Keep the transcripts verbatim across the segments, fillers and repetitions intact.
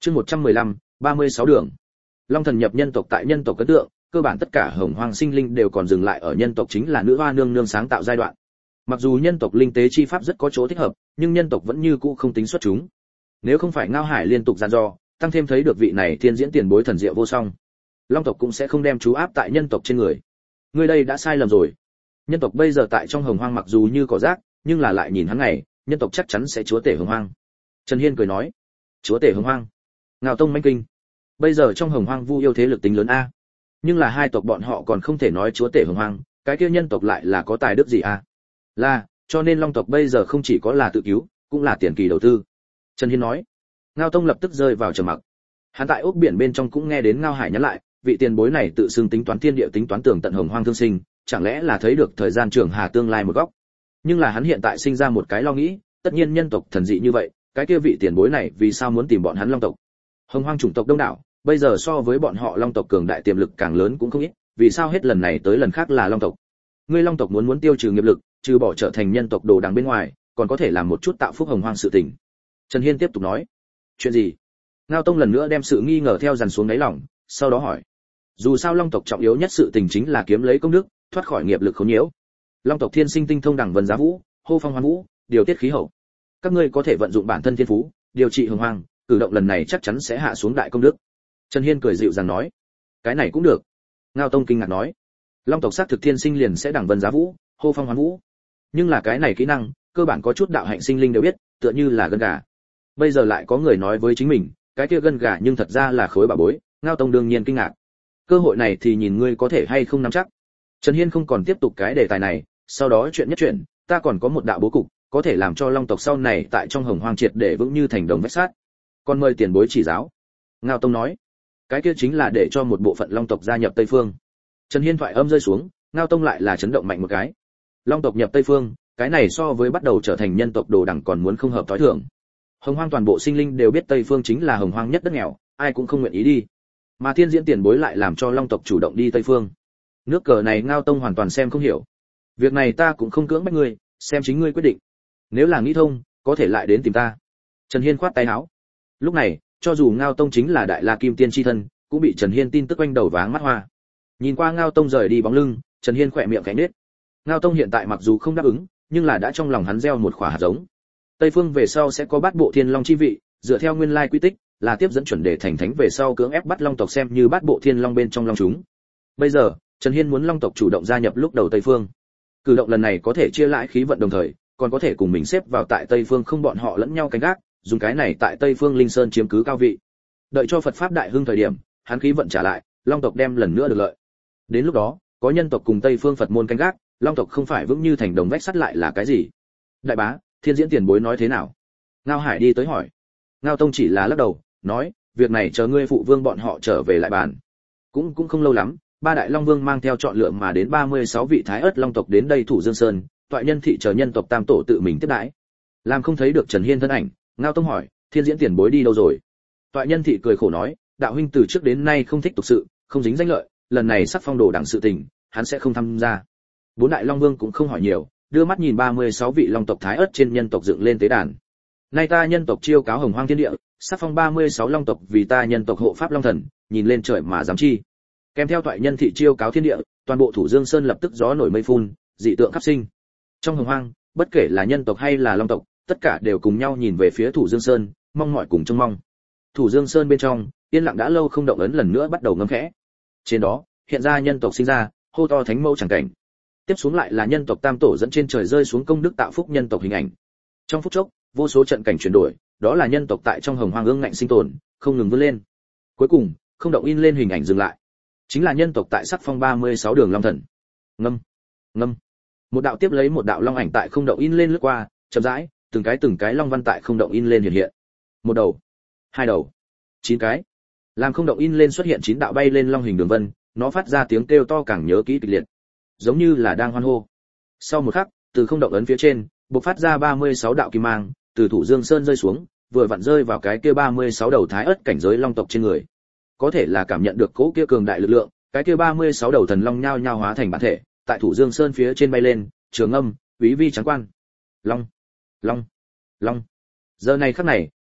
Chương một trăm mười lăm, ba mươi sáu đường. Long thần nhập nhân tộc. Tại nhân tộc ấn tượng, cơ bản tất cả hồng hoang sinh linh đều còn dừng lại ở nhân tộc chính là nữ hoa nương nương sáng tạo giai đoạn. Mặc dù nhân tộc linh tế chi pháp rất có chỗ thích hợp, nhưng nhân tộc vẫn như cũ không tính xuất chúng. Nếu không phải Ngao Hải liên tục dặn dò, tăng thêm thấy được vị này thiên diễn tiền bối thần diệu vô song, Long tộc cũng sẽ không đem chú áp tại nhân tộc trên người. Ngươi đây đã sai lầm rồi. Nhân tộc bây giờ tại trong hồng hoang mặc dù như cỏ rác, nhưng là lại nhìn hắn ngày, nhân tộc chắc chắn sẽ chúa tể hồng hoang. Trần Hiên cười nói, chúa tể hồng hoang? Ngao Tông manh kinh. Bây giờ trong hồng hoang vu yêu thế lực tính lớn a, nhưng là hai tộc bọn họ còn không thể nói chúa tể hồng hoang, cái kia nhân tộc lại là có tài đức gì a? Là, cho nên Long tộc bây giờ không chỉ có là tự cứu, cũng là tiền kỳ đầu tư. Trần Hiên nói. Ngao Tông lập tức rơi vào trầm mặc. Hắn tại ốc biển bên trong cũng nghe đến Ngao Hải nhắn lại, vị tiền bối này tự xưng tính toán thiên địa, tính toán tường tận hồng hoang thương sinh, chẳng lẽ là thấy được thời gian trường hà tương lai một góc. Nhưng là hắn hiện tại sinh ra một cái lo nghĩ, tất nhiên nhân tộc thần dị như vậy, cái kia vị tiền bối này vì sao muốn tìm bọn hắn Long tộc? Hồng hoang chủng tộc đông đảo, bây giờ so với bọn họ Long tộc cường đại tiềm lực càng lớn cũng không ít, vì sao hết lần này tới lần khác là Long tộc? Ngươi Long tộc muốn muốn tiêu trừ nghiệp lực, trừ bỏ trở thành nhân tộc đồ đằng bên ngoài, còn có thể làm một chút tạo phúc hồng hoang sự tình. Trần Hiên tiếp tục nói. Chuyện gì? Ngao Tông lần nữa đem sự nghi ngờ theo dàn xuống đáy lòng, sau đó hỏi. Dù sao Long tộc trọng yếu nhất sự tình chính là kiếm lấy công đức, thoát khỏi nghiệp lực khốn nhiễu. Long tộc thiên sinh tinh thông đẳng vân giá vũ, hô phong hoán vũ, điều tiết khí hậu. Các ngươi có thể vận dụng bản thân thiên phú, điều trị hồng hoang, cử động lần này chắc chắn sẽ hạ xuống đại công đức. Trần Hiên cười dịu dàng nói. Cái này cũng được. Ngao Tông kinh ngạc nói. Long tộc xác thực thiên sinh liền sẽ đẳng vân giá vũ, hô phong hoán vũ. Nhưng là cái này kỹ năng, cơ bản có chút đạo hạnh sinh linh đều biết, tựa như là gân gà. Bây giờ lại có người nói với chính mình, cái kia gân gà nhưng thật ra là khối bảo bối. Ngao Tông đương nhiên kinh ngạc. Cơ hội này thì nhìn ngươi có thể hay không nắm chắc. Trần Hiên không còn tiếp tục cái đề tài này, sau đó chuyện nhất chuyện, ta còn có một đạo bố cục, có thể làm cho Long tộc sau này tại trong hồng hoang triệt để vững như thành đồng vách sắt. Còn mời tiền bối chỉ giáo. Ngao Tông nói, cái kia chính là để cho một bộ phận Long tộc gia nhập Tây Phương. Trần Hiên thoại âm rơi xuống, Ngao Tông lại là chấn động mạnh một cái. Long tộc nhập Tây Phương, cái này so với bắt đầu trở thành nhân tộc đồ đẳng còn muốn không hợp tối thường. Hồng hoang toàn bộ sinh linh đều biết Tây Phương chính là hồng hoang nhất đất nghèo, ai cũng không nguyện ý đi. Mà thiên diễn tiền bối lại làm cho Long tộc chủ động đi Tây Phương. Nước cờ này Ngao Tông hoàn toàn xem không hiểu. Việc này ta cũng không cưỡng bách ngươi, xem chính ngươi quyết định. Nếu là nghĩ thông, có thể lại đến tìm ta. Trần Hiên khoát tay áo. Lúc này, cho dù Ngao Tông chính là đại la kim tiên chi thân, cũng bị Trần Hiên tin tức quanh đầu váng mắt hoa. Nhìn qua Ngao Tông rời đi bóng lưng, Trần Hiên khỏe miệng khẽ nhếch. Ngao Tông hiện tại mặc dù không đáp ứng, nhưng là đã trong lòng hắn gieo một quả hạt giống. Tây Phương về sau sẽ có bát bộ thiên long chi vị, dựa theo nguyên lai quy tích, là tiếp dẫn chuẩn đề thành thánh về sau cưỡng ép bắt Long tộc xem như bát bộ thiên long bên trong long chúng. Bây giờ, Trần Hiên muốn Long tộc chủ động gia nhập lúc đầu Tây Phương. Cử động lần này có thể chia lãi khí vận đồng thời, còn có thể cùng mình xếp vào tại Tây Phương không bọn họ lẫn nhau canh gác, dùng cái này tại Tây Phương Linh Sơn chiếm cứ cao vị. Đợi cho Phật pháp đại hưng thời điểm, hắn khí vận trả lại, Long tộc đem lần nữa được lợi. Đến lúc đó, có nhân tộc cùng Tây Phương Phật môn canh gác, Long tộc không phải vững như thành đồng vách sắt lại là cái gì? Đại bá, thiên diễn tiền bối nói thế nào? Ngao Hải đi tới hỏi. Ngao Tông chỉ là lắc đầu, nói, việc này chờ ngươi phụ vương bọn họ trở về lại bàn. Cũng cũng không lâu lắm, ba đại long vương mang theo chọn lựa mà đến ba mươi sáu vị thái ớt long tộc đến đây thủ Dương Sơn, toại nhân thị chờ nhân tộc tam tổ tự mình tiếp đãi. Làm không thấy được Trần Hiên thân ảnh, Ngao Tông hỏi, thiên diễn tiền bối đi đâu rồi? Toại nhân thị cười khổ nói, đạo huynh từ trước đến nay không thích tục sự, không dính danh lợi, lần này sắc phong đồ đẳng sự tình, hắn sẽ không tham gia. Bốn đại long vương cũng không hỏi nhiều, đưa mắt nhìn ba mươi sáu vị long tộc thái ớt trên nhân tộc dựng lên tế đàn. Nay ta nhân tộc chiêu cáo hồng hoang thiên địa, sắc phong ba mươi sáu long tộc vì ta nhân tộc hộ pháp long thần, nhìn lên trời mà dám chi. Kèm theo toại nhân thị chiêu cáo thiên địa, toàn bộ thủ Dương Sơn lập tức gió nổi mây phun, dị tượng khắp sinh. Trong hồng hoang, bất kể là nhân tộc hay là long tộc, tất cả đều cùng nhau nhìn về phía thủ Dương Sơn, mong mỏi cùng trông mong. Thủ Dương Sơn bên trong, yên lặng đã lâu không động ấn lần nữa bắt đầu ngâm khẽ. Trên đó, hiện ra nhân tộc sinh ra, hô to thánh mẫu chẳng cảnh. Tiếp xuống lại là nhân tộc tam tổ dẫn trên trời rơi xuống công đức tạo phúc nhân tộc hình ảnh. Trong phút chốc, vô số trận cảnh chuyển đổi, đó là nhân tộc tại trong hồng hoang ương ngạnh sinh tồn, không ngừng vươn lên. Cuối cùng, không động in lên hình ảnh dừng lại. Chính là nhân tộc tại sắc phong ba mươi sáu đường long thần. Ngâm, ngâm. Một đạo tiếp lấy một đạo long ảnh tại không động in lên lướt qua, chậm rãi, từng cái từng cái long văn tại không động in lên hiện hiện. Một đầu, hai đầu, chín cái. Làm không động in lên xuất hiện chín đạo bay lên long hình đường vân, nó phát ra tiếng kêu to càng nhớ kỹ kịch liệt, giống như là đang hoan hô. Sau một khắc, từ không động ấn phía trên, bộc phát ra ba mươi sáu đạo kim mang, từ thủ Dương Sơn rơi xuống, vừa vặn rơi vào cái kia ba mươi sáu đầu thái ớt cảnh giới long tộc trên người. Có thể là cảm nhận được cỗ kia cường đại lực lượng, cái kia ba mươi sáu đầu thần long nhao nhao hóa thành bản thể, tại thủ Dương Sơn phía trên bay lên, trường âm, úy vi trắng quan. Long, long, long. Giờ này khắc này,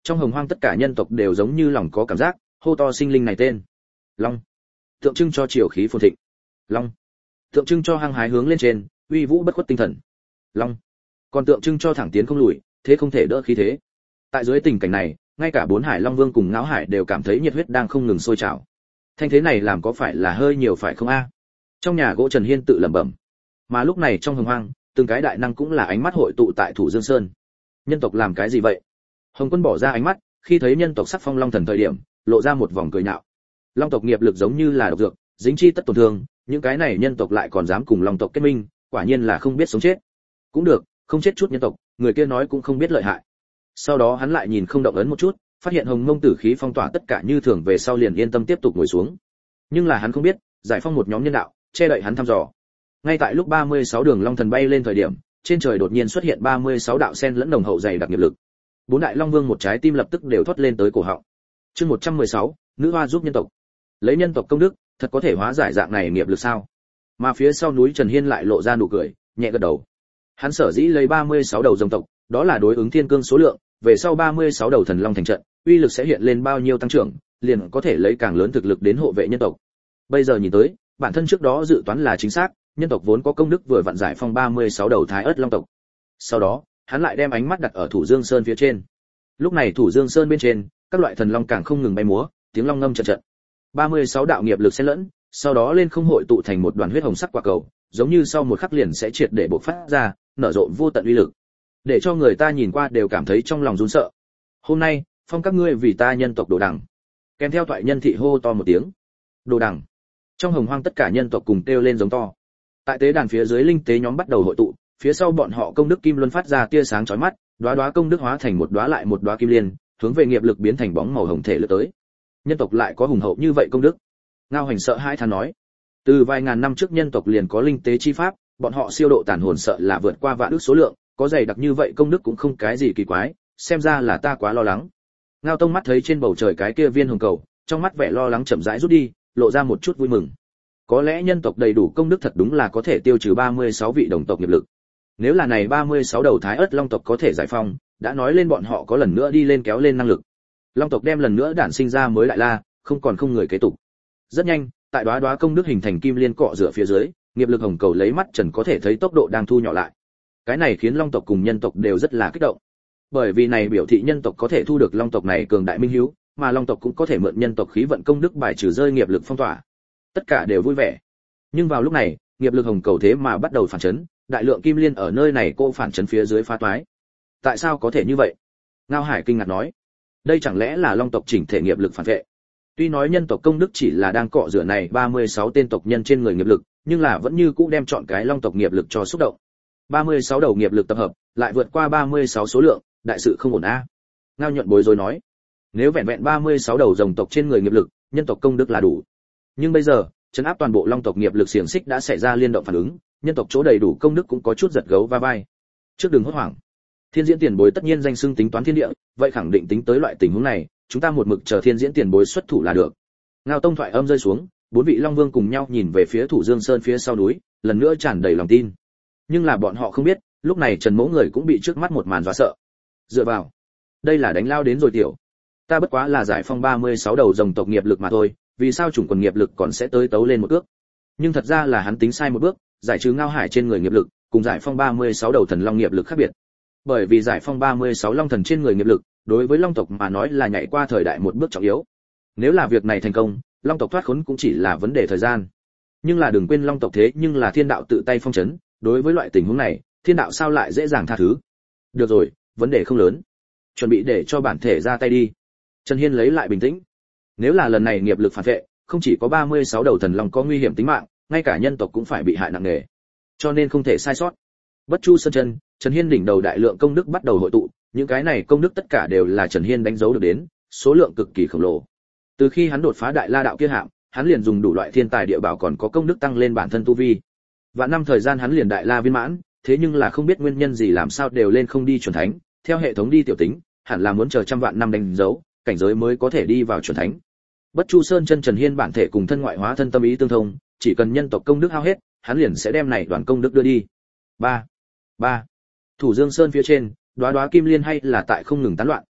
trong hồng hoang tất cả nhân tộc đều giống như lòng có cảm giác, hô to sinh linh này tên. Long, tượng trưng cho triều khí phồn thịnh. Long, tượng trưng cho hăng hái hướng lên trên, uy vũ bất khuất tinh thần. Long, còn tượng trưng cho thẳng tiến không lùi, thế không thể đỡ khí thế. Tại dưới tình cảnh này, ngay cả bốn hải long vương cùng ngáo hải đều cảm thấy nhiệt huyết đang không ngừng sôi trào. Thanh thế này làm có phải là hơi nhiều phải không a? Trong nhà gỗ Trần Hiên tự lẩm bẩm. Mà lúc này trong hồng hoang, từng cái đại năng cũng là ánh mắt hội tụ tại Thủ Dương Sơn. Nhân tộc làm cái gì vậy? Hồng Quân bỏ ra ánh mắt, khi thấy nhân tộc sắc phong long thần thời điểm, lộ ra một vòng cười nhạo. Long tộc nghiệp lực giống như là độc dược, dính chi tất tổn thương, những cái này nhân tộc lại còn dám cùng long tộc kết minh, quả nhiên là không biết sống chết. Cũng được, không chết chút nhân tộc, người kia nói cũng không biết lợi hại. Sau đó hắn lại nhìn không động ấn một chút, phát hiện hồng mông tử khí phong tỏa tất cả như thường về sau liền yên tâm tiếp tục ngồi xuống. Nhưng là hắn không biết, giải phong một nhóm nhân đạo, che đậy hắn thăm dò. Ngay tại lúc ba mươi sáu đường long thần bay lên thời điểm, trên trời đột nhiên xuất hiện ba mươi sáu đạo sen lẫn nồng hậu dày đặc nghiệp lực. Bốn đại long vương một trái tim lập tức đều thoát lên tới cổ họng. Chương một trăm mười sáu, nữ hoa giúp nhân tộc. Lấy nhân tộc công đức, thật có thể hóa giải dạng này nghiệp lực sao? Mà phía sau núi Trần Hiên lại lộ ra nụ cười, nhẹ gật đầu. Hắn sở dĩ lấy ba mươi sáu đầu rồng tộc, đó là đối ứng thiên cương số lượng, về sau ba mươi sáu đầu thần long thành trận, uy lực sẽ hiện lên bao nhiêu tăng trưởng, liền có thể lấy càng lớn thực lực đến hộ vệ nhân tộc. Bây giờ nhìn tới, bản thân trước đó dự toán là chính xác, nhân tộc vốn có công đức vừa vặn giải phong ba mươi sáu đầu thái ớt long tộc. Sau đó, hắn lại đem ánh mắt đặt ở Thủ Dương Sơn phía trên. Lúc này Thủ Dương Sơn bên trên, các loại thần long càng không ngừng bay múa, tiếng long ngâm trận trận. ba mươi sáu đạo nghiệp lực xen lẫn, sau đó lên không hội tụ thành một đoàn huyết hồng sắc quả cầu, giống như sau một khắc liền sẽ triệt để bộc phát ra, nở rộ vô tận uy lực, để cho người ta nhìn qua đều cảm thấy trong lòng run sợ. Hôm nay, phong các ngươi vì ta nhân tộc đồ đằng. Kèm theo thoại nhân thị hô to một tiếng. Đồ đằng. Trong hồng hoang tất cả nhân tộc cùng kêu lên giống to. Tại tế đàn phía dưới linh tế nhóm bắt đầu hội tụ, phía sau bọn họ công đức kim luân phát ra tia sáng chói mắt, đóa đóa công đức hóa thành một đóa lại một đóa kim liên, hướng về nghiệp lực biến thành bóng màu hồng thể lướt tới. Nhân tộc lại có hùng hậu như vậy công đức. Ngao Hành sợ hãi than nói, từ vài ngàn năm trước nhân tộc liền có linh tế chi pháp, bọn họ siêu độ tàn hồn sợ là vượt qua vạn ước số lượng, có dày đặc như vậy công đức cũng không cái gì kỳ quái, xem ra là ta quá lo lắng. Ngao Tông mắt thấy trên bầu trời cái kia viên hồng cầu, trong mắt vẻ lo lắng chậm rãi rút đi, lộ ra một chút vui mừng. Có lẽ nhân tộc đầy đủ công đức thật đúng là có thể tiêu trừ ba mươi sáu vị đồng tộc nghiệp lực. Nếu là này ba mươi sáu đầu thái ớt long tộc có thể giải phong, đã nói lên bọn họ có lần nữa đi lên kéo lên năng lực. Long tộc đem lần nữa đản sinh ra mới lại la, không còn không người kế tục. Rất nhanh, tại đóa đóa công đức hình thành kim liên cọ rửa phía dưới, nghiệp lực hồng cầu lấy mắt trần có thể thấy tốc độ đang thu nhỏ lại. Cái này khiến long tộc cùng nhân tộc đều rất là kích động. Bởi vì này biểu thị nhân tộc có thể thu được long tộc này cường đại minh hiếu, mà long tộc cũng có thể mượn nhân tộc khí vận công đức bài trừ rơi nghiệp lực phong tỏa. Tất cả đều vui vẻ. Nhưng vào lúc này, nghiệp lực hồng cầu thế mà bắt đầu phản chấn, đại lượng kim liên ở nơi này cô phản chấn phía dưới phá toái. Tại sao có thể như vậy? Ngao Hải kinh ngạc nói, đây chẳng lẽ là long tộc chỉnh thể nghiệp lực phản vệ? Tuy nói nhân tộc công đức chỉ là đang cọ rửa này ba mươi sáu tên tộc nhân trên người nghiệp lực, nhưng là vẫn như cũ đem chọn cái long tộc nghiệp lực cho xúc động. ba mươi sáu đầu nghiệp lực tập hợp, lại vượt qua ba mươi sáu số lượng, đại sự không ổn a. Ngao Nhuận bối rối nói, nếu vẹn vẹn ba mươi sáu đầu rồng tộc trên người nghiệp lực, nhân tộc công đức là đủ. Nhưng bây giờ, trấn áp toàn bộ long tộc nghiệp lực xiềng xích đã xảy ra liên động phản ứng, nhân tộc chỗ đầy đủ công đức cũng có chút giật gấu va vai. Trước đừng hốt hoảng. Thiên Diễn Tiền Bối tất nhiên danh xưng tính toán thiên địa, vậy khẳng định tính tới loại tình huống này, chúng ta một mực chờ Thiên Diễn Tiền Bối xuất thủ là được. Ngao Tông thoại âm rơi xuống, bốn vị long vương cùng nhau nhìn về phía Thủ Dương Sơn phía sau núi, lần nữa tràn đầy lòng tin. Nhưng là bọn họ không biết, lúc này Trần Mỗ người cũng bị trước mắt một màn dọa sợ. Dựa vào, đây là đánh lao đến rồi tiểu. Ta bất quá là giải phong ba mươi sáu đầu rồng tộc nghiệp lực mà thôi, vì sao chủng quần nghiệp lực còn sẽ tới tấu lên một cước? Nhưng thật ra là hắn tính sai một bước, giải trừ Ngao Hải trên người nghiệp lực, cùng giải phong ba mươi sáu đầu thần long nghiệp lực khác biệt. Bởi vì giải phong ba mươi sáu long thần trên người nghiệp lực, đối với long tộc mà nói là nhảy qua thời đại một bước trọng yếu. Nếu là việc này thành công, long tộc thoát khốn cũng chỉ là vấn đề thời gian. Nhưng là đừng quên long tộc thế nhưng là thiên đạo tự tay phong trấn, đối với loại tình huống này, thiên đạo sao lại dễ dàng tha thứ? Được rồi, vấn đề không lớn. Chuẩn bị để cho bản thể ra tay đi. Trần Hiên lấy lại bình tĩnh. Nếu là lần này nghiệp lực phản vệ, không chỉ có ba mươi sáu đầu thần long có nguy hiểm tính mạng, ngay cả nhân tộc cũng phải bị hại nặng nề. Cho nên không thể sai sót. Bất Chu Sơn Chân, Trần Hiên đỉnh đầu đại lượng công đức bắt đầu hội tụ, những cái này công đức tất cả đều là Trần Hiên đánh dấu được đến, số lượng cực kỳ khổng lồ. Từ khi hắn đột phá đại la đạo kia hạng, hắn liền dùng đủ loại thiên tài địa bảo còn có công đức tăng lên bản thân tu vi. Vạn năm thời gian hắn liền đại la viên mãn, thế nhưng là không biết nguyên nhân gì làm sao đều lên không đi chuẩn thánh, theo hệ thống đi tiểu tính, hẳn là muốn chờ trăm vạn năm đánh dấu, cảnh giới mới có thể đi vào chuẩn thánh. Bất Chu Sơn Chân Trần Hiên bản thể cùng thân ngoại hóa thân tâm ý tương thông, chỉ cần nhân tộc công đức hao hết, hắn liền sẽ đem này đoàn công đức đưa đi. ba ba Thủ Dương Sơn phía trên, đóa đóa kim liên hay là tại không ngừng tán loạn,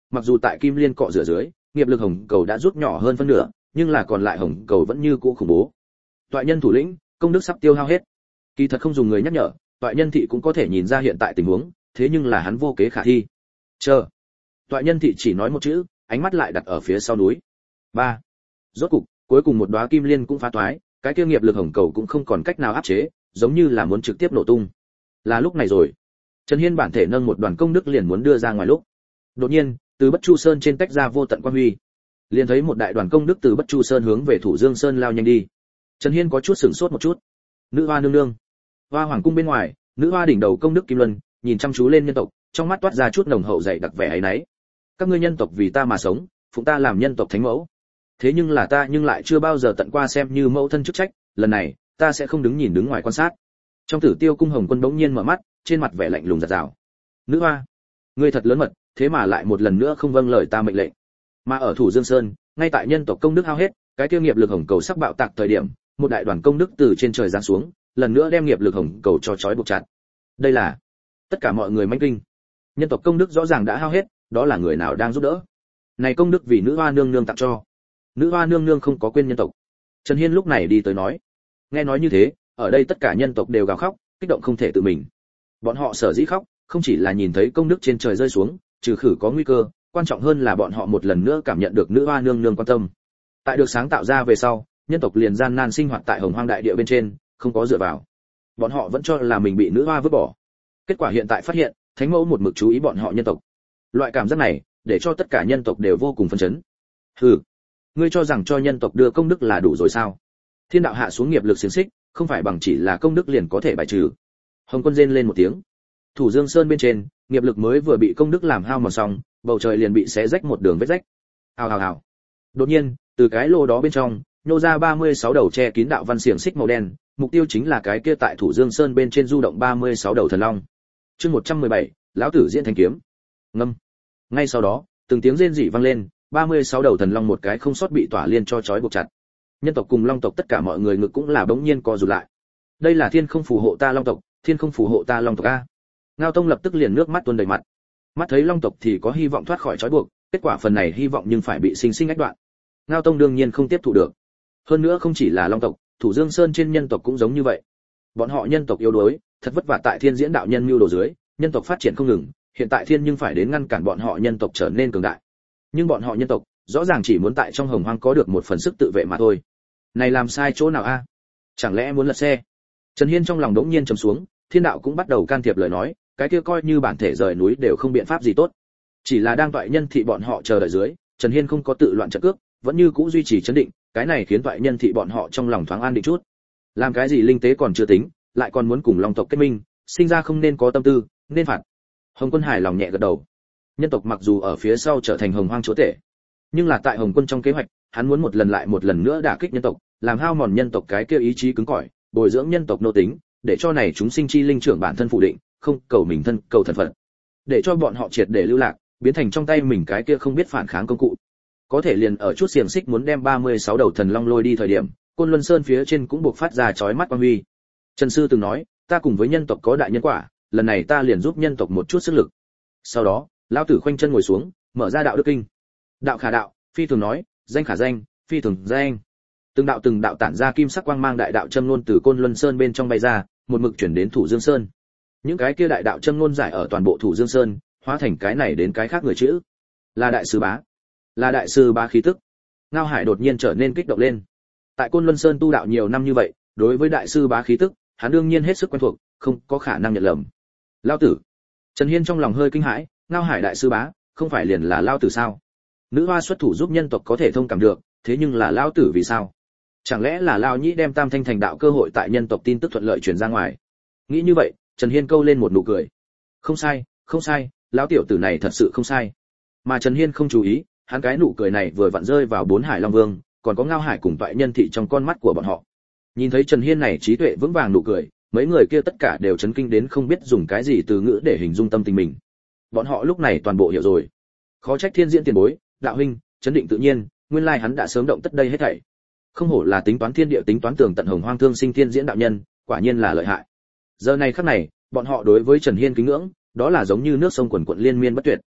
mặc dù tại kim liên cọ rửa dưới, nghiệp lực hồng cầu đã rút nhỏ hơn phân nửa, nhưng là còn lại hồng cầu vẫn như cũ khủng bố. Toại nhân thủ lĩnh, công đức sắp tiêu hao hết. Kỳ thật không dùng người nhắc nhở, toại nhân thị cũng có thể nhìn ra hiện tại tình huống, thế nhưng là hắn vô kế khả thi. Chờ. Toại nhân thị chỉ nói một chữ, ánh mắt lại đặt ở phía sau núi. Ba. Rốt cục, cuối cùng một đóa kim liên cũng phá toái, cái kia nghiệp lực hồng cầu cũng không còn cách nào áp chế, giống như là muốn trực tiếp nổ tung. Là lúc này rồi, Trần Hiên bản thể nâng một đoàn công đức liền muốn đưa ra ngoài lúc, đột nhiên, từ Bất Chu Sơn trên tách ra vô tận quang huy, liền thấy một đại đoàn công đức từ Bất Chu Sơn hướng về Thủ Dương Sơn lao nhanh đi. Trần Hiên có chút sửng sốt một chút. Nữ hoa nương nương, hoa hoàng cung bên ngoài, nữ hoa đỉnh đầu công đức kim luân, nhìn chăm chú lên nhân tộc, trong mắt toát ra chút nồng hậu dày đặc vẻ ấy nấy. Các ngươi nhân tộc vì ta mà sống, phụng ta làm nhân tộc thánh mẫu. Thế nhưng là ta nhưng lại chưa bao giờ tận qua xem như mẫu thân chức trách, lần này, ta sẽ không đứng nhìn đứng ngoài quan sát. Trong Tử Tiêu cung Hồng Quân bỗng nhiên mở mắt, trên mặt vẻ lạnh lùng giật giảo. Nữ hoa, ngươi thật lớn mật, thế mà lại một lần nữa không vâng lời ta mệnh lệnh. Mà ở Thủ Dương Sơn, ngay tại nhân tộc công đức hao hết, cái tiêu nghiệp lực hồng cầu sắc bạo tạc thời điểm, một đại đoàn công đức từ trên trời giáng xuống, lần nữa đem nghiệp lực hồng cầu cho trói buộc chặt. Đây là tất cả mọi người manh kinh. Nhân tộc công đức rõ ràng đã hao hết, đó là người nào đang giúp đỡ? Này công đức vì nữ hoa nương nương tặng cho. Nữ hoa nương nương không có quên nhân tộc. Trần Hiên lúc này đi tới nói. Nghe nói như thế, ở đây tất cả nhân tộc đều gào khóc, kích động không thể tự mình. Bọn họ sở dĩ khóc, không chỉ là nhìn thấy công đức trên trời rơi xuống, trừ khử có nguy cơ, quan trọng hơn là bọn họ một lần nữa cảm nhận được nữ hoa nương nương quan tâm. Tại được sáng tạo ra về sau, nhân tộc liền gian nan sinh hoạt tại Hồng Hoang đại địa bên trên, không có dựa vào. Bọn họ vẫn cho là mình bị nữ hoa vứt bỏ. Kết quả hiện tại phát hiện, thánh mẫu một mực chú ý bọn họ nhân tộc. Loại cảm giác này, để cho tất cả nhân tộc đều vô cùng phấn chấn. Hừ, ngươi cho rằng cho nhân tộc đưa công đức là đủ rồi sao? Thiên đạo hạ xuống nghiệp lực xiềng xích, không phải bằng chỉ là công đức liền có thể bài trừ. Hồng Quân rên lên một tiếng. Thủ Dương Sơn bên trên, nghiệp lực mới vừa bị công đức làm hao mòn xong, bầu trời liền bị xé rách một đường vết rách. Hào hào hào. Đột nhiên, từ cái lô đó bên trong, nhô ra ba mươi sáu đầu che kín đạo văn xiềng xích màu đen, mục tiêu chính là cái kia tại Thủ Dương Sơn bên trên du động ba mươi sáu đầu thần long. Chương một trăm mười bảy, lão tử diễn thanh kiếm. Ngâm. Ngay sau đó, từng tiếng rên rỉ vang lên, ba mươi sáu đầu thần long một cái không sót bị tỏa liên cho trói buộc chặt. Nhân tộc cùng long tộc tất cả mọi người ngực cũng là bỗng nhiên co rụt lại. Đây là thiên không phù hộ ta long tộc, thiên không phù hộ ta long tộc a. Ngao Tông lập tức liền nước mắt tuôn đầy mặt. Mắt thấy long tộc thì có hy vọng thoát khỏi trói buộc, kết quả phần này hy vọng nhưng phải bị sinh sinh ách đoạn. Ngao Tông đương nhiên không tiếp thụ được. Hơn nữa không chỉ là long tộc, Thủ Dương Sơn trên nhân tộc cũng giống như vậy. Bọn họ nhân tộc yếu đuối, thật vất vả tại Thiên Diễn đạo nhân mưu đồ dưới, nhân tộc phát triển không ngừng, hiện tại thiên nhưng phải đến ngăn cản bọn họ nhân tộc trở nên cường đại. Nhưng bọn họ nhân tộc, rõ ràng chỉ muốn tại trong Hồng Hoang có được một phần sức tự vệ mà thôi. Này làm sai chỗ nào a? Chẳng lẽ muốn lật xe? Trần Hiên trong lòng đống nhiên trầm xuống, thiên đạo cũng bắt đầu can thiệp lời nói, cái kia coi như bản thể rời núi đều không biện pháp gì tốt. Chỉ là đang toại nhân thị bọn họ chờ đợi dưới, Trần Hiên không có tự loạn trận cước, vẫn như cũ duy trì trấn định, cái này khiến toại nhân thị bọn họ trong lòng thoáng an định chút. Làm cái gì linh tế còn chưa tính, lại còn muốn cùng long tộc kết minh, sinh ra không nên có tâm tư, nên phạt. Hồng Quân hài lòng nhẹ gật đầu. Nhân tộc mặc dù ở phía sau trở thành Hồng Hoang chúa tể, nhưng là tại Hồng Quân trong kế hoạch, hắn muốn một lần lại một lần nữa đả kích nhân tộc, làm hao mòn nhân tộc cái kia ý chí cứng cỏi, bồi dưỡng nhân tộc nô tính, để cho này chúng sinh chi linh trưởng bản thân phủ định, không cầu mình thân, cầu thần phận. Để cho bọn họ triệt để lưu lạc, biến thành trong tay mình cái kia không biết phản kháng công cụ. Có thể liền ở chút xiềng xích muốn đem ba mươi sáu đầu thần long lôi đi thời điểm, Côn Luân Sơn phía trên cũng buộc phát ra chói mắt quang huy. Trần sư từng nói, ta cùng với nhân tộc có đại nhân quả, lần này ta liền giúp nhân tộc một chút sức lực. Sau đó, lão tử khoanh chân ngồi xuống, mở ra đạo đức kinh. Đạo khả đạo, phi thường nói, danh khả danh, phi thường danh. Từng đạo từng đạo tản ra kim sắc quang mang đại đạo châm ngôn từ Côn Luân Sơn bên trong bay ra, một mực chuyển đến Thủ Dương Sơn. Những cái kia đại đạo châm ngôn giải ở toàn bộ Thủ Dương Sơn, hóa thành cái này đến cái khác người chữ. Là đại sư bá, là đại sư bá khí tức. Ngao Hải đột nhiên trở nên kích động lên. Tại Côn Luân Sơn tu đạo nhiều năm như vậy, đối với đại sư bá khí tức, hắn đương nhiên hết sức quen thuộc, không có khả năng nhận lầm. Lão tử. Trần Hiên trong lòng hơi kinh hãi, Ngao Hải đại sư bá, không phải liền là lão tử sao? Nữ hoa xuất thủ giúp nhân tộc có thể thông cảm được, thế nhưng là lão tử vì sao? Chẳng lẽ là lão nhĩ đem Tam Thanh thành đạo cơ hội tại nhân tộc tin tức thuận lợi truyền ra ngoài? Nghĩ như vậy, Trần Hiên câu lên một nụ cười. Không sai, không sai, lão tiểu tử này thật sự không sai. Mà Trần Hiên không chú ý, hắn cái nụ cười này vừa vặn rơi vào bốn Hải Long Vương, còn có Ngao Hải cùng toại nhân thị trong con mắt của bọn họ. Nhìn thấy Trần Hiên này trí tuệ vững vàng nụ cười, mấy người kia tất cả đều chấn kinh đến không biết dùng cái gì từ ngữ để hình dung tâm tình mình. Bọn họ lúc này toàn bộ hiểu rồi. Khó trách Thiên Diễn tiền bối, đạo huynh, chấn định tự nhiên, nguyên lai hắn đã sớm động tất đây hết thảy. Không hổ là tính toán thiên địa tính toán tường tận Hồng Hoang thương sinh Thiên Diễn đạo nhân, quả nhiên là lợi hại. Giờ này khắc này, bọn họ đối với Trần Hiên kính ngưỡng, đó là giống như nước sông quần quận liên miên bất tuyệt.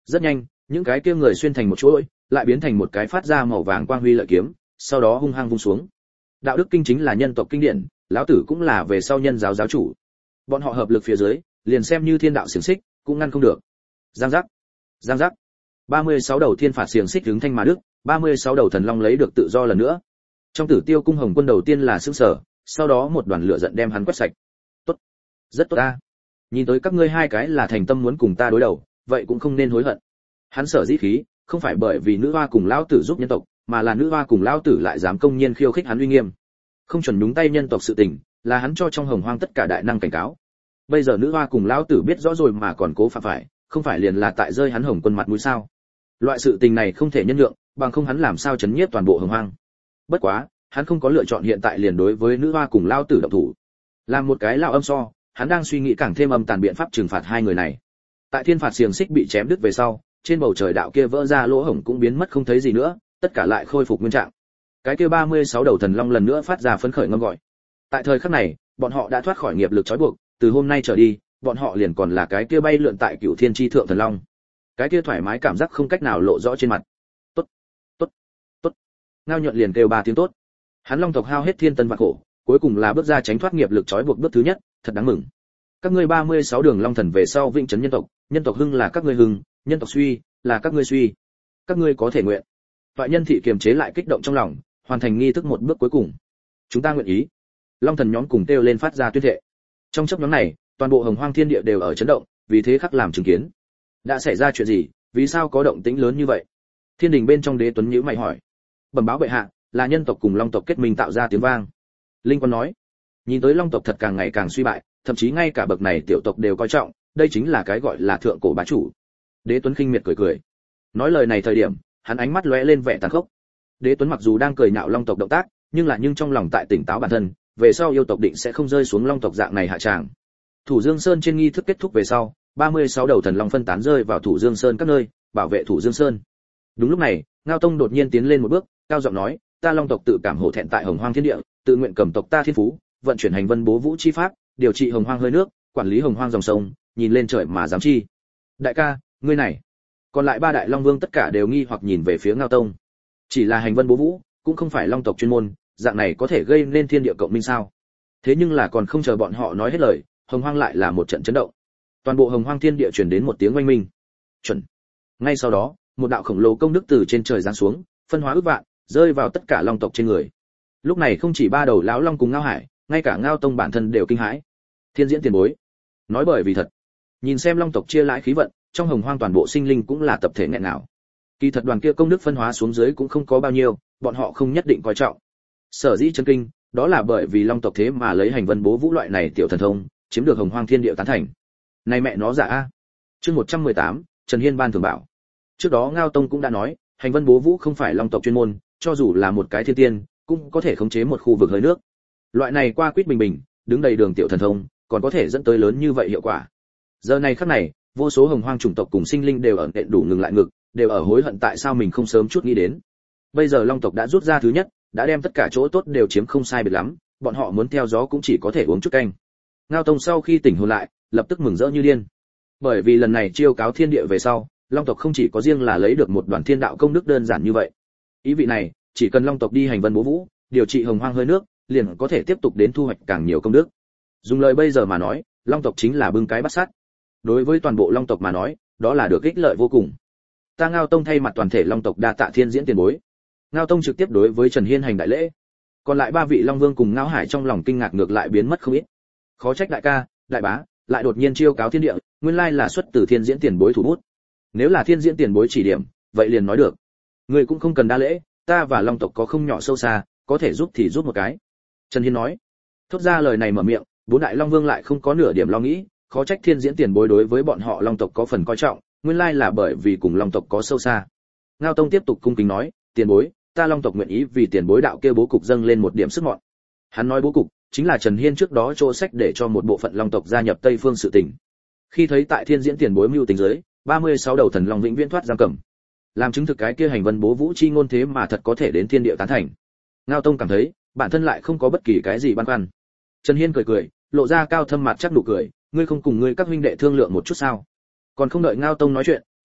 Rất nhanh, những cái kia người xuyên thành một chuỗi, lại biến thành một cái phát ra màu vàng quang huy lợi kiếm, sau đó hung hăng vung xuống. Đạo đức kinh chính là nhân tộc kinh điển, lão tử cũng là về sau nhân giáo giáo chủ. Bọn họ hợp lực phía dưới, liền xem như thiên đạo xiềng xích, cũng ngăn không được. Giang giác, giang giác. ba mươi sáu đầu thiên phạt xiềng xích hướng thanh mà đức, ba mươi sáu đầu thần long lấy được tự do lần nữa. Trong Tử Tiêu cung Hồng Quân đầu tiên là sững sờ, sau đó một đoàn lửa giận đem hắn quét sạch. Tốt, rất tốt ta. Nhìn tới các ngươi hai cái là thành tâm muốn cùng ta đối đầu, vậy cũng không nên hối hận. Hắn sở dĩ khí, không phải bởi vì nữ hoa cùng lão tử giúp nhân tộc, mà là nữ hoa cùng lão tử lại dám công nhiên khiêu khích hắn uy nghiêm. Không chuẩn nhúng tay nhân tộc sự tình, là hắn cho trong hồng hoang tất cả đại năng cảnh cáo. Bây giờ nữ hoa cùng lão tử biết rõ rồi mà còn cố phạm phải, không phải liền là tại rơi hắn Hồng Quân mặt mũi sao? Loại sự tình này không thể nhân nhượng, bằng không hắn làm sao chấn nhiếp toàn bộ hồng hoang. Bất quá, hắn không có lựa chọn hiện tại liền đối với nữ hoa cùng lão tử động thủ. Làm một cái lão âm so, hắn đang suy nghĩ càng thêm âm tàn biện pháp trừng phạt hai người này. Tại thiên phạt xiềng xích bị chém đứt về sau, trên bầu trời đạo kia vỡ ra lỗ hổng cũng biến mất không thấy gì nữa, tất cả lại khôi phục nguyên trạng. Cái kia ba mươi sáu đầu thần long lần nữa phát ra phấn khởi ngâm gọi. Tại thời khắc này, bọn họ đã thoát khỏi nghiệp lực trói buộc, từ hôm nay trở đi, bọn họ liền còn là cái kia bay lượn tại cửu thiên chi thượng thần long. Cái kia thoải mái cảm giác không cách nào lộ rõ trên mặt. Tốt, tốt, tốt. Ngao Nhuận liền kêu ba tiếng tốt. Hắn long tộc hao hết thiên tân vạn khổ, cuối cùng là bước ra tránh thoát nghiệp lực trói buộc bước thứ nhất, thật đáng mừng. Các ngươi ba mươi sáu đường long thần về sau vĩnh trấn nhân tộc, nhân tộc hưng là các ngươi hưng, nhân tộc suy là các ngươi suy. Các ngươi có thể nguyện. Toại Nhân thị kiềm chế lại kích động trong lòng, hoàn thành nghi thức một bước cuối cùng. Chúng ta nguyện ý. Long thần nhóm cùng kêu lên phát ra tuyên thệ. Trong chốc nhóm này, toàn bộ hồng hoang thiên địa đều ở chấn động, vì thế khắc làm chứng kiến. Đã xảy ra chuyện gì, vì sao có động tĩnh lớn như vậy? Thiên đình bên trong Đế Tuấn nhíu mày hỏi. Bẩm báo bệ hạ, là nhân tộc cùng long tộc kết minh tạo ra tiếng vang. Linh Quân nói. Nhìn tới long tộc thật càng ngày càng suy bại, thậm chí ngay cả bậc này tiểu tộc đều coi trọng, đây chính là cái gọi là thượng cổ bá chủ. Đế Tuấn khinh miệt cười cười. Nói lời này thời điểm, hắn ánh mắt lóe lên vẻ tàn khốc. Đế Tuấn mặc dù đang cười nhạo long tộc động tác, nhưng là nhưng trong lòng tại tỉnh táo bản thân, về sau yêu tộc định sẽ không rơi xuống long tộc dạng này hạ tràng. Thủ Dương Sơn trên nghi thức kết thúc về sau, ba mươi sáu đầu thần long phân tán rơi vào Thủ Dương Sơn các nơi, bảo vệ Thủ Dương Sơn. Đúng lúc này, Ngao Tông đột nhiên tiến lên một bước, cao giọng nói, ta long tộc tự cảm hổ thẹn tại hồng hoang thiên địa, tự nguyện cầm tộc ta thiên phú, vận chuyển hành vân bố vũ chi pháp, điều trị hồng hoang hơi nước, quản lý hồng hoang dòng sông, nhìn lên trời mà dám chi. Đại ca, ngươi này. Còn lại ba đại long vương tất cả đều nghi hoặc nhìn về phía Ngao Tông. Chỉ là hành vân bố vũ, cũng không phải long tộc chuyên môn, dạng này có thể gây nên thiên địa cộng minh sao? Thế nhưng là còn không chờ bọn họ nói hết lời, hồng hoang lại là một trận chấn động. Toàn bộ hồng hoang thiên địa truyền đến một tiếng oanh minh. Chuẩn. Ngay sau đó, một đạo khổng lồ công đức từ trên trời giáng xuống, phân hóa ước vạn, rơi vào tất cả long tộc trên người. Lúc này không chỉ ba đầu lão long cùng Ngao Hải, ngay cả Ngao Tông bản thân đều kinh hãi. Thiên diễn tiền bối. Nói bởi vì thật. Nhìn xem long tộc chia lãi khí vận, trong hồng hoang toàn bộ sinh linh cũng là tập thể nghẹn nào. Kỳ thật đoàn kia công đức phân hóa xuống dưới cũng không có bao nhiêu, bọn họ không nhất định coi trọng. Sở dĩ chân kinh, đó là bởi vì long tộc thế mà lấy hành vân bố vũ loại này tiểu thần thông, chiếm được hồng hoang thiên địa tán thành. Này mẹ nó giả a. Chương một trăm mười tám, Trần Hiên ban thưởng bảo. Trước đó Ngao Tông cũng đã nói, hành vân bố vũ không phải long tộc chuyên môn, cho dù là một cái thiên tiên, cũng có thể khống chế một khu vực hơi nước. Loại này qua quýt bình bình, đứng đầy đường tiểu thần thông, còn có thể dẫn tới lớn như vậy hiệu quả. Giờ này khắc này, vô số hồng hoang chủng tộc cùng sinh linh đều ở nện đủ ngừng lại ngực, đều ở hối hận tại sao mình không sớm chút nghĩ đến. Bây giờ long tộc đã rút ra thứ nhất, đã đem tất cả chỗ tốt đều chiếm không sai biệt lắm, bọn họ muốn theo gió cũng chỉ có thể uống chút canh. Ngao Tông sau khi tỉnh hồn lại, lập tức mừng rỡ như điên. Bởi vì lần này chiêu cáo thiên địa về sau, long tộc không chỉ có riêng là lấy được một đoàn thiên đạo công đức đơn giản như vậy. Ý vị này, chỉ cần long tộc đi hành vân bố vũ, điều trị hồng hoang hơi nước, liền có thể tiếp tục đến thu hoạch càng nhiều công đức. Dùng lời bây giờ mà nói, long tộc chính là bưng cái bắt sát. Đối với toàn bộ long tộc mà nói, đó là được ích lợi vô cùng. Ta Ngao Tông thay mặt toàn thể long tộc đa tạ thiên diễn tiền bối. Ngao Tông trực tiếp đối với Trần Hiên hành đại lễ. Còn lại ba vị long vương cùng Ngao Hải trong lòng kinh ngạc ngược lại biến mất không ít. Khó trách đại ca, đại bá, lại đột nhiên chiêu cáo thiên địa, nguyên lai là xuất từ thiên diễn tiền bối thủ bút. Nếu là thiên diễn tiền bối chỉ điểm, vậy liền nói được. Người cũng không cần đa lễ, ta và long tộc có không nhỏ sâu xa, có thể giúp thì giúp một cái. Trần Hiên nói. Thốt ra lời này mở miệng, bốn đại long vương lại không có nửa điểm lo nghĩ, khó trách thiên diễn tiền bối đối với bọn họ long tộc có phần coi trọng, nguyên lai là bởi vì cùng long tộc có sâu xa. Ngao Tông tiếp tục cung kính nói, tiền bối, ta long tộc nguyện ý vì tiền bối đạo kia bố cục dâng lên một điểm sức mọn. Hắn nói bố cục chính là Trần Hiên trước đó chỗ sách để cho một bộ phận long tộc gia nhập Tây Phương sự tình. Khi thấy tại thiên diễn tiền bối mưu tính dưới, ba mươi sáu đầu thần long vĩnh viễn thoát giam cầm, làm chứng thực cái kia hành vân bố vũ chi ngôn thế mà thật có thể đến thiên địa tán thành. Ngao Tông cảm thấy bản thân lại không có bất kỳ cái gì băn khoăn. Trần Hiên cười cười, lộ ra cao thâm mặt chắc nụ cười, ngươi không cùng ngươi các huynh đệ thương lượng một chút sao? Còn không đợi Ngao Tông nói chuyện,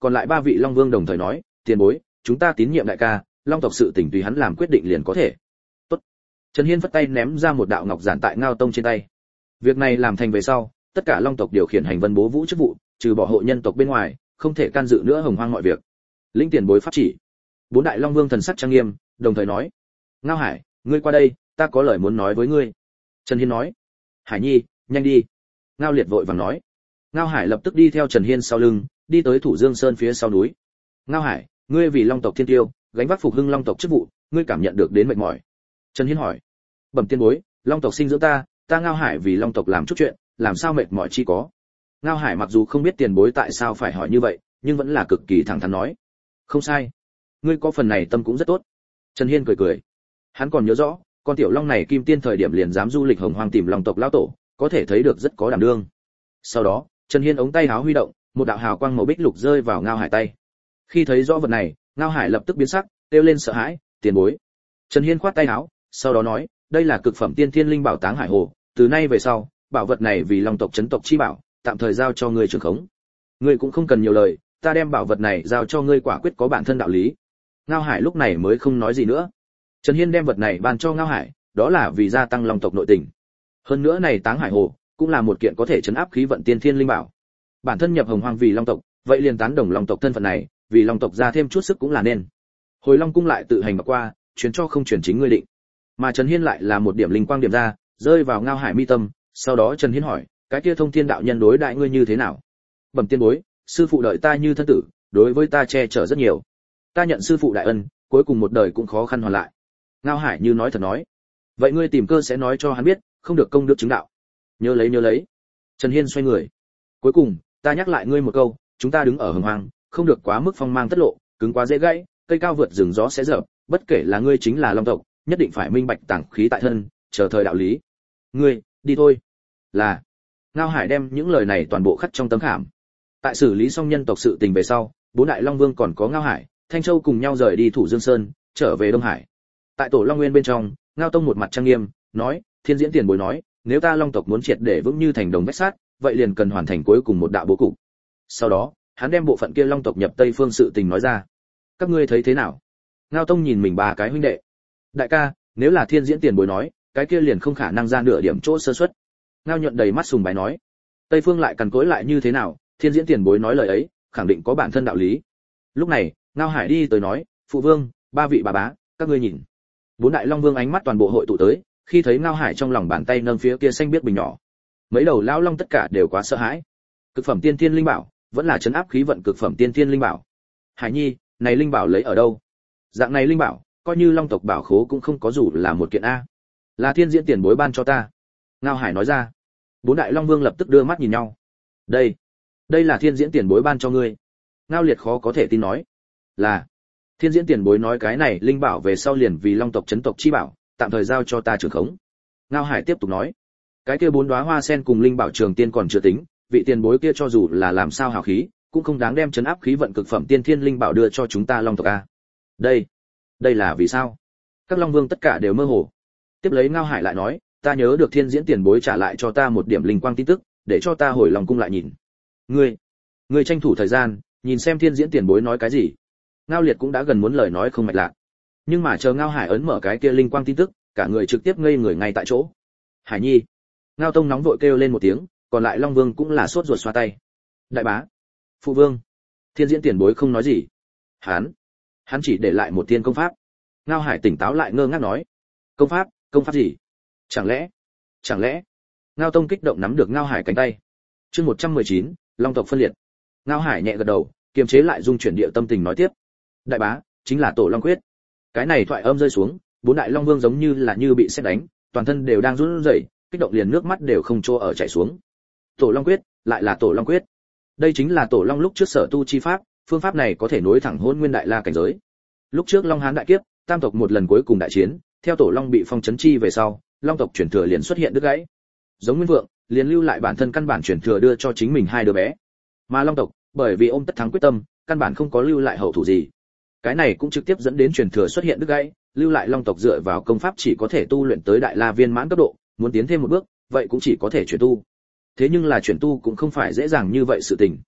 Còn lại ba vị Long Vương đồng thời nói, tiền bối, chúng ta tín nhiệm đại ca, Long tộc sự tình tùy hắn làm quyết định liền có thể. Tốt. Trần Hiên phất tay ném ra một đạo ngọc giản tại Ngao Tông trên tay. Việc này làm thành về sau, tất cả Long tộc điều khiển hành vân bố vũ chức vụ, trừ bỏ hộ nhân tộc bên ngoài, không thể can dự nữa hồng hoang mọi việc. Lĩnh tiền bối pháp chỉ. Bốn đại Long Vương thần sắc trang nghiêm, đồng thời nói: "Ngao Hải, ngươi qua đây, ta có lời muốn nói với ngươi." Trần Hiên nói: "Hải Nhi, nhanh đi." Ngao Liệt vội vàng nói. Ngao Hải lập tức đi theo Trần Hiên sau lưng, đi tới Thủ Dương Sơn phía sau núi. "Ngao Hải, ngươi vì Long tộc thiên tiêu, gánh vác phục hưng Long tộc chức vụ, ngươi cảm nhận được đến mệt mỏi?" Trần Hiên hỏi. "Bẩm tiên bối, Long tộc sinh dưỡng ta, ta Ngao Hải vì Long tộc làm chút chuyện, làm sao mệt mỏi chi có." Ngao Hải mặc dù không biết tiền bối tại sao phải hỏi như vậy, nhưng vẫn là cực kỳ thẳng thắn nói: "Không sai, ngươi có phần này tâm cũng rất tốt." Trần Hiên cười cười. Hắn còn nhớ rõ, con tiểu long này kim tiên thời điểm liền dám du lịch hồng hoang tìm Long tộc lão tổ, có thể thấy được rất có đảm đương. Sau đó, Trần Hiên ống tay áo huy động, một đạo hào quang màu bích lục rơi vào Ngao Hải tay. Khi thấy rõ vật này, Ngao Hải lập tức biến sắc, kêu lên sợ hãi: "Tiền bối!" Trần Hiên khoát tay áo, sau đó nói: "Đây là cực phẩm tiên thiên linh bảo Táng Hải Hồ, từ nay về sau, bảo vật này vì Long tộc chấn tộc chi bảo, tạm thời giao cho ngươi trưởng khống. Ngươi cũng không cần nhiều lời, ta đem bảo vật này giao cho ngươi quả quyết có bản thân đạo lý." Ngao Hải lúc này mới không nói gì nữa. Trần Hiên đem vật này ban cho Ngao Hải, đó là vì gia tăng Long tộc nội tình. Hơn nữa này Táng Hải Hồ cũng là một kiện có thể chấn áp khí vận tiên thiên linh bảo. Bản thân nhập hồng hoang vì Long tộc, vậy liền tán đồng Long tộc thân phận này, vì Long tộc ra thêm chút sức cũng là nên. Hồi Long cung lại tự hành mà qua, truyền cho không truyền chính ngươi định. Mà Trần Hiên lại là một điểm linh quang điểm ra, rơi vào Ngao Hải mi tâm, sau đó Trần Hiên hỏi: "Cái kia Thông Thiên đạo nhân đối đại ngươi như thế nào?" "Bẩm tiên bối, sư phụ đợi ta như thân tử, đối với ta che chở rất nhiều. Ta nhận sư phụ đại ân, cuối cùng một đời cũng khó khăn hoàn lại." Ngao Hải như nói thật nói. "Vậy ngươi tìm cơ sẽ nói cho hắn biết, không được công đức chứng đạo." "Nhớ lấy nhớ lấy." Trần Hiên xoay người. "Cuối cùng, ta nhắc lại ngươi một câu, chúng ta đứng ở hồng hoang, không được quá mức phong mang tất lộ, cứng quá dễ gãy, cây cao vượt rừng gió sẽ dở, bất kể là ngươi chính là Long tộc, nhất định phải minh bạch tàng khí tại thân, chờ thời đạo lý. Ngươi, đi thôi." "Là." Ngao Hải đem những lời này toàn bộ khắc trong tấm khảm. Tại xử lý xong nhân tộc sự tình về sau, bốn đại Long Vương còn có Ngao Hải, Thanh Châu cùng nhau rời đi Thủ Dương Sơn, trở về Đông Hải. Tại Tổ Long Nguyên bên trong, Ngao Tông một mặt trang nghiêm, nói: "Thiên diễn tiền bối nói, nếu ta Long tộc muốn triệt để vững như thành đồng vách sắt, vậy liền cần hoàn thành cuối cùng một đạo bố cục." Sau đó, hắn đem bộ phận kia Long tộc nhập Tây Phương sự tình nói ra. "Các ngươi thấy thế nào?" Ngao Tông nhìn mình ba cái huynh đệ. "Đại ca, nếu là Thiên diễn tiền bối nói, cái kia liền không khả năng ra nửa điểm chỗ sơ suất." Ngao Nhuận đầy mắt sùng bái nói: "Tây Phương lại cằn cỗi lại như thế nào, Thiên diễn tiền bối nói lời ấy, khẳng định có bản thân đạo lý." Lúc này, Ngao Hải đi tới nói: "Phụ vương, ba vị bà bá, các ngươi nhìn." Bốn đại Long Vương ánh mắt toàn bộ hội tụ tới, khi thấy Ngao Hải trong lòng bàn tay nâng phía kia xanh biếc bình nhỏ. Mấy đầu lão long tất cả đều quá sợ hãi. Cực phẩm tiên thiên linh bảo, vẫn là trấn áp khí vận cực phẩm tiên thiên linh bảo. "Hải Nhi, này linh bảo lấy ở đâu?" "Dạng này linh bảo, coi như Long tộc bảo khố cũng không có dù là một kiện a." "Là Thiên diễn tiền bối ban cho ta." Ngao Hải nói ra. Bốn đại Long Vương lập tức đưa mắt nhìn nhau. "Đây, đây là Thiên diễn tiền bối ban cho ngươi." Ngao Liệt khó có thể tin nói. "Là." Thiên diễn tiền bối nói cái này linh bảo về sau liền vì Long tộc chấn tộc chi bảo, tạm thời giao cho ta trưởng khống. Ngao Hải tiếp tục nói. Cái kia bốn đóa hoa sen cùng linh bảo trường tiên còn chưa tính, vị tiền bối kia cho dù là làm sao hào khí, cũng không đáng đem chấn áp khí vận cực phẩm tiên thiên linh bảo đưa cho chúng ta Long tộc a. Đây, đây là vì sao? Các Long Vương tất cả đều mơ hồ. Tiếp lấy Ngao Hải lại nói, ta nhớ được Thiên diễn tiền bối trả lại cho ta một điểm linh quang tin tức, để cho ta hồi Long cung lại nhìn. Ngươi, ngươi tranh thủ thời gian, nhìn xem Thiên diễn tiền bối nói cái gì. Ngao Liệt cũng đã gần muốn lời nói không mạch lạc. Nhưng mà chờ Ngao Hải ấn mở cái kia linh quang tin tức, cả người trực tiếp ngây người ngay tại chỗ. Hải Nhi. Ngao Tông nóng vội kêu lên một tiếng, còn lại Long Vương cũng là sốt ruột xoa tay. Đại bá, phụ vương. Thiên diễn tiền bối không nói gì. Hắn, hắn chỉ để lại một thiên công pháp. Ngao Hải tỉnh táo lại ngơ ngác nói. Công pháp, công pháp gì? Chẳng lẽ, chẳng lẽ? Ngao Tông kích động nắm được Ngao Hải cánh tay. Chương một trăm mười chín, Long tộc phân liệt. Ngao Hải nhẹ gật đầu, kiềm chế lại dung chuyển địa tâm tình nói tiếp. Đại bá, chính là Tổ Long quyết. Cái này thoại âm rơi xuống, bốn đại Long Vương giống như là như bị sét đánh, toàn thân đều đang run rẩy, kích động liền nước mắt đều không chỗ ở chảy xuống. Tổ Long quyết, lại là Tổ Long quyết. Đây chính là Tổ Long lúc trước sở tu chi pháp, phương pháp này có thể nối thẳng Hỗn Nguyên Đại La cảnh giới. Lúc trước Long Hán đại kiếp, tam tộc một lần cuối cùng đại chiến, theo Tổ Long bị phong chấn chi về sau, Long tộc chuyển thừa liền xuất hiện đứt gãy. Giống Nguyên Vượng, liền lưu lại bản thân căn bản chuyển thừa đưa cho chính mình hai đứa bé. Mà Long tộc, bởi vì ôm tất thắng quyết tâm, căn bản không có lưu lại hậu thủ gì. Cái này cũng trực tiếp dẫn đến truyền thừa xuất hiện đứt gãy, lưu lại Long tộc dựa vào công pháp chỉ có thể tu luyện tới Đại La viên mãn cấp độ, muốn tiến thêm một bước, vậy cũng chỉ có thể chuyển tu. Thế nhưng là chuyển tu cũng không phải dễ dàng như vậy sự tình.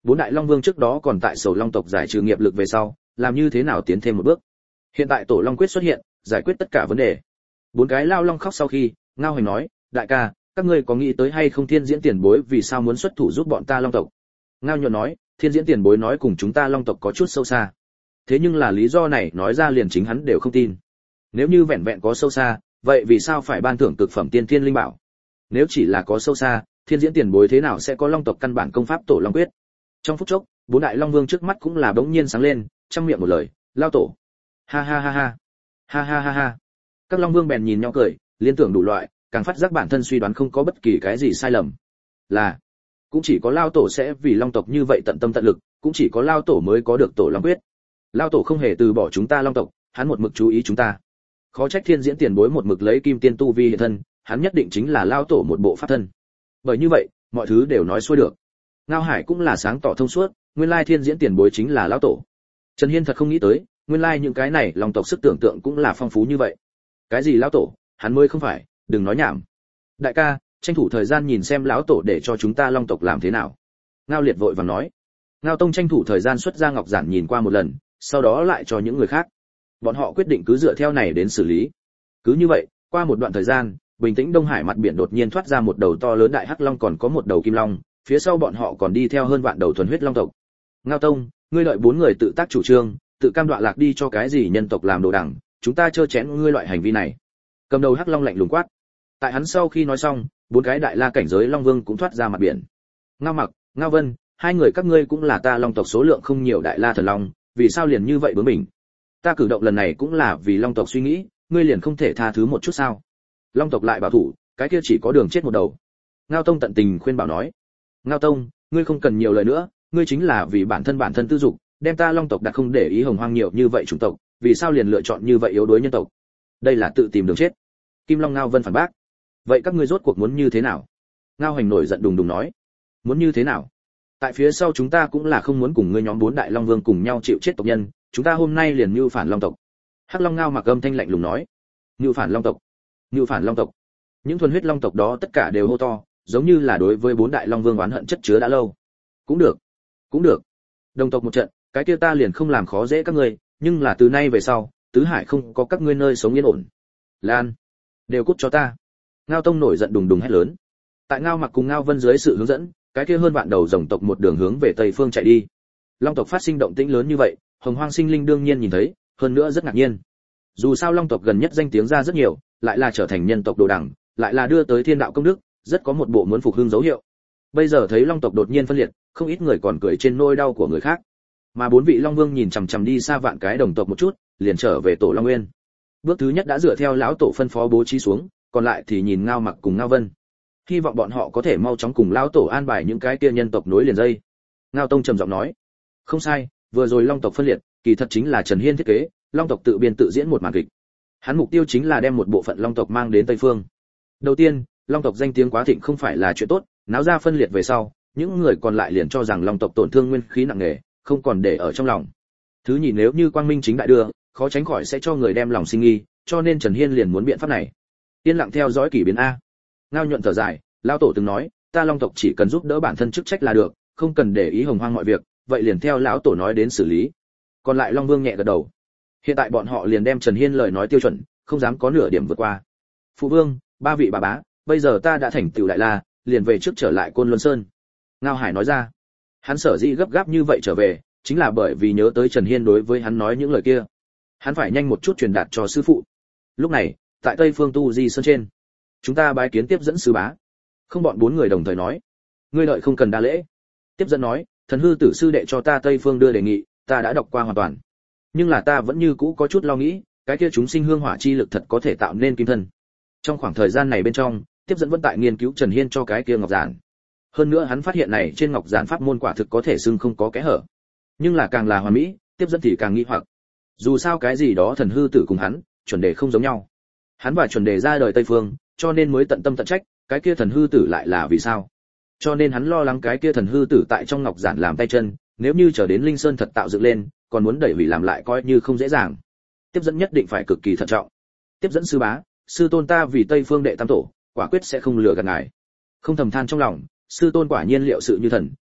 Bốn đại long vương trước đó còn tại Sầu Long tộc giải trừ nghiệp lực về sau, làm như thế nào tiến thêm một bước. Hiện tại tổ long quyết xuất hiện, giải quyết tất cả vấn đề. Bốn cái lao long khóc sau khi, Ngao Hoành nói, đại ca, các ngươi có nghĩ tới hay không Thiên Diễn tiền bối vì sao muốn xuất thủ giúp bọn ta long tộc? Ngao Nhuận nói, Thiên Diễn tiền bối nói cùng chúng ta long tộc có chút sâu xa. Thế nhưng là lý do này nói ra liền chính hắn đều không tin. Nếu như vẹn vẹn có sâu xa, vậy vì sao phải ban thưởng cực phẩm tiên thiên linh bảo? Nếu chỉ là có sâu xa, Thiên Diễn tiền bối thế nào sẽ có long tộc căn bản công pháp tổ long quyết? Trong phút chốc, bốn đại long vương trước mắt cũng là bỗng nhiên sáng lên, trong miệng một lời, lao tổ. Ha ha ha ha. Ha ha ha ha. Các long vương bèn nhìn nhau cười, liên tưởng đủ loại, càng phát giác bản thân suy đoán không có bất kỳ cái gì sai lầm. Là, cũng chỉ có lao tổ sẽ vì long tộc như vậy tận tâm tận lực, cũng chỉ có lao tổ mới có được tổ long quyết. Lao tổ không hề từ bỏ chúng ta long tộc, hắn một mực chú ý chúng ta. Khó trách Thiên Diễn tiền bối một mực lấy kim tiên tu vi hiện thân, hắn nhất định chính là lao tổ một bộ pháp thân. Bởi như vậy, mọi thứ đều nói xuôi được. Ngao Hải cũng là sáng tỏ thông suốt, nguyên lai Thiên Diễn tiền bối chính là lao tổ. Trần Hiên thật không nghĩ tới, nguyên lai những cái này long tộc sức tưởng tượng cũng là phong phú như vậy. Cái gì lao tổ, hắn mới không phải, đừng nói nhảm. Đại ca, tranh thủ thời gian nhìn xem lão tổ để cho chúng ta long tộc làm thế nào. Ngao Liệt vội vàng nói. Ngao Tông tranh thủ thời gian xuất ra ngọc giản nhìn qua một lần, sau đó lại cho những người khác. Bọn họ quyết định cứ dựa theo này đến xử lý. Cứ như vậy, qua một đoạn thời gian, bình tĩnh Đông Hải mặt biển đột nhiên thoát ra một đầu to lớn đại hắc long còn có một đầu kim long, phía sau bọn họ còn đi theo hơn vạn đầu thuần huyết long tộc. Ngao Tông, ngươi đợi bốn người tự tác chủ trương, tự cam đoạ lạc đi cho cái gì nhân tộc làm đồ đẳng, chúng ta chơ chén ngươi loại hành vi này. Cầm đầu hắc long lạnh lùng quát. Tại hắn sau khi nói xong, bốn cái đại la cảnh giới long vương cũng thoát ra mặt biển. Ngao Mặc, Ngao Vân, hai người các ngươi cũng là ta long tộc số lượng không nhiều đại la thần long, vì sao liền như vậy bướng bỉnh? Ta cử động lần này cũng là vì long tộc suy nghĩ, ngươi liền không thể tha thứ một chút sao? Long tộc lại bảo thủ, cái kia chỉ có đường chết một đầu. Ngao Tông tận tình khuyên bảo nói. Ngao Tông, ngươi không cần nhiều lời nữa, ngươi chính là vì bản thân bản thân tư dục, đem ta long tộc đặt không để ý hồng hoang nhiều như vậy chủng tộc, vì sao liền lựa chọn như vậy yếu đuối nhân tộc? Đây là tự tìm đường chết. Kim Long Ngao Vân phản bác. Vậy các ngươi rốt cuộc muốn như thế nào? Ngao Hành nổi giận đùng đùng nói. Muốn như thế nào? Tại phía sau chúng ta cũng là không muốn cùng ngươi nhóm bốn đại long vương cùng nhau chịu chết tộc nhân, chúng ta hôm nay liền mưu phản long tộc. Hắc Long Ngao Mặc âm thanh lạnh lùng nói. Mưu phản long tộc? Mưu phản long tộc? Những thuần huyết long tộc đó tất cả đều hô to, giống như là đối với bốn đại long vương oán hận chất chứa đã lâu. Cũng được, cũng được. Đồng tộc một trận, cái kia ta liền không làm khó dễ các ngươi, nhưng là từ nay về sau, tứ hải không có các ngươi nơi sống yên ổn. Lan, đều cút cho ta. Ngao Tông nổi giận đùng đùng hét lớn. Tại Ngao Mặc cùng Ngao Vân dưới sự hướng dẫn, cái kia hơn vạn đầu rồng tộc một đường hướng về tây phương chạy đi. Long tộc phát sinh động tĩnh lớn như vậy, Hồng Hoang sinh linh đương nhiên nhìn thấy, hơn nữa rất ngạc nhiên. Dù sao Long tộc gần nhất danh tiếng ra rất nhiều, lại là trở thành nhân tộc đồ đẳng, lại là đưa tới thiên đạo công đức, rất có một bộ muốn phục hưng dấu hiệu. Bây giờ thấy Long tộc đột nhiên phân liệt, không ít người còn cười trên nỗi đau của người khác. Mà bốn vị Long Vương nhìn chằm chằm đi xa vạn cái đồng tộc một chút, liền trở về tổ Long Nguyên. Bước thứ nhất đã dựa theo lão tổ phân phó bố trí xuống, còn lại thì nhìn Ngao Mặc cùng Ngao Vân. Hy vọng bọn họ có thể mau chóng cùng lão tổ an bài những cái kia nhân tộc nối liền dây. Ngao Tông trầm giọng nói, không sai, vừa rồi Long tộc phân liệt, kỳ thật chính là Trần Hiên thiết kế, Long tộc tự biên tự diễn một màn kịch. Hắn mục tiêu chính là đem một bộ phận Long tộc mang đến Tây Phương. Đầu tiên, Long tộc danh tiếng quá thịnh không phải là chuyện tốt, náo ra phân liệt về sau, những người còn lại liền cho rằng Long tộc tổn thương nguyên khí nặng nề, không còn để ở trong lòng. Thứ nhì, nếu như quang minh chính đại đưa, khó tránh khỏi sẽ cho người đem lòng sinh nghi, cho nên Trần Hiên liền muốn biện pháp này. Yên lặng theo dõi kỷ biến a. Ngao Nhuận thở dài, lão tổ từng nói, ta Long tộc chỉ cần giúp đỡ bản thân chức trách là được, không cần để ý hồng hoang mọi việc, vậy liền theo lão tổ nói đến xử lý. Còn lại Long Vương nhẹ gật đầu. Hiện tại bọn họ liền đem Trần Hiên lời nói tiêu chuẩn, không dám có nửa điểm vượt qua. Phụ vương, ba vị bà bá, bây giờ ta đã thành tựu đại la, liền về trước trở lại Côn Luân Sơn. Ngao Hải nói ra. Hắn sở dĩ gấp gáp như vậy trở về, chính là bởi vì nhớ tới Trần Hiên đối với hắn nói những lời kia. Hắn phải nhanh một chút truyền đạt cho sư phụ. Lúc này, tại Tây Phương Tu Di Sơn trên, chúng ta bái kiến tiếp dẫn sư bá. Không bọn bốn người đồng thời nói. Ngươi đợi không cần đa lễ. Tiếp dẫn nói, thần hư tử sư đệ cho ta Tây Phương đưa đề nghị, ta đã đọc qua hoàn toàn. Nhưng là ta vẫn như cũ có chút lo nghĩ, cái kia chúng sinh hương hỏa chi lực thật có thể tạo nên kim thân. Trong khoảng thời gian này bên trong, tiếp dẫn vẫn tại nghiên cứu Trần Hiên cho cái kia ngọc giản. Hơn nữa hắn phát hiện này trên ngọc giản pháp môn quả thực có thể xưng không có kẽ hở. Nhưng là càng là hoàn mỹ, tiếp dẫn thì càng nghi hoặc. Dù sao cái gì đó thần hư tử cùng hắn, chuẩn đề không giống nhau. Hắn và chuẩn đề ra đời Tây Phương, cho nên mới tận tâm tận trách, cái kia thần hư tử lại là vì sao? Cho nên hắn lo lắng cái kia thần hư tử tại trong ngọc giản làm tay chân, nếu như trở đến Linh Sơn thật tạo dựng lên, còn muốn đẩy hủy làm lại coi như không dễ dàng. Tiếp dẫn nhất định phải cực kỳ thận trọng. Tiếp dẫn sư bá, sư tôn ta vì Tây Phương đệ tam tổ, quả quyết sẽ không lừa gạt ngài. Không thầm than trong lòng, sư tôn quả nhiên liệu sự như thần,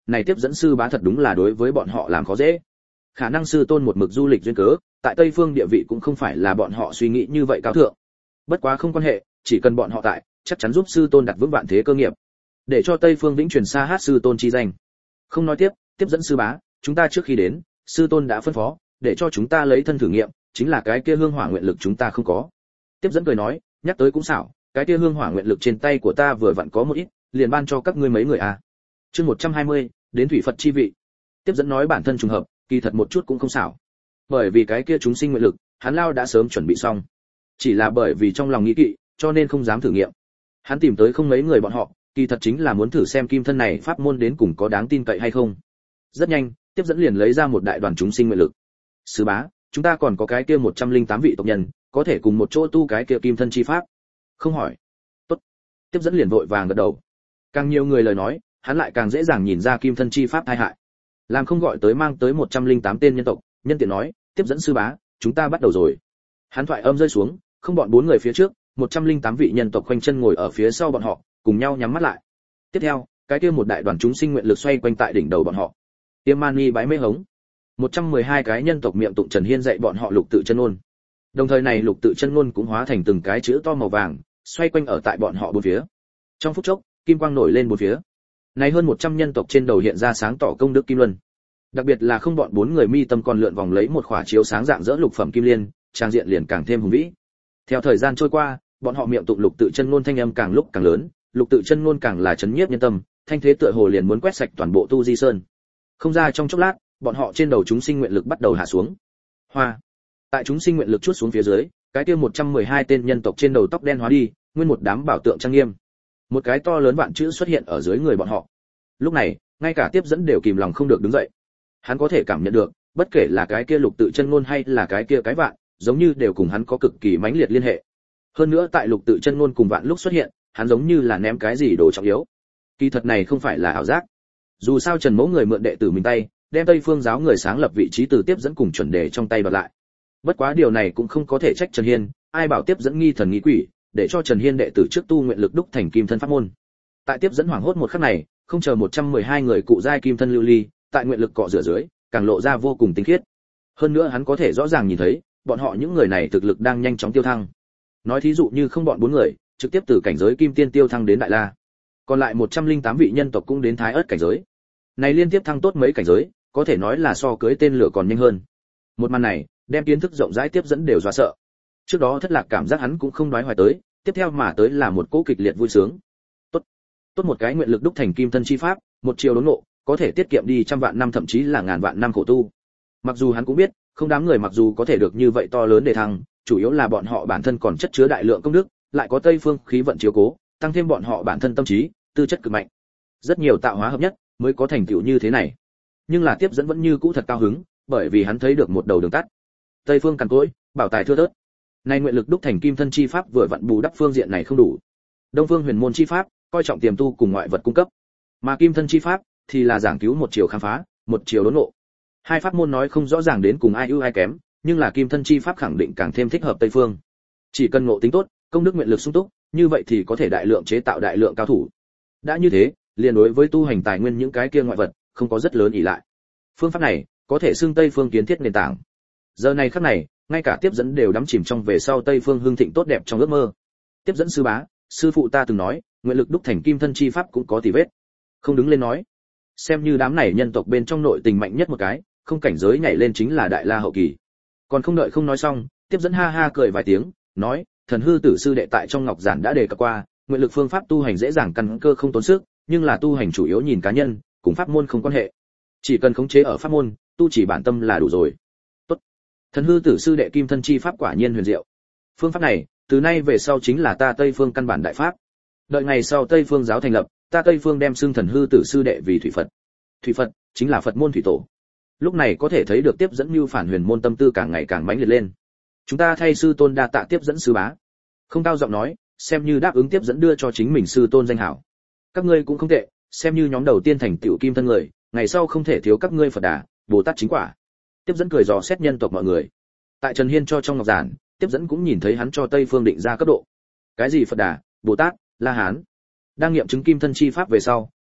này tiếp dẫn sư bá thật đúng là đối với bọn họ làm khó dễ. Khả năng sư tôn một mực du lịch duyên cớ, tại Tây Phương địa vị cũng không phải là bọn họ suy nghĩ như vậy cao thượng. Bất quá không quan hệ, chỉ cần bọn họ tại, chắc chắn giúp sư tôn đặt vững vạn thế cơ nghiệp, để cho Tây Phương vĩnh truyền xa hát sư tôn chi danh. Không nói tiếp, tiếp dẫn sư bá, chúng ta trước khi đến, sư tôn đã phân phó, để cho chúng ta lấy thân thử nghiệm, chính là cái kia hương hỏa nguyện lực chúng ta không có. Tiếp dẫn cười nói, nhắc tới cũng xảo, cái kia hương hỏa nguyện lực trên tay của ta vừa vặn có một ít, liền ban cho các ngươi mấy người à. Chương một trăm hai mươi, đến thủy Phật chi vị. Tiếp dẫn nói bản thân trùng hợp, kỳ thật một chút cũng không xảo. Bởi vì cái kia chúng sinh nguyện lực, hắn lao đã sớm chuẩn bị xong. Chỉ là bởi vì trong lòng nghĩ kỵ, cho nên không dám thử nghiệm. Hắn tìm tới không mấy người bọn họ, kỳ thật chính là muốn thử xem kim thân này pháp môn đến cùng có đáng tin cậy hay không. Rất nhanh, tiếp dẫn liền lấy ra một đại đoàn chúng sinh nguyện lực. Sư bá, chúng ta còn có cái kia một trăm linh tám vị tộc nhân, có thể cùng một chỗ tu cái kia kim thân chi pháp. Không hỏi. Tốt. Tiếp dẫn liền vội vàng gật đầu. Càng nhiều người lời nói, hắn lại càng dễ dàng nhìn ra kim thân chi pháp tai hại. Làm không gọi tới mang tới một trăm linh tám tên nhân tộc, nhân tiện nói, tiếp dẫn sư bá, chúng ta bắt đầu rồi. Hắn thoại âm rơi xuống, không bọn bốn người phía trước, một trăm linh tám vị nhân tộc khoanh chân ngồi ở phía sau bọn họ, cùng nhau nhắm mắt lại. Tiếp theo, cái kia một đại đoàn chúng sinh nguyện lực xoay quanh tại đỉnh đầu bọn họ. Tiêm Mani bái mê hống. một trăm mười hai cái nhân tộc miệng tụng Trần Hiên dạy bọn họ lục tự chân ngôn. Đồng thời này lục tự chân ngôn cũng hóa thành từng cái chữ to màu vàng, xoay quanh ở tại bọn họ bốn phía. Trong phút chốc, kim quang nổi lên bốn phía. Này hơn một trăm nhân tộc trên đầu hiện ra sáng tỏ công đức kim luân. Đặc biệt là không bọn bốn người mi tâm còn lượn vòng lấy một khỏa chiếu sáng dạng dỡ lục phẩm kim liên, trang diện liền càng thêm hùng vĩ. Theo thời gian trôi qua, bọn họ miệng tụng lục tự chân ngôn thanh âm càng lúc càng lớn, lục tự chân ngôn càng là chấn nhiếp nhân tâm, thanh thế tựa hồ liền muốn quét sạch toàn bộ Tu Di Sơn. Không ra trong chốc lát, bọn họ trên đầu chúng sinh nguyện lực bắt đầu hạ xuống. Hoa. Tại chúng sinh nguyện lực chuốt xuống phía dưới, cái kia một trăm mười hai tên nhân tộc trên đầu tóc đen hóa đi, nguyên một đám bảo tượng trang nghiêm. Một cái to lớn vạn chữ xuất hiện ở dưới người bọn họ. Lúc này, ngay cả tiếp dẫn đều kìm lòng không được đứng dậy. Hắn có thể cảm nhận được, bất kể là cái kia lục tự chân ngôn hay là cái kia cái vạn, giống như đều cùng hắn có cực kỳ mãnh liệt liên hệ. Hơn nữa tại lục tự chân ngôn cùng vạn lúc xuất hiện, hắn giống như là ném cái gì đồ trọng yếu. Kỳ thật này không phải là ảo giác. Dù sao Trần Mẫu người mượn đệ tử mình tay, đem Tây Phương giáo người sáng lập vị trí từ tiếp dẫn cùng chuẩn đề trong tay đoạt lại. Bất quá điều này cũng không có thể trách Trần Hiên, ai bảo tiếp dẫn nghi thần nghi quỷ, để cho Trần Hiên đệ tử trước tu nguyện lực đúc thành kim thân pháp môn. Tại tiếp dẫn hoảng hốt một khắc này, không chờ một trăm mười hai người cụ giai kim thân lưu ly, tại nguyện lực cọ rửa dưới, càng lộ ra vô cùng tinh khiết. Hơn nữa hắn có thể rõ ràng nhìn thấy, bọn họ những người này thực lực đang nhanh chóng tiêu thăng. Nói thí dụ như không bọn bốn người, trực tiếp từ cảnh giới kim tiên tiêu thăng đến đại la. Còn lại một trăm linh tám vị nhân tộc cũng đến thái ớt cảnh giới. Này liên tiếp thăng tốt mấy cảnh giới, có thể nói là so cưới tên lửa còn nhanh hơn. Một màn này, đem kiến thức rộng rãi tiếp dẫn đều dọa sợ. Trước đó thất lạc cảm giác hắn cũng không nói hoài tới, tiếp theo mà tới là một cỗ kịch liệt vui sướng. Tốt, tốt một cái nguyện lực đúc thành kim thân chi pháp, một chiều đốn ngộ, có thể tiết kiệm đi trăm vạn năm thậm chí là ngàn vạn năm khổ tu. Mặc dù hắn cũng biết, không đám người mặc dù có thể được như vậy to lớn để thăng, chủ yếu là bọn họ bản thân còn chất chứa đại lượng công đức, lại có Tây Phương khí vận chiếu cố, tăng thêm bọn họ bản thân tâm trí, tư chất cực mạnh. Rất nhiều tạo hóa hợp nhất, mới có thành tựu như thế này. Nhưng là tiếp dẫn vẫn như cũ thật cao hứng, bởi vì hắn thấy được một đầu đường tắt. Tây Phương cằn cỗi, bảo tài thưa thớt. Nay nguyện lực đúc thành kim thân chi pháp vừa vặn bù đắp phương diện này không đủ. Đông Phương huyền môn chi pháp, coi trọng tiềm tu cùng ngoại vật cung cấp. Mà kim thân chi pháp thì là giảng cứu một chiều khám phá, một chiều đốn ngộ. Hai pháp môn nói không rõ ràng đến cùng ai ưu ai kém, nhưng là kim thân chi pháp khẳng định càng thêm thích hợp Tây Phương. Chỉ cần ngộ tính tốt, công đức nguyện lực sung túc, như vậy thì có thể đại lượng chế tạo đại lượng cao thủ. Đã như thế, liền đối với tu hành tài nguyên những cái kia ngoại vật, không có rất lớn ỷ lại. Phương pháp này, có thể xưng Tây Phương kiến thiết nền tảng. Giờ này khắc này, ngay cả tiếp dẫn đều đắm chìm trong về sau Tây Phương hưng thịnh tốt đẹp trong ước mơ. Tiếp dẫn sư bá, sư phụ ta từng nói, nguyện lực đúc thành kim thân chi pháp cũng có tỉ vết. Không đứng lên nói, xem như đám này nhân tộc bên trong nội tình mạnh nhất một cái, không cảnh giới nhảy lên chính là đại la hậu kỳ. Còn không đợi không nói xong, tiếp dẫn ha ha cười vài tiếng, nói, thần hư tử sư đệ tại trong ngọc giản đã đề cập qua, nguyện lực phương pháp tu hành dễ dàng căn cơ không tốn sức, nhưng là tu hành chủ yếu nhìn cá nhân, cùng pháp môn không quan hệ. Chỉ cần khống chế ở pháp môn, tu chỉ bản tâm là đủ rồi. Tốt. Thần hư tử sư đệ kim thân chi pháp quả nhiên huyền diệu. Phương pháp này, từ nay về sau chính là ta Tây Phương căn bản đại pháp. Đợi ngày sau Tây Phương giáo thành lập, ta Tây Phương đem xưng thần hư tử sư đệ vì thủy Phật. Thủy Phật chính là Phật môn thủy tổ. Lúc này có thể thấy được tiếp dẫn như phản huyền môn tâm tư càng ngày càng mãnh liệt lên. Chúng ta thay sư tôn đa tạ tiếp dẫn sư bá. Không cao giọng nói, xem như đáp ứng tiếp dẫn đưa cho chính mình sư tôn danh hảo. Các ngươi cũng không tệ, xem như nhóm đầu tiên thành tựu kim thân người, ngày sau không thể thiếu các ngươi Phật Đà, Bồ Tát chính quả. Tiếp dẫn cười dò xét nhân tộc mọi người. Tại Trần Hiên cho trong ngọc giản, tiếp dẫn cũng nhìn thấy hắn cho Tây Phương định ra cấp độ. Cái gì Phật Đà, Bồ Tát, La Hán. Đang nghiệm chứng kim thân chi pháp về sau,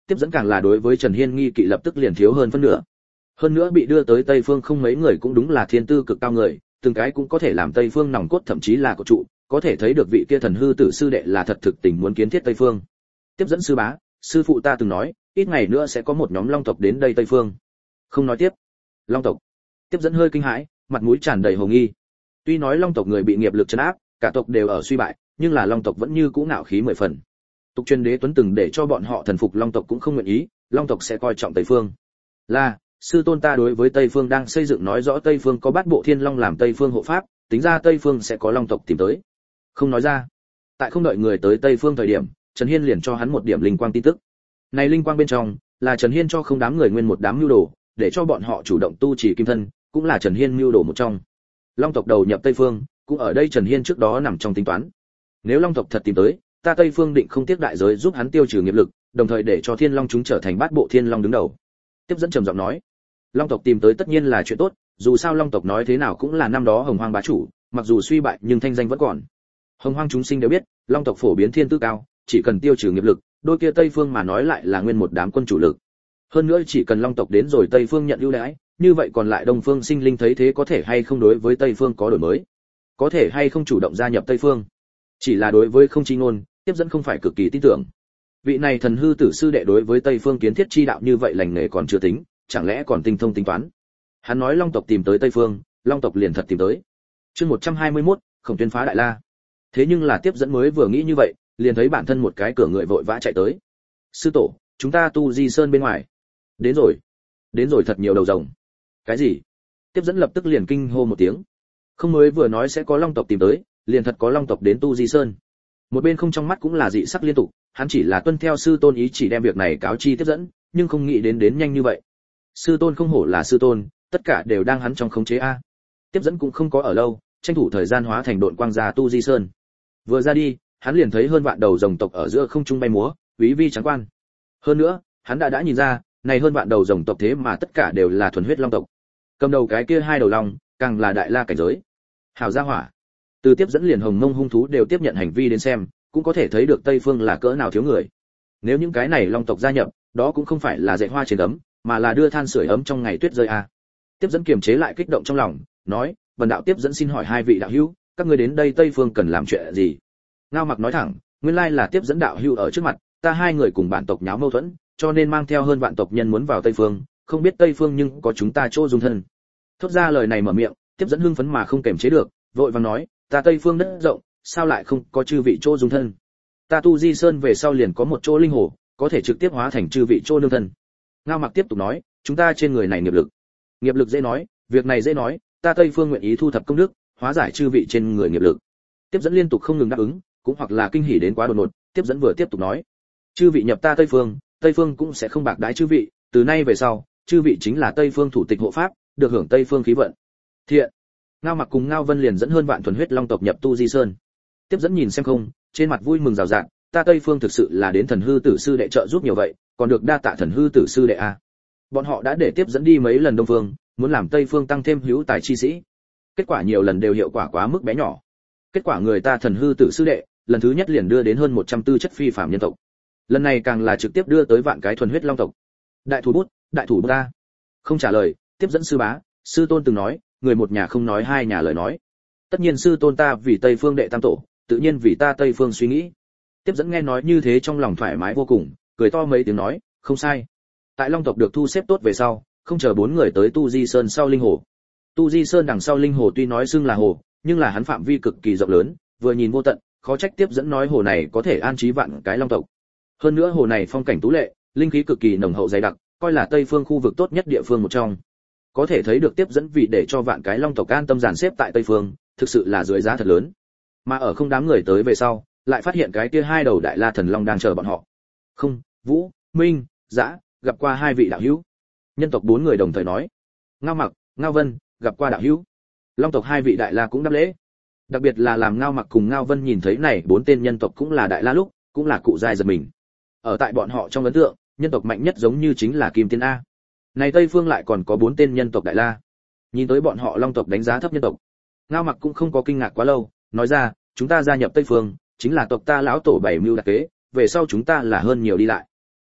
tiếp dẫn càng là đối với Trần Hiên nghi kỵ lập tức liền thiếu hơn phân nửa. Hơn nữa bị đưa tới Tây Phương không mấy người cũng đúng là thiên tư cực cao người, từng cái cũng có thể làm Tây Phương nòng cốt thậm chí là cột trụ, có thể thấy được vị kia thần hư tử sư đệ là thật thực tình muốn kiến thiết Tây Phương. Tiếp dẫn sư bá, sư phụ ta từng nói, ít ngày nữa sẽ có một nhóm long tộc đến đây Tây Phương. Không nói tiếp. Long tộc. Tiếp dẫn hơi kinh hãi, mặt mũi tràn đầy hồ nghi. Tuy nói long tộc người bị nghiệp lực trấn áp, cả tộc đều ở suy bại, nhưng là long tộc vẫn như cũ ngạo khí mười phần. Tục truyền đế tuấn từng để cho bọn họ thần phục long tộc cũng không nguyện ý, long tộc sẽ coi trọng Tây Phương. Là, sư tôn ta đối với Tây Phương đang xây dựng nói rõ Tây Phương có bát bộ thiên long làm Tây Phương hộ pháp, tính ra Tây Phương sẽ có long tộc tìm tới. Không nói ra. Tại không đợi người tới Tây Phương thời điểm, Trần Hiên liền cho hắn một điểm linh quang tin tức. Này linh quang bên trong là Trần Hiên cho không đám người nguyên một đám mưu đồ, để cho bọn họ chủ động tu trì kim thân, cũng là Trần Hiên mưu đồ một trong. Long tộc đầu nhập Tây Phương, cũng ở đây Trần Hiên trước đó nằm trong tính toán. Nếu long tộc thật tìm tới, ta Tây Phương định không tiếc đại giới giúp hắn tiêu trừ nghiệp lực, đồng thời để cho Thiên Long chúng trở thành bát bộ Thiên Long đứng đầu. Tiếp dẫn trầm giọng nói, long tộc tìm tới tất nhiên là chuyện tốt, dù sao long tộc nói thế nào cũng là năm đó Hồng Hoang bá chủ, mặc dù suy bại nhưng thanh danh vẫn còn. Hồng Hoang chúng sinh đều biết, long tộc phổ biến thiên tư cao, chỉ cần tiêu trừ nghiệp lực, đôi kia Tây Phương mà nói lại là nguyên một đám quân chủ lực. Hơn nữa chỉ cần long tộc đến rồi Tây Phương nhận ưu đãi, như vậy còn lại Đông Phương sinh linh thấy thế có thể hay không đối với Tây Phương có đổi mới, có thể hay không chủ động gia nhập Tây Phương. Chỉ là đối với không chi ngôn, tiếp dẫn không phải cực kỳ tin tưởng. Vị này thần hư tử sư đệ đối với Tây Phương kiến thiết chi đạo như vậy lành nghề còn chưa tính, chẳng lẽ còn tinh thông tính toán. Hắn nói long tộc tìm tới Tây Phương, long tộc liền thật tìm tới. Chương một trăm hai mươi mốt, Khổng Tuyên phá Đại La. Thế nhưng là tiếp dẫn mới vừa nghĩ như vậy, liền thấy bản thân một cái cửa người vội vã chạy tới. Sư tổ, chúng ta tu Di Sơn bên ngoài. Đến rồi. Đến rồi thật nhiều đầu rồng. Cái gì? Tiếp dẫn lập tức liền kinh hô một tiếng. Không mới vừa nói sẽ có long tộc tìm tới, liền thật có long tộc đến tu Di Sơn. Một bên không trong mắt cũng là dị sắc liên tục, hắn chỉ là tuân theo sư tôn ý chỉ đem việc này cáo chi tiếp dẫn, nhưng không nghĩ đến đến nhanh như vậy. Sư tôn không hổ là sư tôn, tất cả đều đang hắn trong khống chế a. Tiếp dẫn cũng không có ở lâu, tranh thủ thời gian hóa thành độn quang ra tu Di Sơn. Vừa ra đi, hắn liền thấy hơn vạn đầu rồng tộc ở giữa không trung bay múa, quý vi trắng quan. Hơn nữa, hắn đã đã nhìn ra, này hơn vạn đầu rồng tộc thế mà tất cả đều là thuần huyết long tộc. Cầm đầu cái kia hai đầu long, càng là đại la cảnh giới. Hảo gia hỏa. Từ tiếp dẫn liền hồng mông hung thú đều tiếp nhận hành vi đến xem, cũng có thể thấy được Tây Phương là cỡ nào thiếu người. Nếu những cái này long tộc gia nhập, đó cũng không phải là dạy hoa trên ấm, mà là đưa than sưởi ấm trong ngày tuyết rơi a. Tiếp dẫn kiềm chế lại kích động trong lòng, nói, "Vân đạo tiếp dẫn xin hỏi hai vị đạo hữu, các ngươi đến đây Tây Phương cần làm chuyện gì?" Ngao Mặc nói thẳng, nguyên lai là tiếp dẫn đạo hữu ở trước mặt, ta hai người cùng bản tộc nháo mâu thuẫn, cho nên mang theo hơn vạn tộc nhân muốn vào Tây Phương, không biết Tây Phương nhưng có chúng ta chỗ dung thân. Thốt ra lời này mở miệng, tiếp dẫn hưng phấn mà không kềm chế được, vội vàng nói, ta Tây Phương đất rộng, sao lại không có chư vị chỗ dung thân? Ta tu Di Sơn về sau liền có một chỗ linh hồ, có thể trực tiếp hóa thành chư vị chỗ nương thân. Ngao Mặc tiếp tục nói, chúng ta trên người này nghiệp lực. Nghiệp lực dễ nói, việc này dễ nói, ta Tây Phương nguyện ý thu thập công đức, hóa giải chư vị trên người nghiệp lực. Tiếp dẫn liên tục không ngừng đáp ứng, cũng hoặc là kinh hỉ đến quá đột ngột, tiếp dẫn vừa tiếp tục nói, chư vị nhập ta Tây Phương, Tây Phương cũng sẽ không bạc đái chư vị, từ nay về sau, chư vị chính là Tây Phương thủ tịch hộ pháp, được hưởng Tây Phương khí vận. Thiện. Ngao Mặc cùng Ngao Vân liền dẫn hơn vạn thuần huyết long tộc nhập tu Di Sơn. Tiếp dẫn nhìn xem không, trên mặt vui mừng rào rạt, ta Tây Phương thực sự là đến thần hư tử sư đệ trợ giúp nhiều vậy, còn được đa tạ thần hư tử sư đệ a. Bọn họ đã để tiếp dẫn đi mấy lần Đông Phương, muốn làm Tây Phương tăng thêm hữu tài chi sĩ. Kết quả nhiều lần đều hiệu quả quá mức bé nhỏ. Kết quả người ta thần hư tử sư đệ, lần thứ nhất liền đưa đến hơn một trăm tư chất phi phàm nhân tộc. Lần này càng là trực tiếp đưa tới vạn cái thuần huyết long tộc. Đại thủ bút, đại thủ bút ta. Không trả lời, tiếp dẫn sư bá, sư tôn từng nói, người một nhà không nói hai nhà lời nói. Tất nhiên sư tôn ta vì Tây Phương đệ tam tổ, tự nhiên vì ta Tây Phương suy nghĩ. Tiếp dẫn nghe nói như thế trong lòng thoải mái vô cùng, cười to mấy tiếng nói, không sai. Tại long tộc được thu xếp tốt về sau, không chờ bốn người tới tu Di Sơn sau linh hồ. Tu Di Sơn đằng sau linh hồ tuy nói xưng là hồ, nhưng là hắn phạm vi cực kỳ rộng lớn, vừa nhìn vô tận, khó trách tiếp dẫn nói hồ này có thể an trí vạn cái long tộc. Hơn nữa hồ này phong cảnh tú lệ, linh khí cực kỳ nồng hậu dày đặc, coi là Tây Phương khu vực tốt nhất địa phương một trong. Có thể thấy được tiếp dẫn vì để cho vạn cái long tộc an tâm dàn xếp tại Tây Phương, thực sự là dưới giá thật lớn. Mà ở không đám người tới về sau, lại phát hiện cái kia hai đầu đại la thần long đang chờ bọn họ. Không, Vũ, Minh, Dã, gặp qua hai vị đạo hữu. Nhân tộc bốn người đồng thời nói. Ngao Mặc, Ngao Vân, gặp qua đạo hữu. Long tộc hai vị đại la cũng đáp lễ. Đặc biệt là làm Ngao Mặc cùng Ngao Vân nhìn thấy này bốn tên nhân tộc cũng là đại la lúc, cũng là cụ giai giật mình. Ở tại bọn họ trong ấn tượng, nhân tộc mạnh nhất giống như chính là Kim Tiên A. Này Tây Phương lại còn có bốn tên nhân tộc đại la. Nhìn tới bọn họ long tộc đánh giá thấp nhân tộc. Ngao Mặc cũng không có kinh ngạc quá lâu, nói ra, chúng ta gia nhập Tây Phương, chính là tộc ta lão tổ bảy mưu đặc kế, về sau chúng ta là hơn nhiều đi lại.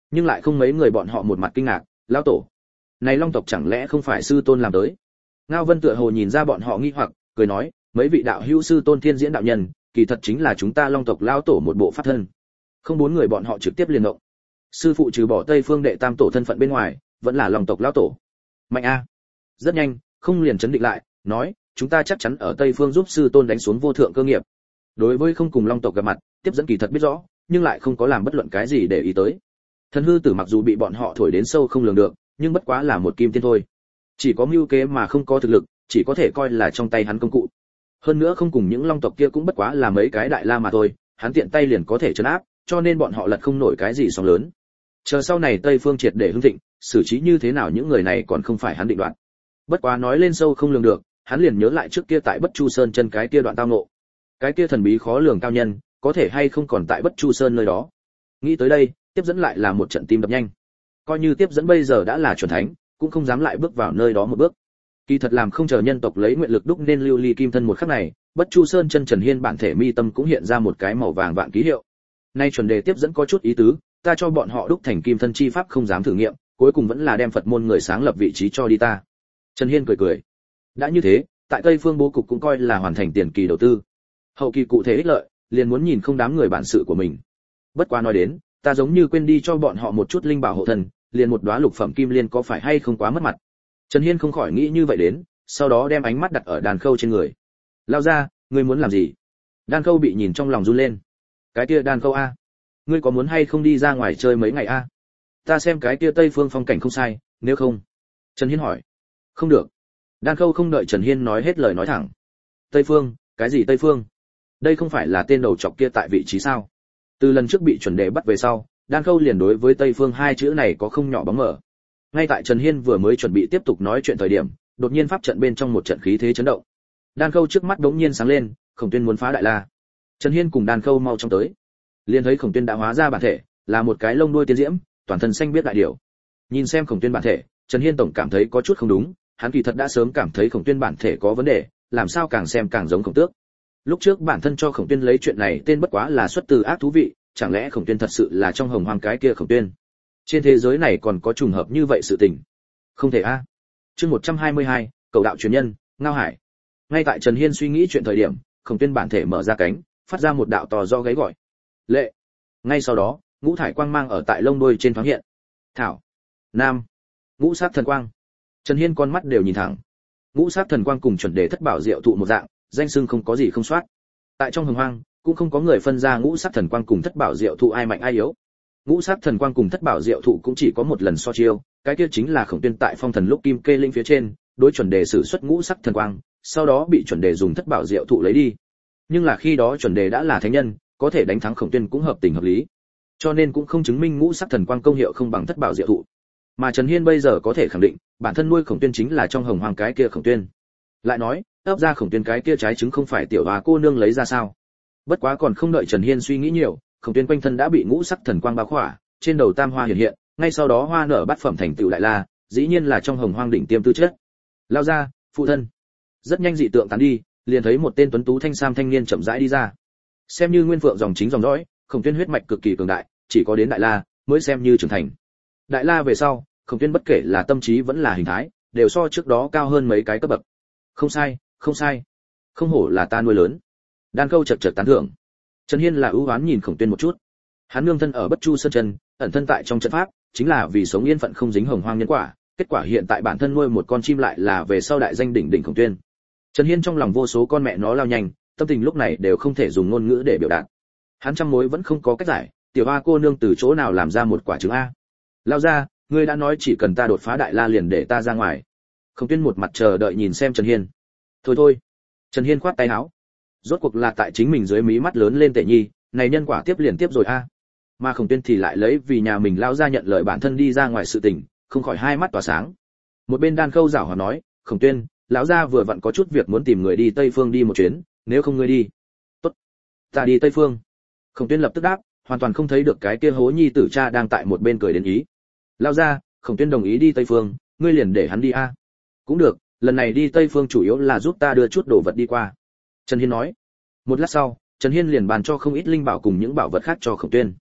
Nhưng lại không mấy người bọn họ một mặt kinh ngạc, lão tổ, này long tộc chẳng lẽ không phải sư tôn làm tới? Ngao Vân tựa hồ nhìn ra bọn họ nghi hoặc, cười nói, mấy vị đạo hữu sư tôn thiên diễn đạo nhân, kỳ thật chính là chúng ta long tộc lão tổ một bộ pháp thân. Không bốn người bọn họ trực tiếp liền động. Sư phụ trừ bỏ Tây Phương đệ tam tổ thân phận bên ngoài, vẫn là long tộc lão tổ. Mạnh a. Rất nhanh, không liền chấn định lại, nói, chúng ta chắc chắn ở Tây Phương giúp sư tôn đánh xuống vô thượng cơ nghiệp. Đối với không cùng long tộc gặp mặt, tiếp dẫn kỳ thật biết rõ, nhưng lại không có làm bất luận cái gì để ý tới. Thần hư tử mặc dù bị bọn họ thổi đến sâu không lường được, nhưng bất quá là một kim tiên thôi. Chỉ có mưu kế mà không có thực lực, chỉ có thể coi là trong tay hắn công cụ. Hơn nữa không cùng những long tộc kia cũng bất quá là mấy cái đại la mà thôi, hắn tiện tay liền có thể trấn áp, cho nên bọn họ lật không nổi cái gì sóng lớn. Chờ sau này Tây Phương triệt để hưng thịnh, xử trí như thế nào những người này còn không phải hắn định đoạt. Bất quá nói lên sâu không lường được, hắn liền nhớ lại trước kia tại Bất Chu Sơn chân cái kia đoạn tao ngộ. Cái kia thần bí khó lường cao nhân, có thể hay không còn tại Bất Chu Sơn nơi đó. Nghĩ tới đây, tiếp dẫn lại là một trận tim đập nhanh. Coi như tiếp dẫn bây giờ đã là chuẩn thánh, cũng không dám lại bước vào nơi đó một bước. Kỳ thật làm không chờ nhân tộc lấy nguyện lực đúc nên lưu ly kim thân một khắc này, Bất Chu Sơn chân Trần Hiên bản thể mi tâm cũng hiện ra một cái màu vàng vạn ký hiệu. Nay chuẩn đề tiếp dẫn có chút ý tứ, ta cho bọn họ đúc thành kim thân chi pháp không dám thử nghiệm, cuối cùng vẫn là đem Phật môn người sáng lập vị trí cho đi ta. Trần Hiên cười cười. Đã như thế, tại Tây Phương bố cục cũng coi là hoàn thành tiền kỳ đầu tư. Hậu kỳ cụ thể ích lợi, liền muốn nhìn không đám người bản sự của mình. Bất quá nói đến, ta giống như quên đi cho bọn họ một chút linh bảo hộ thần, liền một đóa lục phẩm kim liên có phải hay không quá mất mặt. Trần Hiên không khỏi nghĩ như vậy đến, sau đó đem ánh mắt đặt ở Đan Khâu trên người. Lao ra, ngươi muốn làm gì? Đan Khâu bị nhìn trong lòng run lên. Cái kia Đan Khâu a, ngươi có muốn hay không đi ra ngoài chơi mấy ngày a? Ta xem cái kia Tây Phương phong cảnh không sai, nếu không. Trần Hiên hỏi. Không được. Đan Khâu không đợi Trần Hiên nói hết lời nói thẳng. Tây Phương, cái gì Tây Phương? Đây không phải là tên đầu trọc kia tại vị trí sao? Từ lần trước bị chuẩn đề bắt về sau, Đan Khâu liền đối với Tây Phương hai chữ này có không nhỏ bóng mờ. Ngay tại Trần Hiên vừa mới chuẩn bị tiếp tục nói chuyện thời điểm, đột nhiên pháp trận bên trong một trận khí thế chấn động. Đan Khâu trước mắt đống nhiên sáng lên, Khổng Tuyên muốn phá đại la. Trần Hiên cùng Đan Khâu mau chóng tới. Liền thấy Khổng Tuyên đã hóa ra bản thể, là một cái lông đuôi tiên diễm, toàn thân xanh biết đại điểu. Nhìn xem Khổng Tuyên bản thể, Trần Hiên tổng cảm thấy có chút không đúng, hắn kỳ thật đã sớm cảm thấy Khổng Tuyên bản thể có vấn đề, làm sao càng xem càng giống Khổng Tước. Lúc trước bản thân cho Khổng Tuyên lấy chuyện này tên bất quá là xuất từ ác thú vị, chẳng lẽ Khổng Tuyên thật sự là trong hồng hoang cái kia Khổng Tuyên? Trên thế giới này còn có trùng hợp như vậy sự tình? Không thể a. À. Chương một trăm hai mươi hai, cầu đạo truyền nhân, Ngao Hải. Ngay tại Trần Hiên suy nghĩ chuyện thời điểm, Khổng Tuyên bản thể mở ra cánh, phát ra một đạo to do gáy gọi. Lệ. Ngay sau đó, ngũ thải quang mang ở tại lông đuôi trên thoáng hiện. Thảo. Nam. Ngũ sát thần quang. Trần Hiên con mắt đều nhìn thẳng. Ngũ sát thần quang cùng chuẩn đề thất bảo diệu thụ một dạng, danh xưng không có gì không soát. Tại trong hồng hoang, cũng không có người phân ra ngũ sát thần quang cùng thất bảo diệu thụ ai mạnh ai yếu. Ngũ sát thần quang cùng thất bảo diệu thụ cũng chỉ có một lần so chiêu, cái kia chính là Khổng Tuyên tại phong thần lúc kim kê linh phía trên, đối chuẩn đề sử xuất ngũ sắc thần quang, sau đó bị chuẩn đề dùng thất bảo diệu thụ lấy đi. Nhưng là khi đó chuẩn đề đã là thánh nhân, có thể đánh thắng Khổng Tuyên cũng hợp tình hợp lý, cho nên cũng không chứng minh ngũ sắc thần quang công hiệu không bằng thất bảo diệu thụ. Mà Trần Hiên bây giờ có thể khẳng định, bản thân nuôi Khổng Tuyên chính là trong hồng hoàng cái kia Khổng Tuyên. Lại nói, ấp ra Khổng Tuyên cái kia trái trứng không phải tiểu hòa cô nương lấy ra sao? Bất quá còn không đợi Trần Hiên suy nghĩ nhiều, Khổng Tuyên quanh thân đã bị ngũ sắc thần quang bao khỏa, trên đầu tam hoa hiện hiện, ngay sau đó hoa nở bát phẩm thành tựu đại la, dĩ nhiên là trong hồng hoang đỉnh tiêm tư chất. Lao ra, phụ thân. Rất nhanh dị tượng tán đi, liền thấy một tên tuấn tú thanh sam thanh niên chậm rãi đi ra. Xem như nguyên phượng dòng chính dòng dõi, Khổng Tuyên huyết mạch cực kỳ cường đại, chỉ có đến đại la mới xem như trưởng thành. Đại la về sau, Khổng Tuyên bất kể là tâm trí vẫn là hình thái, đều so trước đó cao hơn mấy cái cấp bậc. Không sai, không sai. Không hổ là ta nuôi lớn. Đan Câu chật chật tán thưởng. Trần Hiên là ưu ái nhìn Khổng Tuyên một chút. Hắn nương thân ở Bất Chu Sơn chân, ẩn thân tại trong trận pháp, chính là vì sống yên phận không dính hồng hoang nhân quả, kết quả hiện tại bản thân nuôi một con chim lại là về sau đại danh đỉnh đỉnh Khổng Tuyên. Trần Hiên trong lòng vô số con mẹ nó lao nhanh, tâm tình lúc này đều không thể dùng ngôn ngữ để biểu đạt. Hắn trăm mối vẫn không có cách giải, tiểu hoa cô nương từ chỗ nào làm ra một quả trứng a? Lao ra, ngươi đã nói chỉ cần ta đột phá đại la liền để ta ra ngoài. Khổng Tuyên một mặt chờ đợi nhìn xem Trần Hiên. Thôi thôi. Trần Hiên khoát tay áo. Rốt cuộc là tại chính mình dưới mí mắt lớn lên tệ nhi, này nhân quả tiếp liền tiếp rồi a. Mà Khổng Tuyên thì lại lấy vì nhà mình lao ra nhận lời bản thân đi ra ngoài sự tình, không khỏi hai mắt tỏa sáng. Một bên Đan Khâu giảo hòa nói, Khổng Tuyên, lão gia vừa vặn có chút việc muốn tìm người đi Tây Phương đi một chuyến, nếu không ngươi đi. Tốt, ta đi Tây Phương. Khổng Tuyên lập tức đáp, hoàn toàn không thấy được cái kia hố nhi tử cha đang tại một bên cười đến ý. Lão gia, Khổng Tuyên đồng ý đi Tây Phương, ngươi liền để hắn đi a. Cũng được, lần này đi Tây Phương chủ yếu là giúp ta đưa chút đồ vật đi qua. Trần Hiên nói. Một lát sau, Trần Hiên liền bàn cho không ít linh bảo cùng những bảo vật khác cho Khổng Tuyên.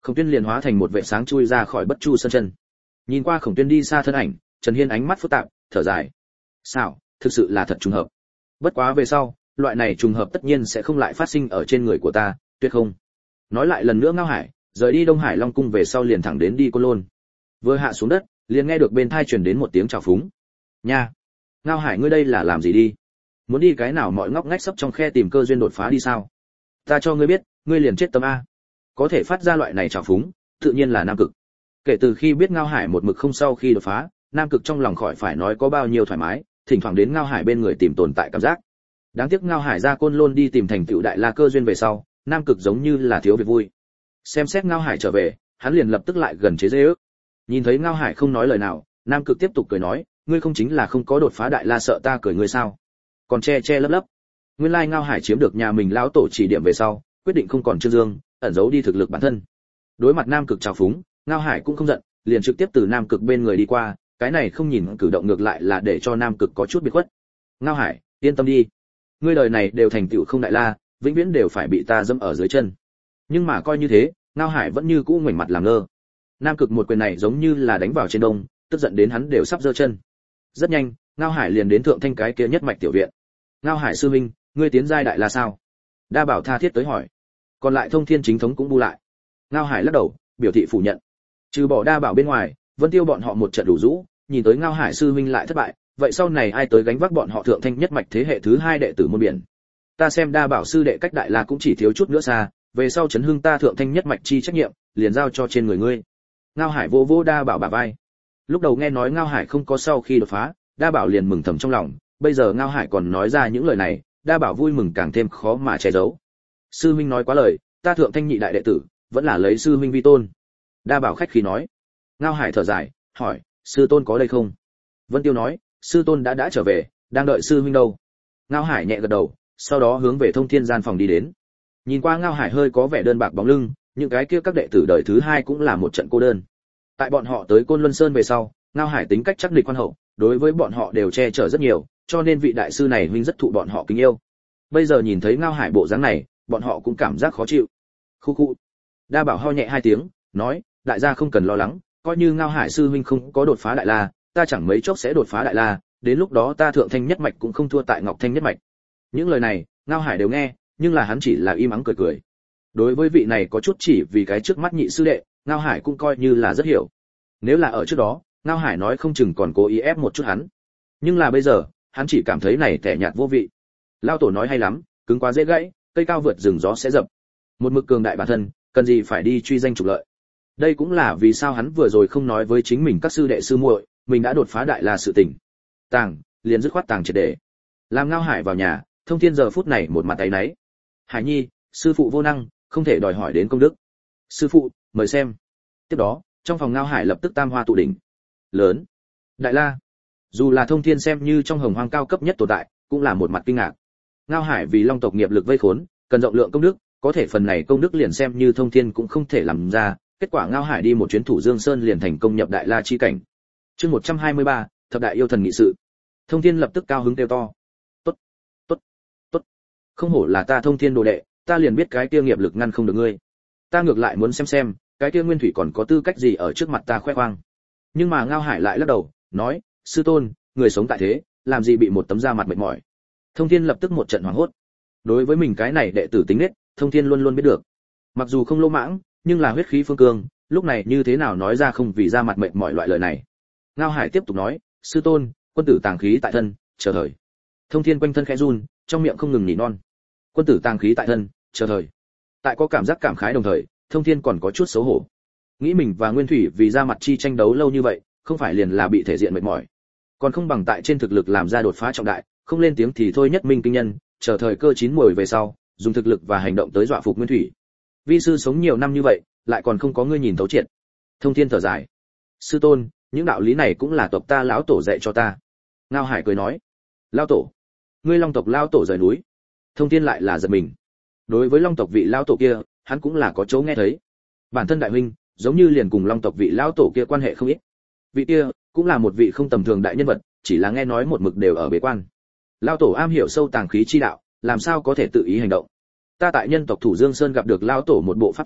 Khổng Tuyên liền hóa thành một vệ sáng chui ra khỏi Bất Chu Sơn chân. Nhìn qua Khổng Tuyên đi xa thân ảnh, Trần Hiên ánh mắt phức tạp, thở dài. Sao, thực sự là thật trùng hợp. Bất quá về sau, loại này trùng hợp tất nhiên sẽ không lại phát sinh ở trên người của ta, tuyệt không. Nói lại lần nữa Ngao Hải, rời đi Đông Hải Long cung về sau liền thẳng đến đi Côn Lôn. Vừa hạ xuống đất, liền nghe được bên tai truyền đến một tiếng chào phúng. Nha, Ngao Hải ngươi đây là làm gì đi? Muốn đi cái nào mọi ngóc ngách sắp trong khe tìm cơ duyên đột phá đi sao? Ta cho ngươi biết, ngươi liền chết tâm a. Có thể phát ra loại này chào phúng, tự nhiên là Nam Cực. Kể từ khi biết Ngao Hải một mực không sau khi đột phá, Nam Cực trong lòng khỏi phải nói có bao nhiêu thoải mái, thỉnh thoảng đến Ngao Hải bên người tìm tồn tại cảm giác. Đáng tiếc Ngao Hải ra Côn Lôn đi tìm thành tựu đại la cơ duyên về sau, Nam Cực giống như là thiếu việc vui. Xem xét Ngao Hải trở về, hắn liền lập tức lại gần chế giễu. Nhìn thấy Ngao Hải không nói lời nào, Nam Cực tiếp tục cười nói, ngươi không chính là không có đột phá đại la sợ ta cười ngươi sao? Còn che che lấp lấp. Nguyên lai Ngao Hải chiếm được nhà mình lão tổ chỉ điểm về sau, quyết định không còn trương dương, ẩn giấu đi thực lực bản thân. Đối mặt Nam Cực trào phúng, Ngao Hải cũng không giận, liền trực tiếp từ Nam Cực bên người đi qua, cái này không nhìn cử động ngược lại là để cho Nam Cực có chút biệt khuất. Ngao Hải, yên tâm đi, ngươi đời này đều thành tựu không đại la, vĩnh viễn đều phải bị ta dẫm ở dưới chân. Nhưng mà coi như thế, Ngao Hải vẫn như cũ ngoảnh mặt làm ngơ. Nam Cực một quyền này giống như là đánh vào trên đông, tức giận đến hắn đều sắp giơ chân. Rất nhanh, Ngao Hải liền đến thượng thanh cái kia nhất mạch tiểu viện. Ngao Hải sư huynh, ngươi tiến giai đại la sao? Đa Bảo tha thiết tới hỏi. Còn lại Thông Thiên chính thống cũng bu lại. Ngao Hải lắc đầu, biểu thị phủ nhận. Trừ bỏ Đa Bảo bên ngoài, Vân Tiêu bọn họ một trận đủ rũ, nhìn tới Ngao Hải sư huynh lại thất bại, vậy sau này ai tới gánh vác bọn họ thượng thanh nhất mạch thế hệ thứ hai đệ tử môn biển? Ta xem Đa Bảo sư đệ cách đại la cũng chỉ thiếu chút nữa xa, về sau chấn hưng ta thượng thanh nhất mạch chi trách nhiệm, liền giao cho trên người ngươi. Ngao Hải vô vô Đa Bảo bả vai. Lúc đầu nghe nói Ngao Hải không có sau khi đột phá, Đa Bảo liền mừng thầm trong lòng, bây giờ Ngao Hải còn nói ra những lời này, Đa Bảo vui mừng càng thêm khó mà che giấu. Sư huynh nói quá lời, ta thượng thanh nhị đại đệ tử, vẫn là lấy sư huynh vi tôn. Đa Bảo khách khí nói. Ngao Hải thở dài, hỏi, sư tôn có đây không? Vân Tiêu nói, sư tôn đã đã trở về, đang đợi sư huynh đâu. Ngao Hải nhẹ gật đầu, sau đó hướng về Thông Thiên gian phòng đi đến. Nhìn qua Ngao Hải hơi có vẻ đơn bạc bóng lưng, những cái kia các đệ tử đời thứ hai cũng là một trận cô đơn. Tại bọn họ tới Côn Luân Sơn về sau, Ngao Hải tính cách chắc địch khoan hậu, đối với bọn họ đều che chở rất nhiều, cho nên vị đại sư này huynh rất thụ bọn họ kính yêu. Bây giờ nhìn thấy Ngao Hải bộ dáng này, bọn họ cũng cảm giác khó chịu. Khu khu. Đa Bảo ho nhẹ hai tiếng, nói, đại gia không cần lo lắng, coi như Ngao Hải sư huynh không có đột phá đại la, ta chẳng mấy chốc sẽ đột phá đại la, đến lúc đó ta thượng thanh nhất mạch cũng không thua tại Ngọc Thanh nhất mạch. Những lời này, Ngao Hải đều nghe, nhưng là hắn chỉ là im ắng cười cười. Đối với vị này có chút chỉ vì cái trước mắt nhị sư đệ, Ngao Hải cũng coi như là rất hiểu. Nếu là ở trước đó, Ngao Hải nói không chừng còn cố ý ép một chút hắn. Nhưng là bây giờ, hắn chỉ cảm thấy này tẻ nhạt vô vị. Lao tổ nói hay lắm, cứng quá dễ gãy, cây cao vượt rừng gió sẽ dập. Một mực cường đại bản thân, cần gì phải đi truy danh trục lợi. Đây cũng là vì sao hắn vừa rồi không nói với chính mình các sư đệ sư muội, mình đã đột phá đại la sự tình. Tàng, liền dứt khoát tàng triệt để. Làm Ngao Hải vào nhà, Thông Thiên giờ phút này một mặt áy náy. Hải Nhi, sư phụ vô năng, không thể đòi hỏi đến công đức. Sư phụ, mời xem. Tiếp đó, trong phòng Ngao Hải lập tức tam hoa tụ đỉnh. Lớn, đại la. Dù là Thông Thiên xem như trong hồng hoang cao cấp nhất tồn tại, cũng là một mặt kinh ngạc. Ngao Hải vì Long tộc nghiệp lực vây khốn, cần rộng lượng công đức, có thể phần này công đức liền xem như Thông Thiên cũng không thể làm ra, kết quả Ngao Hải đi một chuyến Thủ Dương Sơn liền thành công nhập đại la chi cảnh. Chương một trăm hai mươi ba, thập đại yêu thần nghị sự. Thông Thiên lập tức cao hứng kêu to. Tốt, tốt, tốt. Không hổ là ta Thông Thiên đồ đệ, ta liền biết cái kia nghiệp lực ngăn không được ngươi. Ta ngược lại muốn xem xem, cái kia Nguyên Thủy còn có tư cách gì ở trước mặt ta khoe khoang. Nhưng mà Ngao Hải lại lắc đầu, nói, sư tôn, người sống tại thế, làm gì bị một tấm da mặt mệt mỏi. Thông Thiên lập tức một trận hoảng hốt. Đối với mình cái này đệ tử tính nết, Thông Thiên luôn luôn biết được. Mặc dù không lỗ mãng, nhưng là huyết khí phương cương, lúc này như thế nào nói ra không vì da mặt mệt mỏi loại lời này. Ngao Hải tiếp tục nói, sư tôn, quân tử tàng khí tại thân, chờ thời. Thông Thiên quanh thân khẽ run, trong miệng không ngừng nỉ non. Quân tử tàng khí tại thân, chờ thời. Tại có cảm giác cảm khái đồng thời, Thông Thiên còn có chút xấu hổ. Nghĩ mình và Nguyên Thủy vì ra mặt chi tranh đấu lâu như vậy, không phải liền là bị thể diện mệt mỏi, còn không bằng tại trên thực lực làm ra đột phá trọng đại, không lên tiếng thì thôi nhất minh kinh nhân, chờ thời cơ chín muồi về sau, dùng thực lực và hành động tới dọa phục Nguyên Thủy. Vi sư sống nhiều năm như vậy, lại còn không có ngươi nhìn thấu triệt. Thông Thiên thở dài. Sư tôn, những đạo lý này cũng là tộc ta lão tổ dạy cho ta. Ngao Hải cười nói. Lão tổ? Ngươi Long tộc lão tổ rời núi? Thông Thiên lại là giật mình. Đối với Long tộc vị lão tổ kia, hắn cũng là có chỗ nghe thấy. Bản thân đại huynh, giống như liền cùng Long tộc vị lão tổ kia quan hệ không ít. Vị kia cũng là một vị không tầm thường đại nhân vật, chỉ là nghe nói một mực đều ở bế quan. Lão tổ am hiểu sâu tàng khí chi đạo, làm sao có thể tự ý hành động. Ta tại nhân tộc Thủ Dương Sơn gặp được lão tổ một bộ pháp thân,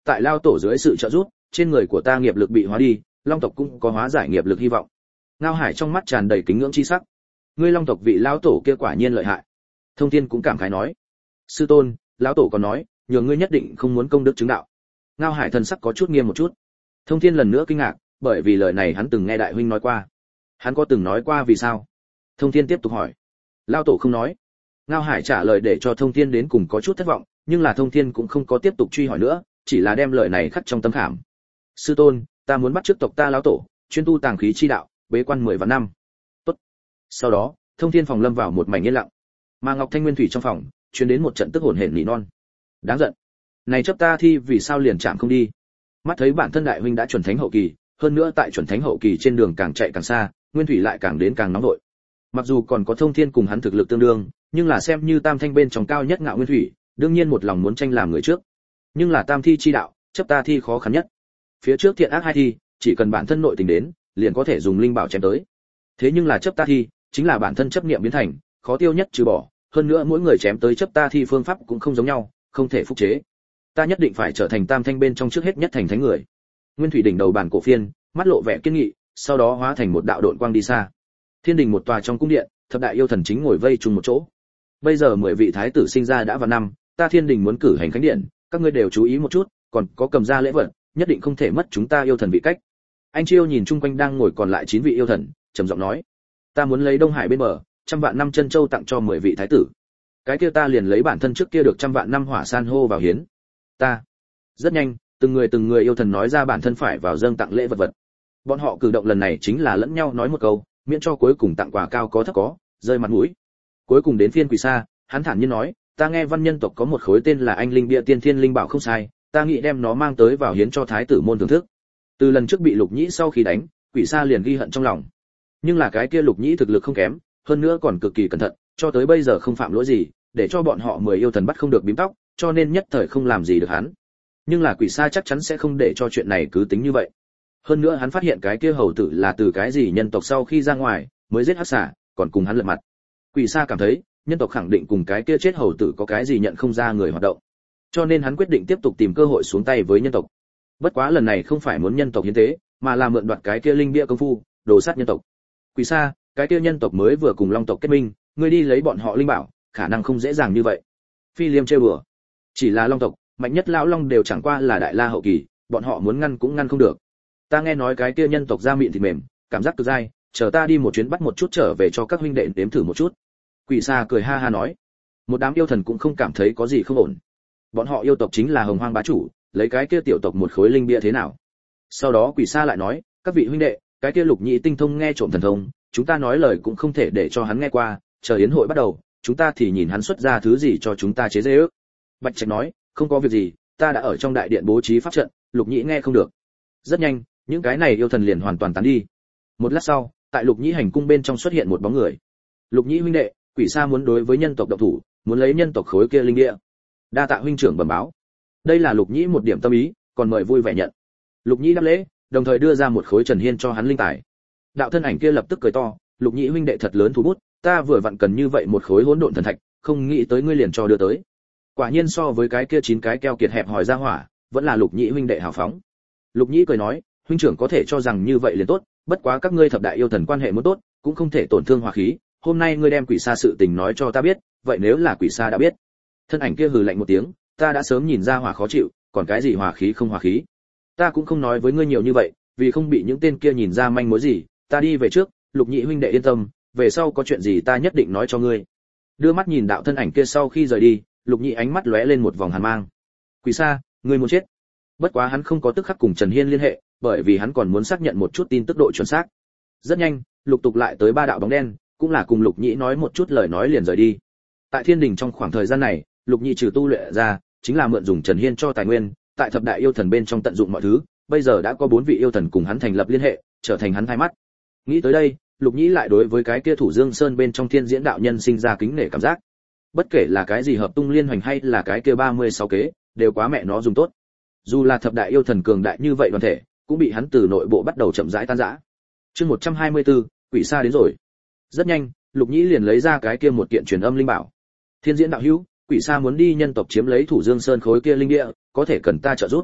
tại lao tổ dưới sự trợ giúp, trên người của ta nghiệp lực bị hóa đi, long tộc cũng có hóa giải nghiệp lực hy vọng. Ngao Hải trong mắt tràn đầy kính ngưỡng chi sắc. Ngươi long tộc vị lão tổ kia quả nhiên lợi hại. Thông Thiên cũng cảm khái nói. Sư tôn, lão tổ còn nói, nhường ngươi nhất định không muốn công đức chứng đạo. Ngao Hải thần sắc có chút nghiêm một chút. Thông Thiên lần nữa kinh ngạc, bởi vì lời này hắn từng nghe đại huynh nói qua. Hắn có từng nói qua vì sao? Thông Thiên tiếp tục hỏi. Lão tổ không nói. Ngao Hải trả lời để cho Thông Thiên đến cùng có chút thất vọng, nhưng là Thông Thiên cũng không có tiếp tục truy hỏi nữa, chỉ là đem lời này khắc trong tâm khảm. Sư tôn, ta muốn bắt trước tộc ta lão tổ, chuyên tu tàng khí chi đạo, bế quan mười vạn năm. Tốt. Sau đó, Thông Thiên phòng lâm vào một mảnh yên lặng. Mà Ngọc Thanh Nguyên Thủy trong phòng, truyền đến một trận tức hổn hển nỉ non. Đáng giận. Này chấp ta thi vì sao liền chạm không đi? Mắt thấy bản thân đại huynh đã chuẩn thánh hậu kỳ, hơn nữa tại chuẩn thánh hậu kỳ trên đường càng chạy càng xa, Nguyên Thủy lại càng đến càng nóng vội. Mặc dù còn có Thông Thiên cùng hắn thực lực tương đương, nhưng là xem như tam thanh bên trong cao nhất Ngạo Nguyên Thủy, đương nhiên một lòng muốn tranh làm người trước. Nhưng là tam thi chi đạo, chấp ta thi khó khăn nhất. Phía trước thiện ác hai thi, chỉ cần bản thân nội tình đến, liền có thể dùng linh bảo chém tới. Thế nhưng là chấp ta thi, chính là bản thân chấp niệm biến thành, khó tiêu nhất trừ bỏ, hơn nữa mỗi người chém tới chấp ta thi phương pháp cũng không giống nhau, không thể phục chế. Ta nhất định phải trở thành tam thanh bên trong trước hết nhất thành thánh người. Nguyên Thủy đỉnh đầu bản cổ phiên, mắt lộ vẻ kiên nghị, sau đó hóa thành một đạo độn quang đi xa. Thiên đình một tòa trong cung điện, thập đại yêu thần chính ngồi vây chung một chỗ. Bây giờ mười vị thái tử sinh ra đã vào năm, ta Thiên đình muốn cử hành khánh điện, các ngươi đều chú ý một chút, còn có cầm ra lễ vật, nhất định không thể mất chúng ta yêu thần vị cách. Anh Chiêu nhìn chung quanh đang ngồi còn lại chín vị yêu thần, trầm giọng nói: Ta muốn lấy Đông Hải bên bờ, trăm vạn năm chân châu tặng cho mười vị thái tử. Cái kia ta liền lấy bản thân trước kia được trăm vạn năm hỏa san hô vào hiến. Ta. Rất nhanh, từng người từng người yêu thần nói ra bản thân phải vào dâng tặng lễ vật vật. Bọn họ cử động lần này chính là lẫn nhau nói một câu, miễn cho cuối cùng tặng quà cao có thấp có, rơi mặt mũi. Cuối cùng đến phiên Quỷ Sa, hắn thản nhiên nói: Ta nghe văn nhân tộc có một khối tên là Anh Linh Bia Tiên Thiên Linh Bảo không sai, ta nghĩ đem nó mang tới vào hiến cho thái tử môn thưởng thức. Từ lần trước bị Lục Nhĩ sau khi đánh, Quỷ Sa liền ghi hận trong lòng. Nhưng là cái kia Lục Nhĩ thực lực không kém, hơn nữa còn cực kỳ cẩn thận, cho tới bây giờ không phạm lỗi gì, để cho bọn họ mười yêu thần bắt không được bím tóc, cho nên nhất thời không làm gì được hắn. Nhưng là Quỷ Sa chắc chắn sẽ không để cho chuyện này cứ tính như vậy. Hơn nữa hắn phát hiện cái kia hầu tử là từ cái gì nhân tộc sau khi ra ngoài mới giết hắc xà, còn cùng hắn lật mặt. Quỷ Sa cảm thấy nhân tộc khẳng định cùng cái kia chết hầu tử có cái gì nhận không ra người hoạt động, cho nên hắn quyết định tiếp tục tìm cơ hội xuống tay với nhân tộc. Bất quá lần này không phải muốn nhân tộc hiến tế, mà là mượn đoạt cái kia linh bia công phu, đồ sát nhân tộc. Quỷ Sa, cái kia nhân tộc mới vừa cùng long tộc kết minh, ngươi đi lấy bọn họ linh bảo, khả năng không dễ dàng như vậy. Phi Liêm trêu đùa, chỉ là long tộc, mạnh nhất lão long đều chẳng qua là đại la hậu kỳ, bọn họ muốn ngăn cũng ngăn không được. Ta nghe nói cái kia nhân tộc da mịn thịt mềm, cảm giác cực dai, chờ ta đi một chuyến bắt một chút trở về cho các huynh đệ đếm thử một chút. Quỷ Sa cười ha ha nói. Một đám yêu thần cũng không cảm thấy có gì không ổn. Bọn họ yêu tộc chính là hồng hoang bá chủ, lấy cái kia tiểu tộc một khối linh bia thế nào? Sau đó Quỷ Sa lại nói, các vị huynh đệ, cái kia Lục Nhĩ tinh thông nghe trộm thần thông, chúng ta nói lời cũng không thể để cho hắn nghe qua, chờ yến hội bắt đầu, chúng ta thì nhìn hắn xuất ra thứ gì cho chúng ta chế giễu. Bạch Trạch nói, không có việc gì, ta đã ở trong đại điện bố trí pháp trận, Lục Nhĩ nghe không được. Rất nhanh, những cái này yêu thần liền hoàn toàn tán đi. Một lát sau, tại Lục Nhĩ hành cung bên trong xuất hiện một bóng người. Lục Nhĩ huynh đệ, Quỷ Sa muốn đối với nhân tộc động thủ, muốn lấy nhân tộc khối kia linh địa. Đa tạ huynh trưởng bẩm báo. Đây là Lục Nhĩ một điểm tâm ý, còn mời vui vẻ nhận. Lục Nhĩ đáp lễ, đồng thời đưa ra một khối Trần Hiên cho hắn linh tài. Đạo thân ảnh kia lập tức cười to, Lục Nhĩ huynh đệ thật lớn thủ bút, ta vừa vặn cần như vậy một khối hỗn độn thần thạch, không nghĩ tới ngươi liền cho đưa tới. Quả nhiên so với cái kia chín cái keo kiệt hẹp hòi ra hỏa, vẫn là Lục Nhĩ huynh đệ hào phóng. Lục Nhĩ cười nói, huynh trưởng có thể cho rằng như vậy liền tốt, bất quá các ngươi thập đại yêu thần quan hệ muốn tốt, cũng không thể tổn thương hòa khí, hôm nay ngươi đem Quỷ Sa sự tình nói cho ta biết, vậy nếu là Quỷ Sa đã biết. Thân ảnh kia hừ lạnh một tiếng, ta đã sớm nhìn ra hỏa khó chịu, còn cái gì hòa khí không hòa khí. Ta cũng không nói với ngươi nhiều như vậy, vì không bị những tên kia nhìn ra manh mối gì, ta đi về trước, Lục Nhĩ huynh đệ yên tâm, về sau có chuyện gì ta nhất định nói cho ngươi. Đưa mắt nhìn đạo thân ảnh kia sau khi rời đi, Lục Nhĩ ánh mắt lóe lên một vòng hàn mang. Quỷ Sa, ngươi muốn chết. Bất quá hắn không có tức khắc cùng Trần Hiên liên hệ, bởi vì hắn còn muốn xác nhận một chút tin tức độ chuẩn xác. Rất nhanh, lục tục lại tới ba đạo bóng đen, cũng là cùng Lục Nhĩ nói một chút lời nói liền rời đi. Tại Thiên Đình trong khoảng thời gian này, Lục Nhĩ trừ tu luyện ra, chính là mượn dùng Trần Hiên cho tài nguyên, tại thập đại yêu thần bên trong tận dụng mọi thứ, bây giờ đã có bốn vị yêu thần cùng hắn thành lập liên hệ, trở thành hắn hai mắt. Nghĩ tới đây, Lục Nhĩ lại đối với cái kia Thủ Dương Sơn bên trong Thiên Diễn đạo nhân sinh ra kính nể cảm giác. Bất kể là cái gì hợp tung liên hoành hay là cái kia ba mươi sáu kế, đều quá mẹ nó dùng tốt. Dù là thập đại yêu thần cường đại như vậy đoàn thể, cũng bị hắn từ nội bộ bắt đầu chậm rãi tan rã. Chương một trăm hai mươi tư, Quỷ Sa đến rồi. Rất nhanh, Lục Nhĩ liền lấy ra cái kia một kiện truyền âm linh bảo. Thiên Diễn đạo hữu, Quỷ Sa muốn đi nhân tộc chiếm lấy Thủ Dương Sơn khối kia linh địa, có thể cần ta trợ giúp.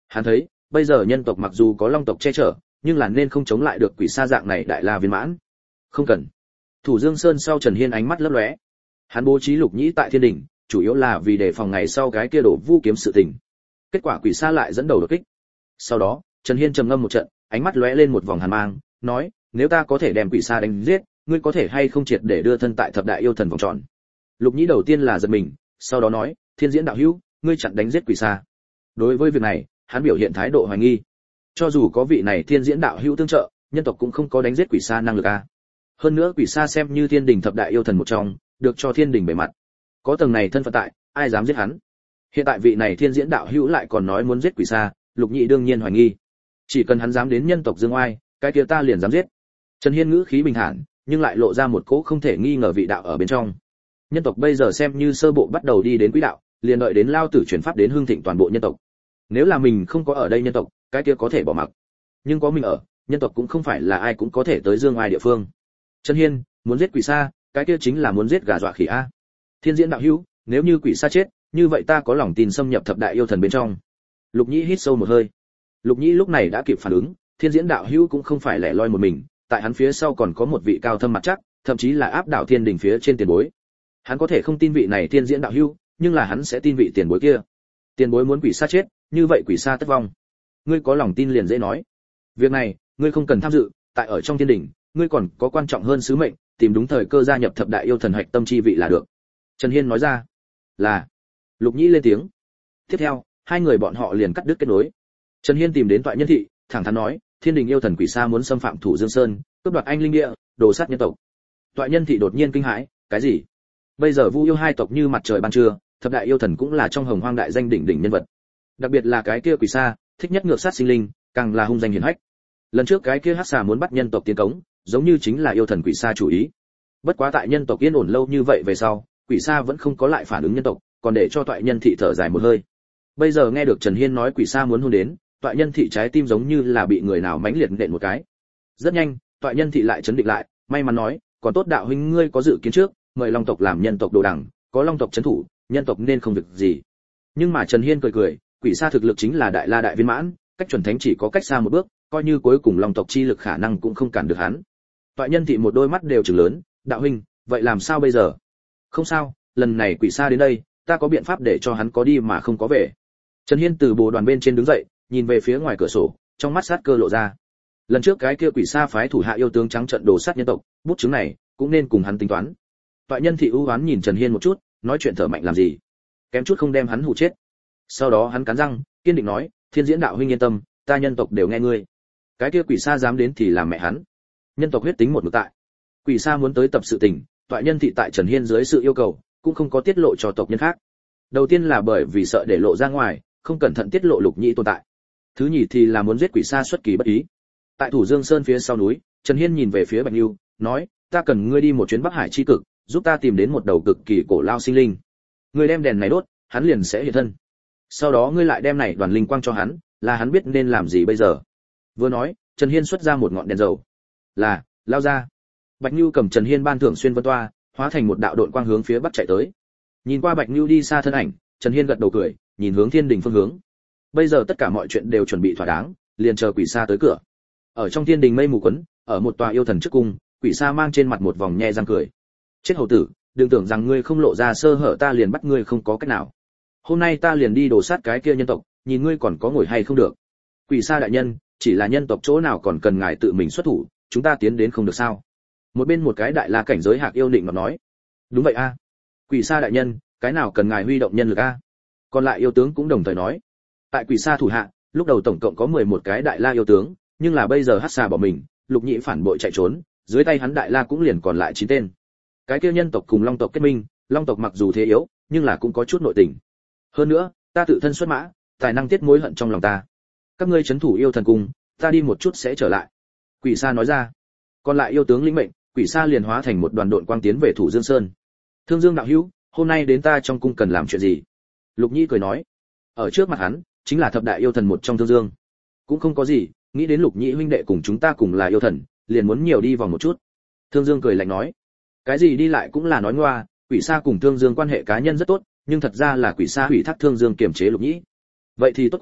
Hắn thấy, bây giờ nhân tộc mặc dù có long tộc che chở, nhưng là nên không chống lại được quỷ sa dạng này đại la viên mãn. Không cần. Thủ Dương Sơn sau Trần Hiên ánh mắt lấp lóe. Hắn bố trí Lục Nhĩ tại Thiên đỉnh, chủ yếu là vì đề phòng ngày sau cái kia đổ vu kiếm sự tình. Kết quả quỷ sa lại dẫn đầu đột kích. Sau đó, Trần Hiên trầm ngâm một trận, ánh mắt lóe lên một vòng hàn mang, nói, nếu ta có thể đem quỷ sa đánh giết, ngươi có thể hay không triệt để đưa thân tại thập đại yêu thần vòng tròn. Lục Nhĩ đầu tiên là giật mình, sau đó nói, Thiên Diễn đạo hữu, ngươi chặn đánh giết quỷ sa. Đối với việc này, hắn biểu hiện thái độ hoài nghi. Cho dù có vị này Thiên Diễn đạo hữu tương trợ, nhân tộc cũng không có đánh giết quỷ sa năng lực a. Hơn nữa quỷ sa xem như Thiên Đình thập đại yêu thần một trong, được cho Thiên Đình bề mặt. Có tầng này thân phận tại, ai dám giết hắn? Hiện tại vị này Thiên Diễn đạo hữu lại còn nói muốn giết quỷ sa, Lục Nhĩ đương nhiên hoài nghi. Chỉ cần hắn dám đến nhân tộc dương oai, cái kia ta liền dám giết. Trần Hiên ngữ khí bình thản, nhưng lại lộ ra một cỗ không thể nghi ngờ vị đạo ở bên trong. Nhân tộc bây giờ xem như sơ bộ bắt đầu đi đến quỹ đạo, liền đợi đến lao tử chuyển pháp đến hương thịnh toàn bộ nhân tộc. Nếu là mình không có ở đây nhân tộc, cái kia có thể bỏ mặc. Nhưng có mình ở, nhân tộc cũng không phải là ai cũng có thể tới dương oai địa phương. Trần Hiên muốn giết quỷ sa, cái kia chính là muốn giết gà dọa khỉ a. Thiên Diễn đạo hữu, nếu như quỷ sa chết, như vậy ta có lòng tin xâm nhập thập đại yêu thần bên trong. Lục Nhĩ hít sâu một hơi. Lục Nhĩ lúc này đã kịp phản ứng, Thiên Diễn đạo hữu cũng không phải lẻ loi một mình, tại hắn phía sau còn có một vị cao thâm mặt chắc, thậm chí là áp đảo thiên đỉnh phía trên tiền bối. Hắn có thể không tin vị này Thiên Diễn đạo hữu, nhưng là hắn sẽ tin vị tiền bối kia. Tiền bối muốn quỷ sa chết, như vậy quỷ sa tất vong. Ngươi có lòng tin liền dễ nói. Việc này, ngươi không cần tham dự, tại ở trong thiên đỉnh, ngươi còn có quan trọng hơn sứ mệnh, tìm đúng thời cơ gia nhập thập đại yêu thần hạch tâm chi vị là được. Trần Hiên nói ra. Là. Lục Nhĩ lên tiếng. Tiếp theo, hai người bọn họ liền cắt đứt kết nối. Trần Hiên tìm đến Toại Nhân thị, thẳng thắn nói, Thiên Đình yêu thần quỷ sa muốn xâm phạm Thủ Dương Sơn, cướp đoạt anh linh địa, đồ sát nhân tộc. Toại Nhân thị đột nhiên kinh hãi, cái gì? Bây giờ Vu yêu hai tộc như mặt trời ban trưa, thập đại yêu thần cũng là trong hồng hoang đại danh đỉnh đỉnh nhân vật. Đặc biệt là cái kia quỷ sa, thích nhất ngược sát sinh linh, càng là hung danh hiển hách. Lần trước cái kia hắc xà muốn bắt nhân tộc tiến cống, giống như chính là yêu thần quỷ sa chủ ý. Bất quá tại nhân tộc yên ổn lâu như vậy về sau, quỷ sa vẫn không có lại phản ứng nhân tộc, còn để cho Toại Nhân thị thở dài một hơi. Bây giờ nghe được Trần Hiên nói quỷ sa muốn hôn đến, Toại Nhân thị trái tim giống như là bị người nào mãnh liệt nện một cái. Rất nhanh, Toại Nhân thị lại chấn định lại, may mắn nói, còn tốt đạo huynh ngươi có dự kiến trước, mời long tộc làm nhân tộc đồ đẳng, có long tộc trấn thủ, nhân tộc nên không việc gì. Nhưng mà Trần Hiên cười cười, quỷ sa thực lực chính là đại la đại viên mãn, cách chuẩn thánh chỉ có cách xa một bước, coi như cuối cùng long tộc chi lực khả năng cũng không cản được hắn. Toại Nhân thị một đôi mắt đều trừng lớn, đạo huynh, vậy làm sao bây giờ? Không sao, lần này quỷ sa đến đây, ta có biện pháp để cho hắn có đi mà không có về. Trần Hiên từ bồ đoàn bên trên đứng dậy, nhìn về phía ngoài cửa sổ, trong mắt sát cơ lộ ra. Lần trước cái kia quỷ sa phái thủ hạ yêu tướng trắng trận đồ sát nhân tộc, bút chứng này cũng nên cùng hắn tính toán. Toại Nhân thị ưu ám nhìn Trần Hiên một chút, nói chuyện thở mạnh làm gì? Kém chút không đem hắn hù chết. Sau đó hắn cắn răng, kiên định nói, Thiên Diễn đạo huynh yên tâm, ta nhân tộc đều nghe ngươi. Cái kia quỷ sa dám đến thì làm mẹ hắn. Nhân tộc huyết tính một mực tại. Quỷ sa muốn tới tập sự tình, Toại Nhân thị tại Trần Hiên dưới sự yêu cầu, cũng không có tiết lộ cho tộc nhân khác. Đầu tiên là bởi vì sợ để lộ ra ngoài, không cẩn thận tiết lộ Lục Nhĩ tồn tại. Thứ nhì thì là muốn giết quỷ sa xuất kỳ bất ý. Tại Thủ Dương Sơn phía sau núi, Trần Hiên nhìn về phía Bạch Nưu, nói, ta cần ngươi đi một chuyến Bắc Hải chi cực, giúp ta tìm đến một đầu cực kỳ cổ lao sinh linh. Ngươi đem đèn này đốt, hắn liền sẽ hiện thân. Sau đó ngươi lại đem này đoàn linh quang cho hắn, là hắn biết nên làm gì bây giờ. Vừa nói, Trần Hiên xuất ra một ngọn đèn dầu. Là, lao ra. Bạch Nưu cầm Trần Hiên ban thưởng xuyên vân toa, hóa thành một đạo độn quang hướng phía bắc chạy tới. Nhìn qua Bạch Nưu đi xa thân ảnh, Trần Hiên gật đầu cười, nhìn hướng Thiên Đình phương hướng. Bây giờ tất cả mọi chuyện đều chuẩn bị thỏa đáng, liền chờ quỷ sa tới cửa. Ở trong Thiên Đình mây mù quấn, ở một tòa yêu thần trước cung, quỷ sa mang trên mặt một vòng nhe răng cười. Chết hầu tử, đừng tưởng rằng ngươi không lộ ra sơ hở ta liền bắt ngươi không có cách nào. Hôm nay ta liền đi đổ sát cái kia nhân tộc, nhìn ngươi còn có ngồi hay không được. Quỷ sa đại nhân, chỉ là nhân tộc chỗ nào còn cần ngài tự mình xuất thủ, chúng ta tiến đến không được sao? Một bên một cái đại la cảnh giới hạc yêu định mà nói. Đúng vậy a. Quỷ sa đại nhân, cái nào cần ngài huy động nhân lực a? Còn lại yêu tướng cũng đồng thời nói. Tại quỷ sa thủ hạ, lúc đầu tổng cộng có mười một cái đại la yêu tướng, nhưng là bây giờ hắc xà bỏ mình, Lục Nhĩ phản bội chạy trốn, dưới tay hắn đại la cũng liền còn lại chín tên. Cái kia nhân tộc cùng long tộc kết minh, long tộc mặc dù thế yếu, nhưng là cũng có chút nội tình. Hơn nữa, ta tự thân xuất mã, tài năng tiết mối hận trong lòng ta. Các ngươi trấn thủ yêu thần cung, ta đi một chút sẽ trở lại. Quỷ sa nói ra. Còn lại yêu tướng lĩnh mệnh, quỷ sa liền hóa thành một đoàn độn quang tiến về Thủ Dương Sơn. Thương Dương đạo hữu, hôm nay đến ta trong cung cần làm chuyện gì? Lục Nhĩ cười nói. Ở trước mặt hắn, chính là thập đại yêu thần một trong Thương Dương. Cũng không có gì, nghĩ đến Lục Nhĩ huynh đệ cùng chúng ta cùng là yêu thần, liền muốn nhiều đi vòng một chút. Thương Dương cười lạnh nói. Cái gì đi lại cũng là nói ngoa, quỷ sa cùng Thương Dương quan hệ cá nhân rất tốt, nhưng thật ra là quỷ sa hủy thác Thương Dương kiềm chế Lục Nhĩ. Vậy thì tốt quá,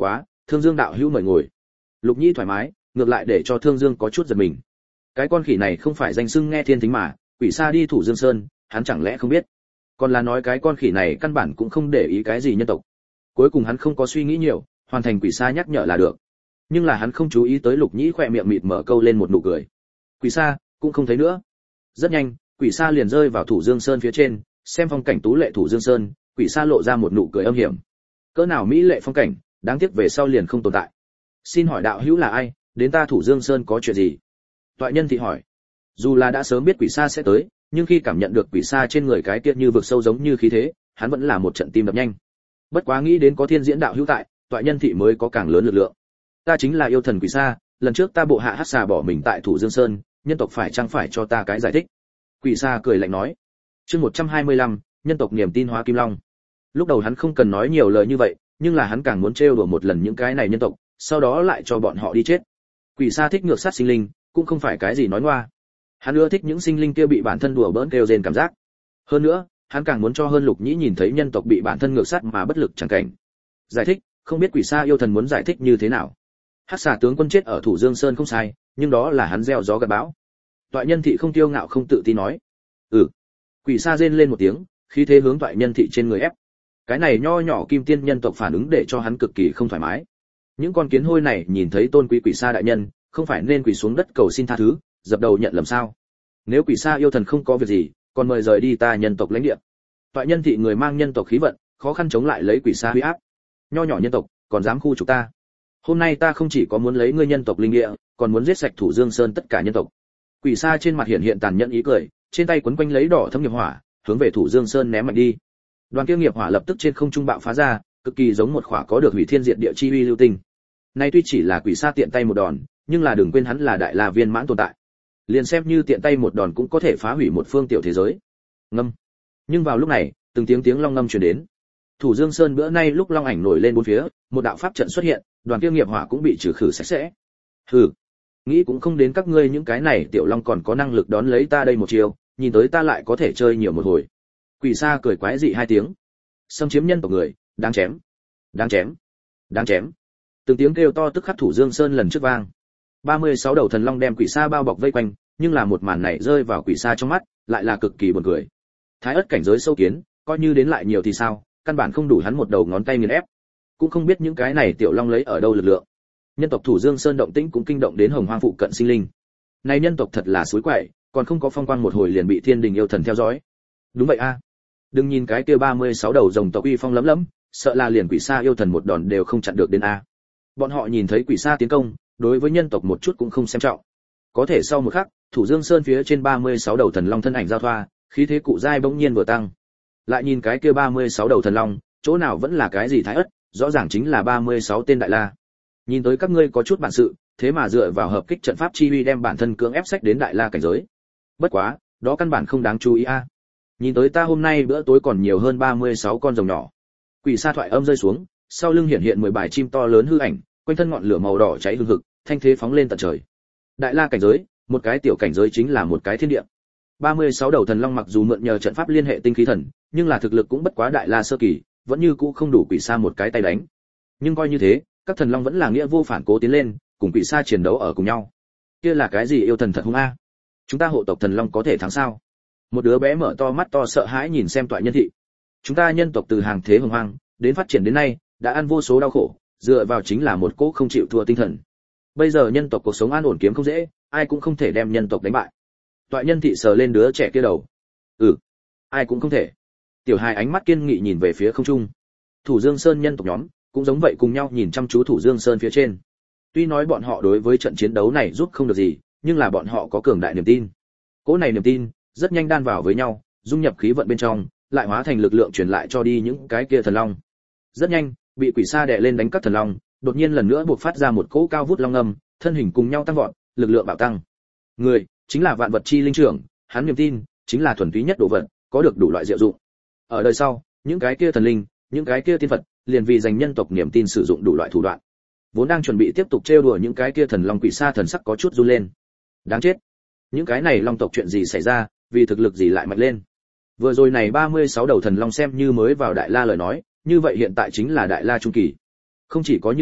Thương Dương đạo hữu mời ngồi. Lục Nhĩ thoải mái, ngược lại để cho Thương Dương có chút giật mình. Cái con khỉ này không phải danh xưng nghe thiên tính mà, quỷ xa đi Thủ Dương Sơn, hắn chẳng lẽ không biết? Còn là nói cái con khỉ này căn bản cũng không để ý cái gì nhân tộc. Cuối cùng hắn không có suy nghĩ nhiều, hoàn thành quỷ xa nhắc nhở là được. Nhưng là hắn không chú ý tới Lục Nhĩ khỏe miệng mịt mở câu lên một nụ cười. Quỷ xa cũng không thấy nữa. Rất nhanh, quỷ xa liền rơi vào Thủ Dương Sơn phía trên, xem phong cảnh tú lệ Thủ Dương Sơn, quỷ xa lộ ra một nụ cười âm hiểm. Cỡ nào mỹ lệ phong cảnh, đáng tiếc về sau liền không tồn tại. Xin hỏi đạo hữu là ai, đến ta Thủ Dương Sơn có chuyện gì? Toại Nhân Thị hỏi. Dù là đã sớm biết quỷ xa sẽ tới, nhưng khi cảm nhận được quỷ xa trên người cái kia như vực sâu giống như khí thế, hắn vẫn là một trận tim đập nhanh. Bất quá nghĩ đến có Thiên Diễn đạo hữu tại, Toại Nhân Thị mới có càng lớn lực lượng. Ta chính là yêu thần quỷ xa, lần trước ta bộ hạ hắc xà bỏ mình tại Thủ Dương Sơn, nhân tộc phải chăng phải cho ta cái giải thích? Quỷ xa cười lạnh nói. Chương một trăm hai mươi lăm, nhân tộc niềm tin hóa kim long. Lúc đầu hắn không cần nói nhiều lời như vậy, nhưng là hắn càng muốn trêu đùa một lần những cái này nhân tộc, sau đó lại cho bọn họ đi chết. Quỷ xa thích ngược sát sinh linh, cũng không phải cái gì nói ngoa. Hắn ưa thích những sinh linh kia bị bản thân đùa bỡn kêu rên cảm giác. Hơn nữa, hắn càng muốn cho hơn Lục Nhĩ nhìn thấy nhân tộc bị bản thân ngược sát mà bất lực chẳng cảnh. Giải thích, không biết quỷ xa yêu thần muốn giải thích như thế nào. Hắc xà tướng quân chết ở Thủ Dương Sơn không sai, nhưng đó là hắn gieo gió gặt bão. Toại Nhân Thị không tiêu ngạo không tự tin nói. Ừ. Quỷ xa rên lên một tiếng, khí thế hướng Toại Nhân Thị trên người ép. Cái này nho nhỏ kim tiên nhân tộc phản ứng để cho hắn cực kỳ không thoải mái. Những con kiến hôi này nhìn thấy tôn quý quỷ xa đại nhân, không phải nên quỳ xuống đất cầu xin tha thứ, dập đầu nhận lầm sao? Nếu quỷ xa yêu thần không có việc gì, còn mời rời đi ta nhân tộc lãnh địa. Toại Nhân Thị người mang nhân tộc khí vận, khó khăn chống lại lấy quỷ xa huy áp. Nho nhỏ nhân tộc, còn dám khu trục ta? Hôm nay ta không chỉ có muốn lấy ngươi nhân tộc linh địa, còn muốn giết sạch Thủ Dương Sơn tất cả nhân tộc. Quỷ xa trên mặt hiện hiện tàn nhẫn ý cười, trên tay quấn quanh lấy đỏ thấm nghiệp hỏa, hướng về Thủ Dương Sơn ném mạnh đi. Đoàn kia nghiệp hỏa lập tức trên không trung bạo phá ra, cực kỳ giống một khỏa có được hủy thiên diệt địa chi uy lưu tinh. Nay tuy chỉ là quỷ xa tiện tay một đòn, nhưng là đừng quên hắn là đại la viên mãn tồn tại. Liền xem như tiện tay một đòn cũng có thể phá hủy một phương tiểu thế giới. Ngâm. Nhưng vào lúc này, từng tiếng tiếng long ngâm truyền đến. Thủ Dương Sơn bữa nay lúc long ảnh nổi lên bốn phía, một đạo pháp trận xuất hiện, đoàn kia nghiệp hỏa cũng bị trừ khử sạch sẽ. Hừ, nghĩ cũng không đến các ngươi những cái này tiểu long còn có năng lực đón lấy ta đây một chiều, nhìn tới ta lại có thể chơi nhiều một hồi. Quỷ xa cười quái dị hai tiếng. Xâm chiếm nhân tộc người, đáng chém, đáng chém, đáng chém. Từng tiếng kêu to tức khắc Thủ Dương Sơn lần trước vang. ba mươi sáu đầu thần long đem quỷ xa bao bọc vây quanh, nhưng là một màn này rơi vào quỷ xa trong mắt, lại là cực kỳ buồn cười. Thái ất cảnh giới sâu kiến, coi như đến lại nhiều thì sao, căn bản không đủ hắn một đầu ngón tay nghiền ép. Cũng không biết những cái này tiểu long lấy ở đâu lực lượng. Nhân tộc Thủ Dương Sơn động tĩnh cũng kinh động đến Hồng Hoang phụ cận sinh linh. Này nhân tộc thật là suối quậy, còn không có phong quang một hồi liền bị Thiên Đình yêu thần theo dõi. Đúng vậy a. Đừng nhìn cái kia ba mươi sáu đầu rồng tộc uy phong lấm lấm, sợ là liền quỷ xa yêu thần một đòn đều không chặn được đến a. Bọn họ nhìn thấy quỷ xa tiến công, đối với nhân tộc một chút cũng không xem trọng. Có thể sau một khắc, Thủ Dương Sơn phía trên ba mươi sáu đầu thần long thân ảnh giao thoa, khí thế cụ giai bỗng nhiên vừa tăng. Lại nhìn cái kia ba mươi sáu đầu thần long, chỗ nào vẫn là cái gì thái ất, rõ ràng chính là ba mươi sáu tên đại la. Nhìn tới các ngươi có chút bản sự, thế mà dựa vào hợp kích trận pháp chi uy đem bản thân cưỡng ép sách đến đại la cảnh giới. Bất quá, đó căn bản không đáng chú ý a. Nhìn tới ta hôm nay bữa tối còn nhiều hơn ba mươi sáu con rồng nhỏ. Quỷ xa thoại âm rơi xuống, sau lưng hiện hiện mười bài chim to lớn hư ảnh, quanh thân ngọn lửa màu đỏ cháy hừng hực, thanh thế phóng lên tận trời. Đại la cảnh giới, một cái tiểu cảnh giới chính là một cái thiên địa. ba mươi sáu đầu thần long mặc dù mượn nhờ trận pháp liên hệ tinh khí thần, nhưng là thực lực cũng bất quá đại la sơ kỳ, vẫn như cũ không đủ quỷ xa một cái tay đánh. Nhưng coi như thế, các thần long vẫn là nghĩa vô phản cố tiến lên, cùng quỷ xa chiến đấu ở cùng nhau. Kia là cái gì yêu thần thật hung a? Chúng ta hộ tộc thần long có thể thắng sao? Một đứa bé mở to mắt to sợ hãi nhìn xem Toại Nhân Thị. Chúng ta nhân tộc từ hàng thế hồng hoang đến phát triển đến nay, đã ăn vô số đau khổ, dựa vào chính là một cỗ không chịu thua tinh thần. Bây giờ nhân tộc cuộc sống an ổn kiếm không dễ, ai cũng không thể đem nhân tộc đánh bại. Toại Nhân Thị sờ lên đứa trẻ kia đầu. Ừ, ai cũng không thể. Tiểu hài ánh mắt kiên nghị nhìn về phía không trung. Thủ Dương Sơn nhân tộc nhóm cũng giống vậy cùng nhau nhìn chăm chú Thủ Dương Sơn phía trên. Tuy nói bọn họ đối với trận chiến đấu này giúp không được gì, nhưng là bọn họ có cường đại niềm tin. Cỗ này niềm tin rất nhanh đan vào với nhau, dung nhập khí vận bên trong, lại hóa thành lực lượng truyền lại cho đi những cái kia thần long. Rất nhanh, bị quỷ xa đè lên đánh các thần long, đột nhiên lần nữa buộc phát ra một cỗ cao vút long ngâm, thân hình cùng nhau tăng vọt, lực lượng bạo tăng. Người chính là vạn vật chi linh trưởng, hắn niềm tin chính là thuần túy nhất độ vật, có được đủ loại diệu dụng. Ở đời sau, những cái kia thần linh, những cái kia tiên phật, liền vì dành nhân tộc niềm tin sử dụng đủ loại thủ đoạn. Vốn đang chuẩn bị tiếp tục trêu đùa những cái kia thần long quỷ xa thần sắc có chút run lên. Đáng chết. Những cái này long tộc chuyện gì xảy ra, vì thực lực gì lại mạnh lên? Vừa rồi này ba mươi sáu đầu thần long xem như mới vào đại la lời nói, như vậy hiện tại chính là đại la trung kỳ. Không chỉ có như thế,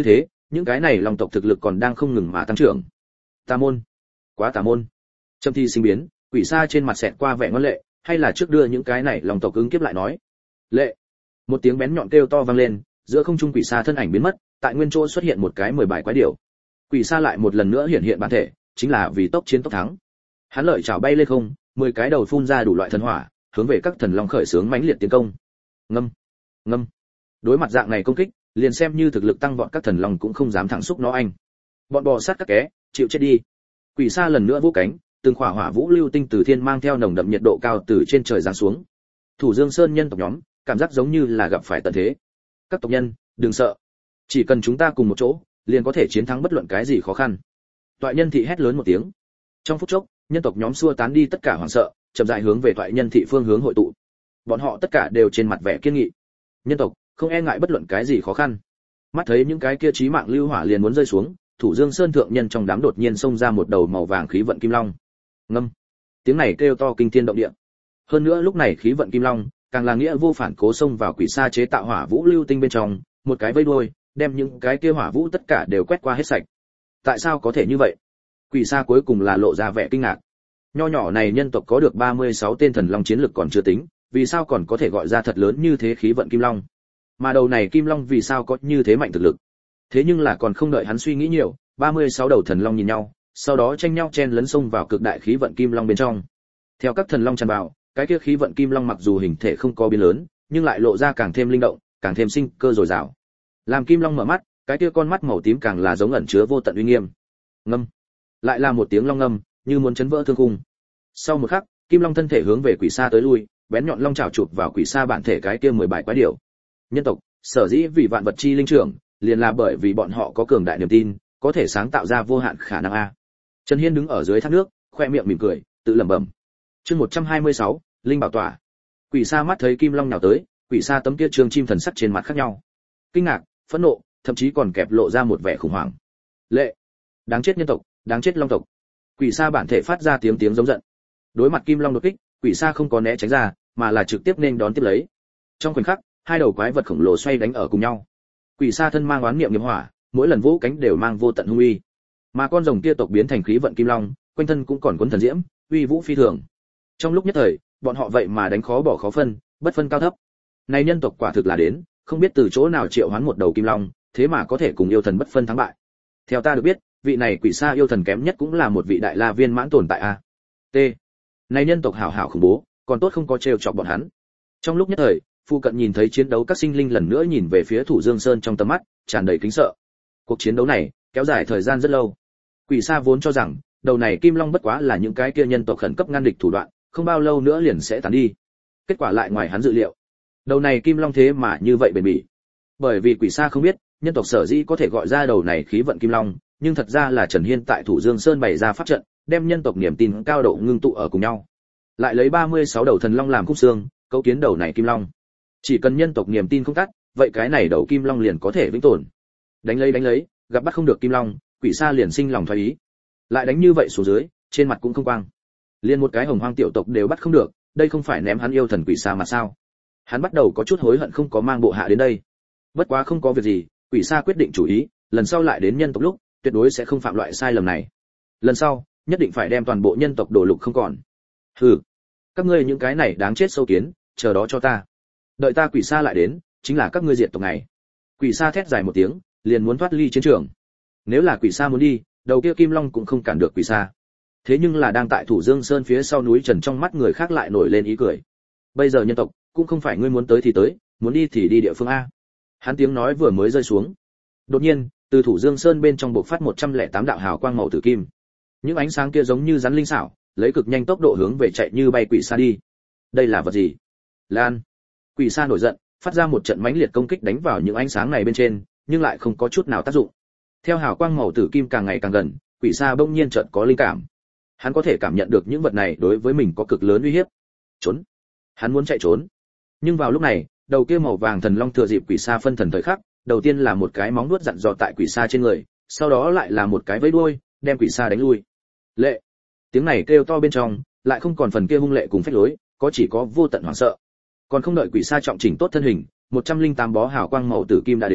những cái này long tộc thực lực còn đang không ngừng mà tăng trưởng. Tà môn, quá tà môn. Trầm thi sinh biến, quỷ sa trên mặt xẹt qua vẻ ngoan lệ, hay là trước đưa những cái này long tộc ứng kiếp lại nói. Lệ. Một tiếng bén nhọn kêu to vang lên, giữa không trung quỷ sa thân ảnh biến mất, tại nguyên chỗ xuất hiện một cái mười bảy quái điểu. Quỷ sa lại một lần nữa hiện hiện bản thể, chính là vì tốc chiến tốc thắng. Hắn lợi chảo bay lên không, mười cái đầu phun ra đủ loại thần hỏa, hướng về các thần long khởi xướng mãnh liệt tiến công. Ngâm, ngâm. Đối mặt dạng này công kích, liền xem như thực lực tăng vọt các thần long cũng không dám thẳng xúc nó anh. Bọn bò sát các ké, chịu chết đi. Quỷ sa lần nữa vỗ cánh, từng khỏa hỏa vũ lưu tinh từ thiên mang theo nồng đậm nhiệt độ cao từ trên trời giáng xuống. Thủ Dương Sơn nhân tộc nhóm, cảm giác giống như là gặp phải tận thế. Các tộc nhân, đừng sợ, chỉ cần chúng ta cùng một chỗ, liền có thể chiến thắng bất luận cái gì khó khăn. Toại nhân thị hét lớn một tiếng. Trong phút chốc, nhân tộc nhóm xua tán đi tất cả hoảng sợ, chậm rãi hướng về toại nhân thị phương hướng hội tụ. Bọn họ tất cả đều trên mặt vẻ kiên nghị. Nhân tộc không e ngại bất luận cái gì khó khăn. Mắt thấy những cái kia chí mạng lưu hỏa liền muốn rơi xuống, Thủ Dương Sơn thượng nhân trong đám đột nhiên xông ra một đầu màu vàng khí vận kim long. Ngâm. Tiếng này kêu to kinh thiên động địa. Hơn nữa lúc này khí vận kim long càng là nghĩa vô phản cố xông vào quỷ sa chế tạo hỏa vũ lưu tinh bên trong, một cái vây đuôi, đem những cái kia hỏa vũ tất cả đều quét qua hết sạch. Tại sao có thể như vậy? Quỷ sa cuối cùng là lộ ra vẻ kinh ngạc. Nho nhỏ này nhân tộc có được ba mươi sáu tên thần long chiến lực còn chưa tính, vì sao còn có thể gọi ra thật lớn như thế khí vận kim long? Mà đầu này kim long vì sao có như thế mạnh thực lực? Thế nhưng là còn không đợi hắn suy nghĩ nhiều, ba mươi sáu đầu thần long nhìn nhau, sau đó tranh nhau chen lấn xông vào cực đại khí vận kim long bên trong. Theo các thần long tràn vào, cái kia khí vận kim long mặc dù hình thể không có biến lớn, nhưng lại lộ ra càng thêm linh động, càng thêm sinh cơ dồi dào. Làm kim long mở mắt, cái kia con mắt màu tím càng là giống ẩn chứa vô tận uy nghiêm. Ngâm. Lại là một tiếng long ngâm, như muốn chấn vỡ thương khung. Sau một khắc, kim long thân thể hướng về quỷ sa tới lui, bén nhọn long chảo chụp vào quỷ sa bản thể cái kia mười bảy quái điểu. Nhân tộc, sở dĩ vì vạn vật chi linh trưởng, liền là bởi vì bọn họ có cường đại niềm tin, có thể sáng tạo ra vô hạn khả năng a. Trần Hiên đứng ở dưới thác nước, khoe miệng mỉm cười, tự lẩm bẩm. Chương một trăm hai mươi sáu, linh bảo tỏa. Quỷ sa mắt thấy kim long nhào tới, quỷ sa tấm kia trường chim thần sắc trên mặt khác nhau. Kinh ngạc, phẫn nộ, thậm chí còn kẹp lộ ra một vẻ khủng hoảng. Lệ, đáng chết nhân tộc, đáng chết long tộc. Quỷ sa bản thể phát ra tiếng tiếng giống giận. Đối mặt kim long đột kích, quỷ sa không có né tránh ra, mà là trực tiếp nên đón tiếp lấy. Trong khoảnh khắc, hai đầu quái vật khổng lồ xoay đánh ở cùng nhau. Quỷ sa thân mang oán niệm nghiệp hỏa, mỗi lần vỗ cánh đều mang vô tận hung uy. Mà con rồng kia tộc biến thành khí vận kim long, quanh thân cũng còn cuốn thần diễm, uy vũ phi thường. Trong lúc nhất thời, bọn họ vậy mà đánh khó bỏ khó phân, bất phân cao thấp. Này nhân tộc quả thực là đến, không biết từ chỗ nào triệu hoán một đầu kim long, thế mà có thể cùng yêu thần bất phân thắng bại. Theo ta được biết, vị này quỷ sa yêu thần kém nhất cũng là một vị đại la viên mãn tồn tại a. T. Này nhân tộc hảo hảo khủng bố, còn tốt không có trêu chọc bọn hắn. Trong lúc nhất thời, phụ cận nhìn thấy chiến đấu các sinh linh lần nữa nhìn về phía Thủ Dương Sơn trong tầm mắt, tràn đầy kính sợ. Cuộc chiến đấu này kéo dài thời gian rất lâu. Quỷ sa vốn cho rằng, đầu này kim long bất quá là những cái kia nhân tộc khẩn cấp ngăn địch thủ đoạn, không bao lâu nữa liền sẽ tàn đi. Kết quả lại ngoài hắn dự liệu. Đầu này kim long thế mà như vậy bền bỉ. Bởi vì quỷ sa không biết, nhân tộc sở dĩ có thể gọi ra đầu này khí vận kim long, nhưng thật ra là Trần Hiên tại Thủ Dương Sơn bày ra pháp trận, đem nhân tộc niềm tin cao độ ngưng tụ ở cùng nhau. Lại lấy ba mươi sáu đầu thần long làm khung xương, cấu kiến đầu này kim long. Chỉ cần nhân tộc niềm tin không tắt, vậy cái này đầu kim long liền có thể vĩnh tồn. Đánh lấy đánh lấy, gặp bắt không được kim long, quỷ sa liền sinh lòng thoái ý. Lại đánh như vậy xuống dưới, trên mặt cũng không quang. Liên một cái hồng hoang tiểu tộc đều bắt không được, đây không phải ném hắn yêu thần quỷ sa mà sao? Hắn bắt đầu có chút hối hận không có mang bộ hạ đến đây. Bất quá không có việc gì, quỷ sa quyết định chủ ý, lần sau lại đến nhân tộc lúc, tuyệt đối sẽ không phạm loại sai lầm này. Lần sau, nhất định phải đem toàn bộ nhân tộc đổ lục không còn. Hừ, các ngươi những cái này đáng chết sâu kiến, chờ đó cho ta. Đợi ta quỷ sa lại đến, chính là các ngươi diệt tộc này. Quỷ sa thét dài một tiếng, liền muốn thoát ly chiến trường. Nếu là quỷ sa muốn đi, đầu kia kim long cũng không cản được quỷ sa. Thế nhưng là đang tại Thủ Dương Sơn phía sau núi Trần trong mắt người khác lại nổi lên ý cười. Bây giờ nhân tộc cũng không phải ngươi muốn tới thì tới, muốn đi thì đi địa phương a. Hắn tiếng nói vừa mới rơi xuống, đột nhiên, từ Thủ Dương Sơn bên trong bộc phát một trăm lẻ tám đạo hào quang màu tử kim. Những ánh sáng kia giống như rắn linh xảo, lấy cực nhanh tốc độ hướng về chạy như bay quỷ sa đi. Đây là vật gì? Lan. Quỷ sa nổi giận, phát ra một trận mãnh liệt công kích đánh vào những ánh sáng này bên trên, nhưng lại không có chút nào tác dụng. Theo hào quang màu tử kim càng ngày càng gần, quỷ sa bỗng nhiên chợt có linh cảm. Hắn có thể cảm nhận được những vật này đối với mình có cực lớn uy hiếp. Trốn. Hắn muốn chạy trốn. Nhưng vào lúc này, đầu kia màu vàng thần long thừa dịp quỷ sa phân thần thời khắc, đầu tiên là một cái móng vuốt dặn dò tại quỷ sa trên người, sau đó lại là một cái vẫy đuôi, đem quỷ sa đánh lui. Lệ. Tiếng này kêu to bên trong, lại không còn phần kia hung lệ cùng phách lối, có chỉ có vô tận hoảng sợ. Còn không đợi quỷ sa trọng chỉnh tốt thân hình, một trăm linh tám bó hào quang màu tử kim đã đến,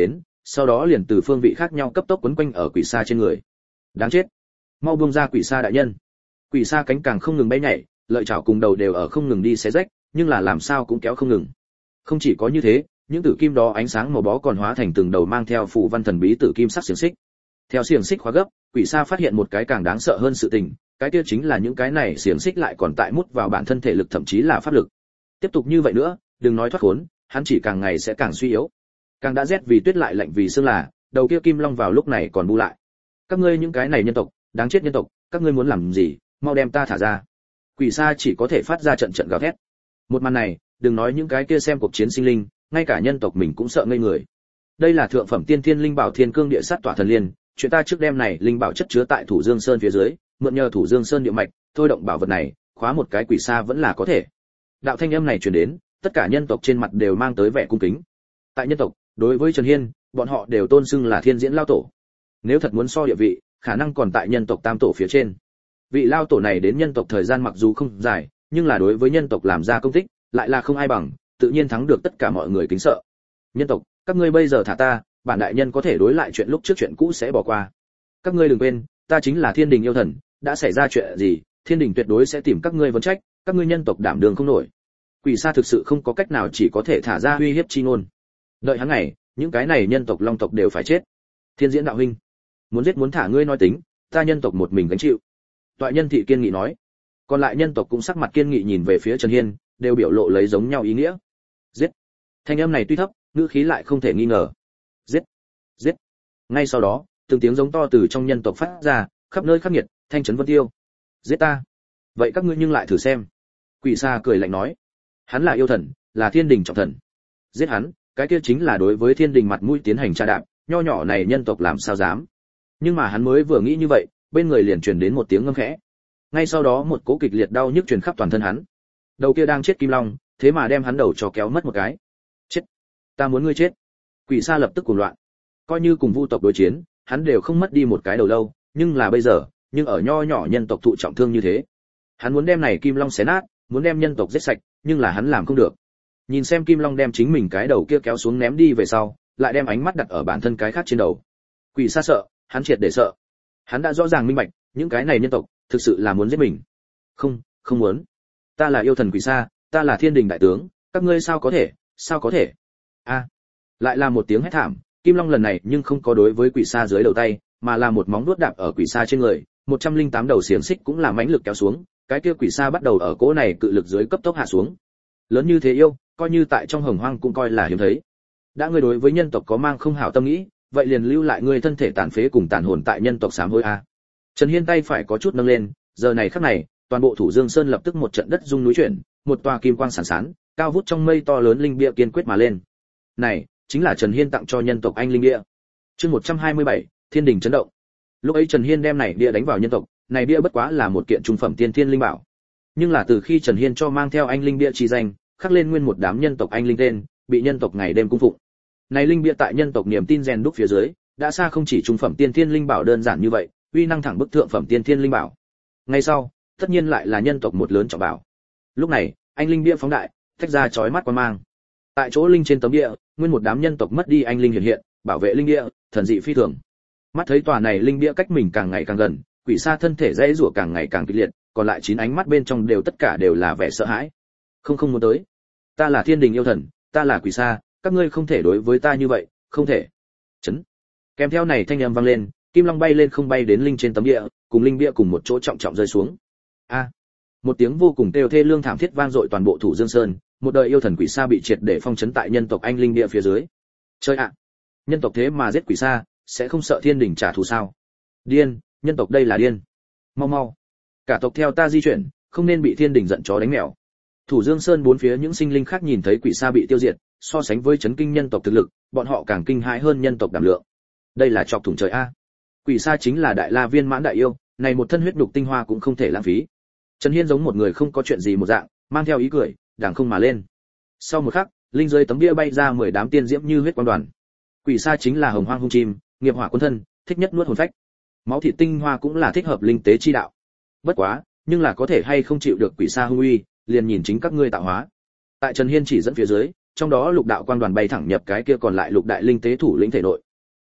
sau đó liền từ phương vị khác nhau cấp tốc quấn quanh ở quỷ sa trên người. Đáng chết, mau buông ra quỷ sa đại nhân. Quỷ sa cánh càng không ngừng bay nhảy, lợi chảo cùng đầu đều ở không ngừng đi xé rách, nhưng là làm sao cũng kéo không ngừng. Không chỉ có như thế, những tử kim đó ánh sáng màu bó còn hóa thành từng đầu mang theo phù văn thần bí tử kim sắc xiềng xích. Theo xiềng xích khóa gấp, quỷ sa phát hiện một cái càng đáng sợ hơn sự tình, cái kia chính là những cái này xiềng xích lại còn tại mút vào bản thân thể lực thậm chí là pháp lực. Tiếp tục như vậy nữa, đừng nói thoát khốn, hắn chỉ càng ngày sẽ càng suy yếu. Càng đã rét vì tuyết lại lạnh vì sương là, đầu kia kim long vào lúc này còn bu lại. Các ngươi những cái này nhân tộc, đáng chết nhân tộc, các ngươi muốn làm gì, mau đem ta thả ra. Quỷ sa chỉ có thể phát ra trận trận gào thét. Một màn này, đừng nói những cái kia xem cuộc chiến sinh linh, ngay cả nhân tộc mình cũng sợ ngây người. Đây là thượng phẩm tiên thiên linh bảo thiên cương địa sát tỏa thần liên, chuyện ta trước đem này linh bảo chất chứa tại Thủ Dương Sơn phía dưới, mượn nhờ Thủ Dương Sơn địa mạch, thôi động bảo vật này, khóa một cái quỷ sa vẫn là có thể. Đạo thanh âm này truyền đến, tất cả nhân tộc trên mặt đều mang tới vẻ cung kính. Tại nhân tộc, đối với Trần Hiên, bọn họ đều tôn xưng là Thiên Diễn Lao Tổ. Nếu thật muốn so địa vị, khả năng còn tại nhân tộc tam tổ phía trên. Vị lao tổ này đến nhân tộc thời gian mặc dù không dài, nhưng là đối với nhân tộc làm ra công tích, lại là không ai bằng, tự nhiên thắng được tất cả mọi người kính sợ. Nhân tộc, các ngươi bây giờ thả ta, bản đại nhân có thể đối lại chuyện lúc trước chuyện cũ sẽ bỏ qua. Các ngươi đừng quên, ta chính là Thiên Đình yêu thần, đã xảy ra chuyện gì, Thiên Đình tuyệt đối sẽ tìm các ngươi vấn trách, các ngươi nhân tộc đảm đường không nổi. Quỷ sa thực sự không có cách nào, chỉ có thể thả ra uy hiếp chi ngôn. Đợi hắn ngày, những cái này nhân tộc long tộc đều phải chết. Thiên Diễn đạo huynh, muốn giết muốn thả ngươi nói tính, ta nhân tộc một mình gánh chịu. Toại nhân thị kiên nghị nói. Còn lại nhân tộc cũng sắc mặt kiên nghị nhìn về phía Trần Hiên, đều biểu lộ lấy giống nhau ý nghĩa. Giết. Thanh âm này tuy thấp, ngữ khí lại không thể nghi ngờ. Giết. Giết. Ngay sau đó, từng tiếng giống to từ trong nhân tộc phát ra, khắp nơi khắc nghiệt, thanh trấn vân tiêu. Giết ta. Vậy các ngươi nhưng lại thử xem. Quỷ sa cười lạnh nói. Hắn là yêu thần, là Thiên Đình trọng thần. Giết hắn, cái kia chính là đối với Thiên Đình mặt mũi tiến hành tra đạp, nho nhỏ này nhân tộc làm sao dám. Nhưng mà hắn mới vừa nghĩ như vậy, bên người liền truyền đến một tiếng ngâm khẽ. Ngay sau đó một cỗ kịch liệt đau nhức truyền khắp toàn thân hắn. Đầu kia đang chết kim long, thế mà đem hắn đầu cho kéo mất một cái. Chết, ta muốn ngươi chết. Quỷ sa lập tức cuồng loạn. Coi như cùng vu tộc đối chiến, hắn đều không mất đi một cái đầu lâu, nhưng là bây giờ, nhưng ở nho nhỏ nhân tộc thụ trọng thương như thế, hắn muốn đem này kim long xé nát, muốn đem nhân tộc giết sạch, nhưng là hắn làm không được. Nhìn xem kim long đem chính mình cái đầu kia kéo xuống ném đi về sau, lại đem ánh mắt đặt ở bản thân cái khác trên đầu. Quỷ sa sợ, hắn triệt để sợ. Hắn đã rõ ràng minh bạch, những cái này nhân tộc thực sự là muốn giết mình. Không, không muốn. Ta là yêu thần quỷ sa, ta là Thiên Đình đại tướng, các ngươi sao có thể, sao có thể? A! À, lại là một tiếng hét thảm, kim long lần này nhưng không có đối với quỷ sa dưới đầu tay, mà là một móng vuốt đạp ở quỷ sa trên người, một trăm lẻ tám đầu xiềng xích cũng là mãnh lực kéo xuống, cái kia quỷ sa bắt đầu ở cỗ này cự lực dưới cấp tốc hạ xuống. Lớn như thế yêu, coi như tại trong hồng hoang cũng coi là hiếm thấy. Đã ngươi đối với nhân tộc có mang không hảo tâm nghĩ, vậy liền lưu lại ngươi thân thể tàn phế cùng tàn hồn tại nhân tộc sám hối a. Trần Hiên tay phải có chút nâng lên, giờ này khắc này, toàn bộ Thủ Dương Sơn lập tức một trận đất rung núi chuyển, một tòa kim quang sán sán, cao vút trong mây to lớn linh bia kiên quyết mà lên. Này, chính là Trần Hiên tặng cho nhân tộc anh linh bia. Chương một trăm hai mươi bảy, Thiên Đình chấn động. Lúc ấy Trần Hiên đem này bia đánh vào nhân tộc, này bia bất quá là một kiện trung phẩm tiên thiên linh bảo. Nhưng là từ khi Trần Hiên cho mang theo anh linh bia chi danh, khắc lên nguyên một đám nhân tộc anh linh tên, bị nhân tộc ngày đêm cung phụng. Này linh bia tại nhân tộc niềm tin rèn đúc phía dưới, đã xa không chỉ trung phẩm tiên thiên linh bảo đơn giản như vậy, uy năng thẳng bức thượng phẩm tiên thiên linh bảo. Ngay sau, tất nhiên lại là nhân tộc một lớn trọng bảo. Lúc này, anh linh bia phóng đại, tách ra chói mắt quang mang. Tại chỗ linh trên tấm bia, nguyên một đám nhân tộc mất đi anh linh hiện hiện, bảo vệ linh bia, thần dị phi thường. Mắt thấy tòa này linh bia cách mình càng ngày càng gần, quỷ sa thân thể dãy rủa càng ngày càng kịch liệt, còn lại chín ánh mắt bên trong đều tất cả đều là vẻ sợ hãi. Không không muốn tới. Ta là Thiên Đình yêu thần, ta là quỷ sa, các ngươi không thể đối với ta như vậy, không thể. Chấn. Kèm theo này thanh âm vang lên, kim long bay lên không bay đến linh trên tấm địa, cùng linh bia cùng một chỗ trọng trọng rơi xuống. A! À, một tiếng vô cùng kêu thê lương thảm thiết vang dội toàn bộ Thủ Dương Sơn, một đời yêu thần quỷ sa bị triệt để phong trấn tại nhân tộc anh linh địa phía dưới. Chơi ạ! À, nhân tộc thế mà giết quỷ sa, sẽ không sợ Thiên Đình trả thù sao? Điên, nhân tộc đây là điên. Mau mau, cả tộc theo ta di chuyển, không nên bị Thiên Đình giận chó đánh mèo. Thủ Dương Sơn bốn phía những sinh linh khác nhìn thấy quỷ sa bị tiêu diệt, so sánh với chấn kinh nhân tộc thực lực, bọn họ càng kinh hãi hơn nhân tộc đảm lượng. Đây là chọc thủng trời a. Quỷ sa chính là đại la viên mãn đại yêu, này một thân huyết nhục tinh hoa cũng không thể lãng phí. Trần Hiên giống một người không có chuyện gì một dạng, mang theo ý cười, đàng không mà lên. Sau một khắc, linh dưới tấm bia bay ra mười đám tiên diễm như huyết quang đoàn. Quỷ sa chính là hồng hoang hung chim, nghiệp hỏa quân thân, thích nhất nuốt hồn phách. Máu thịt tinh hoa cũng là thích hợp linh tế chi đạo. Bất quá, nhưng là có thể hay không chịu được quỷ sa hung uy, liền nhìn chính các ngươi tạo hóa. Tại Trần Hiên chỉ dẫn phía dưới, trong đó lục đạo quang đoàn bay thẳng nhập cái kia còn lại lục đại linh tế thủ lĩnh thể nội,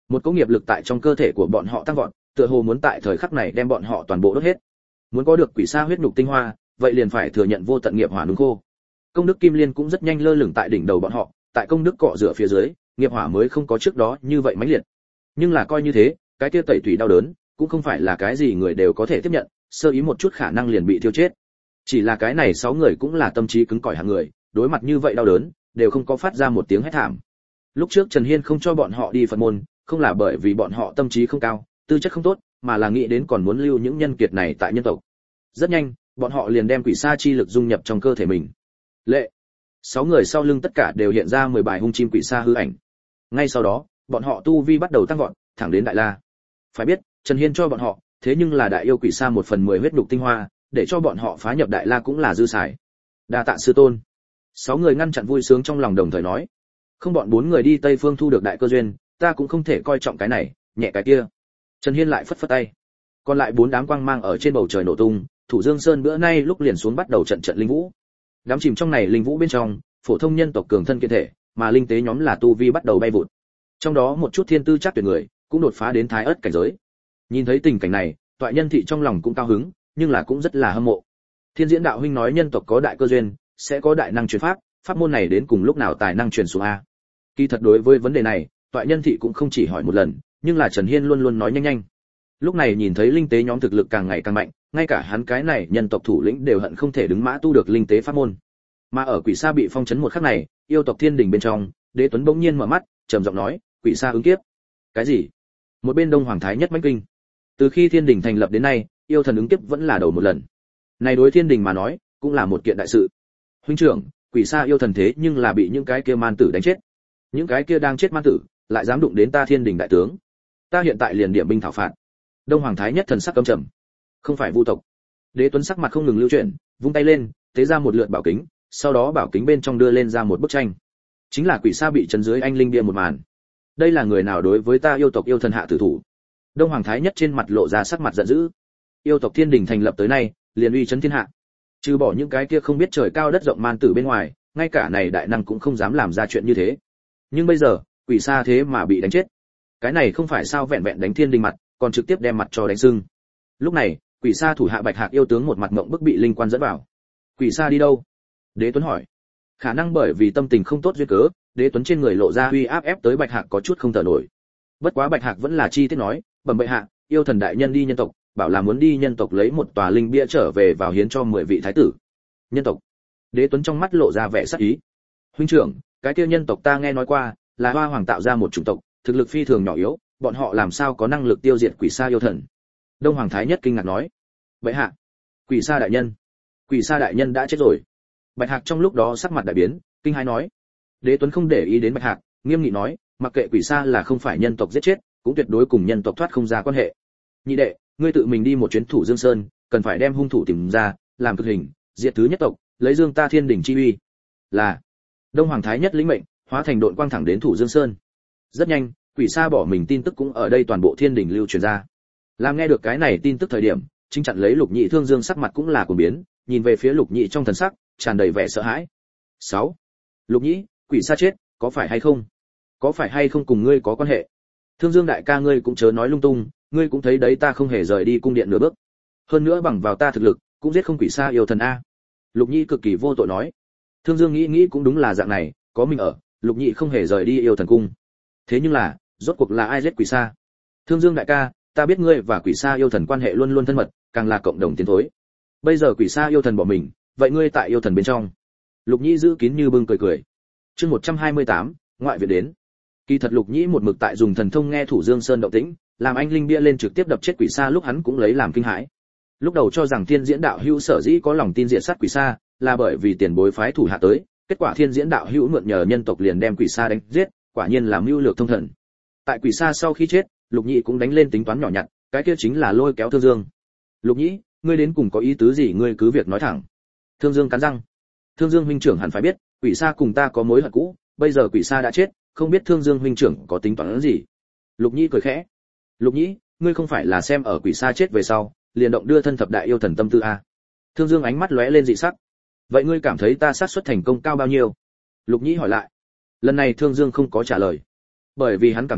Một cỗ nghiệp lực tại trong cơ thể của bọn họ tăng vọt, tựa hồ muốn tại thời khắc này đem bọn họ toàn bộ đốt hết. Muốn có được quỷ sa huyết nhục tinh hoa, vậy liền phải thừa nhận vô tận nghiệp hỏa nung khô. Công đức kim liên cũng rất nhanh lơ lửng tại đỉnh đầu bọn họ, tại công đức cọ rửa phía dưới, nghiệp hỏa mới không có trước đó như vậy mãnh liệt. Nhưng là coi như thế, cái kia tẩy tủy đau đớn, cũng không phải là cái gì người đều có thể tiếp nhận, sơ ý một chút khả năng liền bị thiêu chết. Chỉ là cái này sáu người cũng là tâm trí cứng cỏi hạng người, đối mặt như vậy đau đớn, đều không có phát ra một tiếng hét thảm. Lúc trước Trần Hiên không cho bọn họ đi Phật môn, không là bởi vì bọn họ tâm trí không cao, tư chất không tốt, mà là nghĩ đến còn muốn lưu những nhân kiệt này tại nhân tộc. Rất nhanh, bọn họ liền đem quỷ sa chi lực dung nhập trong cơ thể mình. Lệ, sáu người sau lưng tất cả đều hiện ra mười bài hung chim quỷ sa hư ảnh. Ngay sau đó, bọn họ tu vi bắt đầu tăng vọt, thẳng đến đại la. Phải biết, Trần Hiên cho bọn họ, thế nhưng là đại yêu quỷ sa một phần mười huyết nhục tinh hoa, để cho bọn họ phá nhập đại la cũng là dư xài. Đa tạ sư tôn. Sáu người ngăn chặn vui sướng trong lòng đồng thời nói, không bọn bốn người đi Tây Phương thu được đại cơ duyên, ta cũng không thể coi trọng cái này, nhẹ cái kia. Trần Hiên lại phất phất tay. Còn lại bốn đám quang mang ở trên bầu trời nổ tung, Thủ Dương Sơn bữa nay lúc liền xuống bắt đầu trận trận linh vũ. Đám chìm trong này linh vũ bên trong, phổ thông nhân tộc cường thân kiện thể, mà linh tế nhóm là tu vi bắt đầu bay vụt. Trong đó một chút thiên tư chắc tuyệt người, cũng đột phá đến thái ớt cảnh giới. Nhìn thấy tình cảnh này, Toại Nhân thị trong lòng cũng cao hứng, nhưng là cũng rất là hâm mộ. Thiên Diễn đạo huynh nói nhân tộc có đại cơ duyên, sẽ có đại năng truyền pháp, pháp môn này đến cùng lúc nào tài năng truyền xuống a? Kỳ thật đối với vấn đề này, Toại Nhân thị cũng không chỉ hỏi một lần, nhưng là Trần Hiên luôn luôn nói nhanh nhanh. Lúc này nhìn thấy linh tế nhóm thực lực càng ngày càng mạnh, ngay cả hắn cái này nhân tộc thủ lĩnh đều hận không thể đứng mã tu được linh tế pháp môn. Mà ở quỷ sa bị phong trấn một khắc này, yêu tộc thiên đình bên trong, Đế Tuấn bỗng nhiên mở mắt, trầm giọng nói, quỷ sa ứng kiếp. Cái gì? Một bên Đông Hoàng Thái nhất mãnh kinh. Từ khi thiên đình thành lập đến nay, yêu thần ứng kiếp vẫn là đầu một lần. Này đối thiên đình mà nói, cũng là một kiện đại sự. Huynh trưởng, quỷ sa yêu thần thế nhưng là bị những cái kia man tử đánh chết. Những cái kia đang chết man tử, lại dám đụng đến ta thiên đình đại tướng. Ta hiện tại liền điểm binh thảo phạt. Đông Hoàng Thái nhất thần sắc căm trầm. Không phải vu tộc. Đế Tuấn sắc mặt không ngừng lưu chuyển, vung tay lên, tế ra một lượt bảo kính, sau đó bảo kính bên trong đưa lên ra một bức tranh. Chính là quỷ sa bị trấn dưới anh linh bia một màn. Đây là người nào đối với ta yêu tộc yêu thần hạ tử thủ? Đông Hoàng Thái nhất trên mặt lộ ra sắc mặt giận dữ. Yêu tộc thiên đình thành lập tới nay, liền uy chấn thiên hạ. Trừ bỏ những cái kia không biết trời cao đất rộng man tử bên ngoài, ngay cả này đại năng cũng không dám làm ra chuyện như thế. Nhưng bây giờ, quỷ sa thế mà bị đánh chết. Cái này không phải sao vẹn vẹn đánh thiên đình mặt, còn trực tiếp đem mặt cho đánh sưng. Lúc này, quỷ sa thủ hạ Bạch Hạc yêu tướng một mặt ngậm bức bị linh quan dẫn vào. Quỷ sa đi đâu? Đế Tuấn hỏi. Khả năng bởi vì tâm tình không tốt duyên cớ, Đế Tuấn trên người lộ ra uy áp ép tới Bạch Hạc có chút không thở nổi. Bất quá Bạch Hạc vẫn là chi tiết nói, bẩm bệ hạ, yêu thần đại nhân đi nhân tộc, bảo là muốn đi nhân tộc lấy một tòa linh bia trở về vào hiến cho mười vị thái tử. Nhân tộc? Đế Tuấn trong mắt lộ ra vẻ sắc ý. Huynh trưởng, cái kia nhân tộc ta nghe nói qua, là Hoa Hoàng tạo ra một chủng tộc, thực lực phi thường nhỏ yếu, bọn họ làm sao có năng lực tiêu diệt quỷ sa yêu thần? Đông Hoàng Thái nhất kinh ngạc nói. Bệ hạ, quỷ sa đại nhân, quỷ sa đại nhân đã chết rồi. Bạch Hạc trong lúc đó sắc mặt đại biến, kinh hãi nói. Đế Tuấn không để ý đến Bạch Hạc, nghiêm nghị nói, mặc kệ quỷ sa là không phải nhân tộc giết chết, cũng tuyệt đối cùng nhân tộc thoát không ra quan hệ. Nhị đệ, ngươi tự mình đi một chuyến Thủ Dương Sơn, cần phải đem hung thủ tìm ra, làm cực hình, diệt thứ nhất tộc, lấy dương ta thiên đỉnh chi uy. Là. Đông Hoàng Thái nhất lĩnh mệnh, hóa thành đội quang thẳng đến Thủ Dương Sơn. Rất nhanh, quỷ sa bỏ mình tin tức cũng ở đây toàn bộ thiên đỉnh lưu truyền ra. Làm nghe được cái này tin tức thời điểm, chính chặn lấy Lục Nhị Thương Dương sắc mặt cũng là cuồng biến, nhìn về phía Lục Nhị trong thần sắc tràn đầy vẻ sợ hãi. sáu. Lục Nhị, quỷ sa chết, có phải hay không? Có phải hay không cùng ngươi có quan hệ? Thương Dương đại ca ngươi cũng chớ nói lung tung, ngươi cũng thấy đấy ta không hề rời đi cung điện nửa bước. Hơn nữa bằng vào ta thực lực, cũng giết không quỷ sa yêu thần a. Lục Nhị cực kỳ vô tội nói. Thương Dương nghĩ nghĩ cũng đúng là dạng này, có mình ở, Lục Nhị không hề rời đi yêu thần cung. Thế nhưng là, rốt cuộc là ai giết quỷ sa? Thương Dương đại ca, ta biết ngươi và quỷ sa yêu thần quan hệ luôn luôn thân mật, càng là cộng đồng tiến thối. Bây giờ quỷ sa yêu thần bỏ mình, vậy ngươi tại yêu thần bên trong? Lục Nhĩ giữ kín như bưng cười cười. Chương một trăm hai mươi tám, ngoại viện đến. Kỳ thật Lục Nhĩ một mực tại dùng thần thông nghe Thủ Dương Sơn động tĩnh, làm anh linh bia lên trực tiếp đập chết quỷ sa lúc hắn cũng lấy làm kinh hãi. Lúc đầu cho rằng Thiên Diễn đạo hữu sở dĩ có lòng tin diệt sát quỷ sa, là bởi vì tiền bối phái thủ hạ tới, kết quả Thiên Diễn đạo hữu mượn nhờ nhân tộc liền đem quỷ sa đánh giết, quả nhiên là mưu lược thông thần. Tại quỷ sa sau khi chết, Lục Nhĩ cũng đánh lên tính toán nhỏ nhặt, cái kia chính là lôi kéo Thương Dương. Lục Nhĩ, ngươi đến cùng có ý tứ gì, ngươi cứ việc nói thẳng. Thương Dương cắn răng. Thương Dương huynh trưởng hẳn phải biết, quỷ sa cùng ta có mối hận cũ, bây giờ quỷ sa đã chết, không biết Thương Dương huynh trưởng có tính toán gì. Lục Nhĩ cười khẽ. Lục Nhĩ, ngươi không phải là xem ở quỷ sa chết về sau, liền động đưa thân thập đại yêu thần tâm tư a? Thương Dương ánh mắt lóe lên dị sắc. Vậy ngươi cảm thấy ta xác suất thành công cao bao nhiêu? Lục Nhĩ hỏi lại. Lần này Thương Dương không có trả lời, bởi vì hắn cảm thấy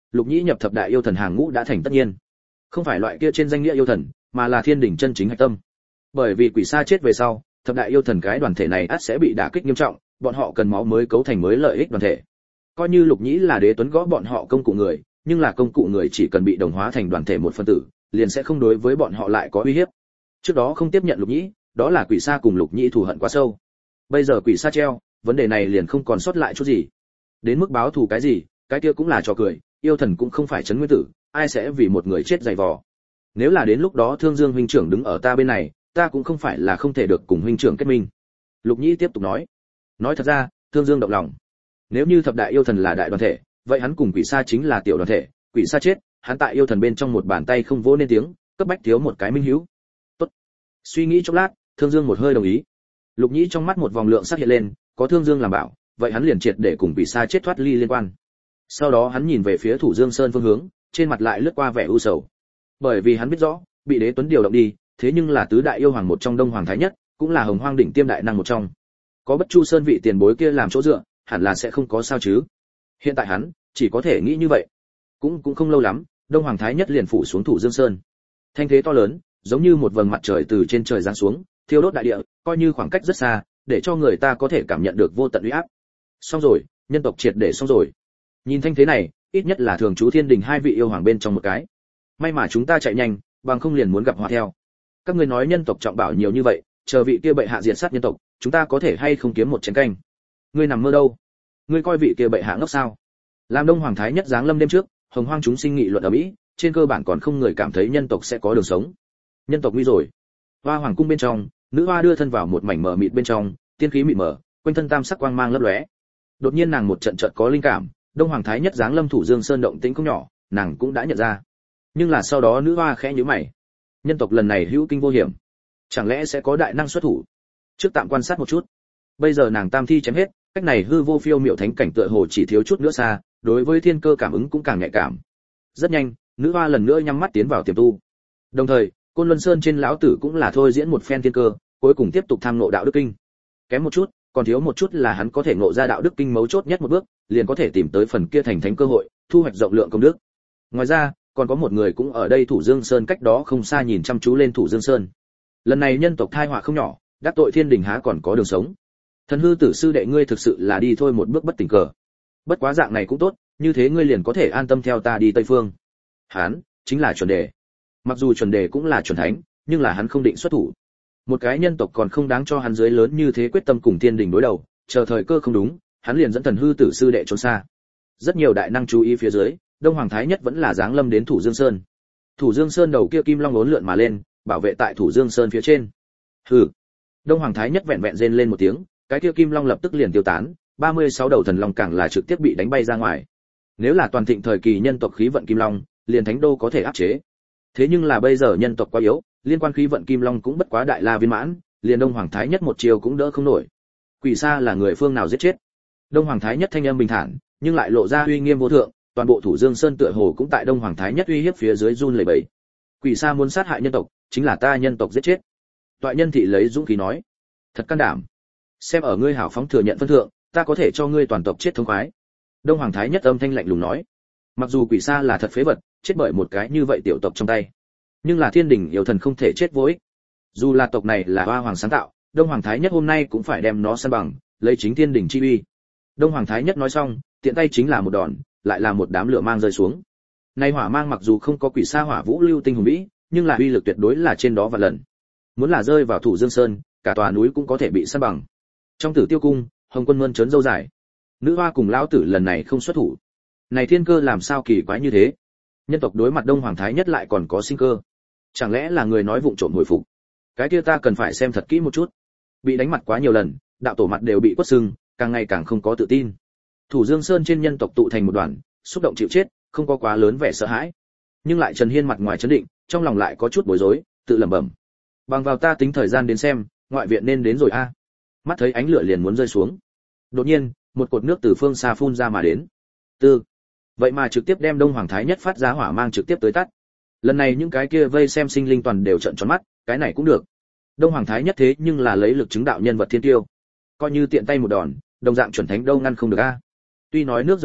Lục Nhĩ nhập thập đại yêu thần hàng ngũ đã thành tất nhiên. Không phải loại kia trên danh nghĩa yêu thần, mà là thiên đỉnh chân chính hạch tâm. Bởi vì Quỷ Sa chết về sau, thập đại yêu thần cái đoàn thể này ắt sẽ bị đả kích nghiêm trọng, bọn họ cần máu mới cấu thành mới lợi ích đoàn thể. Coi như Lục Nhĩ là đế tuấn gõ bọn họ công cụ người, nhưng là công cụ người chỉ cần bị đồng hóa thành đoàn thể một phân tử, liền sẽ không đối với bọn họ lại có uy hiếp. Trước đó không tiếp nhận Lục Nhĩ, đó là Quỷ Sa cùng Lục Nhĩ thù hận quá sâu. Bây giờ Quỷ Sa treo, vấn đề này liền không còn sót lại chút gì. Đến mức báo thù cái gì, cái kia cũng là trò cười, yêu thần cũng không phải trấn nguyên tử, ai sẽ vì một người chết dày vò. Nếu là đến lúc đó Thương Dương huynh trưởng đứng ở ta bên này, ta cũng không phải là không thể được cùng huynh trưởng kết minh. Lục Nhĩ tiếp tục nói. Nói thật ra, Thương Dương động lòng. Nếu như thập đại yêu thần là đại đoàn thể, vậy hắn cùng Quỷ Sa chính là tiểu đoàn thể, Quỷ Sa chết, hắn tại yêu thần bên trong một bàn tay không vỗ nên tiếng, cấp bách thiếu một cái minh hữu. Tốt. Suy nghĩ chốc lát, Thương Dương một hơi đồng ý. Lục Nhĩ trong mắt một vòng lượng sắc hiện lên, có Thương Dương làm bảo, vậy hắn liền triệt để cùng Quỷ Sa chết thoát ly liên quan. Sau đó hắn nhìn về phía Thủ Dương Sơn phương hướng, trên mặt lại lướt qua vẻ u sầu. Bởi vì hắn biết rõ, bị Đế Tuấn điều động đi, thế nhưng là tứ đại yêu hoàng một trong Đông Hoàng Thái Nhất, cũng là Hồng Hoang đỉnh tiêm đại năng một trong. Có Bất Chu Sơn vị tiền bối kia làm chỗ dựa, hẳn là sẽ không có sao chứ. Hiện tại hắn chỉ có thể nghĩ như vậy. Cũng cũng không lâu lắm, Đông Hoàng Thái Nhất liền phủ xuống Thủ Dương Sơn. Thanh thế to lớn, giống như một vầng mặt trời từ trên trời giáng xuống, thiêu đốt đại địa, coi như khoảng cách rất xa, để cho người ta có thể cảm nhận được vô tận uy áp. Xong rồi, nhân tộc triệt để xong rồi. Nhìn thanh thế này, ít nhất là thường trú thiên đình hai vị yêu hoàng bên trong một cái. May mà chúng ta chạy nhanh, bằng không liền muốn gặp họa theo. Các ngươi nói nhân tộc trọng bảo nhiều như vậy, chờ vị kia bệ hạ diệt sát nhân tộc, chúng ta có thể hay không kiếm một chén canh? Ngươi nằm mơ đâu? Ngươi coi vị kia bệ hạ ngốc sao? Làm Đông Hoàng Thái Nhất giáng lâm đêm trước, Hồng Hoang chúng sinh nghị luận ở mỹ, trên cơ bản còn không người cảm thấy nhân tộc sẽ có đường sống. Nhân tộc nguy rồi. Hoa hoàng cung bên trong, nữ hoa đưa thân vào một mảnh mờ mịt bên trong, tiên khí mịt mờ, quanh thân tam sắc quang mang lấp lóe. Đột nhiên nàng một trận trận có linh cảm, Đông Hoàng Thái Nhất giáng lâm Thủ Dương Sơn động tĩnh không nhỏ, nàng cũng đã nhận ra. Nhưng là sau đó nữ hoa khẽ nhíu mày. Nhân tộc lần này hữu kinh vô hiểm, chẳng lẽ sẽ có đại năng xuất thủ? Trước tạm quan sát một chút. Bây giờ nàng tam thi chém hết, cách này hư vô phiêu miệu thánh cảnh tựa hồ chỉ thiếu chút nữa xa, đối với thiên cơ cảm ứng cũng càng nhạy cảm. Rất nhanh, nữ hoa lần nữa nhắm mắt tiến vào tiềm tu. Đồng thời, Côn Luân Sơn trên lão tử cũng là thôi diễn một phen thiên cơ, cuối cùng tiếp tục tham ngộ đạo đức kinh. Kém một chút, còn thiếu một chút là hắn có thể ngộ ra đạo đức kinh mấu chốt nhất một bước, liền có thể tìm tới phần kia thành thánh cơ hội, thu hoạch rộng lượng công đức. Ngoài ra, còn có một người cũng ở đây Thủ Dương Sơn cách đó không xa nhìn chăm chú lên Thủ Dương Sơn. Lần này nhân tộc thai họa không nhỏ, đắc tội thiên đình há còn có đường sống. Thần hư tử sư đệ ngươi thực sự là đi thôi một bước bất tình cờ. Bất quá dạng này cũng tốt, như thế ngươi liền có thể an tâm theo ta đi Tây Phương. Hắn chính là chuẩn đề. Mặc dù chuẩn đề cũng là chuẩn thánh, nhưng là hắn không định xuất thủ. Một cái nhân tộc còn không đáng cho hắn dưới lớn như thế quyết tâm cùng thiên đình đối đầu, chờ thời cơ không đúng, hắn liền dẫn thần hư tử sư đệ trốn xa. Rất nhiều đại năng chú ý phía dưới, Đông Hoàng Thái Nhất vẫn là giáng lâm đến Thủ Dương Sơn. Thủ Dương Sơn đầu kia kim long uốn lượn mà lên, bảo vệ tại Thủ Dương Sơn phía trên. Hừ. Đông Hoàng Thái Nhất vẹn vẹn rên lên một tiếng, cái kia kim long lập tức liền tiêu tán, ba mươi sáu đầu thần long càng là trực tiếp bị đánh bay ra ngoài. Nếu là toàn thịnh thời kỳ nhân tộc khí vận kim long, liền thánh đô có thể áp chế. Thế nhưng là bây giờ nhân tộc quá yếu, liên quan khí vận kim long cũng bất quá đại la viên mãn, liền Đông Hoàng Thái Nhất một chiều cũng đỡ không nổi. Quỷ Sa là người phương nào giết chết? Đông Hoàng Thái Nhất thanh âm bình thản, nhưng lại lộ ra uy nghiêm vô thượng, toàn bộ Thủ Dương Sơn tựa hồ cũng tại Đông Hoàng Thái Nhất uy hiếp phía dưới run lẩy bẩy. Quỷ Sa muốn sát hại nhân tộc, chính là ta nhân tộc giết chết. Toại Nhân thị lấy dũng khí nói, thật can đảm. Xem ở ngươi hảo phóng thừa nhận phân thượng, ta có thể cho ngươi toàn tộc chết thống khoái. Đông Hoàng Thái Nhất âm thanh lạnh lùng nói, mặc dù Quỷ Sa là thật phế vật, chết bởi một cái như vậy tiểu tộc trong tay, nhưng là thiên đình yêu thần không thể chết vô ích. Dù là tộc này là Hoa Hoàng sáng tạo, Đông Hoàng Thái Nhất hôm nay cũng phải đem nó san bằng, lấy chính thiên đình chi uy. Đông Hoàng Thái Nhất nói xong, tiện tay chính là một đòn, lại là một đám lửa mang rơi xuống. Nay hỏa mang mặc dù không có Quỷ Sa hỏa vũ lưu tinh hùng vĩ, nhưng là uy lực tuyệt đối là trên đó và lần. Muốn là rơi vào Thủ Dương Sơn, cả tòa núi cũng có thể bị san bằng. Trong Tử Tiêu cung, Hồng Quân mơn trớn râu dài. Nữ hoa cùng lão tử lần này không xuất thủ. Này thiên cơ làm sao kỳ quái như thế? Nhân tộc đối mặt Đông Hoàng Thái Nhất lại còn có sinh cơ. Chẳng lẽ là người nói vụng trộm hồi phục? Cái kia ta cần phải xem thật kỹ một chút. Bị đánh mặt quá nhiều lần, đạo tổ mặt đều bị quất sưng, càng ngày càng không có tự tin. Thủ Dương Sơn trên nhân tộc tụ thành một đoàn, xúc động chịu chết, không có quá lớn vẻ sợ hãi. Nhưng lại Trần Hiên mặt ngoài trấn định, trong lòng lại có chút bối rối, tự lẩm bẩm. Bằng vào ta tính thời gian đến xem, ngoại viện nên đến rồi a. Mắt thấy ánh lửa liền muốn rơi xuống. Đột nhiên, một cột nước từ phương xa phun ra mà đến. Tư. Vậy mà trực tiếp đem Đông Hoàng Thái Nhất phát ra hỏa mang trực tiếp tới tắt. Lần này những cái kia vây xem sinh linh toàn đều trợn tròn mắt, cái này cũng được. Đông Hoàng Thái Nhất thế nhưng là lấy lực chứng đạo nhân vật thiên tiêu, coi như tiện tay một đòn, đồng dạng chuẩn thánh đâu ngăn không được a. Tuy nói nước dập lửa,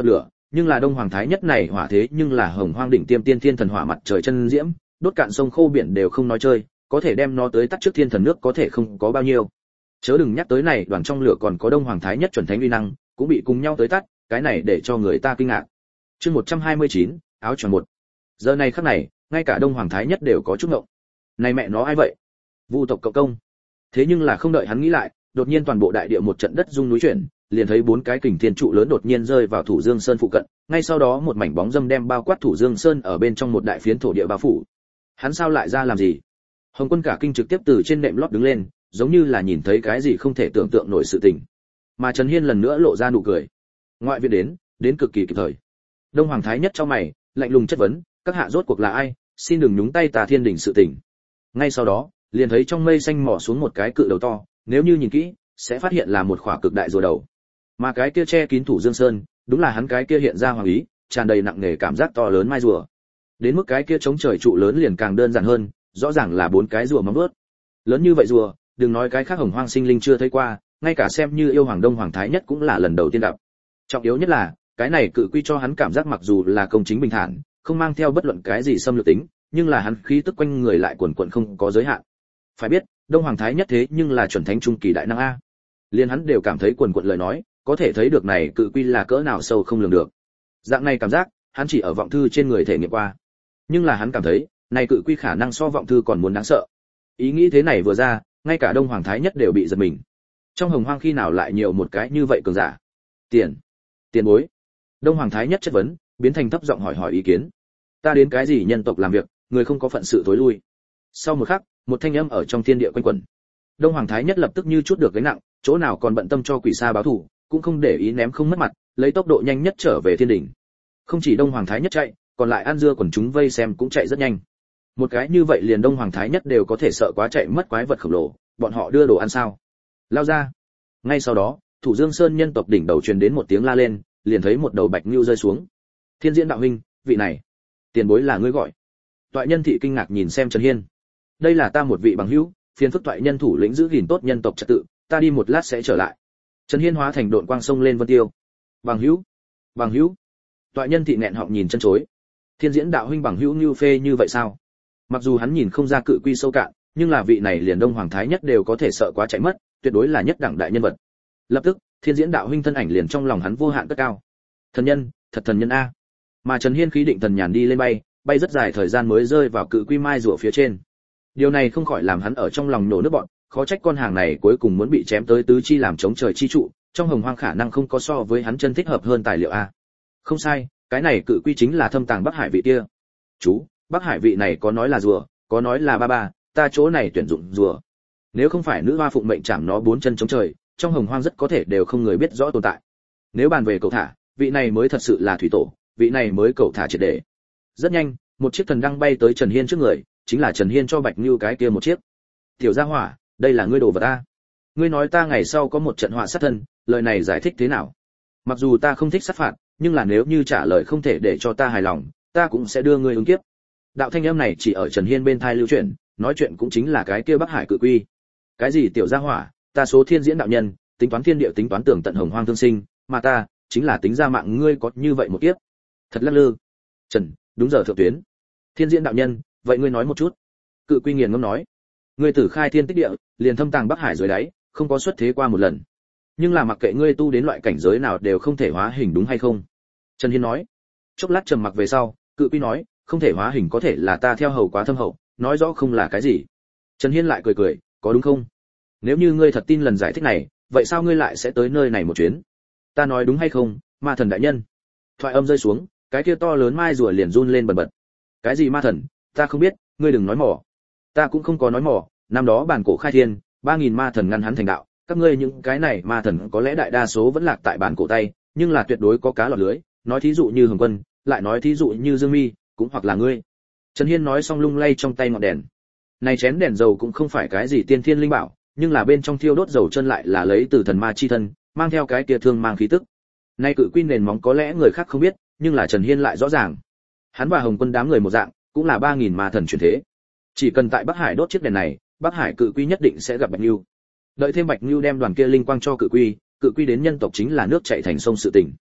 nhưng là Đông Hoàng Thái Nhất này hỏa thế nhưng là Hồng Hoang đỉnh tiêm tiên thiên thần hỏa mặt trời chân diễm, đốt cạn sông khô biển đều không nói chơi, có thể đem nó tới tắt trước thiên thần nước có thể không có bao nhiêu. Chớ đừng nhắc tới này, đoàn trong lửa còn có Đông Hoàng Thái Nhất chuẩn thánh uy năng, cũng bị cùng nhau tới tắt, cái này để cho người ta kinh ngạc. Chương một trăm hai mươi chín, áo choàng một. Giờ này khắc này, ngay cả Đông Hoàng Thái Nhất đều có chút ngộng. Này mẹ nó ai vậy? Vu tộc cộng công. Thế nhưng là không đợi hắn nghĩ lại, đột nhiên toàn bộ đại địa một trận đất rung núi chuyển, liền thấy bốn cái kình thiên trụ lớn đột nhiên rơi vào Thủ Dương Sơn phụ cận, ngay sau đó một mảnh bóng dâm đem bao quát Thủ Dương Sơn ở bên trong một đại phiến thổ địa bao phủ. Hắn sao lại ra làm gì? Hồng Quân cả kinh trực tiếp từ trên nệm lót đứng lên, giống như là nhìn thấy cái gì không thể tưởng tượng nổi sự tình. Mà Trần Hiên lần nữa lộ ra nụ cười. Ngoại viện đến, đến cực kỳ kịp thời. Đông Hoàng Thái Nhất trong mày, lạnh lùng chất vấn, các hạ rốt cuộc là ai, xin đừng nhúng tay Tà Thiên đỉnh sự tình. Ngay sau đó, liền thấy trong mây xanh mò xuống một cái cự đầu to, nếu như nhìn kỹ, sẽ phát hiện là một khỏa cực đại rùa đầu. Mà cái kia che kín Thủ Dương Sơn, đúng là hắn cái kia hiện ra hoàng ý, tràn đầy nặng nề cảm giác to lớn mai rùa. Đến mức cái kia chống trời trụ lớn liền càng đơn giản hơn, rõ ràng là bốn cái rùa móng vuốt. Lớn như vậy rùa, đừng nói cái khác Hồng Hoang sinh linh chưa thấy qua, ngay cả xem như yêu hoàng Đông Hoàng Thái Nhất cũng là lần đầu tiên gặp. Trọng yếu nhất là, cái này cự quy cho hắn cảm giác mặc dù là công chính bình thản, không mang theo bất luận cái gì xâm lược tính, nhưng là hắn khí tức quanh người lại quần quần không có giới hạn. Phải biết, Đông Hoàng Thái Nhất thế nhưng là chuẩn thánh trung kỳ đại năng a. Liên hắn đều cảm thấy quần quần lời nói, có thể thấy được này cự quy là cỡ nào sâu không lường được. Dạng này cảm giác, hắn chỉ ở vọng thư trên người thể nghiệm qua. Nhưng là hắn cảm thấy, này cự quy khả năng so vọng thư còn muốn đáng sợ. Ý nghĩ thế này vừa ra, ngay cả Đông Hoàng Thái Nhất đều bị giật mình. Trong Hồng Hoang khi nào lại nhiều một cái như vậy cường giả? Tiền, tiền bối. Đông Hoàng Thái Nhất chất vấn, biến thành thấp giọng hỏi hỏi ý kiến. Ta đến cái gì nhân tộc làm việc, người không có phận sự tối lui. Sau một khắc, một thanh âm ở trong thiên địa quanh quẩn. Đông Hoàng Thái Nhất lập tức như chút được gánh nặng, chỗ nào còn bận tâm cho quỷ sa báo thù, cũng không để ý ném không mất mặt, lấy tốc độ nhanh nhất trở về thiên đỉnh. Không chỉ Đông Hoàng Thái Nhất chạy, còn lại An Dưa quần chúng vây xem cũng chạy rất nhanh. Một cái như vậy liền Đông Hoàng Thái Nhất đều có thể sợ quá chạy mất quái vật khổng lồ, bọn họ đưa đồ ăn sao? Lao ra. Ngay sau đó, Thủ Dương Sơn nhân tộc đỉnh đầu truyền đến một tiếng la lên, liền thấy một đầu bạch lưu rơi xuống. Thiên Diễn đạo huynh, vị này, tiền bối là ngươi gọi? Toại Nhân thị kinh ngạc nhìn xem Trần Hiên. Đây là ta một vị bằng hữu, phiền phức Toại Nhân thủ lĩnh giữ gìn tốt nhân tộc trật tự, ta đi một lát sẽ trở lại. Trần Hiên hóa thành độn quang sông lên vân tiêu. Bằng hữu, bằng hữu. Toại Nhân thị nghẹn họng nhìn chân chối. Thiên Diễn đạo huynh bằng hữu như phê như vậy sao? Mặc dù hắn nhìn không ra cự quy sâu cạn, nhưng là vị này liền Đông Hoàng Thái Nhất đều có thể sợ quá chạy mất, tuyệt đối là nhất đẳng đại nhân vật. Lập tức, Thiên Diễn đạo huynh thân ảnh liền trong lòng hắn vô hạn cất cao. Thần nhân, thật thần nhân a. Mà Trần Hiên khí định thần nhàn đi lên bay, bay rất dài thời gian mới rơi vào cự quy mai rùa phía trên. Điều này không khỏi làm hắn ở trong lòng nổ nước bọt, khó trách con hàng này cuối cùng muốn bị chém tới tứ chi làm chống trời chi trụ, trong Hồng Hoang khả năng không có so với hắn chân thích hợp hơn tài liệu a. Không sai, cái này cự quy chính là thâm tàng Bắc Hải vị kia. Chú, Bắc Hải vị này có nói là rùa, có nói là ba ba, ta chỗ này tuyển dụng rùa. Nếu không phải nữ hoa phụng mệnh chạm nó bốn chân chống trời, trong Hồng Hoang rất có thể đều không người biết rõ tồn tại. Nếu bàn về cầu thả, vị này mới thật sự là thủy tổ, vị này mới cầu thả triệt để. Rất nhanh, một chiếc thần đăng bay tới Trần Hiên trước người, chính là Trần Hiên cho Bạch Nưu cái kia một chiếc. Tiểu Gia Hỏa, đây là ngươi đồ vật ta. Ngươi nói ta ngày sau có một trận họa sát thân, lời này giải thích thế nào? Mặc dù ta không thích sát phạt, nhưng là nếu như trả lời không thể để cho ta hài lòng, ta cũng sẽ đưa ngươi ứng kiếp. Đạo thanh âm này chỉ ở Trần Hiên bên thai lưu truyền, nói chuyện cũng chính là cái kia Bắc Hải cự quy. Cái gì Tiểu Gia Hỏa, ta số Thiên Diễn đạo nhân, tính toán thiên địa tính toán tường tận Hồng Hoang thương sinh, mà ta chính là tính ra mạng ngươi có như vậy một kiếp. Thật lắc lư. Trần, đúng giờ thượng tuyến. Thiên Diễn đạo nhân, vậy ngươi nói một chút. Cự quy nghiền ngẫm nói. Ngươi tử khai thiên tích địa, liền thâm tàng Bắc Hải dưới đáy, không có xuất thế qua một lần. Nhưng là mặc kệ ngươi tu đến loại cảnh giới nào đều không thể hóa hình đúng hay không? Trần Hiên nói. Chốc lát trầm mặc về sau, cự quy nói, không thể hóa hình có thể là ta theo hầu quá thâm hậu, nói rõ không là cái gì. Trần Hiên lại cười cười, có đúng không? Nếu như ngươi thật tin lần giải thích này, vậy sao ngươi lại sẽ tới nơi này một chuyến? Ta nói đúng hay không, Ma Thần đại nhân? Thoại âm rơi xuống, cái kia to lớn mai rùa liền run lên bần bật. Cái gì ma thần? Ta không biết, ngươi đừng nói mỏ. Ta cũng không có nói mỏ, năm đó bản cổ khai thiên, ba nghìn ma thần ngăn hắn thành đạo, các ngươi những cái này ma thần có lẽ đại đa số vẫn lạc tại bản cổ tay, nhưng là tuyệt đối có cá lọt lưới, nói thí dụ như Hồng Quân, lại nói thí dụ như Dương Mi, cũng hoặc là ngươi. Trần Hiên nói xong lung lay trong tay ngọn đèn. Này chén đèn dầu cũng không phải cái gì tiên thiên linh bảo, nhưng là bên trong thiêu đốt dầu chân lại là lấy từ thần ma chi thân, mang theo cái kia thương mang khí tức. Nay cự quy nền móng có lẽ người khác không biết, nhưng là Trần Hiên lại rõ ràng. Hắn và Hồng Quân đám người một dạng, cũng là ba nghìn ma thần chuyển thế. Chỉ cần tại Bắc Hải đốt chiếc đèn này, Bắc Hải cự quy nhất định sẽ gặp Bạch Nưu. Đợi thêm Bạch Nưu đem đoàn kia linh quang cho cự quy, cự quy đến nhân tộc chính là nước chảy thành sông sự tình.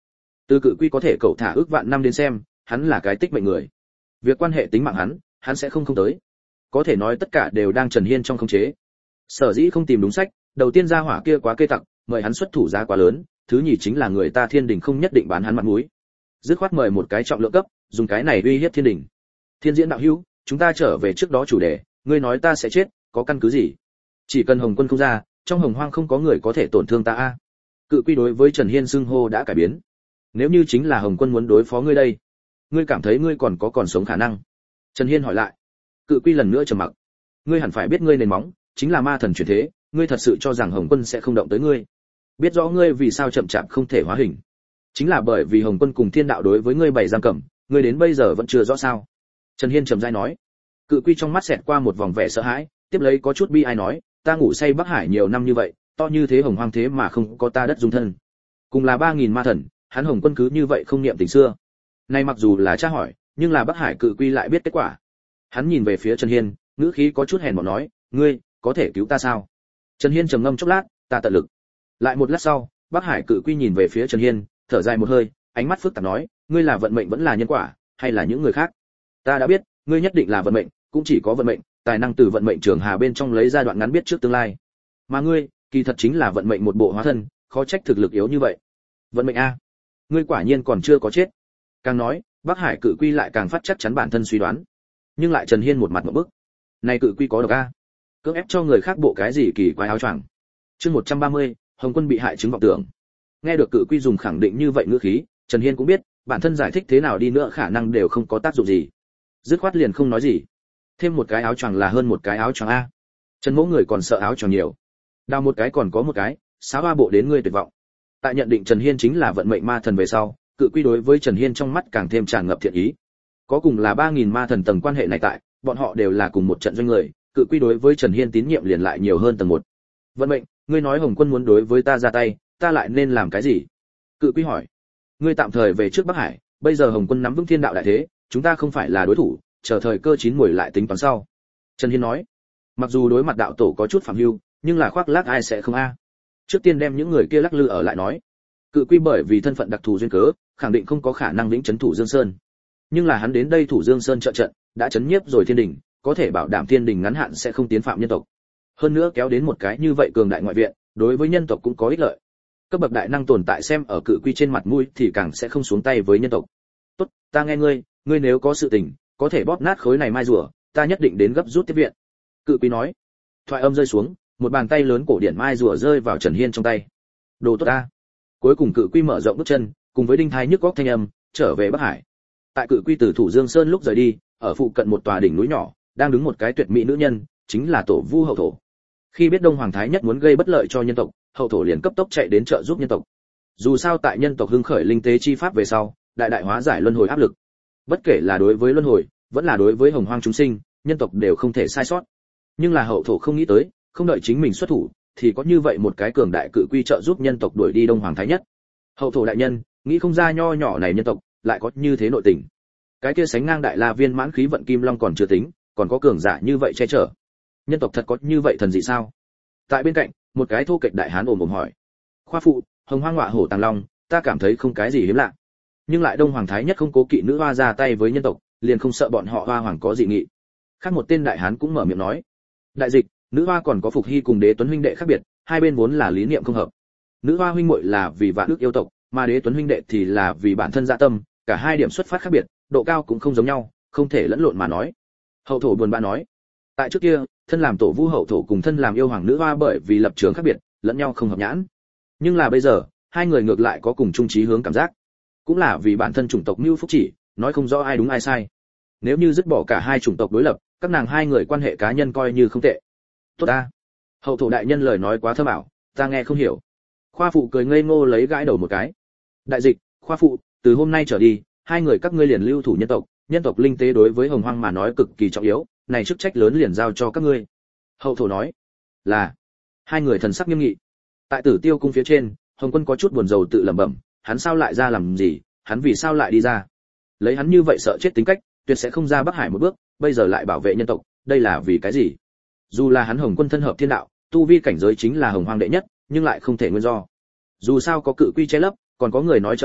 Từ cự quy có thể cậu thả ước vạn năm đến xem, hắn là cái tích mệnh người. Việc quan hệ tính mạng hắn, hắn sẽ không không tới. Có thể nói tất cả đều đang Trần Hiên trong khống chế. Sở dĩ không tìm đúng sách, đầu tiên ra hỏa kia quá kê tặc, mời hắn xuất thủ giá quá lớn, thứ nhì chính là người ta Thiên Đình không nhất định bán hắn mặt mũi. Dứt khoát mời một cái trọng lượng cấp, dùng cái này uy hiếp Thiên Đình. Thiên Diễn đạo hữu, chúng ta trở về trước đó chủ đề, ngươi nói ta sẽ chết, có căn cứ gì? Chỉ cần Hồng Quân không ra, trong Hồng Hoang không có người có thể tổn thương ta a. Cự quy đối với Trần Hiên xưng hô đã cải biến. Nếu như chính là Hồng Quân muốn đối phó ngươi đây, ngươi cảm thấy ngươi còn có còn sống khả năng? Trần Hiên hỏi lại. Cự quy lần nữa trầm mặc. Ngươi hẳn phải biết ngươi nền móng chính là ma thần chuyển thế, ngươi thật sự cho rằng Hồng Quân sẽ không động tới ngươi? Biết rõ ngươi vì sao chậm chạp không thể hóa hình, chính là bởi vì Hồng Quân cùng Thiên đạo đối với ngươi bày giam cầm, ngươi đến bây giờ vẫn chưa rõ sao? Trần Hiên trầm rãi nói. Cự quy trong mắt xẹt qua một vòng vẻ sợ hãi, tiếp lấy có chút bi ai nói, ta ngủ say Bắc Hải nhiều năm như vậy, to như thế Hồng Hoang thế mà không có ta đất dung thân. Cùng là ba nghìn ma thần, hắn Hồng Quân cứ như vậy không niệm tình xưa. Nay mặc dù là tra hỏi, nhưng là Bắc Hải cự quy lại biết kết quả. Hắn nhìn về phía Trần Hiên, ngữ khí có chút hèn mọn nói, ngươi có thể cứu ta sao? Trần Hiên trầm ngâm chốc lát, ta tận lực. Lại một lát sau, Bắc Hải cự quy nhìn về phía Trần Hiên, thở dài một hơi, ánh mắt phức tạp nói, ngươi là vận mệnh vẫn là nhân quả, hay là những người khác? Ta đã biết, ngươi nhất định là vận mệnh, cũng chỉ có vận mệnh, tài năng từ vận mệnh trường hà bên trong lấy ra đoạn ngắn biết trước tương lai. Mà ngươi, kỳ thật chính là vận mệnh một bộ hóa thân, khó trách thực lực yếu như vậy. Vận mệnh a, ngươi quả nhiên còn chưa có chết. Càng nói, Bắc Hải cự quy lại càng phát chắc chắn bản thân suy đoán. Nhưng lại Trần Hiên một mặt ngộp bức. Này cự quy có độc a? Cưỡng ép cho người khác bộ cái gì kỳ quái áo choàng. Chương một trăm ba mươi, Hồng Quân bị hại chứng vọng tưởng. Nghe được cự quy dùng khẳng định như vậy ngữ khí, Trần Hiên cũng biết, bản thân giải thích thế nào đi nữa khả năng đều không có tác dụng gì. Dứt khoát liền không nói gì. Thêm một cái áo choàng là hơn một cái áo choàng a. Trần Mỗ người còn sợ áo choàng nhiều. Đào một cái còn có một cái, sáu ba bộ đến ngươi tuyệt vọng. Tại nhận định Trần Hiên chính là vận mệnh ma thần về sau, cự quy đối với Trần Hiên trong mắt càng thêm tràn ngập thiện ý. Có cùng là ba nghìn ma thần tầng quan hệ này tại, bọn họ đều là cùng một trận doanh người, cự quy đối với Trần Hiên tín nhiệm liền lại nhiều hơn tầng một. Vận mệnh, ngươi nói Hồng Quân muốn đối với ta ra tay, ta lại nên làm cái gì? Cự quy hỏi. Ngươi tạm thời về trước Bắc Hải, bây giờ Hồng Quân nắm vững thiên đạo đại thế, chúng ta không phải là đối thủ, chờ thời cơ chín muồi lại tính toán sau. Trần Hiên nói. Mặc dù đối mặt đạo tổ có chút phạm hưu, nhưng là khoác lác ai sẽ không a. Trước tiên đem những người kia lắc lư ở lại nói. Cự quy bởi vì thân phận đặc thù duyên cớ, khẳng định không có khả năng lĩnh trấn thủ Dương Sơn. Nhưng là hắn đến đây thủ Dương Sơn trợ trận, đã chấn nhiếp rồi Thiên Đình, có thể bảo đảm Thiên Đình ngắn hạn sẽ không tiến phạm nhân tộc. Hơn nữa kéo đến một cái như vậy cường đại ngoại viện, đối với nhân tộc cũng có ích lợi. Cấp bậc đại năng tồn tại xem ở cự quy trên mặt mũi thì càng sẽ không xuống tay với nhân tộc. Tốt, ta nghe ngươi, ngươi nếu có sự tình, có thể bóp nát khối này mai rùa, ta nhất định đến gấp rút tiếp viện. Cự quy nói. Thoại âm rơi xuống, một bàn tay lớn cổ điển mai rùa rơi vào Trần Hiên trong tay. Đồ tốt ta. Cuối cùng cự quy mở rộng bước chân, cùng với đinh thai nhức góc thanh âm, trở về Bắc Hải. Tại cự quy từ thủ Dương Sơn lúc rời đi, ở phụ cận một tòa đỉnh núi nhỏ, đang đứng một cái tuyệt mỹ nữ nhân, chính là Tổ Vu Hậu Thổ. Khi biết Đông Hoàng Thái Nhất muốn gây bất lợi cho nhân tộc, Hậu Thổ liền cấp tốc chạy đến trợ giúp nhân tộc. Dù sao tại nhân tộc hưng khởi linh tế chi pháp về sau, đại đại hóa giải luân hồi áp lực. Bất kể là đối với luân hồi, vẫn là đối với hồng hoang chúng sinh, nhân tộc đều không thể sai sót. Nhưng là Hậu Thổ không nghĩ tới, không đợi chính mình xuất thủ, thì có như vậy một cái cường đại cự quy trợ giúp nhân tộc đuổi đi Đông Hoàng Thái Nhất. Hậu Thổ đại nhân, nghĩ không ra nho nhỏ này nhân tộc lại có như thế nội tình. Cái kia sánh ngang đại la viên mãn khí vận kim long còn chưa tính, còn có cường giả như vậy che chở. Nhân tộc thật có như vậy thần dị sao? Tại bên cạnh, một cái thô kệch đại hán ồm ồm hỏi. Khoa phụ, hồng hoang ngọa hổ tàng long, ta cảm thấy không cái gì hiếm lạ. Nhưng lại Đông Hoàng Thái Nhất không cố kỵ nữ hoa ra tay với nhân tộc, liền không sợ bọn họ hoa hoàng có dị nghị. Khác một tên đại hán cũng mở miệng nói. Đại dịch, nữ hoa còn có Phục Hy cùng Đế Tuấn huynh đệ khác biệt, hai bên vốn là lý niệm không hợp. Nữ hoa huynh muội là vì vạn ước yêu tộc, mà Đế Tuấn huynh đệ thì là vì bản thân dạ tâm, cả hai điểm xuất phát khác biệt, độ cao cũng không giống nhau, không thể lẫn lộn mà nói. Hậu Thổ buồn bã nói. Tại trước kia, thân làm Tổ Vu Hậu Thổ cùng thân làm yêu hoàng nữ hoa bởi vì lập trường khác biệt, lẫn nhau không hợp nhãn. Nhưng là bây giờ, hai người ngược lại có cùng chung chí hướng cảm giác. Cũng là vì bản thân chủng tộc mưu phúc chỉ, nói không rõ ai đúng ai sai. Nếu như dứt bỏ cả hai chủng tộc đối lập, các nàng hai người quan hệ cá nhân coi như không tệ. Tốt ta. Hậu Thổ đại nhân lời nói quá thơ bảo, ta nghe không hiểu. Khoa phụ cười ngây ngô lấy gãi đầu một cái. Đại dịch, khoa phụ, từ hôm nay trở đi, hai người các ngươi liền lưu thủ nhân tộc, nhân tộc linh tế đối với hồng hoang mà nói cực kỳ trọng yếu, này chức trách lớn liền giao cho các ngươi. Hậu Thổ nói. Là. Hai người thần sắc nghiêm nghị. Tại Tử Tiêu cung phía trên, Hồng Quân có chút buồn rầu tự lẩm bẩm, hắn sao lại ra làm gì, hắn vì sao lại đi ra? Lấy hắn như vậy sợ chết tính cách, tuyệt sẽ không ra Bắc Hải một bước, bây giờ lại bảo vệ nhân tộc, đây là vì cái gì? Dù là hắn Hồng Quân thân hợp thiên đạo, tu vi cảnh giới chính là hồng hoang đệ nhất, nhưng lại không thể nguyên do. Dù sao có cự quy che lấp, còn có người nói trợ lực,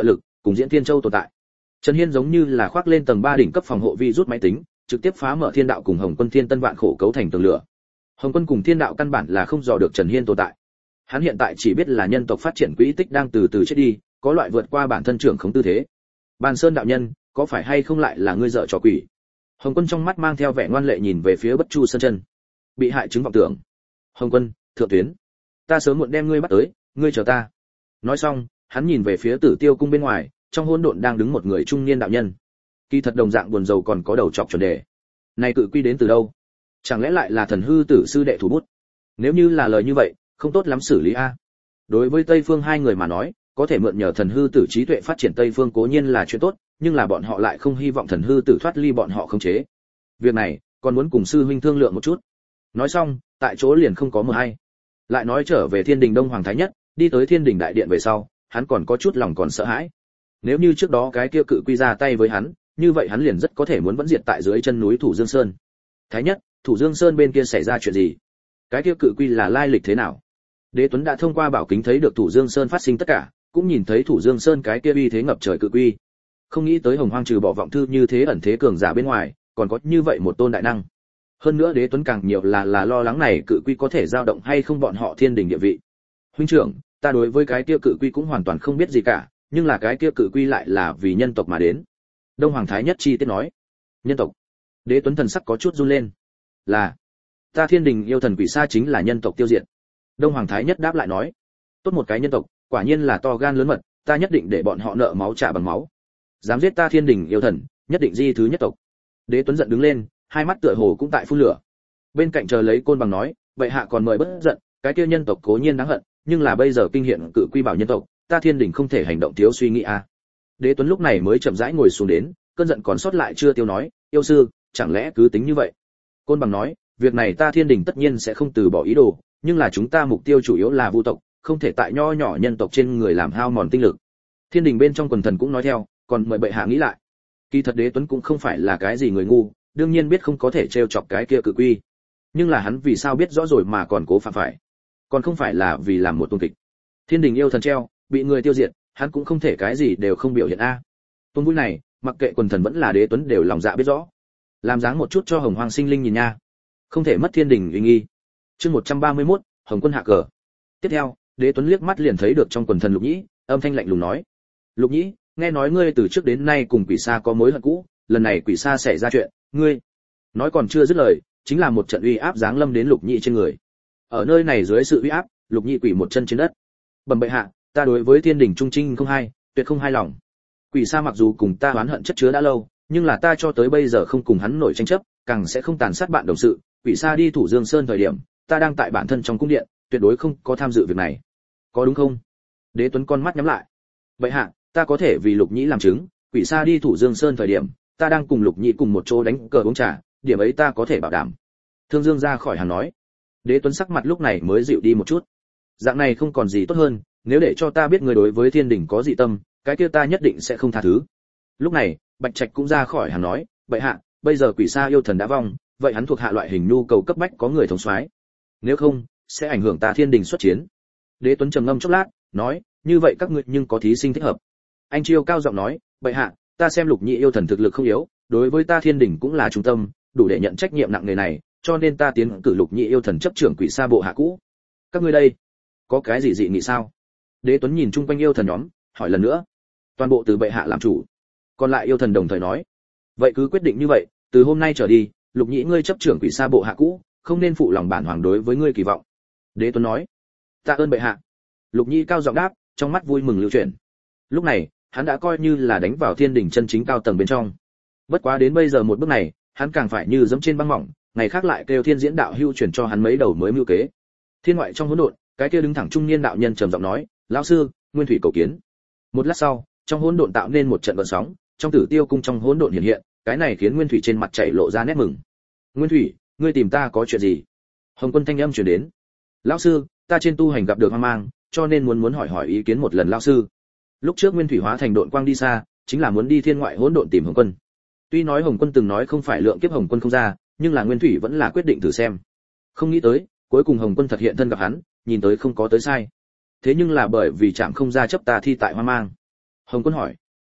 cùng Diễn Thiên Châu tồn tại. Trần Hiên giống như là khoác lên tầng ba đỉnh cấp phòng hộ vi rút máy tính, trực tiếp phá mở Thiên Đạo cùng Hồng Quân Thiên Tân vạn khổ cấu thành tường lửa. Hồng Quân cùng Thiên Đạo căn bản là không dò được Trần Hiên tồn tại. Hắn hiện tại chỉ biết là nhân tộc phát triển quỹ tích đang từ từ chết đi, có loại vượt qua bản thân trưởng khống tư thế. Bàn Sơn đạo nhân, có phải hay không lại là ngươi dở trò quỷ? Hồng Quân trong mắt mang theo vẻ ngoan lệ nhìn về phía Bất Chu Sơn Chân. Bị hại chứng vọng tưởng. Hồng Quân, thượng tuyến. Ta sớm muộn đem ngươi bắt tới, ngươi chờ ta. Nói xong, hắn nhìn về phía Tử Tiêu cung bên ngoài, trong hỗn độn đang đứng một người trung niên đạo nhân. Kỳ thật đồng dạng buồn rầu còn có đầu chọc chuẩn đề. Này cự quy đến từ đâu? Chẳng lẽ lại là Thần Hư Tử sư đệ thủ bút? Nếu như là lời như vậy, không tốt lắm xử lý a. Đối với Tây Phương hai người mà nói, có thể mượn nhờ Thần Hư Tử trí tuệ phát triển Tây Phương cố nhiên là chuyện tốt, nhưng là bọn họ lại không hy vọng Thần Hư Tử thoát ly bọn họ khống chế. Việc này, còn muốn cùng sư huynh thương lượng một chút. Nói xong, tại chỗ liền không có mờ hay. Lại nói trở về Thiên Đình Đông Hoàng Thái Nhất, đi tới Thiên Đình đại điện về sau, hắn còn có chút lòng còn sợ hãi. Nếu như trước đó cái kia cự quy ra tay với hắn, như vậy hắn liền rất có thể muốn vẫn diệt tại dưới chân núi Thủ Dương Sơn. Thái Nhất, Thủ Dương Sơn bên kia xảy ra chuyện gì? Cái kia cự quy là lai lịch thế nào? Đế Tuấn đã thông qua bảo kính thấy được Thủ Dương Sơn phát sinh tất cả, cũng nhìn thấy Thủ Dương Sơn cái kia uy thế ngập trời cự quy. Không nghĩ tới Hồng Hoang trừ bỏ vọng thư như thế ẩn thế cường giả bên ngoài, còn có như vậy một tôn đại năng. Hơn nữa Đế Tuấn càng nhiều là là lo lắng này cự quy có thể dao động hay không bọn họ Thiên Đình địa vị. Huynh trưởng, ta đối với cái kia cự quy cũng hoàn toàn không biết gì cả, nhưng là cái kia cự quy lại là vì nhân tộc mà đến. Đông Hoàng Thái Nhất chi tiết nói. Nhân tộc? Đế Tuấn thần sắc có chút run lên. Là, ta Thiên Đình yêu thần quỷ sa chính là nhân tộc tiêu diệt. Đông Hoàng Thái Nhất đáp lại nói. Tốt một cái nhân tộc, quả nhiên là to gan lớn mật, ta nhất định để bọn họ nợ máu trả bằng máu. Dám giết ta Thiên Đình yêu thần, nhất định di thứ nhất tộc. Đế Tuấn giận đứng lên, hai mắt tựa hồ cũng tại phun lửa. Bên cạnh chờ lấy côn bằng nói, vậy hạ còn mời bất giận, cái kia nhân tộc cố nhiên đáng hận, nhưng là bây giờ kinh hiện cự quy bảo nhân tộc, ta Thiên Đình không thể hành động thiếu suy nghĩ a. À. Đế Tuấn lúc này mới chậm rãi ngồi xuống đến, cơn giận còn sót lại chưa tiêu nói, yêu sư, chẳng lẽ cứ tính như vậy? Côn bằng nói, việc này ta Thiên Đình tất nhiên sẽ không từ bỏ ý đồ, nhưng là chúng ta mục tiêu chủ yếu là vu tộc, không thể tại nho nhỏ nhân tộc trên người làm hao mòn tinh lực. Thiên Đình bên trong quần thần cũng nói theo, còn mời bệ hạ nghĩ lại. Kỳ thật Đế Tuấn cũng không phải là cái gì người ngu, đương nhiên biết không có thể trêu chọc cái kia cự quy. Nhưng là hắn vì sao biết rõ rồi mà còn cố phạm phải? Còn không phải là vì làm một tuần kịch. Thiên Đình yêu thần treo, bị người tiêu diệt, hắn cũng không thể cái gì đều không biểu hiện a. Tuần vui này, mặc kệ quần thần vẫn là Đế Tuấn đều lòng dạ biết rõ. Làm dáng một chút cho Hồng Hoang sinh linh nhìn nha. Không thể mất Thiên Đình uy nghi. Chương một trăm ba mươi mốt, Hồng Quân hạ cờ. Tiếp theo, Đế Tuấn liếc mắt liền thấy được trong quần thần Lục Nhĩ, âm thanh lạnh lùng nói: "Lục Nhĩ, nghe nói ngươi từ trước đến nay cùng Quỷ Sa có mối hận cũ, lần này Quỷ Sa xảy ra chuyện, ngươi..." Nói còn chưa dứt lời, chính là một trận uy áp giáng lâm đến Lục Nhĩ trên người. Ở nơi này dưới sự uy áp, Lục Nhĩ quỳ một chân trên đất. "Bẩm bệ hạ, ta đối với Thiên Đình trung trinh không hai, tuyệt không hai lòng. Quỷ Sa mặc dù cùng ta oán hận chất chứa đã lâu, nhưng là ta cho tới bây giờ không cùng hắn nổi tranh chấp, càng sẽ không tàn sát bạn đồng sự. Quỷ Sa đi Thủ Dương Sơn thời điểm, ta đang tại bản thân trong cung điện, tuyệt đối không có tham dự việc này. Có đúng không?" Đế Tuấn con mắt nhắm lại. "Bệ hạ, ta có thể vì Lục Nhĩ làm chứng, Quỷ Sa đi Thủ Dương Sơn thời điểm, ta đang cùng Lục Nhĩ cùng một chỗ đánh cờ uống trà, điểm ấy ta có thể bảo đảm." Thương Dương ra khỏi hàng nói. Đế Tuấn sắc mặt lúc này mới dịu đi một chút. Dạng này không còn gì tốt hơn, nếu để cho ta biết người đối với Thiên Đình có dị tâm, cái kia ta nhất định sẽ không tha thứ. Lúc này, Bạch Trạch cũng ra khỏi hàng nói, bệ hạ, bây giờ Quỷ Sa yêu thần đã vong, vậy hắn thuộc hạ loại hình nhu cầu cấp bách có người thống soái. Nếu không, sẽ ảnh hưởng ta Thiên Đình xuất chiến. Đế Tuấn trầm ngâm chốc lát, nói, như vậy các ngươi nhưng có thí sinh thích hợp. Anh Chiêu cao giọng nói, bệ hạ, ta xem Lục Nhĩ yêu thần thực lực không yếu, đối với ta Thiên Đình cũng là trung tâm, đủ để nhận trách nhiệm nặng nề này, cho nên ta tiến cử Lục Nhĩ yêu thần chấp trưởng Quỷ Sa bộ hạ cũ. Các ngươi đây, có cái gì dị nghị sao? Đế Tuấn nhìn chung quanh yêu thần nhóm, hỏi lần nữa. Toàn bộ từ bệ hạ làm chủ. Còn lại yêu thần đồng thời nói, vậy cứ quyết định như vậy, từ hôm nay trở đi, Lục Nhĩ ngươi chấp trưởng Quỷ Sa bộ hạ cũ, không nên phụ lòng bản hoàng đối với ngươi kỳ vọng. Đế Tuấn nói, tạ ơn bệ hạ. Lục Nhĩ cao giọng đáp, trong mắt vui mừng lưu chuyển. Lúc này, hắn đã coi như là đánh vào Thiên Đình chân chính cao tầng bên trong. Bất quá đến bây giờ một bước này, hắn càng phải như dẫm trên băng mỏng, ngày khác lại kêu Thiên Diễn đạo hưu chuyển cho hắn mấy đầu mới mưu kế. Thiên ngoại trong hỗn độn, cái kia đứng thẳng trung niên đạo nhân trầm giọng nói, lão sư, nguyên thủy cầu kiến. Một lát sau, trong hỗn độn tạo nên một trận gợn sóng, trong Tử Tiêu cung trong hỗn độn hiện hiện, cái này khiến Nguyên Thủy trên mặt chảy lộ ra nét mừng. Nguyên Thủy, ngươi tìm ta có chuyện gì? Hồng Quân thanh âm truyền đến. Lão sư, ta trên tu hành gặp được hoang mang, cho nên muốn muốn hỏi hỏi ý kiến một lần lão sư. Lúc trước Nguyên Thủy hóa thành độn quang đi xa, chính là muốn đi thiên ngoại hỗn độn tìm Hồng Quân. Tuy nói Hồng Quân từng nói không phải lượng kiếp Hồng Quân không ra, nhưng là Nguyên Thủy vẫn là quyết định thử xem. Không nghĩ tới, cuối cùng Hồng Quân thật hiện thân gặp hắn, nhìn tới không có tới sai. Thế nhưng là bởi vì chạm không ra chấp ta thi tại hoang mang. Hồng Quân hỏi,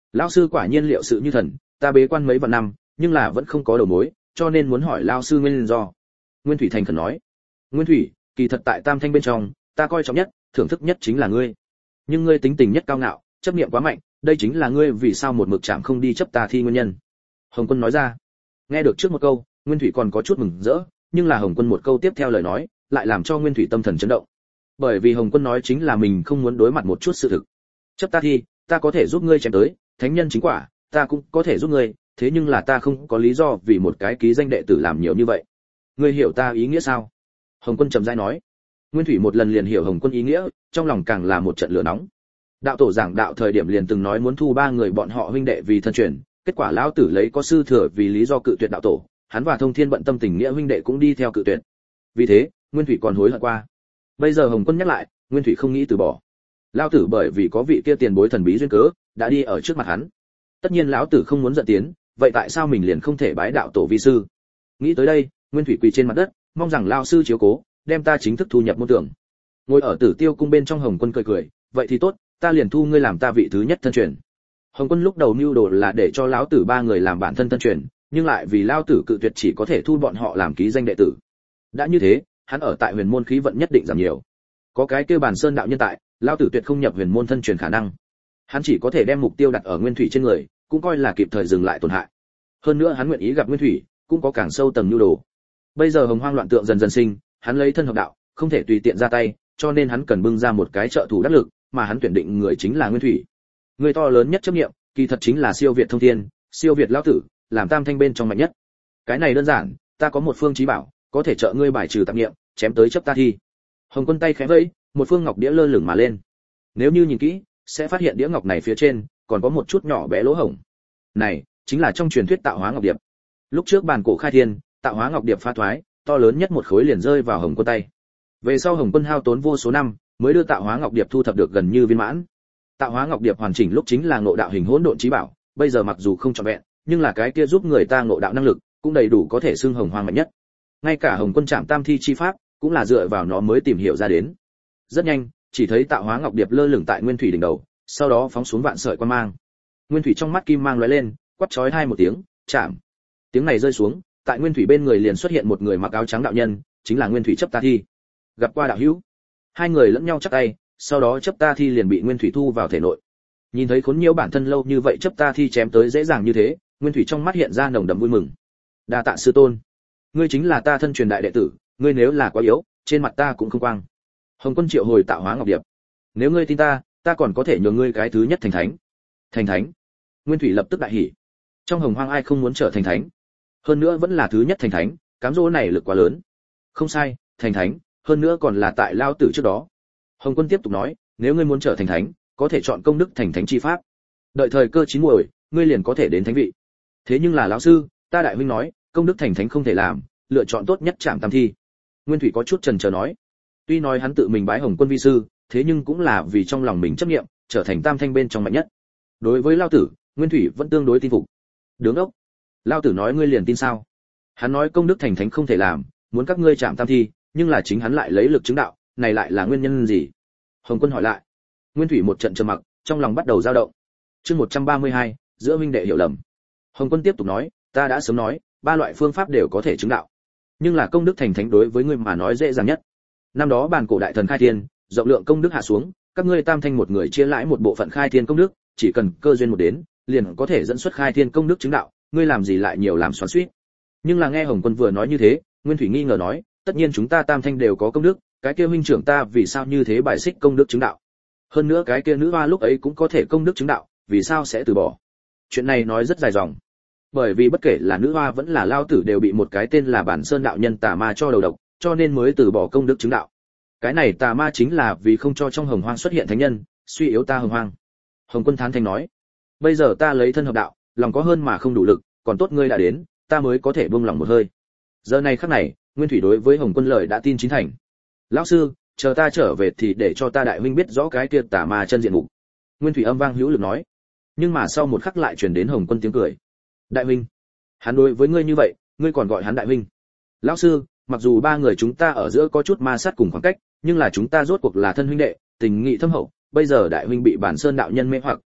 Lão sư quả nhiên liệu sự như thần, ta bế quan mấy vạn năm, nhưng là vẫn không có đầu mối, cho nên muốn hỏi lão sư nguyên do. Nguyên Thủy thành khẩn nói. Nguyên Thủy, kỳ thật tại Tam Thanh bên trong, ta coi trọng nhất, thưởng thức nhất chính là ngươi. Nhưng ngươi tính tình nhất cao ngạo, chấp niệm quá mạnh, đây chính là ngươi vì sao một mực chạm không đi chấp ta thi nguyên nhân. Hồng Quân nói ra. Nghe được trước một câu, Nguyên Thủy còn có chút mừng rỡ, nhưng là Hồng Quân một câu tiếp theo lời nói, lại làm cho Nguyên Thủy tâm thần chấn động. Bởi vì Hồng Quân nói chính là mình không muốn đối mặt một chút sự thực. Chấp ta thi, ta có thể giúp ngươi chém tới, thánh nhân chính quả, ta cũng có thể giúp ngươi, thế nhưng là ta không có lý do vì một cái ký danh đệ tử làm nhiều như vậy. Ngươi hiểu ta ý nghĩa sao? Hồng Quân trầm rãi nói. Nguyên Thủy một lần liền hiểu Hồng Quân ý nghĩa, trong lòng càng là một trận lửa nóng. Đạo tổ giảng đạo thời điểm liền từng nói muốn thu ba người bọn họ huynh đệ vì thân truyền, kết quả lão tử lấy có sư thừa vì lý do cự tuyệt đạo tổ, hắn và Thông Thiên bận tâm tình nghĩa huynh đệ cũng đi theo cự tuyệt. Vì thế, Nguyên Thủy còn hối hận qua. Bây giờ Hồng Quân nhắc lại, Nguyên Thủy không nghĩ từ bỏ. Lão tử bởi vì có vị kia tiền bối thần bí duyên cớ, đã đi ở trước mặt hắn. Tất nhiên lão tử không muốn giận tiến, vậy tại sao mình liền không thể bái đạo tổ vi sư? Nghĩ tới đây, Nguyên Thủy quỳ trên mặt đất, mong rằng lão sư chiếu cố, đem ta chính thức thu nhập môn tưởng. Ngồi ở Tử Tiêu cung bên trong, Hồng Quân cười cười, vậy thì tốt, ta liền thu ngươi làm ta vị thứ nhất thân truyền. Hồng Quân lúc đầu mưu đồ là để cho lão tử ba người làm bản thân thân truyền, nhưng lại vì lão tử cự tuyệt chỉ có thể thu bọn họ làm ký danh đệ tử. Đã như thế, hắn ở tại huyền môn khí vận nhất định giảm nhiều. Có cái kêu Bàn Sơn đạo nhân tại, lão tử tuyệt không nhập huyền môn thân truyền khả năng. Hắn chỉ có thể đem mục tiêu đặt ở Nguyên Thủy trên người, cũng coi là kịp thời dừng lại tổn hại. Hơn nữa hắn nguyện ý gặp Nguyên Thủy, cũng có càng sâu tầng nhu đồ. Bây giờ hồng hoang loạn tượng dần dần sinh, hắn lấy thân hợp đạo, không thể tùy tiện ra tay, cho nên hắn cần bưng ra một cái trợ thủ đắc lực, mà hắn tuyển định người chính là Nguyên Thủy. Người to lớn nhất chấp niệm, kỳ thật chính là siêu việt thông thiên, siêu việt lão tử, làm tam thanh bên trong mạnh nhất. Cái này đơn giản, ta có một phương chí bảo, có thể trợ ngươi bài trừ tạp niệm, chém tới chấp ta thi. Hồng Quân tay khẽ vẫy, một phương ngọc đĩa lơ lửng mà lên. Nếu như nhìn kỹ, sẽ phát hiện đĩa ngọc này phía trên còn có một chút nhỏ bé lỗ hổng. Này, chính là trong truyền thuyết tạo hóa ngọc điệp. Lúc trước bàn cổ khai thiên, tạo hóa ngọc điệp phá thoái, to lớn nhất một khối liền rơi vào Hồng Quân tay. Về sau Hồng Quân hao tốn vô số năm, mới đưa tạo hóa ngọc điệp thu thập được gần như viên mãn. Tạo hóa ngọc điệp hoàn chỉnh lúc chính là ngộ đạo hình hỗn độn chí bảo, bây giờ mặc dù không trọn vẹn, nhưng là cái kia giúp người ta ngộ đạo năng lực, cũng đầy đủ có thể xưng hồng hoang mạnh nhất. Ngay cả Hồng Quân Trảm Tam thi chi pháp, cũng là dựa vào nó mới tìm hiểu ra đến. Rất nhanh, chỉ thấy tạo hóa ngọc điệp lơ lửng tại Nguyên Thủy đỉnh đầu, sau đó phóng xuống vạn sợi quang mang. Nguyên Thủy trong mắt kim mang lóe lên, quát chói tai một tiếng, chạm. Tiếng này rơi xuống, tại Nguyên Thủy bên người liền xuất hiện một người mặc áo trắng đạo nhân, chính là Nguyên Thủy chấp ta thi. Gặp qua đạo hữu. Hai người lẫn nhau chắp tay, sau đó chấp ta thi liền bị Nguyên Thủy thu vào thể nội. Nhìn thấy khốn nhiễu bản thân lâu như vậy chấp ta thi chém tới dễ dàng như thế, Nguyên Thủy trong mắt hiện ra nồng đậm vui mừng. Đa tạ sư tôn, ngươi chính là ta thân truyền đại đệ tử, ngươi nếu là quá yếu, trên mặt ta cũng không quang. Hồng Quân triệu hồi tạo hóa ngọc điệp. Nếu ngươi tin ta, ta còn có thể nhường ngươi cái thứ nhất thành thánh. Thành thánh? Nguyên Thủy lập tức đại hỉ. Trong hồng hoang ai không muốn trở thành thánh? Hơn nữa vẫn là thứ nhất thành thánh, cám dỗ này lực quá lớn. Không sai, thành thánh, hơn nữa còn là tại lao tử trước đó. Hồng Quân tiếp tục nói, nếu ngươi muốn trở thành thánh, có thể chọn công đức thành thánh chi pháp. Đợi thời cơ chín muồi, ngươi liền có thể đến thánh vị. Thế nhưng là lão sư, ta đại huynh nói, công đức thành thánh không thể làm, lựa chọn tốt nhất Trảm Tam thi. Nguyên Thủy có chút chần chờ nói. Tuy nói hắn tự mình bái Hồng Quân vi sư, thế nhưng cũng là vì trong lòng mình chấp niệm, trở thành tam thanh bên trong mạnh nhất. Đối với lao tử, Nguyên Thủy vẫn tương đối tin phục. Đứng ốc, lao tử nói ngươi liền tin sao? Hắn nói công đức thành thánh không thể làm, muốn các ngươi Trảm Tam thi, nhưng là chính hắn lại lấy lực chứng đạo, này lại là nguyên nhân gì? Hồng Quân hỏi lại. Nguyên Thủy một trận trầm mặc, trong lòng bắt đầu dao động. Chương một trăm ba mươi hai, giữa huynh đệ hiểu lầm. Hồng Quân tiếp tục nói, ta đã sớm nói, ba loại phương pháp đều có thể chứng đạo, nhưng là công đức thành thánh đối với ngươi mà nói dễ dàng nhất. Năm đó bàn cổ đại thần khai thiên, rộng lượng công đức hạ xuống, các ngươi tam thanh một người chia lãi một bộ phận khai thiên công đức, chỉ cần cơ duyên một đến, liền có thể dẫn xuất khai thiên công đức chứng đạo, ngươi làm gì lại nhiều làm xoắn xuýt. Nhưng là nghe Hồng Quân vừa nói như thế, Nguyên Thủy nghi ngờ nói, tất nhiên chúng ta tam thanh đều có công đức, cái kia huynh trưởng ta vì sao như thế bài xích công đức chứng đạo? Hơn nữa cái kia nữ hoa lúc ấy cũng có thể công đức chứng đạo, vì sao sẽ từ bỏ? Chuyện này nói rất dài dòng. Bởi vì bất kể là nữ hoa vẫn là lao tử đều bị một cái tên là Bản Sơn đạo nhân tà ma cho đầu độc, cho nên mới từ bỏ công đức chứng đạo. Cái này tà ma chính là vì không cho trong hồng hoang xuất hiện thánh nhân, suy yếu ta hồng hoang. Hồng Quân thán thanh nói, bây giờ ta lấy thân hợp đạo, lòng có hơn mà không đủ lực, còn tốt ngươi đã đến, ta mới có thể buông lòng một hơi. Giờ này khắc này, Nguyên Thủy đối với Hồng Quân lời đã tin chín thành. Lão sư, chờ ta trở về thì để cho ta đại huynh biết rõ cái kia tà ma chân diện mục. Nguyên Thủy âm vang hữu lực nói. Nhưng mà sau một khắc lại truyền đến Hồng Quân tiếng cười. Đại huynh, hắn đối với ngươi như vậy, ngươi còn gọi hắn đại huynh? Lão sư, mặc dù ba người chúng ta ở giữa có chút ma sát cùng khoảng cách, nhưng là chúng ta rốt cuộc là thân huynh đệ, tình nghị thâm hậu, bây giờ đại huynh bị Bản Sơn đạo nhân mê hoặc,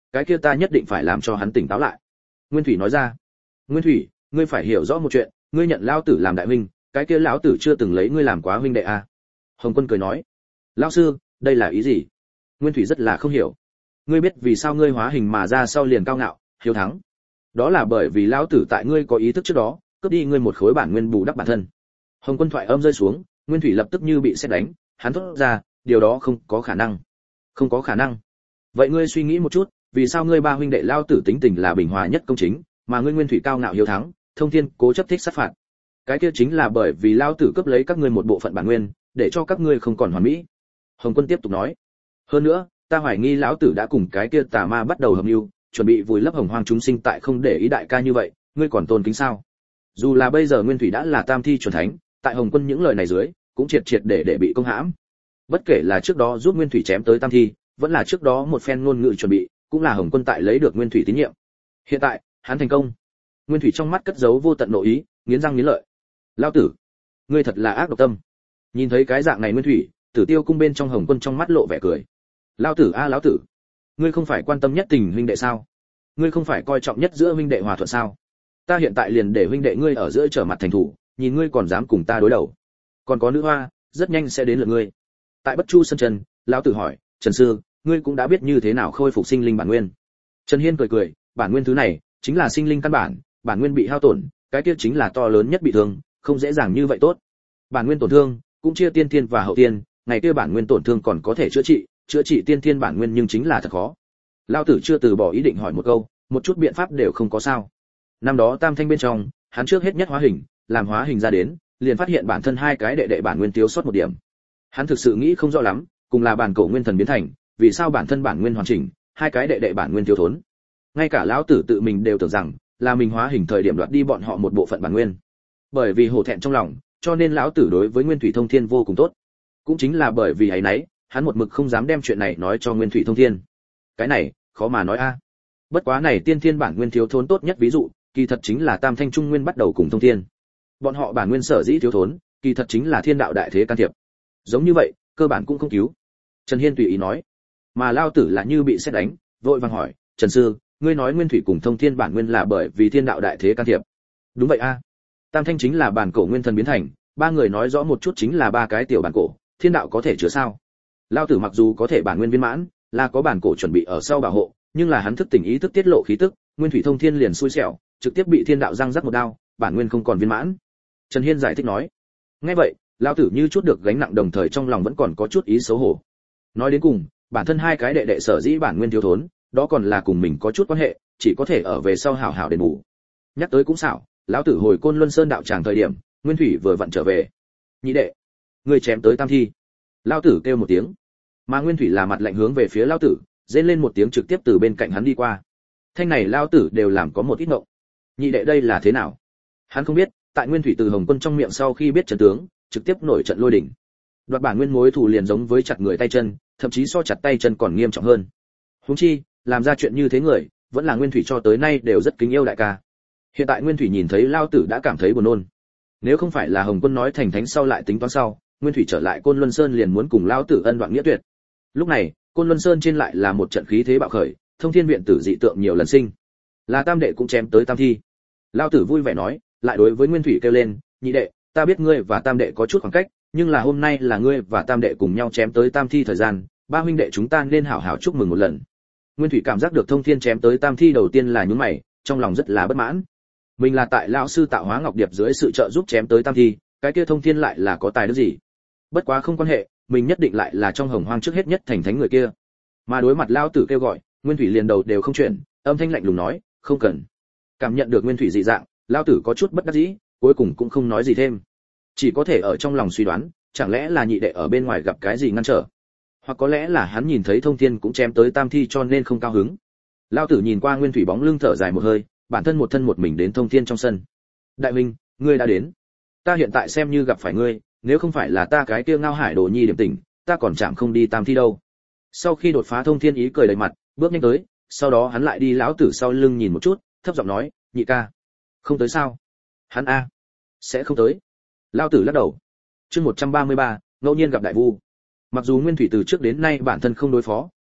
cái kia ta nhất định phải làm cho hắn tỉnh táo lại. Nguyên Thủy nói ra. Nguyên Thủy, ngươi phải hiểu rõ một chuyện, ngươi nhận lão tử làm đại huynh, cái kia lão tử chưa từng lấy ngươi làm quá huynh đệ à? Hồng Quân cười nói. Lão sư, đây là ý gì? Nguyên Thủy rất là không hiểu. Ngươi biết vì sao ngươi hóa hình mà ra sau liền cao ngạo, hiếu thắng? Đó là bởi vì lão tử tại ngươi có ý thức trước đó, cướp đi ngươi một khối bản nguyên bù đắp bản thân. Hồng Quân thoại âm rơi xuống, Nguyên Thủy lập tức như bị sét đánh, hắn thốt ra, điều đó không có khả năng. Không có khả năng. Vậy ngươi suy nghĩ một chút, vì sao ngươi ba huynh đệ lão tử tính tình là bình hòa nhất công chính, mà ngươi Nguyên Thủy cao ngạo hiếu thắng, thông thiên cố chấp thích sát phạt? Cái kia chính là bởi vì lão tử cướp lấy các ngươi một bộ phận bản nguyên, để cho các ngươi không còn hoàn mỹ. Hồng Quân tiếp tục nói. Hơn nữa, ta hoài nghi lão tử đã cùng cái kia tà ma bắt đầu hợp mưu, chuẩn bị vùi lấp hồng hoang chúng sinh tại không để ý đại ca như vậy, ngươi còn tôn kính sao? Dù là bây giờ Nguyên Thủy đã là tam thi chuẩn thánh, tại Hồng Quân những lời này dưới, cũng triệt triệt để để bị công hãm. Bất kể là trước đó giúp Nguyên Thủy chém tới tam thi, vẫn là trước đó một phen ngôn ngữ chuẩn bị, cũng là Hồng Quân tại lấy được Nguyên Thủy tín nhiệm. Hiện tại, hắn thành công. Nguyên Thủy trong mắt cất giấu vô tận nội ý, nghiến răng nghiến lợi. Lão tử, ngươi thật là ác độc tâm. Nhìn thấy cái dạng này Nguyên Thủy, Tử Tiêu cung bên trong Hồng Quân trong mắt lộ vẻ cười. Lão tử a lão tử, ngươi không phải quan tâm nhất tình huynh đệ sao? Ngươi không phải coi trọng nhất giữa huynh đệ hòa thuận sao? Ta hiện tại liền để huynh đệ ngươi ở giữa trở mặt thành thủ, nhìn ngươi còn dám cùng ta đối đầu. Còn có nữ hoa, rất nhanh sẽ đến lượt ngươi. Tại Bất Chu sân trần, lão tử hỏi, Trần sư, ngươi cũng đã biết như thế nào khôi phục sinh linh bản nguyên? Trần Hiên cười cười, bản nguyên thứ này chính là sinh linh căn bản, bản nguyên bị hao tổn, cái kia chính là to lớn nhất bị thương, không dễ dàng như vậy tốt. Bản nguyên tổn thương cũng chia tiên thiên và hậu tiên, ngày kia bản nguyên tổn thương còn có thể chữa trị, chữa trị tiên thiên bản nguyên nhưng chính là thật khó. Lão tử chưa từ bỏ ý định hỏi một câu, một chút biện pháp đều không có sao. Năm đó Tam Thanh bên trong, hắn trước hết nhất hóa hình, làm hóa hình ra đến, liền phát hiện bản thân hai cái đệ đệ bản nguyên thiếu sót một điểm. Hắn thực sự nghĩ không rõ lắm, cùng là bản cổ nguyên thần biến thành, vì sao bản thân bản nguyên hoàn chỉnh, hai cái đệ đệ bản nguyên thiếu thốn. Ngay cả lão tử tự mình đều tưởng rằng, là mình hóa hình thời điểm đoạt đi bọn họ một bộ phận bản nguyên. Bởi vì hổ thẹn trong lòng, cho nên lão tử đối với Nguyên Thủy Thông Thiên vô cùng tốt. Cũng chính là bởi vì ấy nấy, hắn một mực không dám đem chuyện này nói cho Nguyên Thủy Thông Thiên. Cái này, khó mà nói a. Bất quá này tiên thiên bản nguyên thiếu thốn tốt nhất ví dụ, kỳ thật chính là Tam Thanh Trung Nguyên bắt đầu cùng Thông Thiên. Bọn họ bản nguyên sở dĩ thiếu thốn, kỳ thật chính là thiên đạo đại thế can thiệp. Giống như vậy, cơ bản cũng không cứu. Trần Hiên tùy ý nói. Mà Lao tử là như bị sét đánh, vội vàng hỏi, Trần sư, ngươi nói Nguyên Thủy cùng Thông Thiên bản nguyên là bởi vì thiên đạo đại thế can thiệp? Đúng vậy a. Tam Thanh chính là bản cổ nguyên thần biến thành, ba người nói rõ một chút chính là ba cái tiểu bản cổ, thiên đạo có thể chứa sao? Lao tử mặc dù có thể bản nguyên viên mãn, là có bản cổ chuẩn bị ở sau bảo hộ, nhưng là hắn thức tỉnh ý thức tiết lộ khí tức, Nguyên Thủy Thông Thiên liền xui xẻo, trực tiếp bị thiên đạo răng rắc một đao, bản nguyên không còn viên mãn. Trần Hiên giải thích nói. Nghe vậy, Lao tử như chút được gánh nặng, đồng thời trong lòng vẫn còn có chút ý xấu hổ. Nói đến cùng, bản thân hai cái đệ đệ sở dĩ bản nguyên thiếu thốn, đó còn là cùng mình có chút quan hệ, chỉ có thể ở về sau hảo hảo đền bù. Nhắc tới cũng xảo, lão tử hồi Côn Luân Sơn đạo tràng thời điểm, Nguyên Thủy vừa vặn trở về. Nhị đệ, ngươi chém tới tam thi. Lão tử kêu một tiếng, mà Nguyên Thủy là mặt lạnh hướng về phía lão tử, rên lên một tiếng trực tiếp từ bên cạnh hắn đi qua. Thanh này lão tử đều làm có một ít ngộng. Nhị đệ đây là thế nào? Hắn không biết, tại Nguyên Thủy từ Hồng Quân trong miệng sau khi biết trận tướng, trực tiếp nổi trận lôi đỉnh. Đoạt bản nguyên mối thù liền giống với chặt người tay chân, thậm chí so chặt tay chân còn nghiêm trọng hơn. Huống chi, làm ra chuyện như thế người, vẫn là Nguyên Thủy cho tới nay đều rất kính yêu đại ca. Hiện tại Nguyên Thủy nhìn thấy Lao tử đã cảm thấy buồn nôn. Nếu không phải là Hồng Quân nói thành thánh sau lại tính toán sau, Nguyên Thủy trở lại Côn Luân Sơn liền muốn cùng Lao tử ân đoạn nghĩa tuyệt. Lúc này, Côn Luân Sơn trên lại là một trận khí thế bạo khởi, Thông Thiên viện tử dị tượng nhiều lần sinh. Là tam đệ cũng chém tới tam thi. Lao tử vui vẻ nói, lại đối với Nguyên Thủy kêu lên, nhị đệ, ta biết ngươi và tam đệ có chút khoảng cách, nhưng là hôm nay là ngươi và tam đệ cùng nhau chém tới tam thi thời gian, ba huynh đệ chúng ta nên hảo hảo chúc mừng một lần. Nguyên Thủy cảm giác được Thông Thiên chém tới tam thi đầu tiên là nhướng mày, trong lòng rất là bất mãn. Mình là tại lão sư Tạo Hóa Ngọc Điệp dưới sự trợ giúp chém tới tam thi, cái kia Thông Thiên lại là có tài đức gì? Bất quá không quan hệ, mình nhất định lại là trong hồng hoang trước hết nhất thành thánh người kia. Mà đối mặt lão tử kêu gọi, Nguyên Thủy liền đầu đều không chuyển, âm thanh lạnh lùng nói, không cần. Cảm nhận được Nguyên Thủy dị dạng, lão tử có chút bất đắc dĩ, cuối cùng cũng không nói gì thêm. Chỉ có thể ở trong lòng suy đoán, chẳng lẽ là nhị đệ ở bên ngoài gặp cái gì ngăn trở, hoặc có lẽ là hắn nhìn thấy Thông Thiên cũng chém tới tam thi cho nên không cao hứng. Lão tử nhìn qua Nguyên Thủy bóng lưng thở dài một hơi, bản thân một thân một mình đến Thông Thiên trong sân. Đại huynh, ngươi đã đến. Ta hiện tại xem như gặp phải ngươi, nếu không phải là ta cái kia ngao hải đồ nhi điểm tỉnh, ta còn chạm không đi tam thi đâu. Sau khi đột phá, Thông Thiên ý cười đầy mặt, bước nhanh tới, sau đó hắn lại đi lão tử sau lưng nhìn một chút, thấp giọng nói, nhị ca, không tới sao? Hắn a, sẽ không tới. Lão tử lắc đầu. Chương một trăm ba mươi ba, ngẫu nhiên gặp đại vu. Mặc dù Nguyên Thủy từ trước đến nay bản thân không đối phó,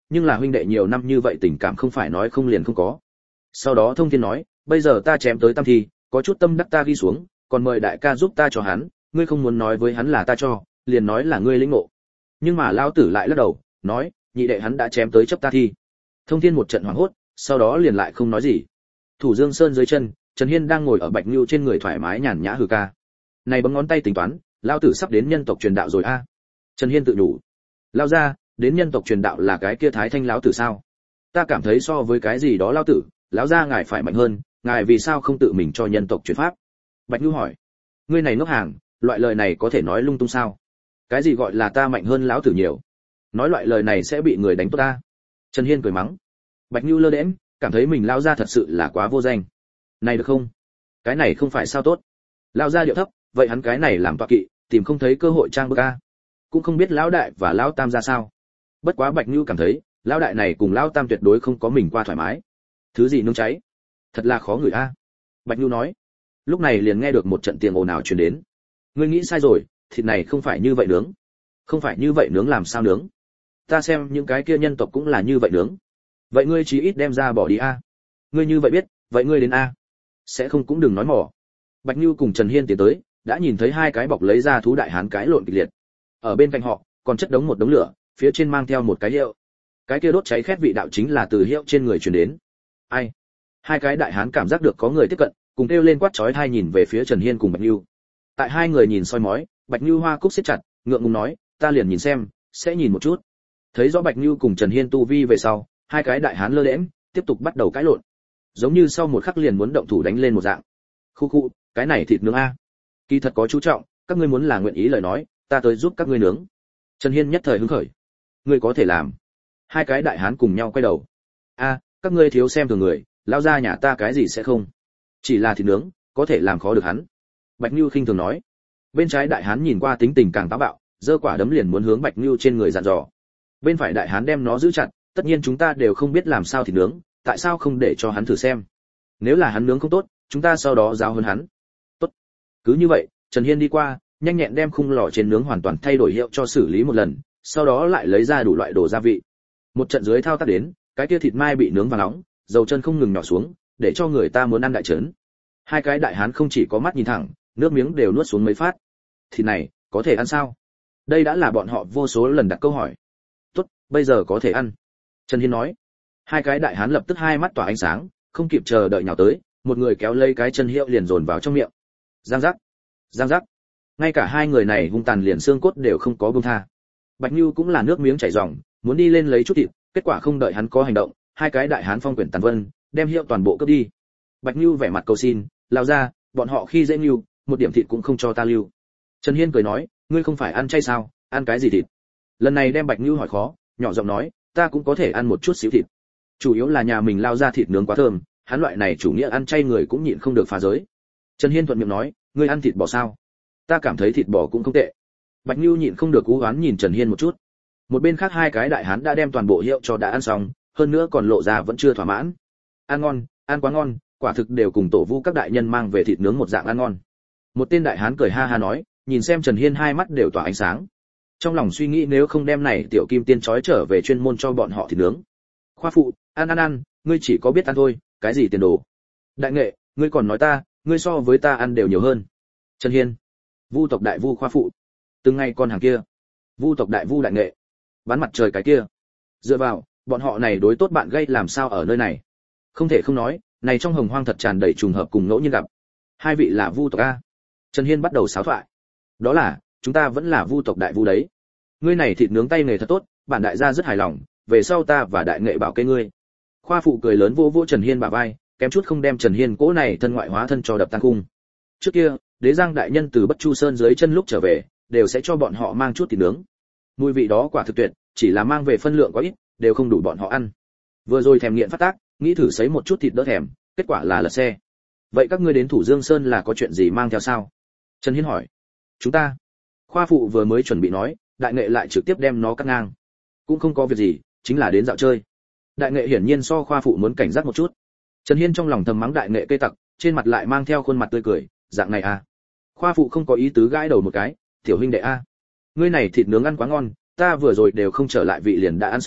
nhưng là huynh đệ nhiều năm như vậy tình cảm không phải nói không liền không có. Sau đó Thông Thiên nói, bây giờ ta chém tới tam thi, có chút tâm đắc ta ghi xuống, còn mời đại ca giúp ta cho hắn, ngươi không muốn nói với hắn là ta cho, liền nói là ngươi lĩnh ngộ. Nhưng mà lão tử lại lắc đầu, nói, nhị đệ hắn đã chém tới chấp ta thi. Thông Thiên một trận hoảng hốt, sau đó liền lại không nói gì. Thủ Dương Sơn dưới chân, Trần Hiên đang ngồi ở Bạch Nưu trên người thoải mái nhàn nhã hừ ca. Này bấm ngón tay tính toán, lão tử sắp đến nhân tộc truyền đạo rồi a. À. Trần Hiên tự nhủ. Lao ra, đến nhân tộc truyền đạo là cái kia Thái Thanh lão tử sao? Ta cảm thấy so với cái gì đó lão tử, lão gia ngài phải mạnh hơn, ngài vì sao không tự mình cho nhân tộc truyền pháp? Bạch Nưu hỏi. Ngươi này ngốc hàng, loại lời này có thể nói lung tung sao? Cái gì gọi là ta mạnh hơn lão tử nhiều? Nói loại lời này sẽ bị người đánh tốt ta. Trần Hiên cười mắng. Bạch Nưu lơ đễnh, cảm thấy mình lão gia thật sự là quá vô danh. Này được không? Cái này không phải sao tốt. Lão gia điệu thấp, vậy hắn cái này làm tọa kỵ, tìm không thấy cơ hội trang bức a. Cũng không biết lão đại và lão tam ra sao. Bất quá Bạch Nưu cảm thấy, lão đại này cùng lão tam tuyệt đối không có mình qua thoải mái. Thứ gì nướng cháy? Thật là khó ngửi a. Bạch Nưu nói. Lúc này liền nghe được một trận tiếng ồn ào truyền đến. Ngươi nghĩ sai rồi, thịt này không phải như vậy nướng. Không phải như vậy nướng làm sao nướng? Ta xem những cái kia nhân tộc cũng là như vậy nướng. Vậy ngươi chí ít đem ra bỏ đi a. Ngươi như vậy biết, vậy ngươi đến a. Sẽ không cũng đừng nói mỏ. Bạch Nưu cùng Trần Hiên tiến tới, đã nhìn thấy hai cái bọc lấy ra thú đại hán cái lộn kịch liệt. Ở bên cạnh họ, còn chất đống một đống lửa, phía trên mang theo một cái hiệu. Cái kia đốt cháy khét vị đạo chính là từ hiệu trên người truyền đến. Ai? Hai cái đại hán cảm giác được có người tiếp cận, cùng kêu lên quát chói tai nhìn về phía Trần Hiên cùng Bạch Nưu. Tại hai người nhìn soi mói, Bạch Nưu hoa cúc siết chặt, ngượng ngùng nói, ta liền nhìn xem, sẽ nhìn một chút. Thấy rõ Bạch Nưu cùng Trần Hiên tu vi về sau, hai cái đại hán lơ lẽm, tiếp tục bắt đầu cãi lộn. Giống như sau một khắc liền muốn động thủ đánh lên một dạng. Khu khu, cái này thịt nướng a. Kỳ thật có chú trọng, các ngươi muốn là nguyện ý lời nói, ta tới giúp các ngươi nướng. Trần Hiên nhất thời hứng khởi. Ngươi có thể làm. Hai cái đại hán cùng nhau quay đầu. A, các ngươi thiếu xem thường người, lao ra nhà ta cái gì sẽ không. Chỉ là thịt nướng, có thể làm khó được hắn. Bạch Nưu khinh thường nói. Bên trái đại hán nhìn qua tính tình càng táo bạo, giơ quả đấm liền muốn hướng Bạch Nưu trên người dặn dò. Bên phải đại hán đem nó giữ chặt, tất nhiên chúng ta đều không biết làm sao thịt nướng, tại sao không để cho hắn thử xem? Nếu là hắn nướng không tốt, chúng ta sau đó giáo hơn hắn. Tốt. Cứ như vậy, Trần Hiên đi qua, nhanh nhẹn đem khung lò trên nướng hoàn toàn thay đổi hiệu cho xử lý một lần, sau đó lại lấy ra đủ loại đồ gia vị. Một trận dưới thao tác đến, cái kia thịt mai bị nướng vàng nóng, dầu chân không ngừng nhỏ xuống, để cho người ta muốn ăn đại trấn. Hai cái đại hán không chỉ có mắt nhìn thẳng, nước miếng đều nuốt xuống mấy phát. Thịt này, có thể ăn sao? Đây đã là bọn họ vô số lần đặt câu hỏi. Tốt, bây giờ có thể ăn. Trần Hiên nói. Hai cái đại hán lập tức hai mắt tỏa ánh sáng, không kịp chờ đợi nhào tới, một người kéo lấy cái chân hiệu liền dồn vào trong miệng. Giang giác, giang giác. Ngay cả hai người này hung tàn liền xương cốt đều không có buông tha. Bạch Nưu cũng là nước miếng chảy ròng, muốn đi lên lấy chút thịt, kết quả không đợi hắn có hành động, hai cái đại hán phong quyển tàn vân, đem hiệu toàn bộ cướp đi. Bạch Nưu vẻ mặt cầu xin, lao ra, bọn họ khi dễ Nưu, một điểm thịt cũng không cho ta lưu. Trần Hiên cười nói, ngươi không phải ăn chay sao, ăn cái gì thịt? Lần này đem Bạch Nưu hỏi khó, nhỏ giọng nói, ta cũng có thể ăn một chút xíu thịt. Chủ yếu là nhà mình lao ra thịt nướng quá thơm, hắn loại này chủ nghĩa ăn chay người cũng nhịn không được phá giới. Trần Hiên thuận miệng nói, ngươi ăn thịt bò sao? Ta cảm thấy thịt bò cũng không tệ. Bạch Nưu nhịn không được cú oán nhìn Trần Hiên một chút. Một bên khác hai cái đại hán đã đem toàn bộ hiệu cho đã ăn xong, hơn nữa còn lộ ra vẫn chưa thỏa mãn. Ăn ngon, ăn quá ngon, quả thực đều cùng tổ vu các đại nhân mang về thịt nướng một dạng ăn ngon. Một tên đại hán cười ha ha nói, nhìn xem Trần Hiên hai mắt đều tỏa ánh sáng. Trong lòng suy nghĩ nếu không đem này tiểu kim tiên trói trở về chuyên môn cho bọn họ thịt nướng. Khoa phụ, ăn ăn ăn, ngươi chỉ có biết ăn thôi, cái gì tiền đồ. Đại nghệ, ngươi còn nói ta, ngươi so với ta ăn đều nhiều hơn. Trần Hiên, Vu tộc đại vu khoa phụ, từng ngày con hàng kia, Vu tộc đại vu đại nghệ, bán mặt trời cái kia. Dựa vào, bọn họ này đối tốt bạn gây làm sao ở nơi này? Không thể không nói, này trong hồng hoang thật tràn đầy trùng hợp cùng ngẫu nhiên gặp. Hai vị là Vu tộc a. Trần Hiên bắt đầu xáo thoại. Đó là, chúng ta vẫn là Vu tộc đại vu đấy. Ngươi này thịt nướng tay nghề thật tốt, bản đại gia rất hài lòng, về sau ta và đại nghệ bảo kê ngươi. Khoa phụ cười lớn vô vô Trần Hiên bả vai, kém chút không đem Trần Hiên cỗ này thân ngoại hóa thân cho đập tan cung. Trước kia, Đế Giang đại nhân từ Bất Chu Sơn dưới chân lúc trở về, đều sẽ cho bọn họ mang chút thịt nướng. Mùi vị đó quả thực tuyệt, chỉ là mang về phân lượng quá ít, đều không đủ bọn họ ăn. Vừa rồi thèm nghiện phát tác, nghĩ thử sấy một chút thịt đỡ thèm, kết quả là lật xe. Vậy các ngươi đến Thủ Dương Sơn là có chuyện gì mang theo sao? Trần Hiên hỏi. Chúng ta. Khoa phụ vừa mới chuẩn bị nói, đại nghệ lại trực tiếp đem nó cắt ngang. Cũng không có việc gì, chính là đến dạo chơi. Đại nghệ hiển nhiên so khoa phụ muốn cảnh giác một chút. Trần Hiên trong lòng thầm mắng đại nghệ cây tặc, trên mặt lại mang theo khuôn mặt tươi cười, dạng này à? Khoa phụ không có ý tứ gãi đầu một cái, tiểu huynh đệ a, ngươi này thịt nướng ăn quá ngon, ta vừa rồi đều không trở lại vị liền đã ăn xong,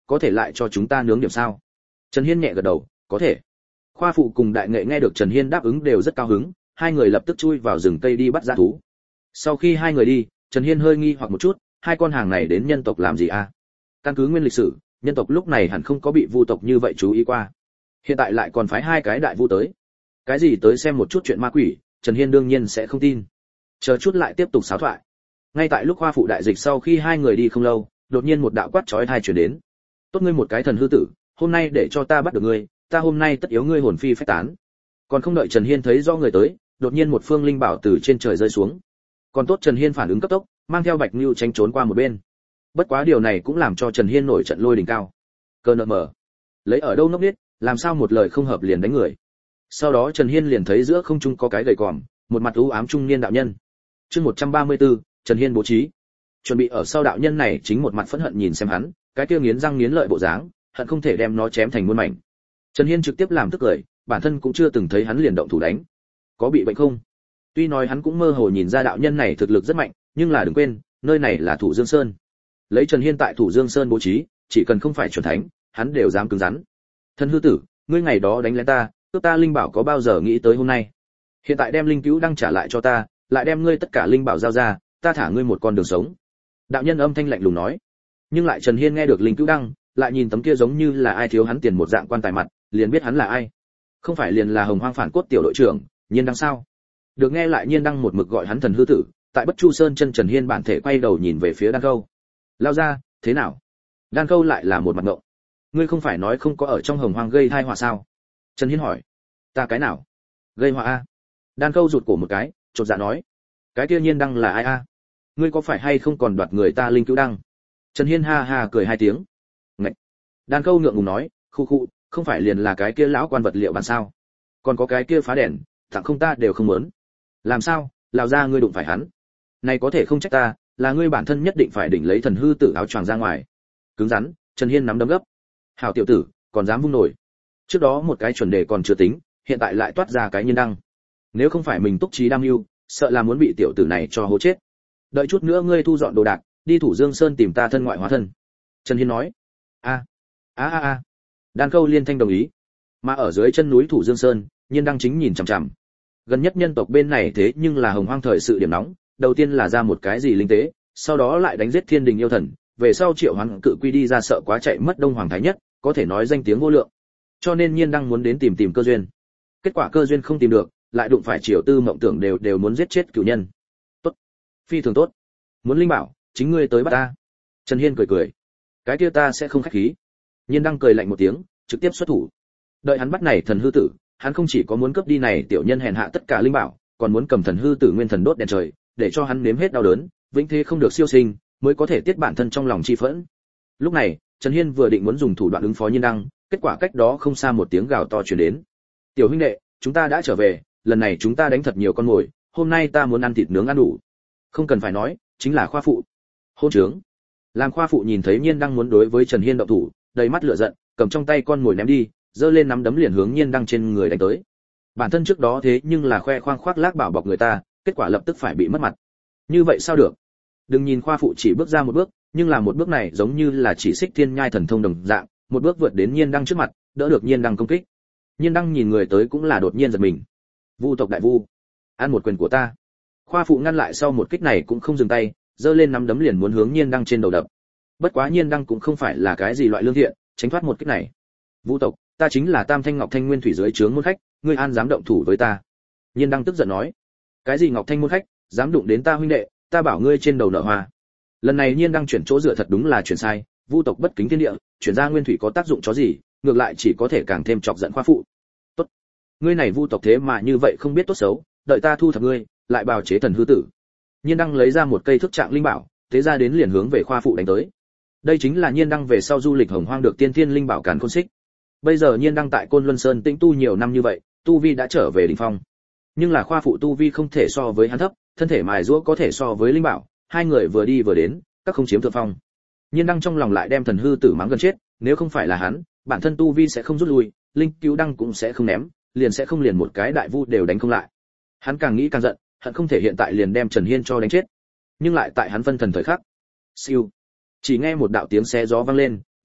có thể lại cho chúng ta nướng điểm sao? Trần Hiên nhẹ gật đầu, có thể. Khoa phụ cùng đại nghệ nghe được Trần Hiên đáp ứng đều rất cao hứng, hai người lập tức chui vào rừng cây đi bắt dã thú. Sau khi hai người đi, Trần Hiên hơi nghi hoặc một chút, hai con hàng này đến nhân tộc làm gì a? Căn cứ nguyên lịch sử, nhân tộc lúc này hẳn không có bị vu tộc như vậy chú ý qua. Hiện tại lại còn phái hai cái đại vu tới. Cái gì tới xem một chút chuyện ma quỷ, Trần Hiên đương nhiên sẽ không tin. Chờ chút lại tiếp tục xáo thoại. Ngay tại lúc khoa phụ đại dịch sau khi hai người đi không lâu, đột nhiên một đạo quát chói tai truyền đến. Tốt ngươi một cái thần hư tử, hôm nay để cho ta bắt được ngươi, ta hôm nay tất yếu ngươi hồn phi phách tán. Còn không đợi Trần Hiên thấy do người tới, đột nhiên một phương linh bảo từ trên trời rơi xuống. Còn tốt Trần Hiên phản ứng cấp tốc, mang theo Bạch Nưu tránh trốn qua một bên. Bất quá điều này cũng làm cho Trần Hiên nổi trận lôi đình cao. Cơ nợ mở, lấy ở đâu ngốc biết, làm sao một lời không hợp liền đánh người. Sau đó Trần Hiên liền thấy giữa không trung có cái gầy còm, một mặt u ám trung niên đạo nhân. Chương một trăm ba mươi tư, Trần Hiên bố trí. Chuẩn bị ở sau đạo nhân này chính một mặt phẫn hận nhìn xem hắn, cái kia nghiến răng nghiến lợi bộ dáng, hận không thể đem nó chém thành muôn mảnh. Trần Hiên trực tiếp làm tức cười, bản thân cũng chưa từng thấy hắn liền động thủ đánh. Có bị bệnh không? Tuy nói hắn cũng mơ hồ nhìn ra đạo nhân này thực lực rất mạnh, nhưng là đừng quên, nơi này là Thủ Dương Sơn. Lấy Trần Hiên tại Thủ Dương Sơn bố trí, chỉ cần không phải chuẩn thánh, hắn đều dám cứng rắn. Thân hư tử, ngươi ngày đó đánh lén ta, cướp ta linh bảo có bao giờ nghĩ tới hôm nay? Hiện tại đem linh cứu đăng trả lại cho ta, lại đem ngươi tất cả linh bảo giao ra, ta thả ngươi một con đường sống. Đạo nhân âm thanh lạnh lùng nói. Nhưng lại Trần Hiên nghe được linh cứu đăng, lại nhìn tấm kia giống như là ai thiếu hắn tiền một dạng quan tài mặt, liền biết hắn là ai. Không phải liền là Hồng Hoang phản cốt tiểu đội trưởng, Nhiên Đăng sao? Được nghe lại Nhiên Đăng một mực gọi hắn thần hư tử, tại Bất Chu Sơn chân Trần Hiên bản thể quay đầu nhìn về phía Đan Câu. Lao ra, thế nào? Đan Câu lại là một mặt ngộng. Ngươi không phải nói không có ở trong Hồng Hoang gây tai họa sao? Trần Hiên hỏi. Ta cái nào? Gây họa a? Đan Câu rụt cổ một cái, chột dạ nói. Cái kia Nhiên Đăng là ai a? Ngươi có phải hay không còn đoạt người ta linh cứu đăng? Trần Hiên ha ha cười hai tiếng. Ngậy. Đan Câu ngượng ngùng nói, khu khu, không phải liền là cái kia lão quan vật liệu bàn sao? Còn có cái kia phá đèn, tặng không ta đều không muốn. Làm sao? Lão gia ngươi đụng phải hắn? Này có thể không trách ta, là ngươi bản thân nhất định phải đỉnh lấy thần hư tử áo choàng ra ngoài. Cứng rắn, Trần Hiên nắm đấm gấp. Hảo tiểu tử, còn dám vung nổi. Trước đó một cái chuẩn đề còn chưa tính, hiện tại lại toát ra cái Nhiên Đăng. Nếu không phải mình túc trí đam mưu, sợ là muốn bị tiểu tử này cho hố chết. Đợi chút nữa ngươi thu dọn đồ đạc, đi Thủ Dương Sơn tìm ta thân ngoại hóa thân. Trần Hiên nói. A, a a a. Đan Câu liên thanh đồng ý. Mà ở dưới chân núi Thủ Dương Sơn, Nhiên Đăng chính nhìn chằm chằm. Gần nhất nhân tộc bên này thế nhưng là Hồng Hoang thời sự điểm nóng, đầu tiên là ra một cái gì linh tế, sau đó lại đánh giết Thiên Đình yêu thần, về sau Triệu Hoán cự quy đi ra sợ quá chạy mất Đông Hoàng thái nhất, có thể nói danh tiếng vô lượng. Cho nên Nhiên Đăng muốn đến tìm tìm cơ duyên. Kết quả cơ duyên không tìm được, lại đụng phải Triều Tư Mộng Tưởng đều đều muốn giết chết cửu nhân. Tốt, phi thường tốt. Muốn linh bảo, chính ngươi tới bắt ta. Trần Hiên cười cười. Cái kia ta sẽ không khách khí. Nhiên Đăng cười lạnh một tiếng, trực tiếp xuất thủ. Đợi hắn bắt này thần hư tử, hắn không chỉ có muốn cướp đi này tiểu nhân hèn hạ tất cả linh bảo, còn muốn cầm thần hư tử nguyên thần đốt đèn trời, để cho hắn nếm hết đau đớn, vĩnh thế không được siêu sinh, mới có thể tiết bản thân trong lòng chi phẫn. Lúc này, Trần Hiên vừa định muốn dùng thủ đoạn ứng phó Nhiên Đăng, kết quả cách đó không xa một tiếng gào to truyền đến. Tiểu huynh đệ, chúng ta đã trở về, lần này chúng ta đánh thật nhiều con mồi, hôm nay ta muốn ăn thịt nướng ăn đủ. Không cần phải nói, chính là khoa phụ. Hôn trướng. Làm khoa phụ nhìn thấy Nhiên Đăng muốn đối với Trần Hiên động thủ, đầy mắt lửa giận, cầm trong tay con mồi ném đi, giơ lên nắm đấm liền hướng Nhiên Đăng trên người đánh tới. Bản thân trước đó thế nhưng là khoe khoang khoác lác bảo bọc người ta, kết quả lập tức phải bị mất mặt. Như vậy sao được? Đừng nhìn khoa phụ chỉ bước ra một bước, nhưng là một bước này giống như là chỉ xích thiên nhai thần thông đồng dạng, một bước vượt đến Nhiên Đăng trước mặt, đỡ được Nhiên Đăng công kích. Nhiên Đăng nhìn người tới cũng là đột nhiên giật mình. Vu tộc đại vu, ăn một quyền của ta. Khoa phụ ngăn lại sau một kích này cũng không dừng tay, giơ lên nắm đấm liền muốn hướng Nhiên Đăng trên đầu đập. Bất quá Nhiên Đăng cũng không phải là cái gì loại lương thiện, tránh thoát một kích này. Vu tộc, ta chính là Tam Thanh Ngọc Thanh Nguyên Thủy dưới trướng môn khách, ngươi an dám động thủ với ta? Nhiên Đăng tức giận nói. Cái gì Ngọc Thanh môn khách, dám đụng đến ta huynh đệ, ta bảo ngươi trên đầu nợ hoa. Lần này Nhiên Đăng chuyển chỗ dựa thật đúng là chuyển sai, Vu tộc bất kính thiên địa, chuyển ra Nguyên Thủy có tác dụng chó gì, ngược lại chỉ có thể càng thêm chọc giận khoa phụ. Tốt, ngươi này Vu tộc thế mà như vậy không biết tốt xấu, đợi ta thu thập ngươi, lại bào chế thần hư tử. Nhiên Đăng lấy ra một cây thức trạng linh bảo, thế ra đến liền hướng về khoa phụ đánh tới. Đây chính là Nhiên Đăng về sau du lịch Hồng Hoang được tiên thiên linh bảo Càn Khôn Xích. Bây giờ Nhiên Đăng tại Côn Luân Sơn tĩnh tu nhiều năm như vậy, tu vi đã trở về đỉnh phong. Nhưng là khoa phụ tu vi không thể so với hắn thấp, thân thể mài giũa có thể so với linh bảo, hai người vừa đi vừa đến, các không chiếm thượng phong. Nhiên Đăng trong lòng lại đem thần hư tử mắng gần chết, nếu không phải là hắn, bản thân tu vi sẽ không rút lui, linh cứu đăng cũng sẽ không ném, liền sẽ không liền một cái đại vu đều đánh không lại. Hắn càng nghĩ càng giận, hận không thể hiện tại liền đem Trần Hiên cho đánh chết. Nhưng lại tại hắn phân thần thời khắc, siêu, chỉ nghe một đạo tiếng xé gió vang lên,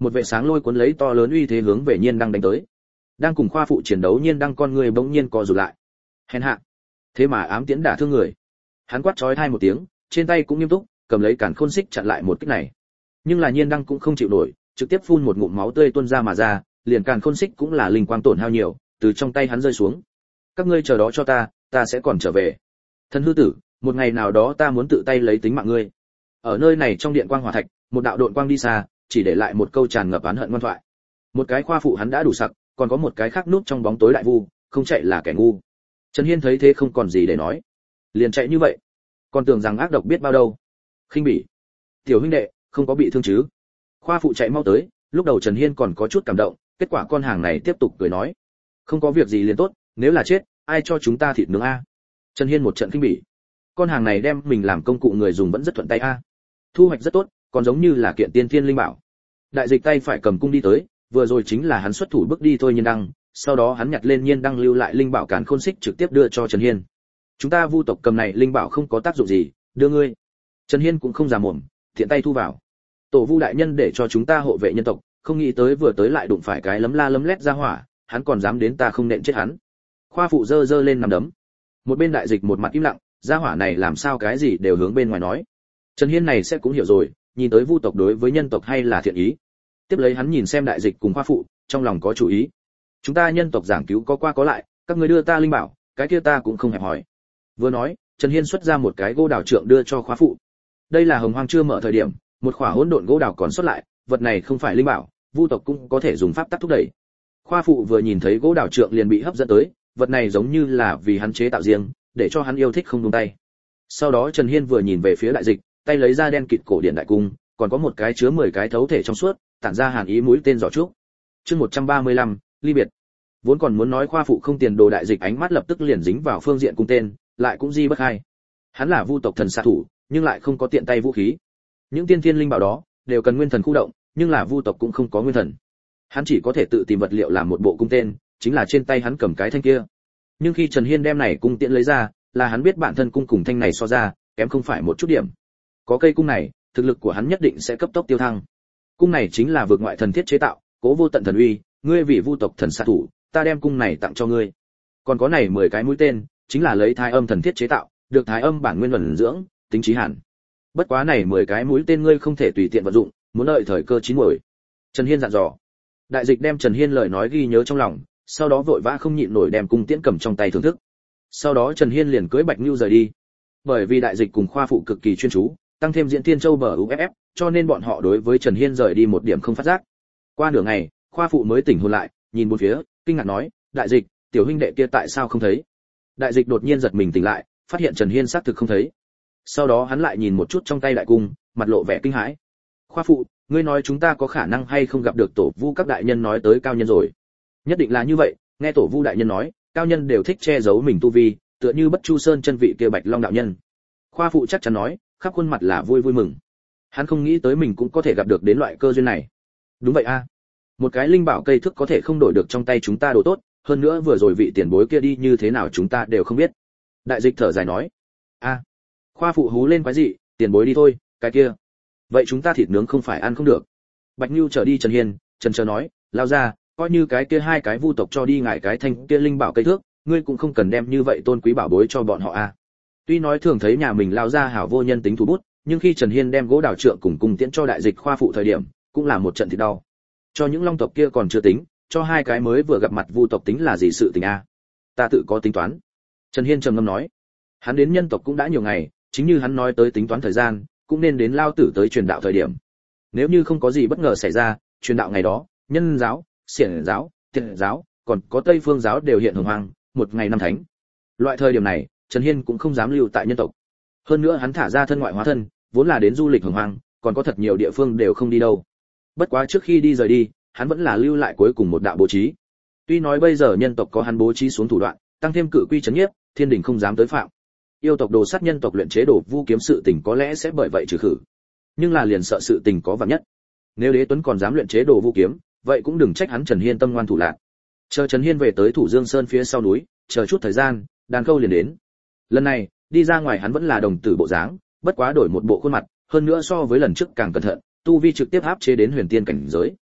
một vệ sáng lôi cuốn lấy to lớn uy thế hướng về Nhiên Đăng đánh tới. Đang cùng khoa phụ chiến đấu Nhiên Đăng con người bỗng nhiên co rụt lại. Hèn hạ, thế mà ám tiễn đả thương người. Hắn quát chói tai một tiếng, trên tay cũng nghiêm túc, cầm lấy cản khôn xích chặn lại một kích này. Nhưng là Nhiên Đăng cũng không chịu nổi, trực tiếp phun một ngụm máu tươi tuôn ra mà ra, liền cản khôn xích cũng là linh quang tổn hao nhiều, từ trong tay hắn rơi xuống. Các ngươi chờ đó cho ta, ta sẽ còn trở về. Thần hư tử, một ngày nào đó ta muốn tự tay lấy tính mạng ngươi. Ở nơi này trong điện quang hỏa thạch, một đạo độn quang đi xa, chỉ để lại một câu tràn ngập oán hận ngoan thoại. Một cái khoa phụ hắn đã đủ sặc, còn có một cái khác núp trong bóng tối đại vu, không chạy là kẻ ngu. Trần Hiên thấy thế không còn gì để nói, liền chạy như vậy, còn tưởng rằng ác độc biết bao đâu. Khinh bỉ, tiểu huynh đệ, không có bị thương chứ? Khoa phụ chạy mau tới, lúc đầu Trần Hiên còn có chút cảm động, kết quả con hàng này tiếp tục cười nói, không có việc gì liền tốt, nếu là chết, ai cho chúng ta thịt nướng a? Trần Hiên một trận khinh bỉ, con hàng này đem mình làm công cụ người dùng vẫn rất thuận tay a. Thu hoạch rất tốt, còn giống như là kiện tiên thiên linh bảo. Đại dịch tay phải cầm cung đi tới, vừa rồi chính là hắn xuất thủ bước đi thôi Nhiên Đăng, sau đó hắn nhặt lên Nhiên Đăng lưu lại linh bảo càn khôn xích trực tiếp đưa cho Trần Hiên. Chúng ta vu tộc cầm này linh bảo không có tác dụng gì, đưa ngươi. Trần Hiên cũng không già mồm, thiện tay thu vào. Tổ vu đại nhân để cho chúng ta hộ vệ nhân tộc, không nghĩ tới vừa tới lại đụng phải cái lấm la lấm lét ra hỏa, hắn còn dám đến ta không nện chết hắn. Khoa phụ giơ giơ lên nằm đấm. Một bên đại dịch một mặt im lặng, gia hỏa này làm sao cái gì đều hướng bên ngoài nói. Trần Hiên này sẽ cũng hiểu rồi, nhìn tới vu tộc đối với nhân tộc hay là thiện ý. Tiếp lấy hắn nhìn xem đại dịch cùng khoa phụ, trong lòng có chủ ý. Chúng ta nhân tộc giảng cứu có qua có lại, các ngươi đưa ta linh bảo, cái kia ta cũng không hẹp hỏi. Vừa nói, Trần Hiên xuất ra một cái gỗ đào trượng đưa cho khoa phụ. Đây là hồng hoang chưa mở thời điểm, một khỏa hỗn độn gỗ đào còn xuất lại, vật này không phải linh bảo, vu tộc cũng có thể dùng pháp tắc thúc đẩy. Khoa phụ vừa nhìn thấy gỗ đào trượng liền bị hấp dẫn tới, vật này giống như là vì hắn chế tạo riêng, để cho hắn yêu thích không buông tay. Sau đó Trần Hiên vừa nhìn về phía đại dịch, tay lấy ra đen kịt cổ điện đại cung, còn có một cái chứa mười cái thấu thể trong suốt, tản ra hàn ý mũi tên giỏ trúc. Chương một trăm ba mươi lăm, ly biệt. Vốn còn muốn nói khoa phụ không tiền đồ, đại dịch ánh mắt lập tức liền dính vào phương diện cung tên, lại cũng di bất hai. Hắn là vu tộc thần xạ thủ, nhưng lại không có tiện tay vũ khí. Những tiên thiên linh bảo đó đều cần nguyên thần khu động, nhưng là vu tộc cũng không có nguyên thần. Hắn chỉ có thể tự tìm vật liệu làm một bộ cung tên, chính là trên tay hắn cầm cái thanh kia. Nhưng khi Trần Hiên đem này cung tiễn lấy ra, là hắn biết bản thân cung cùng thanh này so ra, kém không phải một chút điểm. Có cây cung này, thực lực của hắn nhất định sẽ cấp tốc tiêu thăng. Cung này chính là vượt ngoại thần thiết chế tạo, cố vô tận thần uy, ngươi vì vu tộc thần xạ thủ, ta đem cung này tặng cho ngươi. Còn có này mười cái mũi tên, chính là lấy thái âm thần thiết chế tạo, được thái âm bản nguyên luận dưỡng, tính chí hàn. Bất quá này mười cái mũi tên ngươi không thể tùy tiện vận dụng, muốn đợi thời cơ chín muồi. Trần Hiên dặn dò. Đại dịch đem Trần Hiên lời nói ghi nhớ trong lòng, sau đó vội vã không nhịn nổi đem cung tiễn cầm trong tay thưởng thức. Sau đó Trần Hiên liền cưỡi Bạch Nưu rời đi. Bởi vì đại dịch cùng khoa phụ cực kỳ chuyên chú, tăng thêm diễn tiên châu bờ u ép ép, cho nên bọn họ đối với Trần Hiên rời đi một điểm không phát giác. Qua nửa ngày, khoa phụ mới tỉnh hồn lại, nhìn bốn phía, kinh ngạc nói, đại dịch, tiểu huynh đệ kia tại sao không thấy? Đại dịch đột nhiên giật mình tỉnh lại, phát hiện Trần Hiên xác thực không thấy. Sau đó hắn lại nhìn một chút trong tay đại cung, mặt lộ vẻ kinh hãi. Khoa phụ, ngươi nói chúng ta có khả năng hay không gặp được tổ vu các đại nhân nói tới cao nhân rồi? Nhất định là như vậy, nghe tổ vu đại nhân nói, cao nhân đều thích che giấu mình tu vi, tựa như Bất Chu Sơn chân vị kia Bạch Long đạo nhân. Khoa phụ chắc chắn nói, khắp khuôn mặt là vui vui mừng. Hắn không nghĩ tới mình cũng có thể gặp được đến loại cơ duyên này. Đúng vậy a, một cái linh bảo cây thức có thể không đổi được trong tay chúng ta đồ tốt, hơn nữa vừa rồi vị tiền bối kia đi như thế nào chúng ta đều không biết. Đại dịch thở dài nói, a, khoa phụ hú lên quái dị, tiền bối đi thôi, cái kia, vậy chúng ta thịt nướng không phải ăn không được. Bạch Nưu trở đi Trần Hiên, Trần chờ nói, lao ra, coi như cái kia hai cái vu tộc cho đi ngại cái thanh kia linh bảo cây thước, ngươi cũng không cần đem như vậy tôn quý bảo bối cho bọn họ a. Tuy nói thường thấy nhà mình lao ra hảo vô nhân tính thủ bút, nhưng khi Trần Hiên đem gỗ đào trượng cùng cung tiễn cho đại dịch khoa phụ thời điểm, cũng là một trận thịt đau. Cho những long tộc kia còn chưa tính, cho hai cái mới vừa gặp mặt vu tộc tính là gì sự tình a? Ta tự có tính toán. Trần Hiên trầm ngâm nói, hắn đến nhân tộc cũng đã nhiều ngày, chính như hắn nói tới tính toán thời gian, cũng nên đến lao tử tới truyền đạo thời điểm. Nếu như không có gì bất ngờ xảy ra, truyền đạo ngày đó, nhân giáo, xiển giáo, tiệt giáo, còn có tây phương giáo đều hiện hồng hoang, một ngày năm thánh. Loại thời điểm này, Trần Hiên cũng không dám lưu tại nhân tộc. Hơn nữa hắn thả ra thân ngoại hóa thân, vốn là đến du lịch hồng hoang, còn có thật nhiều địa phương đều không đi đâu. Bất quá trước khi đi rời đi, hắn vẫn là lưu lại cuối cùng một đạo bố trí. Tuy nói bây giờ nhân tộc có hắn bố trí xuống thủ đoạn, tăng thêm cự quy trấn nhiếp, thiên đình không dám tới phạm. Yêu tộc đồ sát nhân tộc luyện chế đồ vu kiếm sự tình có lẽ sẽ bởi vậy trừ khử. Nhưng là liền sợ sự tình có vạn nhất. Nếu Đế Tuấn còn dám luyện chế đồ vu kiếm, vậy cũng đừng trách hắn Trần Hiên tâm ngoan thủ lạn. Chờ Trần Hiên về tới Thủ Dương Sơn phía sau núi, chờ chút thời gian, đàn câu liền đến. Lần này, đi ra ngoài hắn vẫn là đồng tử bộ dáng, bất quá đổi một bộ khuôn mặt, hơn nữa so với lần trước càng cẩn thận, tu vi trực tiếp áp chế đến huyền tiên cảnh giới.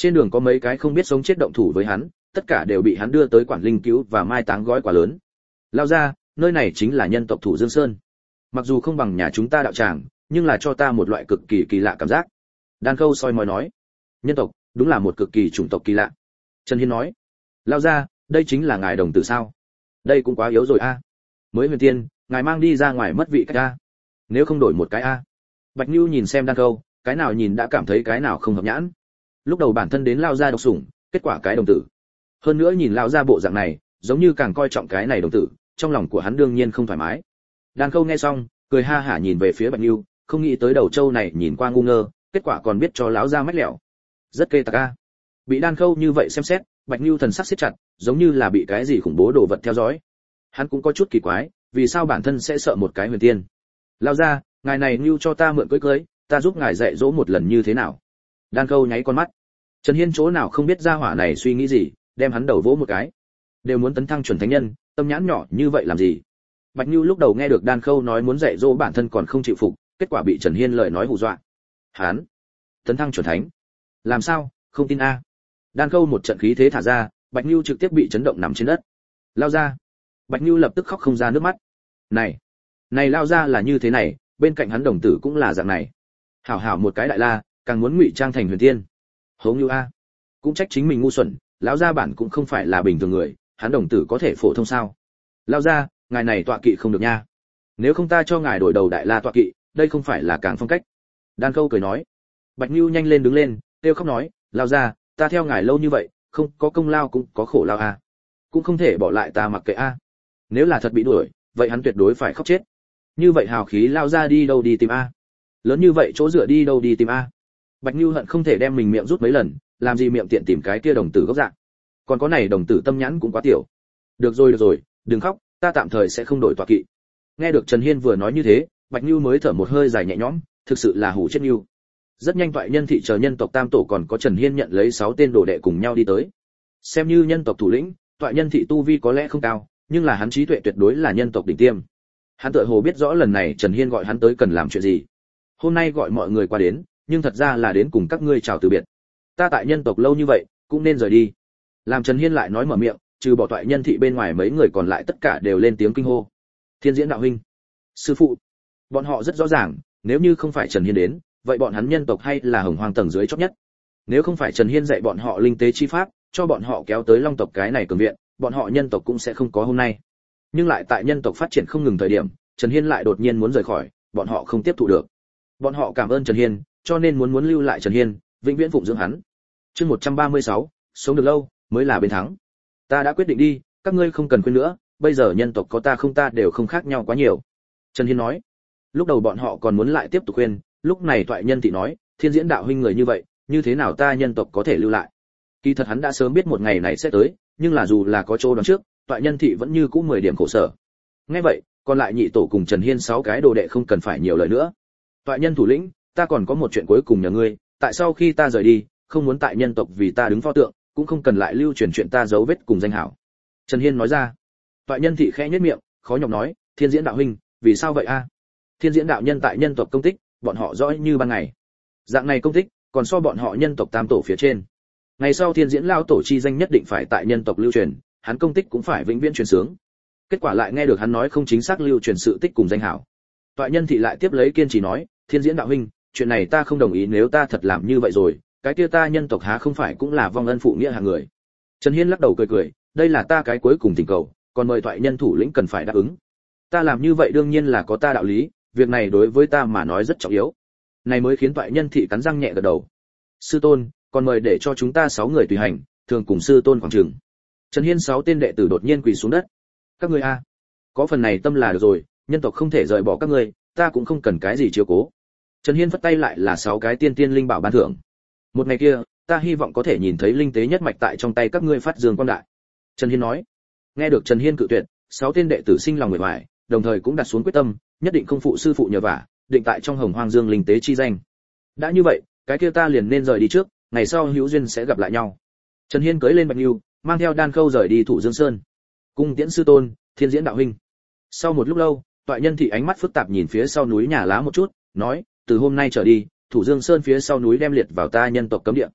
Trên đường có mấy cái không biết sống chết động thủ với hắn, tất cả đều bị hắn đưa tới quản linh cứu và mai táng gói quà lớn. Lao ra, nơi này chính là nhân tộc Thủ Dương Sơn. Mặc dù không bằng nhà chúng ta đạo tràng, nhưng là cho ta một loại cực kỳ kỳ lạ cảm giác. Đan Khâu soi mói nói, nhân tộc đúng là một cực kỳ chủng tộc kỳ lạ. Trần Hiên nói, lao ra, đây chính là ngài đồng tử sao? Đây cũng quá yếu rồi a. Mới huyền tiên, ngài mang đi ra ngoài mất vị cách a. Nếu không đổi một cái a. Bạch Nưu nhìn xem Đan Khâu, cái nào nhìn đã cảm thấy cái nào không hợp nhãn. Lúc đầu bản thân đến lao ra độc sủng, kết quả cái đồng tử. Hơn nữa nhìn lao ra bộ dạng này, giống như càng coi trọng cái này đồng tử, trong lòng của hắn đương nhiên không thoải mái. Đan Khâu nghe xong, cười ha hả nhìn về phía Bạch Nưu, không nghĩ tới đầu trâu này nhìn qua ngu ngơ, kết quả còn biết cho lão ra mách lẻo. Rất kê tạc a. Bị Đan Khâu như vậy xem xét, Bạch Nưu thần sắc siết chặt, giống như là bị cái gì khủng bố đồ vật theo dõi. Hắn cũng có chút kỳ quái, vì sao bản thân sẽ sợ một cái huyền tiên? Lao ra, ngài này Nưu cho ta mượn cưới cưới, ta giúp ngài dạy dỗ một lần như thế nào? Đan Khâu nháy con mắt. Trần Hiên chỗ nào không biết gia hỏa này suy nghĩ gì, đem hắn đầu vỗ một cái. Đều muốn tấn thăng chuẩn thánh nhân, tâm nhãn nhỏ như vậy làm gì? Bạch Nưu lúc đầu nghe được Đan Khâu nói muốn dạy dỗ bản thân còn không chịu phục, kết quả bị Trần Hiên lời nói hù dọa. Hắn, tấn thăng chuẩn thánh? Làm sao, không tin a? Đan Khâu một trận khí thế thả ra, Bạch Nưu trực tiếp bị chấn động nằm trên đất. Lao ra. Bạch Nưu lập tức khóc không ra nước mắt. Này, này lao ra là như thế này, bên cạnh hắn đồng tử cũng là dạng này. Hảo hảo một cái đại la, càng muốn ngụy trang thành huyền tiên. Hống Nưu a. Cũng trách chính mình ngu xuẩn, lão gia bản cũng không phải là bình thường người, hắn đồng tử có thể phổ thông sao? Lao ra, ngài này tọa kỵ không được nha. Nếu không ta cho ngài đổi đầu đại la tọa kỵ, đây không phải là càng phong cách. Đan Khâu cười nói. Bạch Nưu nhanh lên đứng lên, kêu khóc nói, lao ra, ta theo ngài lâu như vậy, không có công lao cũng có khổ lao a. Cũng không thể bỏ lại ta mặc kệ a. Nếu là thật bị đuổi, vậy hắn tuyệt đối phải khóc chết. Như vậy hào khí lao ra đi đâu đi tìm a? Lớn như vậy chỗ dựa đi đâu đi tìm a? Bạch Nưu hận không thể đem mình miệng rút mấy lần, làm gì miệng tiện tìm cái kia đồng tử gốc dạng. Còn có này đồng tử tâm nhãn cũng quá tiểu. Được rồi được rồi, đừng khóc, ta tạm thời sẽ không đổi tọa kỵ. Nghe được Trần Hiên vừa nói như thế, Bạch Nưu mới thở một hơi dài nhẹ nhõm, thực sự là hủ chết Nưu. Rất nhanh toại nhân thị chờ nhân tộc tam tổ còn có Trần Hiên nhận lấy sáu tên đồ đệ cùng nhau đi tới. Xem như nhân tộc thủ lĩnh, toại nhân thị tu vi có lẽ không cao, nhưng là hắn trí tuệ tuyệt đối là nhân tộc đỉnh tiêm. Hắn tựa hồ biết rõ lần này Trần Hiên gọi hắn tới cần làm chuyện gì. Hôm nay gọi mọi người qua đến, nhưng thật ra là đến cùng các ngươi chào từ biệt. Ta tại nhân tộc lâu như vậy, cũng nên rời đi. Làm Trần Hiên lại nói mở miệng, trừ bỏ toại nhân thị bên ngoài mấy người còn lại tất cả đều lên tiếng kinh hô. Thiên Diễn đạo huynh, sư phụ. Bọn họ rất rõ ràng, nếu như không phải Trần Hiên đến, vậy bọn hắn nhân tộc hay là hồng hoang tầng dưới chót nhất. Nếu không phải Trần Hiên dạy bọn họ linh tế chi pháp, cho bọn họ kéo tới long tộc cái này cường viện, bọn họ nhân tộc cũng sẽ không có hôm nay. Nhưng lại tại nhân tộc phát triển không ngừng thời điểm, Trần Hiên lại đột nhiên muốn rời khỏi, bọn họ không tiếp thụ được. Bọn họ cảm ơn Trần Hiên, cho nên muốn muốn lưu lại Trần Hiên, vĩnh viễn phụng dưỡng hắn. Chương một trăm ba mươi sáu, sống được lâu mới là bên thắng. Ta đã quyết định đi, các ngươi không cần khuyên nữa, bây giờ nhân tộc có ta không ta đều không khác nhau quá nhiều. Trần Hiên nói. Lúc đầu bọn họ còn muốn lại tiếp tục khuyên, lúc này toại nhân thị nói, Thiên Diễn đạo huynh người như vậy, như thế nào ta nhân tộc có thể lưu lại? Kỳ thật hắn đã sớm biết một ngày này sẽ tới, nhưng là dù là có chỗ đoán trước, toại nhân thị vẫn như cũ mười điểm khổ sở. Nghe vậy, còn lại nhị tổ cùng Trần Hiên sáu cái đồ đệ không cần phải nhiều lời nữa. Toại nhân thủ lĩnh, ta còn có một chuyện cuối cùng nhờ ngươi, tại sau khi ta rời đi, không muốn tại nhân tộc vì ta đứng pho tượng, cũng không cần lại lưu truyền chuyện ta dấu vết cùng danh hảo. Trần Hiên nói ra. Toại nhân thị khẽ nhếch miệng, khó nhọc nói, Thiên Diễn đạo huynh, vì sao vậy a? Thiên Diễn đạo nhân tại nhân tộc công tích, bọn họ rõ như ban ngày. Dạng này công tích, còn so bọn họ nhân tộc tam tổ phía trên. Ngày sau Thiên Diễn lao tổ chi danh nhất định phải tại nhân tộc lưu truyền, hắn công tích cũng phải vĩnh viễn truyền sướng. Kết quả lại nghe được hắn nói không chính xác lưu truyền sự tích cùng danh hảo. Toại nhân thị lại tiếp lấy kiên trì nói, Thiên Diễn đạo huynh, chuyện này ta không đồng ý, nếu ta thật làm như vậy rồi, cái kia ta nhân tộc há không phải cũng là vong ân phụ nghĩa hàng người. Trần Hiên lắc đầu cười cười, đây là ta cái cuối cùng tình cầu, còn mời toại nhân thủ lĩnh cần phải đáp ứng. Ta làm như vậy đương nhiên là có ta đạo lý, việc này đối với ta mà nói rất trọng yếu. Này mới khiến toại nhân thị cắn răng nhẹ gật đầu. Sư tôn, còn mời để cho chúng ta sáu người tùy hành, thường cùng sư tôn khoảng trường. Trần Hiên sáu tên đệ tử đột nhiên quỳ xuống đất. Các ngươi a, có phần này tâm là được rồi, nhân tộc không thể rời bỏ các ngươi, ta cũng không cần cái gì chiếu cố. Trần Hiên phất tay lại là sáu cái tiên tiên linh bảo ban thưởng. Một ngày kia, ta hy vọng có thể nhìn thấy linh tế nhất mạch tại trong tay các ngươi phát dương quang đại. Trần Hiên nói. Nghe được Trần Hiên cự tuyệt, sáu tên đệ tử sinh lòng nguyện hoài, đồng thời cũng đặt xuống quyết tâm, nhất định không phụ sư phụ nhờ vả, định tại trong Hồng Hoang Dương linh tế chi danh. Đã như vậy, cái kia ta liền nên rời đi trước, ngày sau hữu duyên sẽ gặp lại nhau. Trần Hiên cưỡi lên Bạch Nưu, mang theo Đan Khâu rời đi Thủ Dương Sơn. Cung tiễn sư tôn, Thiên Diễn đạo huynh. Sau một lúc lâu, toại nhân thị ánh mắt phức tạp nhìn phía sau núi nhà lá một chút, nói, từ hôm nay trở đi, Thủ Dương Sơn phía sau núi đem liệt vào ta nhân tộc cấm địa.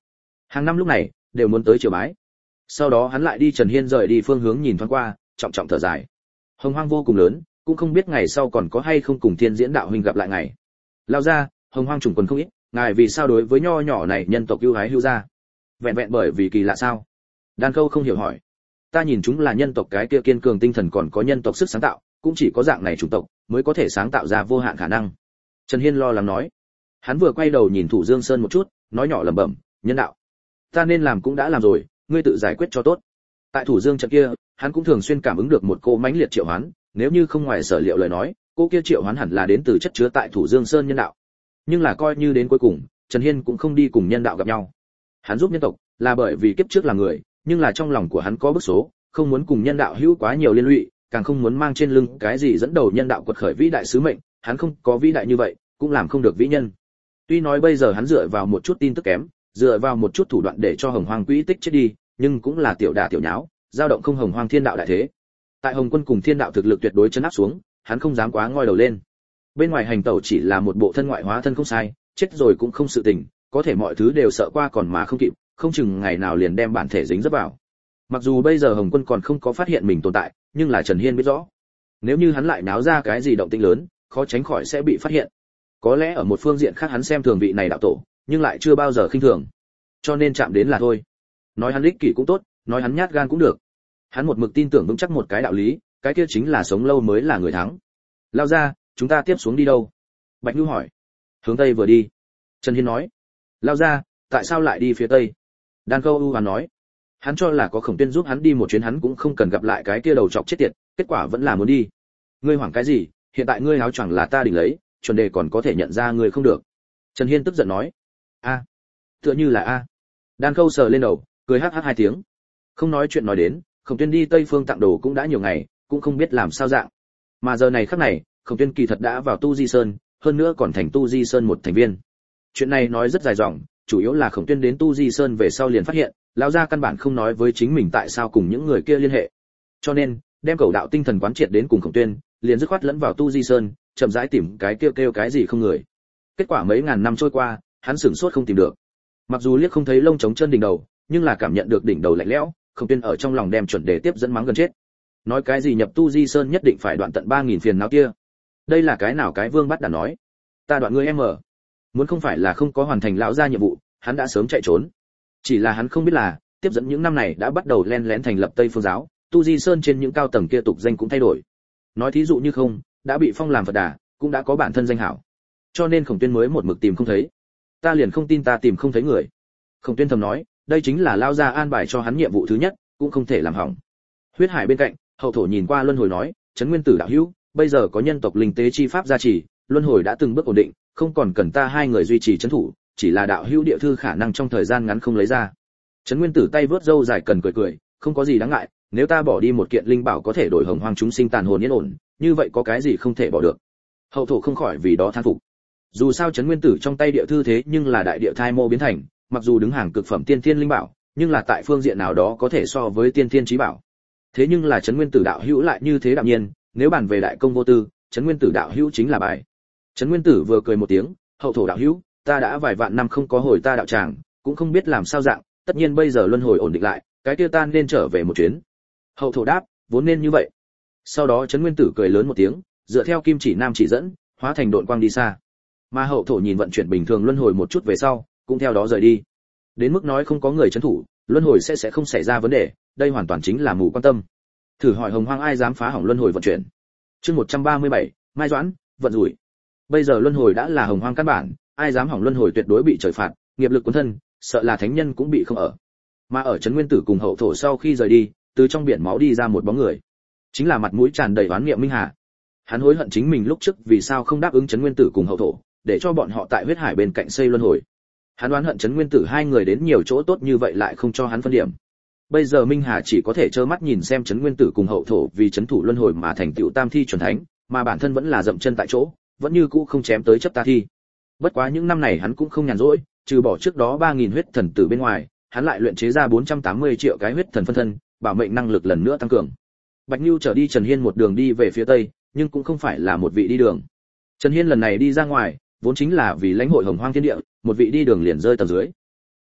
Hàng năm lúc này đều muốn tới triều bái. Sau đó hắn lại đi Trần Hiên rời đi phương hướng nhìn thoáng qua, trọng trọng thở dài. Hồng Hoang vô cùng lớn, cũng không biết ngày sau còn có hay không cùng Thiên Diễn đạo huynh gặp lại ngày. Lao ra, Hồng Hoang chủng quần không ít, ngài vì sao đối với nho nhỏ này nhân tộc ưu ái hữu ra? Vẹn vẹn bởi vì kỳ lạ sao? Đan Câu không hiểu hỏi. Ta nhìn chúng là nhân tộc cái kia kiên cường tinh thần còn có nhân tộc sức sáng tạo, cũng chỉ có dạng này chủng tộc mới có thể sáng tạo ra vô hạn khả năng. Trần Hiên lo lắng nói. Hắn vừa quay đầu nhìn Thủ Dương Sơn một chút, nói nhỏ lẩm bẩm, nhân đạo. Ta nên làm cũng đã làm rồi, ngươi tự giải quyết cho tốt. Tại Thủ Dương trận kia, hắn cũng thường xuyên cảm ứng được một cô mãnh liệt triệu hoán, nếu như không ngoài sở liệu lời nói, cô kia triệu hoán hẳn là đến từ chất chứa tại Thủ Dương Sơn nhân đạo. Nhưng là coi như đến cuối cùng, Trần Hiên cũng không đi cùng nhân đạo gặp nhau. Hắn giúp nhân tộc là bởi vì kiếp trước là người, nhưng là trong lòng của hắn có bức số, không muốn cùng nhân đạo hữu quá nhiều liên lụy, càng không muốn mang trên lưng cái gì dẫn đầu nhân đạo quật khởi vĩ đại sứ mệnh, hắn không có vĩ đại như vậy, cũng làm không được vĩ nhân. Tuy nói bây giờ hắn dựa vào một chút tin tức kém, dựa vào một chút thủ đoạn để cho Hồng Hoang quỹ tích chết đi, nhưng cũng là tiểu đả tiểu nháo, dao động không Hồng Hoang thiên đạo đại thế. Tại Hồng Quân cùng thiên đạo thực lực tuyệt đối chấn áp xuống, hắn không dám quá ngoi đầu lên. Bên ngoài hành tẩu chỉ là một bộ thân ngoại hóa thân không sai, chết rồi cũng không sự tình, có thể mọi thứ đều sợ qua còn mà không kịp, không chừng ngày nào liền đem bản thể dính dấp vào. Mặc dù bây giờ Hồng Quân còn không có phát hiện mình tồn tại, nhưng là Trần Hiên biết rõ, nếu như hắn lại náo ra cái gì động tĩnh lớn, khó tránh khỏi sẽ bị phát hiện. Có lẽ ở một phương diện khác hắn xem thường vị này đạo tổ, nhưng lại chưa bao giờ khinh thường. Cho nên chạm đến là thôi. Nói hắn ích kỷ cũng tốt, nói hắn nhát gan cũng được. Hắn một mực tin tưởng vững chắc một cái đạo lý, cái kia chính là sống lâu mới là người thắng. Lao ra, chúng ta tiếp xuống đi đâu? Bạch Nhu hỏi. Hướng tây vừa đi. Trần Hiên nói. Lao ra, tại sao lại đi phía tây? Đan Câu ưu hoán nói. Hắn cho là có Khổng Tuyên giúp hắn đi một chuyến hắn cũng không cần gặp lại cái kia đầu chọc chết tiệt, kết quả vẫn là muốn đi. Ngươi hoảng cái gì? Hiện tại ngươi áo choàng là ta định lấy, chuẩn đề còn có thể nhận ra ngươi không được. Trần Hiên tức giận nói. A, tựa như là a. Đan Câu sờ lên đầu, cười hắc hắc hai tiếng. Không nói chuyện nói đến, Khổng Tuyên đi Tây Phương tặng đồ cũng đã nhiều ngày, cũng không biết làm sao dạng. Mà giờ này khắc này, Khổng Tuyên kỳ thật đã vào Tu Di Sơn, hơn nữa còn thành Tu Di Sơn một thành viên. Chuyện này nói rất dài dòng, chủ yếu là Khổng Tuyên đến Tu Di Sơn về sau liền phát hiện, lão gia căn bản không nói với chính mình tại sao cùng những người kia liên hệ. Cho nên, đem cầu đạo tinh thần quán triệt đến cùng Khổng Tuyên, liền dứt khoát lẫn vào Tu Di Sơn, chậm rãi tìm cái kêu kêu cái gì không người. Kết quả mấy ngàn năm trôi qua, hắn sửng sốt không tìm được. Mặc dù liếc không thấy lông trống chân đỉnh đầu, nhưng là cảm nhận được đỉnh đầu lạnh lẽo, Khổng Tuyên ở trong lòng đem chuẩn đề tiếp dẫn mắng gần chết. Nói cái gì nhập Tu Di Sơn nhất định phải đoạn tận ba nghìn phiền não kia. Đây là cái nào cái vương bắt đã nói. Ta đoạn ngươi em ở. Muốn không phải là không có hoàn thành lão gia nhiệm vụ, hắn đã sớm chạy trốn. Chỉ là hắn không biết là, tiếp dẫn những năm này đã bắt đầu len lén thành lập Tây Phương giáo, Tu Di Sơn trên những cao tầng kia tục danh cũng thay đổi. Nói thí dụ như không, đã bị phong làm Phật Đà, cũng đã có bản thân danh hảo. Cho nên Khổng Tuyên mới một mực tìm không thấy. Ta liền không tin ta tìm không thấy người. Khổng Tuyên thầm nói, đây chính là lão gia an bài cho hắn nhiệm vụ thứ nhất, cũng không thể làm hỏng. Huyết Hải bên cạnh, Hậu Thổ nhìn qua Luân Hồi nói, Trấn Nguyên Tử đạo hữu, bây giờ có nhân tộc linh tế chi pháp gia trì, Luân Hồi đã từng bước ổn định, không còn cần ta hai người duy trì trấn thủ, chỉ là đạo hữu địa thư khả năng trong thời gian ngắn không lấy ra. Trấn Nguyên Tử tay vớt râu dài cần cười cười, không có gì đáng ngại, nếu ta bỏ đi một kiện linh bảo có thể đổi Hồng Hoang chúng sinh tàn hồn yên ổn, như vậy có cái gì không thể bỏ được. Hậu Thổ không khỏi vì đó than phục. Dù sao Trấn Nguyên Tử trong tay địa thư thế nhưng là đại địa thai mô biến thành, mặc dù đứng hàng cực phẩm tiên thiên linh bảo, nhưng là tại phương diện nào đó có thể so với tiên thiên chí bảo. Thế nhưng là Trấn Nguyên Tử đạo hữu lại như thế đạm nhiên, nếu bàn về đại công vô tư, Trấn Nguyên Tử đạo hữu chính là bài. Trấn Nguyên Tử vừa cười một tiếng, Hậu Thổ đạo hữu, ta đã vài vạn năm không có hồi ta đạo tràng, cũng không biết làm sao dạng, tất nhiên bây giờ luân hồi ổn định lại, cái kia ta nên trở về một chuyến. Hậu Thổ đáp, vốn nên như vậy. Sau đó Trấn Nguyên Tử cười lớn một tiếng, dựa theo kim chỉ nam chỉ dẫn, hóa thành độn quang đi xa. Mà Hậu Thổ nhìn vận chuyển bình thường luân hồi một chút về sau, cũng theo đó rời đi. Đến mức nói không có người trấn thủ, luân hồi sẽ sẽ không xảy ra vấn đề, đây hoàn toàn chính là mù quan tâm. Thử hỏi Hồng Hoang ai dám phá hỏng luân hồi vận chuyển. Chương một trăm ba mươi bảy, Mai Doãn, vận rủi. Bây giờ luân hồi đã là Hồng Hoang căn bản, ai dám hỏng luân hồi tuyệt đối bị trời phạt, nghiệp lực cuốn thân, sợ là thánh nhân cũng bị không ở. Mà ở Trấn Nguyên Tử cùng Hậu Thổ sau khi rời đi, từ trong biển máu đi ra một bóng người, chính là mặt mũi tràn đầy oán niệm Minh Hà. Hắn hối hận chính mình lúc trước vì sao không đáp ứng Trấn Nguyên Tử cùng Hậu Thổ, để cho bọn họ tại huyết hải bên cạnh xây luân hồi. Hắn oán hận Trấn Nguyên Tử hai người đến nhiều chỗ tốt như vậy lại không cho hắn phân điểm. Bây giờ Minh Hà chỉ có thể trơ mắt nhìn xem Trấn Nguyên Tử cùng Hậu Thổ vì trấn thủ luân hồi mà thành tựu tam thi chuẩn thánh, mà bản thân vẫn là dậm chân tại chỗ, vẫn như cũ không chém tới chấp ta thi. Bất quá những năm này hắn cũng không nhàn rỗi, trừ bỏ trước đó ba nghìn huyết thần tử bên ngoài, hắn lại luyện chế ra bốn trăm tám mươi triệu cái huyết thần phân thân, bảo mệnh năng lực lần nữa tăng cường. Bạch Nưu trở đi Trần Hiên một đường đi về phía tây, nhưng cũng không phải là một vị đi đường. Trần Hiên lần này đi ra ngoài, vốn chính là vì lãnh hội Hồng Hoang thiên địa, một vị đi đường liền rơi tầng dưới.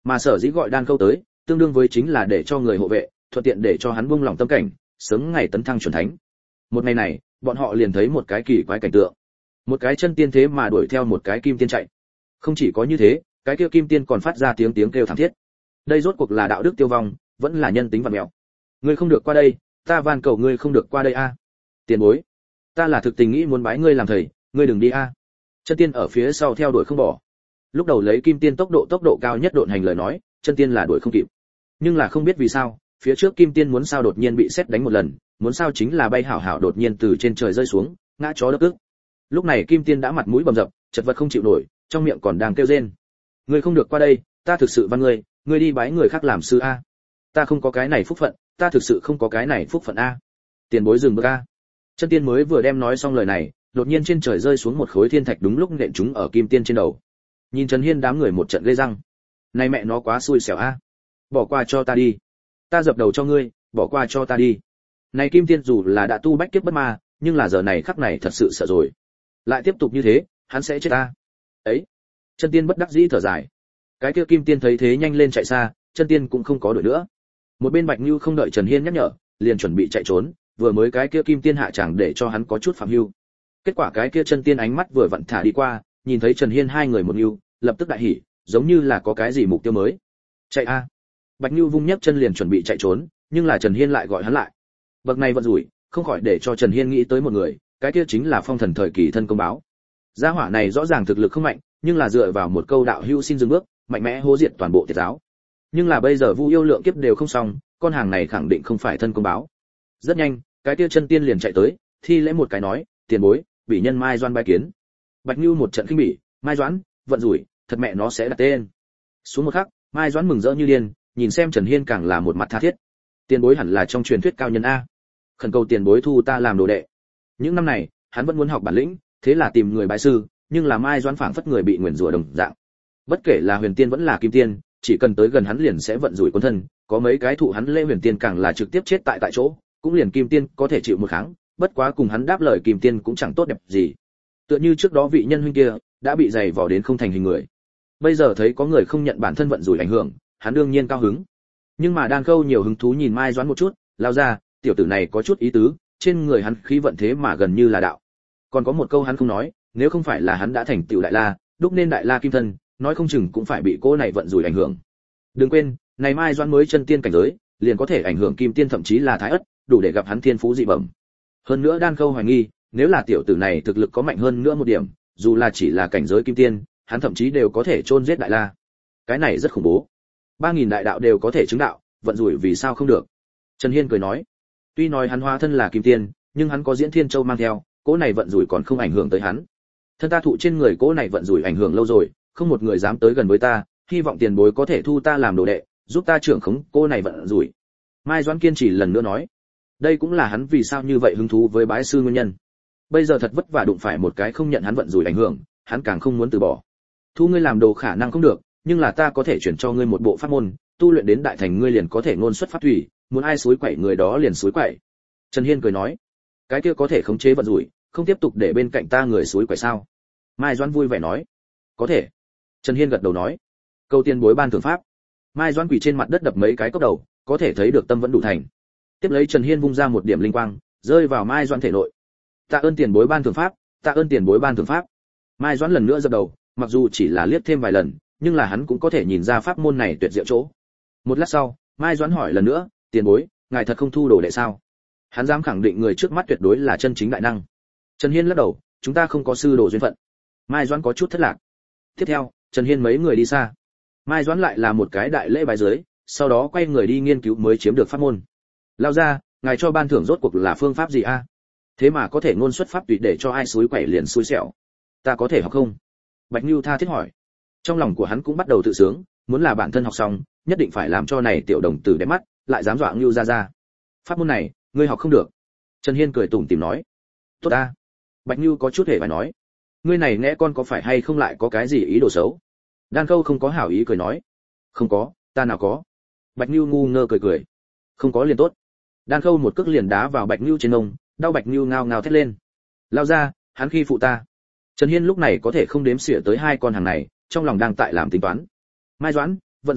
Mà sở dĩ gọi đan câu tới, tương đương với chính là để cho người hộ vệ, thuận tiện để cho hắn buông lòng tâm cảnh, sớm ngày tấn thăng chuẩn thánh. Một ngày này, bọn họ liền thấy một cái kỳ quái cảnh tượng. Một cái chân tiên thế mà đuổi theo một cái kim tiên chạy. Không chỉ có như thế, cái kia kim tiên còn phát ra tiếng tiếng kêu thảm thiết. Đây rốt cuộc là đạo đức tiêu vong, vẫn là nhân tính vặn mèo. Ngươi không được qua đây, ta van cầu ngươi không được qua đây a. Tiền bối, ta là thực tình nghĩ muốn bái ngươi làm thầy, ngươi đừng đi a. Chân tiên ở phía sau theo đuổi không bỏ. Lúc đầu lấy kim tiên tốc độ tốc độ cao nhất độn hành lời nói, chân tiên là đuổi không kịp. Nhưng là không biết vì sao, phía trước kim tiên muốn sao đột nhiên bị sét đánh một lần, muốn sao chính là bay hảo hảo đột nhiên từ trên trời rơi xuống, ngã chó đất tức. Lúc này kim tiên đã mặt mũi bầm dập, chật vật không chịu nổi, trong miệng còn đang kêu rên. Ngươi không được qua đây, ta thực sự van ngươi, ngươi đi bái người khác làm sư a. Ta không có cái này phúc phận, ta thực sự không có cái này phúc phận a. Tiền bối dừng bước a. Chân tiên mới vừa đem nói xong lời này, đột nhiên trên trời rơi xuống một khối thiên thạch đúng lúc nện chúng ở kim tiên trên đầu. Nhìn Trần Hiên đám người một trận lê răng. Này mẹ nó quá xui xẻo a. Bỏ qua cho ta đi. Ta dập đầu cho ngươi, bỏ qua cho ta đi. Này kim tiên dù là đã tu bách kiếp bất ma, nhưng là giờ này khắc này thật sự sợ rồi. Lại tiếp tục như thế, hắn sẽ chết ta. Ấy. Chân tiên bất đắc dĩ thở dài. Cái kia kim tiên thấy thế nhanh lên chạy xa, chân tiên cũng không có đuổi nữa. Một bên Bạch Nưu không đợi Trần Hiên nhắc nhở, liền chuẩn bị chạy trốn, vừa mới cái kia kim tiên hạ chẳng để cho hắn có chút phạm hưu. Kết quả cái kia chân tiên ánh mắt vừa vặn thả đi qua, nhìn thấy Trần Hiên hai người một nưu, lập tức đại hỉ, giống như là có cái gì mục tiêu mới. Chạy a. Bạch Nưu vung nhấc chân liền chuẩn bị chạy trốn, nhưng là Trần Hiên lại gọi hắn lại. Bậc này vận rủi, không khỏi để cho Trần Hiên nghĩ tới một người, cái kia chính là Phong Thần thời kỳ thân công báo. Gia hỏa này rõ ràng thực lực không mạnh, nhưng là dựa vào một câu đạo hữu xin dừng bước, mạnh mẽ hô diệt toàn bộ Tiệt giáo. Nhưng là bây giờ Vu Yêu lượng kiếp đều không xong, con hàng này khẳng định không phải thân công báo. Rất nhanh, cái kia chân tiên liền chạy tới, thi lễ một cái nói, tiền bối, bị nhân Mai Doãn bái kiến. Bạch Nưu một trận kinh bỉ, Mai Doãn, vận rủi, thật mẹ nó sẽ đặt tên. Xuống một khắc, Mai Doãn mừng rỡ như điên, nhìn xem Trần Hiên càng là một mặt tha thiết. Tiền bối hẳn là trong truyền thuyết cao nhân a. Khẩn cầu tiền bối thu ta làm đồ đệ. Những năm này, hắn vẫn muốn học bản lĩnh, thế là tìm người bái sư, nhưng là Mai Doãn phảng phất người bị nguyền rủa đồng dạng. Bất kể là huyền tiên vẫn là kim tiên, chỉ cần tới gần hắn liền sẽ vận rủi cuốn thân, có mấy cái thụ hắn lễ huyền tiên càng là trực tiếp chết tại tại chỗ, cũng liền kim tiên có thể chịu một kháng, bất quá cùng hắn đáp lời kim tiên cũng chẳng tốt đẹp gì. Tựa như trước đó vị nhân huynh kia đã bị giày vò đến không thành hình người. Bây giờ thấy có người không nhận bản thân vận rủi ảnh hưởng, hắn đương nhiên cao hứng. Nhưng mà Đan Khâu nhiều hứng thú nhìn Mai Doãn một chút, lao ra, tiểu tử này có chút ý tứ, trên người hắn khí vận thế mà gần như là đạo. Còn có một câu hắn không nói, nếu không phải là hắn đã thành tiểu đại la, đúc nên đại la kim thân, nói không chừng cũng phải bị cô này vận rủi ảnh hưởng. Đừng quên, này Mai Doãn mới chân tiên cảnh giới, liền có thể ảnh hưởng kim tiên thậm chí là thái ất, đủ để gặp hắn thiên phú dị bẩm. Hơn nữa Đan Khâu hoài nghi, nếu là tiểu tử này thực lực có mạnh hơn nữa một điểm, dù là chỉ là cảnh giới kim tiên, hắn thậm chí đều có thể chôn giết đại la. Cái này rất khủng bố. ba nghìn đại đạo đều có thể chứng đạo, vận rủi vì sao không được? Trần Hiên cười nói, tuy nói hắn hóa thân là kim tiên, nhưng hắn có Diễn Thiên Châu mang theo, cỗ này vận rủi còn không ảnh hưởng tới hắn. Thân ta thụ trên người cỗ này vận rủi ảnh hưởng lâu rồi, không một người dám tới gần với ta, hy vọng tiền bối có thể thu ta làm đồ đệ, giúp ta trưởng khống cỗ này vận rủi. Mai Doãn kiên trì lần nữa nói, đây cũng là hắn vì sao như vậy hứng thú với bái sư nguyên nhân. Bây giờ thật vất vả đụng phải một cái không nhận hắn vận rủi ảnh hưởng, hắn càng không muốn từ bỏ. Thu ngươi làm đồ khả năng không được, nhưng là ta có thể chuyển cho ngươi một bộ pháp môn, tu luyện đến đại thành ngươi liền có thể ngôn xuất pháp thủy, muốn ai suối quậy người đó liền suối quậy. Trần Hiên cười nói, cái kia có thể khống chế vận rủi, không tiếp tục để bên cạnh ta người suối quậy sao? Mai Doãn vui vẻ nói, có thể. Trần Hiên gật đầu nói, câu tiên bối ban thưởng pháp. Mai Doãn quỳ trên mặt đất đập mấy cái cốc đầu, có thể thấy được tâm vẫn đủ thành. Tiếp lấy Trần Hiên vung ra một điểm linh quang, rơi vào Mai Doãn thể nội. Tạ ơn tiền bối ban thưởng pháp, tạ ơn tiền bối ban thưởng pháp. Mai Doãn lần nữa dập đầu, mặc dù chỉ là liếc thêm vài lần, nhưng là hắn cũng có thể nhìn ra pháp môn này tuyệt diệu chỗ. Một lát sau, Mai Doãn hỏi lần nữa, tiền bối, ngài thật không thu đồ đệ sao? Hắn dám khẳng định người trước mắt tuyệt đối là chân chính đại năng. Trần Hiên lắc đầu, chúng ta không có sư đồ duyên phận. Mai Doãn có chút thất lạc. Tiếp theo, Trần Hiên mấy người đi xa. Mai Doãn lại là một cái đại lễ bái dưới, sau đó quay người đi nghiên cứu mới chiếm được pháp môn. Lao ra, ngài cho ban thưởng rốt cuộc là phương pháp gì a? Thế mà có thể ngôn xuất pháp tùy để cho ai suối quẩy liền xui xẻo. Ta có thể học không? Bạch Nưu tha thiết hỏi. Trong lòng của hắn cũng bắt đầu tự sướng, muốn là bản thân học xong, nhất định phải làm cho này tiểu đồng tử đẹp mắt, lại dám dọa Nưu ra ra. Pháp môn này, ngươi học không được. Trần Hiên cười tủm tỉm nói. Tốt ta. Bạch Nưu có chút hề phải nói. Ngươi này nghe con có phải hay không lại có cái gì ý đồ xấu? Đan Khâu không có hảo ý cười nói. Không có, ta nào có. Bạch Nưu ngu ngơ cười cười. Không có liền tốt. Đan Khâu một cước liền đá vào Bạch Nưu trên ông, đau Bạch Nưu ngao ngao thét lên. Lao ra, hắn khi phụ ta. Trần Hiên lúc này có thể không đếm xỉa tới hai con hàng này, trong lòng đang tại làm tính toán. Mai Doãn, vận rủi,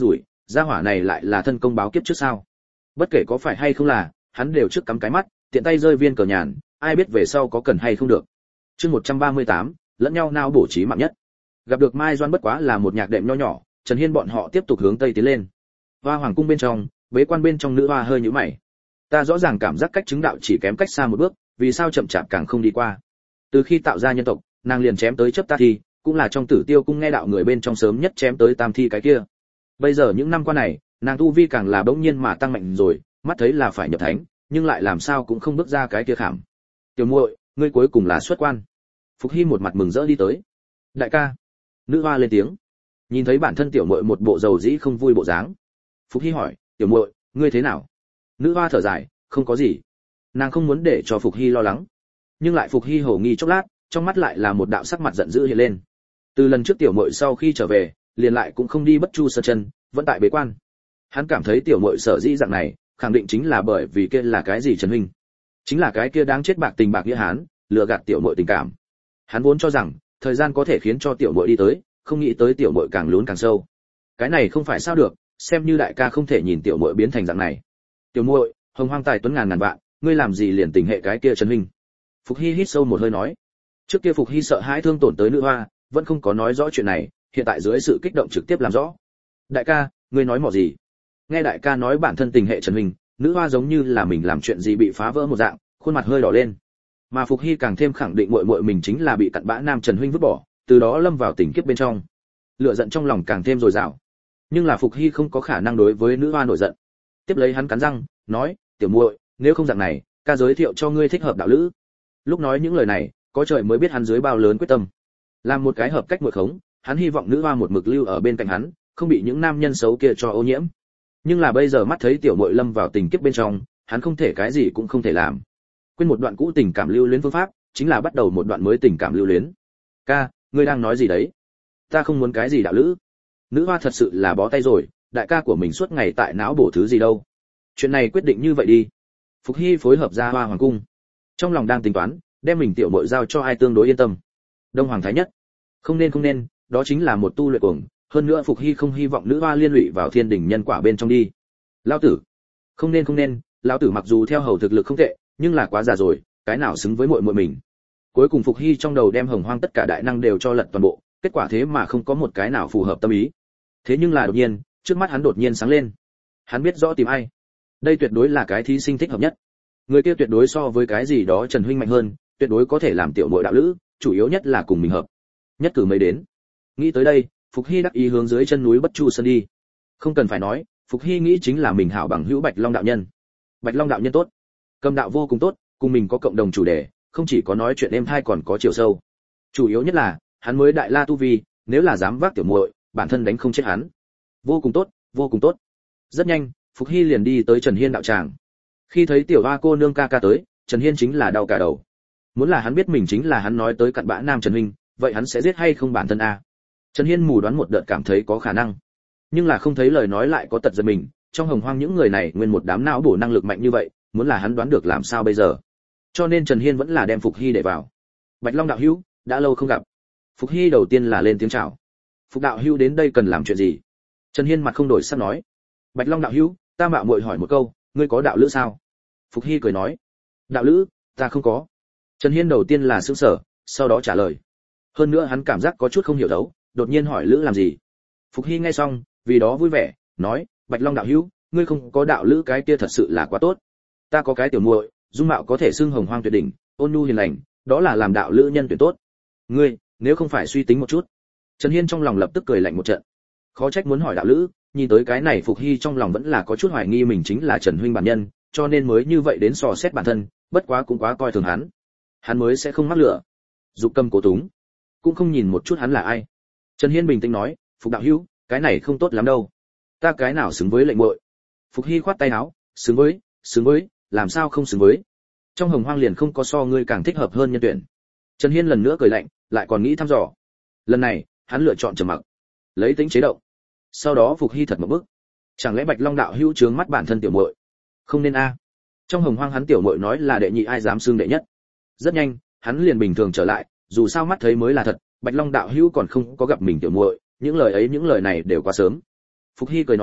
gia hỏa này lại là thân công báo kiếp trước sao? Bất kể có phải hay không là, hắn đều trước cắm cái mắt, tiện tay rơi viên cờ nhàn, ai biết về sau có cần hay không được. Chương một trăm ba mươi tám, lẫn nhau nao bổ trí mạng nhất. Gặp được Mai Doan bất quá là một nhạc đệm nho nhỏ, Trần Hiên bọn họ tiếp tục hướng tây tiến lên. Hoa hoàng cung bên trong, bế quan bên trong nữ hoa hơi nhíu mày. Ta rõ ràng cảm giác cách chứng đạo chỉ kém cách xa một bước, vì sao chậm chạp càng không đi qua? Từ khi tạo ra nhân tộc, nàng liền chém tới chấp ta thi, cũng là trong Tử Tiêu cung nghe đạo người bên trong sớm nhất chém tới tam thi cái kia. Bây giờ những năm qua này, nàng tu vi càng là bỗng nhiên mà tăng mạnh rồi, mắt thấy là phải nhập thánh, nhưng lại làm sao cũng không bước ra cái kia khảm. Tiểu muội, ngươi cuối cùng là xuất quan. Phục Hy một mặt mừng rỡ đi tới. Đại ca. Nữ hoa lên tiếng. Nhìn thấy bản thân tiểu muội một bộ dầu dĩ không vui bộ dáng, Phục Hy hỏi, tiểu muội, ngươi thế nào? Nữ hoa thở dài, không có gì. Nàng không muốn để cho Phục Hy lo lắng, nhưng lại Phục Hy hồ nghi chốc lát, trong mắt lại là một đạo sắc mặt giận dữ hiện lên. Từ lần trước tiểu muội sau khi trở về, liền lại cũng không đi Bất Chu Sơn chân, vẫn tại bế quan. Hắn cảm thấy tiểu muội sở dĩ dạng này, khẳng định chính là bởi vì kia là cái gì Trần huynh, chính là cái kia đáng chết bạc tình bạc nghĩa hán, lừa gạt tiểu muội tình cảm. Hắn vốn cho rằng thời gian có thể khiến cho tiểu muội đi tới, không nghĩ tới tiểu muội càng lún càng sâu. Cái này không phải sao được, xem như đại ca không thể nhìn tiểu muội biến thành dạng này. Tiểu muội, hồng hoang tài tuấn ngàn ngàn vạn, ngươi làm gì liền tình hệ cái kia Trần huynh? Phục Hy hít sâu một hơi nói. Trước kia Phục Hy sợ hãi thương tổn tới nữ hoa, vẫn không có nói rõ chuyện này, hiện tại dưới sự kích động trực tiếp làm rõ. Đại ca, ngươi nói mỏ gì? Nghe đại ca nói bản thân tình hệ Trần huynh, nữ hoa giống như là mình làm chuyện gì bị phá vỡ một dạng, khuôn mặt hơi đỏ lên. Mà Phục Hy càng thêm khẳng định muội muội mình chính là bị cặn bã nam Trần huynh vứt bỏ, từ đó lâm vào tình kiếp bên trong. Lửa giận trong lòng càng thêm dồi dào. Nhưng là Phục Hy không có khả năng đối với nữ hoa nổi giận. Tiếp lấy hắn cắn răng, nói, tiểu muội, nếu không dạng này, ca giới thiệu cho ngươi thích hợp đạo lữ. Lúc nói những lời này, có trời mới biết hắn dưới bao lớn quyết tâm. Làm một cái hợp cách muội khống, hắn hy vọng nữ hoa một mực lưu ở bên cạnh hắn, không bị những nam nhân xấu kia cho ô nhiễm. Nhưng là bây giờ mắt thấy tiểu muội lâm vào tình kiếp bên trong, hắn không thể cái gì cũng không thể làm. Quên một đoạn cũ tình cảm lưu luyến phương pháp, chính là bắt đầu một đoạn mới tình cảm lưu luyến. Ca, ngươi đang nói gì đấy? Ta không muốn cái gì đạo lữ. Nữ hoa thật sự là bó tay rồi, đại ca của mình suốt ngày tại não bổ thứ gì đâu. Chuyện này quyết định như vậy đi. Phục Hy phối hợp ra Hoa hoàng cung, trong lòng đang tính toán, đem mình tiểu muội giao cho ai tương đối yên tâm. Đông Hoàng Thái Nhất. Không nên không nên, đó chính là một tu luyện cuồng, hơn nữa Phục Hy không hy vọng nữ hoa liên lụy vào thiên đình nhân quả bên trong đi. Lão tử. Không nên không nên, lão tử mặc dù theo hầu thực lực không tệ, nhưng là quá già rồi, cái nào xứng với muội muội mình. Cuối cùng Phục Hy trong đầu đem hồng hoang tất cả đại năng đều cho lật toàn bộ, kết quả thế mà không có một cái nào phù hợp tâm ý. Thế nhưng là đột nhiên, trước mắt hắn đột nhiên sáng lên. Hắn biết rõ tìm ai. Đây tuyệt đối là cái thí sinh thích hợp nhất. Người kia tuyệt đối so với cái gì đó Trần huynh mạnh hơn, tuyệt đối có thể làm tiểu muội đạo lữ, chủ yếu nhất là cùng mình hợp. Nhất cử mới đến. Nghĩ tới đây, Phục Hy đắc ý hướng dưới chân núi Bất Chu Sơn đi. Không cần phải nói, Phục Hy nghĩ chính là mình hảo bằng hữu Bạch Long đạo nhân. Bạch Long đạo nhân tốt, Cầm đạo vô cùng tốt, cùng mình có cộng đồng chủ đề, không chỉ có nói chuyện êm thai còn có chiều sâu. Chủ yếu nhất là, hắn mới đại la tu vi, nếu là dám vác tiểu muội, bản thân đánh không chết hắn. Vô cùng tốt, vô cùng tốt. Rất nhanh, Phục Hy liền đi tới Trần Hiên đạo tràng. Khi thấy tiểu hoa cô nương ca ca tới, Trần Hiên chính là đau cả đầu. Muốn là hắn biết mình chính là hắn nói tới cặn bã nam Trần huynh, vậy hắn sẽ giết hay không bản thân a? Trần Hiên mù đoán một đợt cảm thấy có khả năng, nhưng là không thấy lời nói lại có tật giật mình, trong hồng hoang những người này nguyên một đám não bổ năng lực mạnh như vậy, muốn là hắn đoán được làm sao bây giờ. Cho nên Trần Hiên vẫn là đem Phục Hy để vào. Bạch Long đạo hữu, đã lâu không gặp. Phục Hy đầu tiên là lên tiếng chào. Phục đạo hữu đến đây cần làm chuyện gì? Trần Hiên mặt không đổi sắc nói. Bạch Long đạo hữu, ta mạo muội hỏi một câu, ngươi có đạo lữ sao? Phục Hy cười nói. Đạo lữ, ta không có. Trần Hiên đầu tiên là sững sờ, sau đó trả lời. Hơn nữa hắn cảm giác có chút không hiểu đấu, đột nhiên hỏi lữ làm gì? Phục Hy nghe xong, vì đó vui vẻ, nói, Bạch Long đạo hữu, ngươi không có đạo lữ cái kia thật sự là quá tốt. Ta có cái tiểu muội, dung mạo có thể xưng hồng hoang tuyệt đỉnh, ôn nhu hiền lành, đó là làm đạo lữ nhân tuyệt tốt. Ngươi, nếu không phải suy tính một chút. Trần Hiên trong lòng lập tức cười lạnh một trận. Khó trách muốn hỏi đạo lữ, nhìn tới cái này Phục Hy trong lòng vẫn là có chút hoài nghi mình chính là Trần huynh bản nhân, cho nên mới như vậy đến dò xét bản thân, bất quá cũng quá coi thường hắn. Hắn mới sẽ không mắc lửa. Dục Cầm cố túng, cũng không nhìn một chút hắn là ai. Trần Hiên bình tĩnh nói, Phục đạo hữu, cái này không tốt lắm đâu. Ta cái nào xứng với lệnh muội? Phục Hy khoát tay áo, xứng với, xứng với, làm sao không xứng với? Trong hồng hoang liền không có so ngươi càng thích hợp hơn nhân tuyển. Trần Hiên lần nữa cười lạnh, lại còn nghĩ thăm dò. Lần này, hắn lựa chọn trầm mặc, lấy tính chế động. Sau đó Phục Hy thật một bước. Chẳng lẽ Bạch Long đạo hữu trướng mắt bản thân tiểu muội? Không nên a. Trong hồng hoang hắn tiểu muội nói là đệ nhị ai dám xưng đệ nhất. Rất nhanh, hắn liền bình thường trở lại, dù sao mắt thấy mới là thật, Bạch Long đạo hữu còn không có gặp mình tiểu muội, những lời ấy những lời này đều quá sớm. Phục Hy cười nói,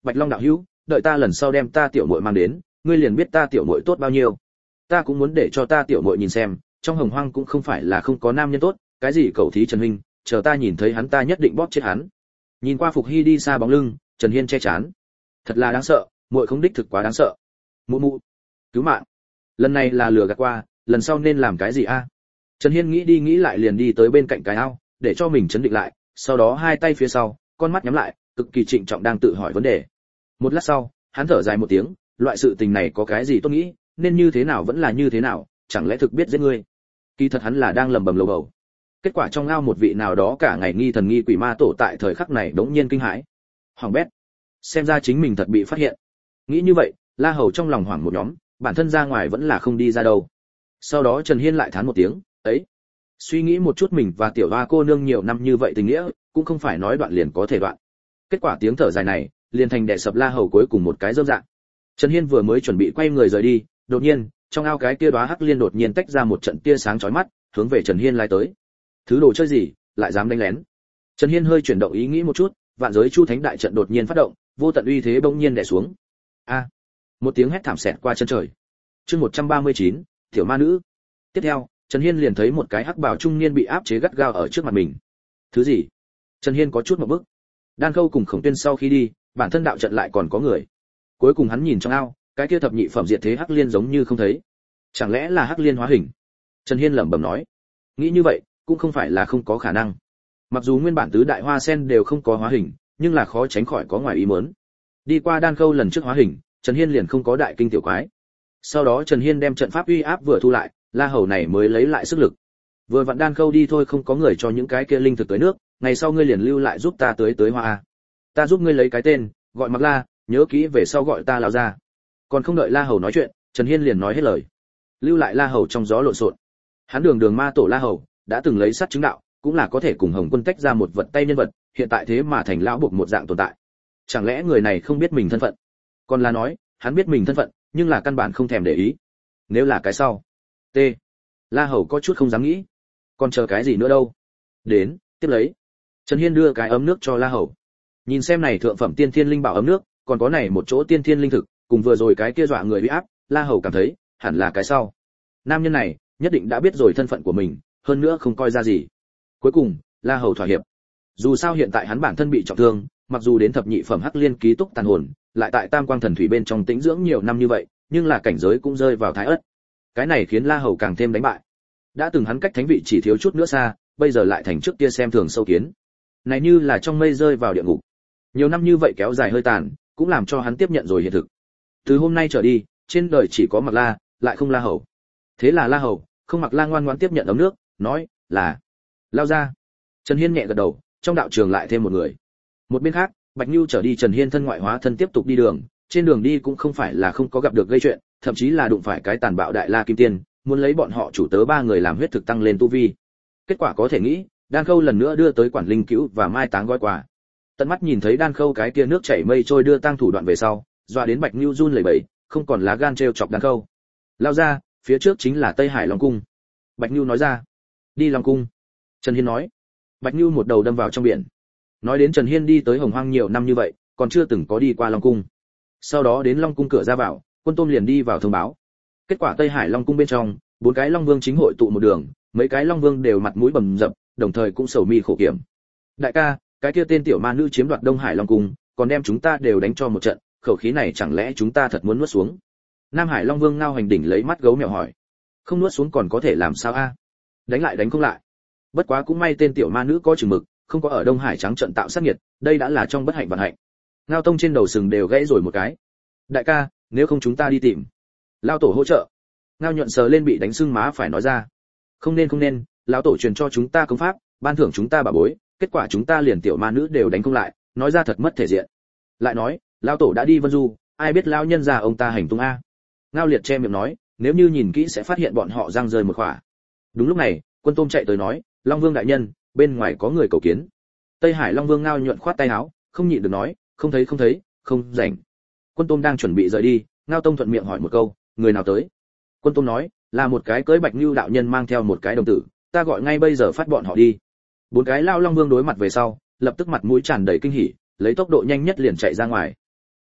Bạch Long đạo hữu, đợi ta lần sau đem ta tiểu muội mang đến, ngươi liền biết ta tiểu muội tốt bao nhiêu. Ta cũng muốn để cho ta tiểu muội nhìn xem, trong Hồng Hoang cũng không phải là không có nam nhân tốt, cái gì cẩu thí Trần huynh, chờ ta nhìn thấy hắn ta nhất định bóp chết hắn. Nhìn qua Phục Hy đi xa bóng lưng, Trần Hiên che chán. Thật là đáng sợ, muội không đích thực quá đáng sợ. Mụ mụ, cứu mạng. Lần này là lừa gạt qua, lần sau nên làm cái gì a? Trần Hiên nghĩ đi nghĩ lại liền đi tới bên cạnh cái ao, để cho mình chấn định lại, sau đó hai tay phía sau, con mắt nhắm lại, cực kỳ trịnh trọng đang tự hỏi vấn đề. Một lát sau, hắn thở dài một tiếng, loại sự tình này có cái gì tôi nghĩ, nên như thế nào vẫn là như thế nào, chẳng lẽ thực biết giết ngươi? Kỳ thật hắn là đang lẩm bẩm lầu bầu. Kết quả trong ao một vị nào đó cả ngày nghi thần nghi quỷ ma tổ tại thời khắc này đống nhiên kinh hãi. Hoàng bét, xem ra chính mình thật bị phát hiện. Nghĩ như vậy, La Hầu trong lòng hoảng một nhóm, bản thân ra ngoài vẫn là không đi ra đâu. Sau đó Trần Hiên lại thán một tiếng, ấy, suy nghĩ một chút mình và tiểu hoa cô nương nhiều năm như vậy tình nghĩa, cũng không phải nói đoạn liền có thể đoạn. Kết quả tiếng thở dài này, liền thành đè sập La Hầu cuối cùng một cái rơm rạng. Trần Hiên vừa mới chuẩn bị quay người rời đi, đột nhiên, trong ao cái kia đóa hắc liên đột nhiên tách ra một trận tia sáng chói mắt, hướng về Trần Hiên lai tới. Thứ đồ chơi gì, lại dám đánh lén? Trần Hiên hơi chuyển động ý nghĩ một chút, vạn giới chu thánh đại trận đột nhiên phát động, vô tận uy thế bỗng nhiên đè xuống. A! Một tiếng hét thảm xẹt qua chân trời. Chương một trăm ba mươi chín, tiểu ma nữ. Tiếp theo, Trần Hiên liền thấy một cái hắc bào trung niên bị áp chế gắt gao ở trước mặt mình. Thứ gì? Trần Hiên có chút một bức. Đan Khâu cùng Khổng Tuyên sau khi đi, bản thân đạo trận lại còn có người. Cuối cùng hắn nhìn trong ao, cái kia thập nhị phẩm diệt thế hắc liên giống như không thấy. Chẳng lẽ là hắc liên hóa hình? Trần Hiên lẩm bẩm nói. Nghĩ như vậy, cũng không phải là không có khả năng. Mặc dù nguyên bản tứ đại hoa sen đều không có hóa hình, nhưng là khó tránh khỏi có ngoài ý muốn. Đi qua Đan Khâu lần trước hóa hình, Trần Hiên liền không có đại kinh tiểu quái. Sau đó Trần Hiên đem trận pháp uy áp vừa thu lại, La Hầu này mới lấy lại sức lực. Vừa vặn Đan Khâu đi thôi, không có người cho những cái kia linh thực tới nước, ngày sau ngươi liền lưu lại giúp ta tới tới hoa a. Ta giúp ngươi lấy cái tên, gọi Mặc La, nhớ kỹ về sau gọi ta lão gia. Còn không đợi La Hầu nói chuyện, Trần Hiên liền nói hết lời. Lưu lại La Hầu trong gió lộn xộn. Hắn đường đường ma tổ La Hầu, đã từng lấy sát chứng đạo, cũng là có thể cùng Hồng Quân tách ra một vật tay nhân vật, hiện tại thế mà thành lão buộc một dạng tồn tại. Chẳng lẽ người này không biết mình thân phận? Còn là nói, hắn biết mình thân phận, nhưng là căn bản không thèm để ý. Nếu là cái sau, T. La Hầu có chút không dám nghĩ. Còn chờ cái gì nữa đâu? Đến, tiếp lấy. Trần Hiên đưa cái ấm nước cho La Hầu. Nhìn xem này thượng phẩm tiên thiên linh bảo ấm nước, còn có này một chỗ tiên thiên linh thực, cùng vừa rồi cái kia dọa người uy áp, La Hầu cảm thấy, hẳn là cái sau. Nam nhân này, nhất định đã biết rồi thân phận của mình, hơn nữa không coi ra gì. Cuối cùng, La Hầu thỏa hiệp. Dù sao hiện tại hắn bản thân bị trọng thương, mặc dù đến thập nhị phẩm hắc liên ký túc tàn hồn, lại tại Tam Quang Thần Thủy bên trong tĩnh dưỡng nhiều năm như vậy, nhưng là cảnh giới cũng rơi vào thái ất. Cái này khiến La Hầu càng thêm đánh bại. Đã từng hắn cách thánh vị chỉ thiếu chút nữa xa, bây giờ lại thành trước kia xem thường sâu kiến. Này như là trong mây rơi vào địa ngục. Nhiều năm như vậy kéo dài hơi tàn, cũng làm cho hắn tiếp nhận rồi hiện thực. Từ hôm nay trở đi, trên đời chỉ có Mặc La, lại không La Hầu. Thế là La Hầu, không Mặc La ngoan ngoãn tiếp nhận ấm nước, nói là lao ra. Trần Hiên nhẹ gật đầu, trong đạo trường lại thêm một người. Một bên khác, Bạch Nưu trở đi Trần Hiên thân ngoại hóa thân tiếp tục đi đường, trên đường đi cũng không phải là không có gặp được gây chuyện, thậm chí là đụng phải cái tàn bạo đại La Kim Tiên, muốn lấy bọn họ chủ tớ ba người làm huyết thực tăng lên tu vi. Kết quả có thể nghĩ, Đan Khâu lần nữa đưa tới quản linh cứu và mai táng gói quà. Tận mắt nhìn thấy Đan Khâu cái kia nước chảy mây trôi đưa tang thủ đoạn về sau, dọa đến Bạch Nưu run lẩy bẩy, không còn lá gan trêu chọc Đan Khâu. Lao ra, phía trước chính là Tây Hải Long cung. Bạch Nưu nói ra. Đi Long cung. Trần Hiên nói. Bạch Nưu một đầu đâm vào trong biển. Nói đến Trần Hiên đi tới Hồng Hoang nhiều năm như vậy, còn chưa từng có đi qua Long cung. Sau đó đến Long cung cửa ra vào, Quân Tôm liền đi vào thông báo. Kết quả Tây Hải Long cung bên trong, bốn cái Long Vương chính hội tụ một đường, mấy cái Long Vương đều mặt mũi bầm dập, đồng thời cũng sầu mi khổ kiểm. Đại ca, cái kia tên tiểu ma nữ chiếm đoạt Đông Hải Long cung, còn đem chúng ta đều đánh cho một trận, khẩu khí này chẳng lẽ chúng ta thật muốn nuốt xuống? Nam Hải Long Vương Ngao Hành Đỉnh lấy mắt gấu mèo hỏi. Không nuốt xuống còn có thể làm sao a? Đánh lại đánh không lại. Bất quá cũng may tên tiểu ma nữ có chừng mực, không có ở Đông Hải trắng trận tạo sát nghiệt, đây đã là trong bất hạnh vận hạnh. Ngao Tông trên đầu sừng đều gãy rồi một cái. Đại ca, nếu không chúng ta đi tìm lão tổ hỗ trợ. Ngao Nhuận sờ lên bị đánh sưng má phải nói ra. Không nên không nên, lão tổ truyền cho chúng ta công pháp, ban thưởng chúng ta bảo bối, kết quả chúng ta liền tiểu ma nữ đều đánh không lại, nói ra thật mất thể diện. Lại nói, lão tổ đã đi Vân Du, ai biết lão nhân già ông ta hành tung a. Ngao Liệt che miệng nói, nếu như nhìn kỹ sẽ phát hiện bọn họ giang rơi một khỏa. Đúng lúc này, Quân Tôm chạy tới nói, Long Vương đại nhân, bên ngoài có người cầu kiến. Tây Hải Long Vương Ngao Nhuận khoát tay áo, không nhịn được nói, không thấy không thấy, không rảnh. Quân Tôm đang chuẩn bị rời đi, Ngao Tông thuận miệng hỏi một câu, người nào tới? Quân Tôm nói, là một cái cưỡi Bạch Nưu đạo nhân mang theo một cái đồng tử, ta gọi ngay bây giờ phát bọn họ đi. Bốn cái lao Long Vương đối mặt về sau, lập tức mặt mũi tràn đầy kinh hỉ, lấy tốc độ nhanh nhất liền chạy ra ngoài.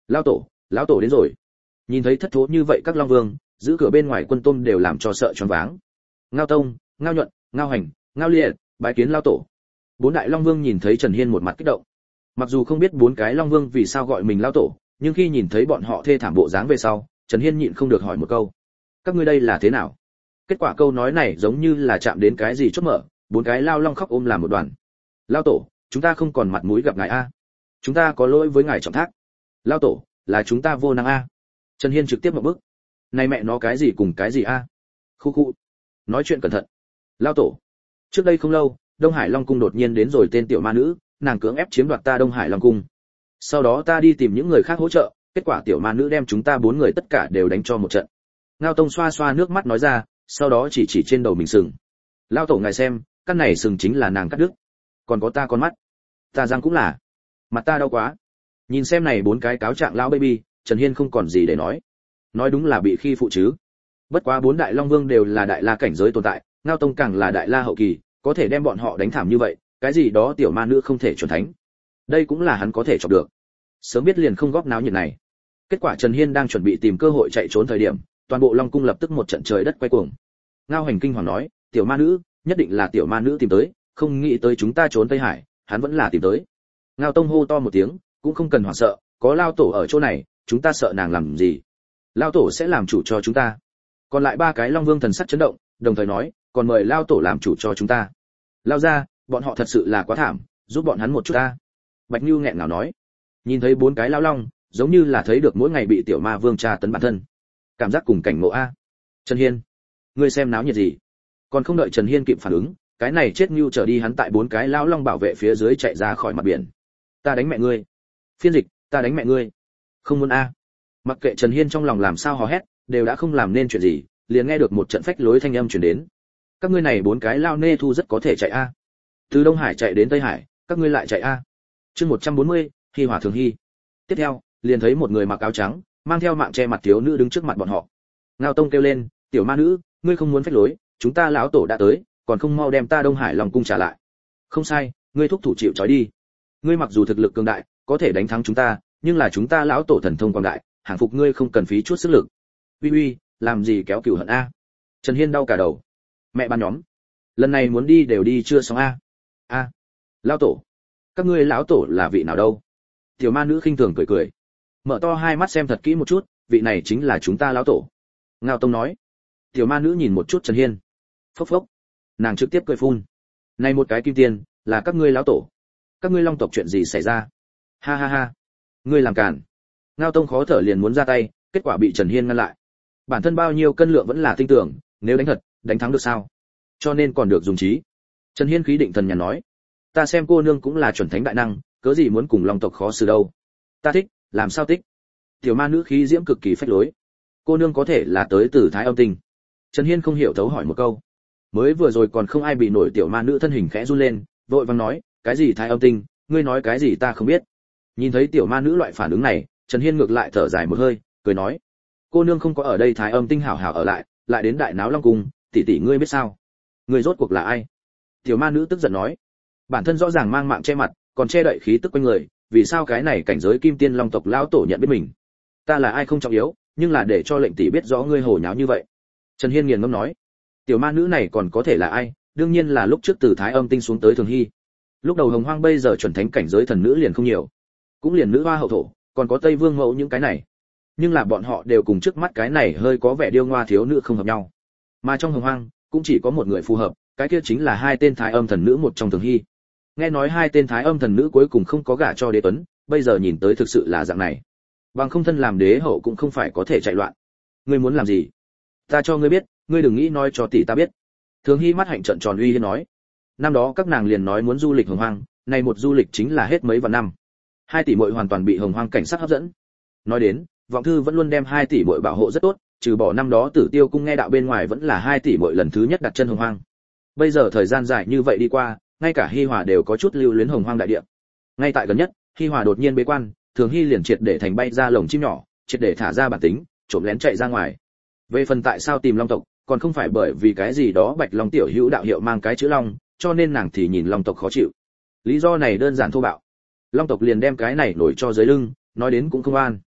Lão tổ, lão tổ đến rồi. Nhìn thấy thất thố như vậy các long vương, giữ cửa bên ngoài quân tôm đều làm cho sợ choáng váng. Ngao Tông, Ngao Nhuận, Ngao Hành, Ngao Liệt, bái kiến lão tổ. Bốn đại long vương nhìn thấy Trần Hiên một mặt kích động. Mặc dù không biết bốn cái long vương vì sao gọi mình lão tổ, nhưng khi nhìn thấy bọn họ thê thảm bộ dáng về sau, Trần Hiên nhịn không được hỏi một câu: các ngươi đây là thế nào? Kết quả câu nói này giống như là chạm đến cái gì chốt mở, bốn cái lao long khóc ôm làm một đoàn. Lão tổ, chúng ta không còn mặt mũi gặp ngài a. Chúng ta có lỗi với ngài trọng thác. Lão tổ, là chúng ta vô năng a. Trần Hiên trực tiếp một bước. Này mẹ nó cái gì cùng cái gì a? Khu khu. Nói chuyện cẩn thận. Lão tổ, trước đây không lâu, Đông Hải Long cung đột nhiên đến rồi tên tiểu ma nữ, nàng cưỡng ép chiếm đoạt ta Đông Hải Long cung. Sau đó ta đi tìm những người khác hỗ trợ, kết quả tiểu ma nữ đem chúng ta bốn người tất cả đều đánh cho một trận. Ngao Tông xoa xoa nước mắt nói ra, sau đó chỉ chỉ trên đầu mình sừng. Lão tổ ngài xem, căn này sừng chính là nàng cắt đứt. Còn có ta con mắt, ta răng cũng là. Mặt ta đau quá. Nhìn xem này bốn cái cáo trạng lão baby, Trần Hiên không còn gì để nói. Nói đúng là bị khi phụ chứ. Bất quá bốn đại long vương đều là đại la cảnh giới tồn tại, Ngao Tông càng là đại la hậu kỳ, có thể đem bọn họ đánh thảm như vậy, cái gì đó tiểu ma nữ không thể chuẩn thánh. Đây cũng là hắn có thể chọc được. Sớm biết liền không góp náo nhiệt này. Kết quả Trần Hiên đang chuẩn bị tìm cơ hội chạy trốn thời điểm, toàn bộ Long cung lập tức một trận trời đất quay cuồng. Ngao Hành kinh hoàng nói, tiểu ma nữ, nhất định là tiểu ma nữ tìm tới, không nghĩ tới chúng ta trốn Tây Hải, hắn vẫn là tìm tới. Ngao Tông hô to một tiếng, cũng không cần hoảng sợ, có lao tổ ở chỗ này, chúng ta sợ nàng làm gì? Lao tổ sẽ làm chủ cho chúng ta. Còn lại ba cái Long Vương thần sắc chấn động, đồng thời nói, còn mời lao tổ làm chủ cho chúng ta. Lao ra, bọn họ thật sự là quá thảm, giúp bọn hắn một chút ta. Bạch Nưu nghẹn ngào nói. Nhìn thấy bốn cái lao long, giống như là thấy được mỗi ngày bị tiểu ma vương tra tấn bản thân. Cảm giác cùng cảnh ngộ a. Trần Hiên, ngươi xem náo nhiệt gì? Còn không đợi Trần Hiên kịp phản ứng, cái này chết Nưu trở đi hắn tại bốn cái lao long bảo vệ phía dưới chạy ra khỏi mặt biển. Ta đánh mẹ ngươi. Phiên dịch, ta đánh mẹ ngươi. Không muốn a. Mặc kệ Trần Hiên trong lòng làm sao hò hét, đều đã không làm nên chuyện gì, liền nghe được một trận phách lối thanh âm truyền đến. Các ngươi này bốn cái lao nê thu rất có thể chạy a. Từ Đông Hải chạy đến Tây Hải, các ngươi lại chạy a. Chương một trăm bốn mươi, Hi Hòa Thường Hy. Tiếp theo, liền thấy một người mặc áo trắng, mang theo mạng che mặt thiếu nữ đứng trước mặt bọn họ. Ngao Tông kêu lên, tiểu ma nữ, ngươi không muốn phách lối, chúng ta lão tổ đã tới, còn không mau đem ta Đông Hải Long cung trả lại. Không sai, ngươi thúc thủ chịu trói đi. Ngươi mặc dù thực lực cường đại, có thể đánh thắng chúng ta, nhưng là chúng ta lão tổ thần thông quảng đại, hàng phục ngươi không cần phí chút sức lực. Uy uy, làm gì kéo cừu hận a? Trần Hiên đau cả đầu. Mẹ ban nhóm, lần này muốn đi đều đi chưa xong a. A, lão tổ, các ngươi lão tổ là vị nào đâu? Tiểu ma nữ khinh thường cười cười, mở to hai mắt xem thật kỹ một chút, vị này chính là chúng ta lão tổ. Ngao Tông nói. Tiểu ma nữ nhìn một chút Trần Hiên, phốc phốc, nàng trực tiếp cười phun. Này một cái kim tiền, là các ngươi lão tổ? Các ngươi long tộc chuyện gì xảy ra? Ha ha ha, ngươi làm càn. Ngao Tông khó thở liền muốn ra tay, kết quả bị Trần Hiên ngăn lại. Bản thân bao nhiêu cân lượng vẫn là tin tưởng, nếu đánh thật, đánh thắng được sao? Cho nên còn được dùng trí. Trần Hiên khí định thần nhàn nói, ta xem cô nương cũng là chuẩn thánh đại năng, cớ gì muốn cùng long tộc khó xử đâu? Ta thích, làm sao thích? Tiểu ma nữ khí diễm cực kỳ phách lối. Cô nương có thể là tới từ Thái Âm Tinh. Trần Hiên không hiểu thấu hỏi một câu. Mới vừa rồi còn không ai bị nổi tiểu ma nữ thân hình khẽ run lên, vội vàng nói, cái gì Thái Âm Tinh, ngươi nói cái gì ta không biết. Nhìn thấy tiểu ma nữ loại phản ứng này, Trần Hiên ngược lại thở dài một hơi, cười nói, cô nương không có ở đây Thái Âm Tinh hảo hảo ở lại, lại đến Đại Náo Long cung, tỷ tỷ ngươi biết sao? Ngươi rốt cuộc là ai? Tiểu ma nữ tức giận nói, bản thân rõ ràng mang mạng che mặt, còn che đậy khí tức quanh người, vì sao cái này cảnh giới kim tiên long tộc lão tổ nhận biết mình? Ta là ai không trọng yếu, nhưng là để cho lệnh tỷ biết rõ ngươi hồ nháo như vậy. Trần Hiên nghiền ngẫm nói, tiểu ma nữ này còn có thể là ai? Đương nhiên là lúc trước từ Thái Âm Tinh xuống tới Thường Hy. Lúc đầu Hồng Hoang bây giờ chuẩn thánh cảnh giới thần nữ liền không nhiều, cũng liền nữ hoa hậu thổ, còn có Tây Vương mẫu những cái này. Nhưng là bọn họ đều cùng trước mắt cái này hơi có vẻ điêu ngoa thiếu nữ không hợp nhau. Mà trong Hồng Hoang cũng chỉ có một người phù hợp, cái kia chính là hai tên Thái Âm thần nữ một trong Thường Hy. Nghe nói hai tên Thái Âm thần nữ cuối cùng không có gả cho Đế Tuấn, bây giờ nhìn tới thực sự là dạng này. Bằng không thân làm đế hậu cũng không phải có thể chạy loạn. Ngươi muốn làm gì? Ta cho ngươi biết, ngươi đừng nghĩ nói cho tỷ ta biết. Thường Hy mắt hạnh trợn tròn uy hiếp nói. Năm đó các nàng liền nói muốn du lịch Hồng Hoang, này một du lịch chính là hết mấy vạn năm. Hai tỷ muội hoàn toàn bị Hồng Hoang cảnh sắc hấp dẫn. Nói đến, vọng thư vẫn luôn đem hai tỷ muội bảo hộ rất tốt, trừ bỏ năm đó Tử Tiêu cung nghe đạo bên ngoài vẫn là hai tỷ muội lần thứ nhất đặt chân Hồng Hoang. Bây giờ thời gian dài như vậy đi qua, ngay cả Hi Hòa đều có chút lưu luyến Hồng Hoang đại địa. Ngay tại gần nhất, Hi Hòa đột nhiên bế quan, Thường Hy liền triệt để thành bay ra lồng chim nhỏ, triệt để thả ra bản tính, trộm lén chạy ra ngoài. Về phần tại sao tìm Long tộc, còn không phải bởi vì cái gì đó Bạch Long tiểu hữu đạo hiệu mang cái chữ Long, cho nên nàng thì nhìn Long tộc khó chịu. Lý do này đơn giản thô bạo. Long tộc liền đem cái này nổi cho dưới lưng, nói đến cũng không an.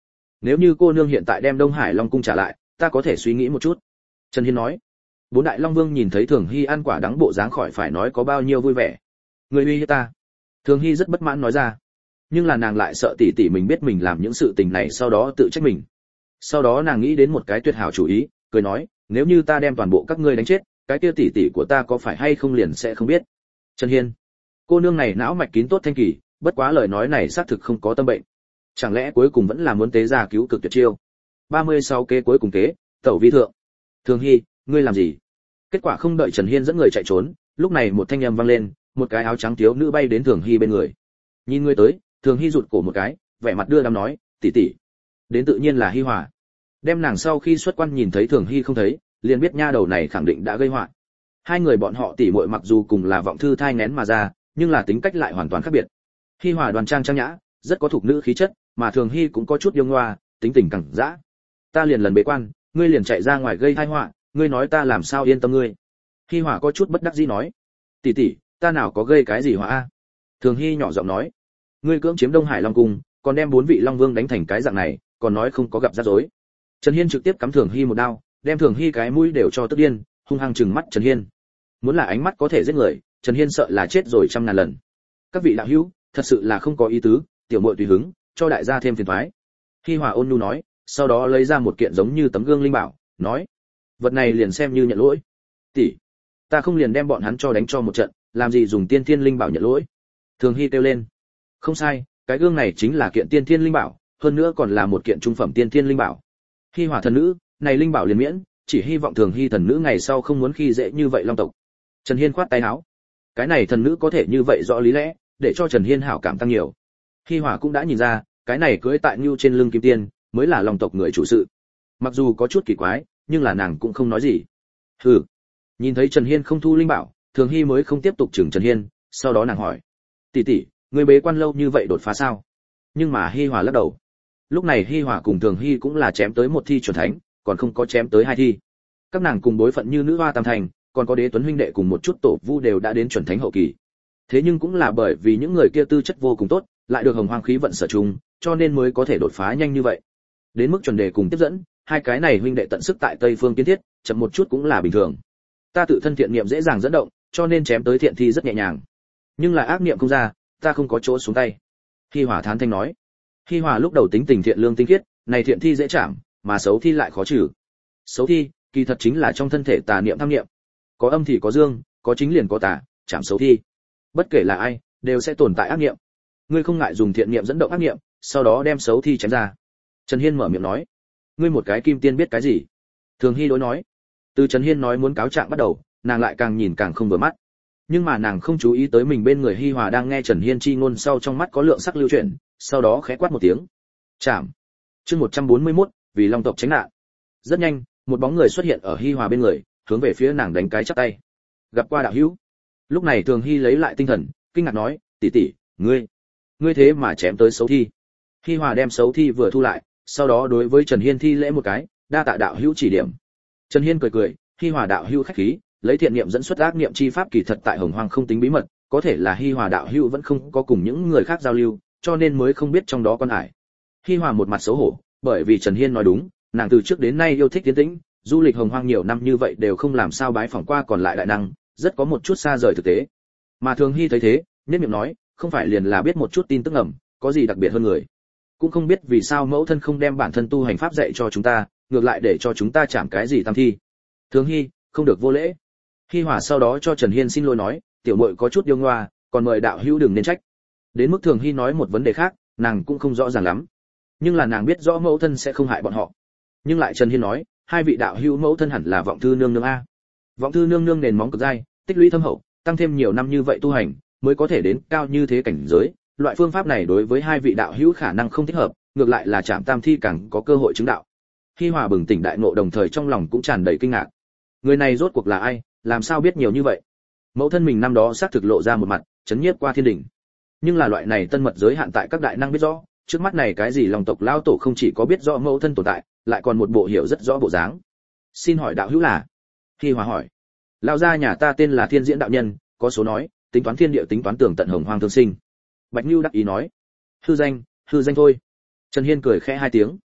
Nếu như cô nương hiện tại đem Đông Hải Long cung trả lại, ta có thể suy nghĩ một chút. Trần Hiên nói. Bốn đại Long Vương nhìn thấy Thường Hy ăn quả đắng bộ dáng khỏi phải nói có bao nhiêu vui vẻ. Người uy hiếp ta. Thường Hy rất bất mãn nói ra. Nhưng là nàng lại sợ tỷ tỷ mình biết mình làm những sự tình này sau đó tự trách mình. Sau đó nàng nghĩ đến một cái tuyệt hảo chủ ý, cười nói, nếu như ta đem toàn bộ các ngươi đánh chết, cái kia tỷ tỷ của ta có phải hay không liền sẽ không biết. Trần Hiên, cô nương này não mạch kín tốt thanh kỳ, bất quá lời nói này xác thực không có tâm bệnh. Chẳng lẽ cuối cùng vẫn là muốn tế ra cứu cực tuyệt chiêu. ba mươi sáu kế cuối cùng kế, tẩu vi thượng. Thường Hy, ngươi làm gì? Kết quả không đợi Trần Hiên dẫn người chạy trốn, lúc này một thanh âm vang lên, một cái áo trắng thiếu nữ bay đến Thường Hy bên người. Nhìn ngươi tới, Thường Hy rụt cổ một cái, vẻ mặt đưa đám nói, tỷ tỷ. Đến tự nhiên là Hi Hòa. Đem nàng sau khi xuất quan nhìn thấy Thường Hy không thấy, liền biết nha đầu này khẳng định đã gây họa. Hai người bọn họ tỷ muội mặc dù cùng là vọng thư thai nghén mà ra, nhưng là tính cách lại hoàn toàn khác biệt. Hi Hòa đoan trang trang nhã, rất có thuộc nữ khí chất, mà Thường Hy cũng có chút yêu ngoa, tính tình cẳng dã. Ta liền lần bế quan, ngươi liền chạy ra ngoài gây tai họa, ngươi nói ta làm sao yên tâm ngươi? Hi Hòa có chút bất đắc dĩ nói. Tỷ tỷ, ta nào có gây cái gì họa a? Thường Hy nhỏ giọng nói. Ngươi cưỡng chiếm Đông Hải Long cung, còn đem bốn vị Long Vương đánh thành cái dạng này, còn nói không có gặp rắc rối. Trần Hiên trực tiếp cắm Thường Hy một đao, đem Thường Hy cái mũi đều cho tức điên, hung hăng trừng mắt Trần Hiên. Muốn là ánh mắt có thể giết người, Trần Hiên sợ là chết rồi trăm ngàn lần. Các vị đạo hữu, thật sự là không có ý tứ, tiểu muội tùy hứng, cho đại gia thêm phiền toái. Hi Hòa ôn nhu nói, sau đó lấy ra một kiện giống như tấm gương linh bảo, nói, vật này liền xem như nhận lỗi. Tỷ, ta không liền đem bọn hắn cho đánh cho một trận, làm gì dùng tiên thiên linh bảo nhận lỗi? Thường Hy kêu lên. Không sai, cái gương này chính là kiện tiên thiên linh bảo, hơn nữa còn là một kiện trung phẩm tiên thiên linh bảo. Hi Hòa thần nữ, này linh bảo liền miễn, chỉ hy vọng Thường Hy thần nữ ngày sau không muốn khi dễ như vậy Long tộc. Trần Hiên khoát tay áo. Cái này thần nữ có thể như vậy rõ lý lẽ, để cho Trần Hiên hảo cảm tăng nhiều. Hi Hòa cũng đã nhìn ra, cái này cưỡi tại nhu trên lưng kim tiên, mới là Long tộc người chủ sự. Mặc dù có chút kỳ quái, nhưng là nàng cũng không nói gì. Hừ. Nhìn thấy Trần Hiên không thu linh bảo, Thường Hy mới không tiếp tục chừng Trần Hiên, sau đó nàng hỏi: "Tỷ tỷ, ngươi bế quan lâu như vậy đột phá sao?" Nhưng mà Hi Hòa lắc đầu. Lúc này Hi Hòa cùng Thường Hy cũng là chém tới một thi chuẩn thánh, còn không có chém tới hai thi. Các nàng cùng đối phận như nữ hoa tam thành, còn có Đế Tuấn huynh đệ cùng một chút tổ vu đều đã đến chuẩn thánh hậu kỳ. Thế nhưng cũng là bởi vì những người kia tư chất vô cùng tốt, lại được hồng hoang khí vận sở trùng, cho nên mới có thể đột phá nhanh như vậy. Đến mức chuẩn đề cùng tiếp dẫn, hai cái này huynh đệ tận sức tại Tây Phương kiến thiết, chậm một chút cũng là bình thường. Ta tự thân thiện niệm dễ dàng dẫn động, cho nên chém tới thiện thi rất nhẹ nhàng. Nhưng là ác niệm không ra, ta không có chỗ xuống tay. Hi Hòa thán thanh nói. Hi Hòa lúc đầu tính tình thiện lương tinh khiết, này thiện thi dễ chạm, mà xấu thi lại khó trừ. Xấu thi, kỳ thật chính là trong thân thể tà niệm tham niệm. Có âm thì có dương, có chính liền có tà, chạm xấu thi. Bất kể là ai, đều sẽ tồn tại ác niệm. Ngươi không ngại dùng thiện niệm dẫn động ác niệm, sau đó đem xấu thi chém ra. Trần Hiên mở miệng nói. Ngươi một cái kim tiên biết cái gì? Thường Hy đối nói. Từ Trần Hiên nói muốn cáo trạng bắt đầu, nàng lại càng nhìn càng không vừa mắt. Nhưng mà nàng không chú ý tới mình bên người Hi Hòa đang nghe Trần Hiên chi ngôn sau trong mắt có lượng sắc lưu chuyển, sau đó khẽ quát một tiếng. Chạm. Chương một trăm bốn mươi mốt, vì Long tộc tránh nạn. Rất nhanh, một bóng người xuất hiện ở Hi Hòa bên người, hướng về phía nàng đánh cái chắp tay. Gặp qua đạo hữu. Lúc này Thường Hy lấy lại tinh thần, kinh ngạc nói, tỷ tỷ, ngươi, ngươi thế mà chém tới xấu thi. Hi Hòa đem xấu thi vừa thu lại, sau đó đối với Trần Hiên thi lễ một cái, đa tạ đạo hữu chỉ điểm. Trần Hiên cười cười, Hi Hòa đạo hữu khách khí, lấy thiện niệm dẫn xuất ác niệm chi pháp kỳ thật tại Hồng Hoang không tính bí mật, có thể là Hi Hòa đạo hữu vẫn không có cùng những người khác giao lưu, cho nên mới không biết trong đó con ải. Hi Hòa một mặt xấu hổ, bởi vì Trần Hiên nói đúng, nàng từ trước đến nay yêu thích tiến tĩnh, du lịch Hồng Hoang nhiều năm như vậy đều không làm sao bái phỏng qua còn lại đại năng, rất có một chút xa rời thực tế. Mà Thường Hy thấy thế, nhếch miệng nói, không phải liền là biết một chút tin tức ngầm, có gì đặc biệt hơn người. Cũng không biết vì sao mẫu thân không đem bản thân tu hành pháp dạy cho chúng ta, ngược lại để cho chúng ta chạm cái gì tam thi. Thường Hy, không được vô lễ. Hi Hòa sau đó cho Trần Hiên xin lỗi nói, tiểu muội có chút điêu ngoa, còn mời đạo hữu đừng nên trách. Đến mức Thường Hy nói một vấn đề khác, nàng cũng không rõ ràng lắm. Nhưng là nàng biết rõ mẫu thân sẽ không hại bọn họ. Nhưng lại Trần Hiên nói, hai vị đạo hữu mẫu thân hẳn là vọng thư nương nương a. Vọng thư nương nương nền móng cực dai, tích lũy thâm hậu, tăng thêm nhiều năm như vậy tu hành, mới có thể đến cao như thế cảnh giới. Loại phương pháp này đối với hai vị đạo hữu khả năng không thích hợp, ngược lại là chạm tam thi càng có cơ hội chứng đạo. Hi Hòa bừng tỉnh đại ngộ đồng thời trong lòng cũng tràn đầy kinh ngạc. Người này rốt cuộc là ai, làm sao biết nhiều như vậy? Mẫu thân mình năm đó xác thực lộ ra một mặt, chấn nhiếp qua thiên đỉnh. Nhưng là loại này tân mật giới hạn tại các đại năng biết rõ, trước mắt này cái gì Long tộc lao tổ không chỉ có biết rõ mẫu thân tồn tại, lại còn một bộ hiểu rất rõ bộ dáng. Xin hỏi đạo hữu là? Hi Hòa hỏi. Lão gia nhà ta tên là Thiên Diễn đạo nhân, có số nói, tính toán thiên địa tính toán tường tận Hồng Hoang thương sinh. Bạch Nưu đắc ý nói. Hư danh, hư danh thôi. Trần Hiên cười khẽ hai tiếng.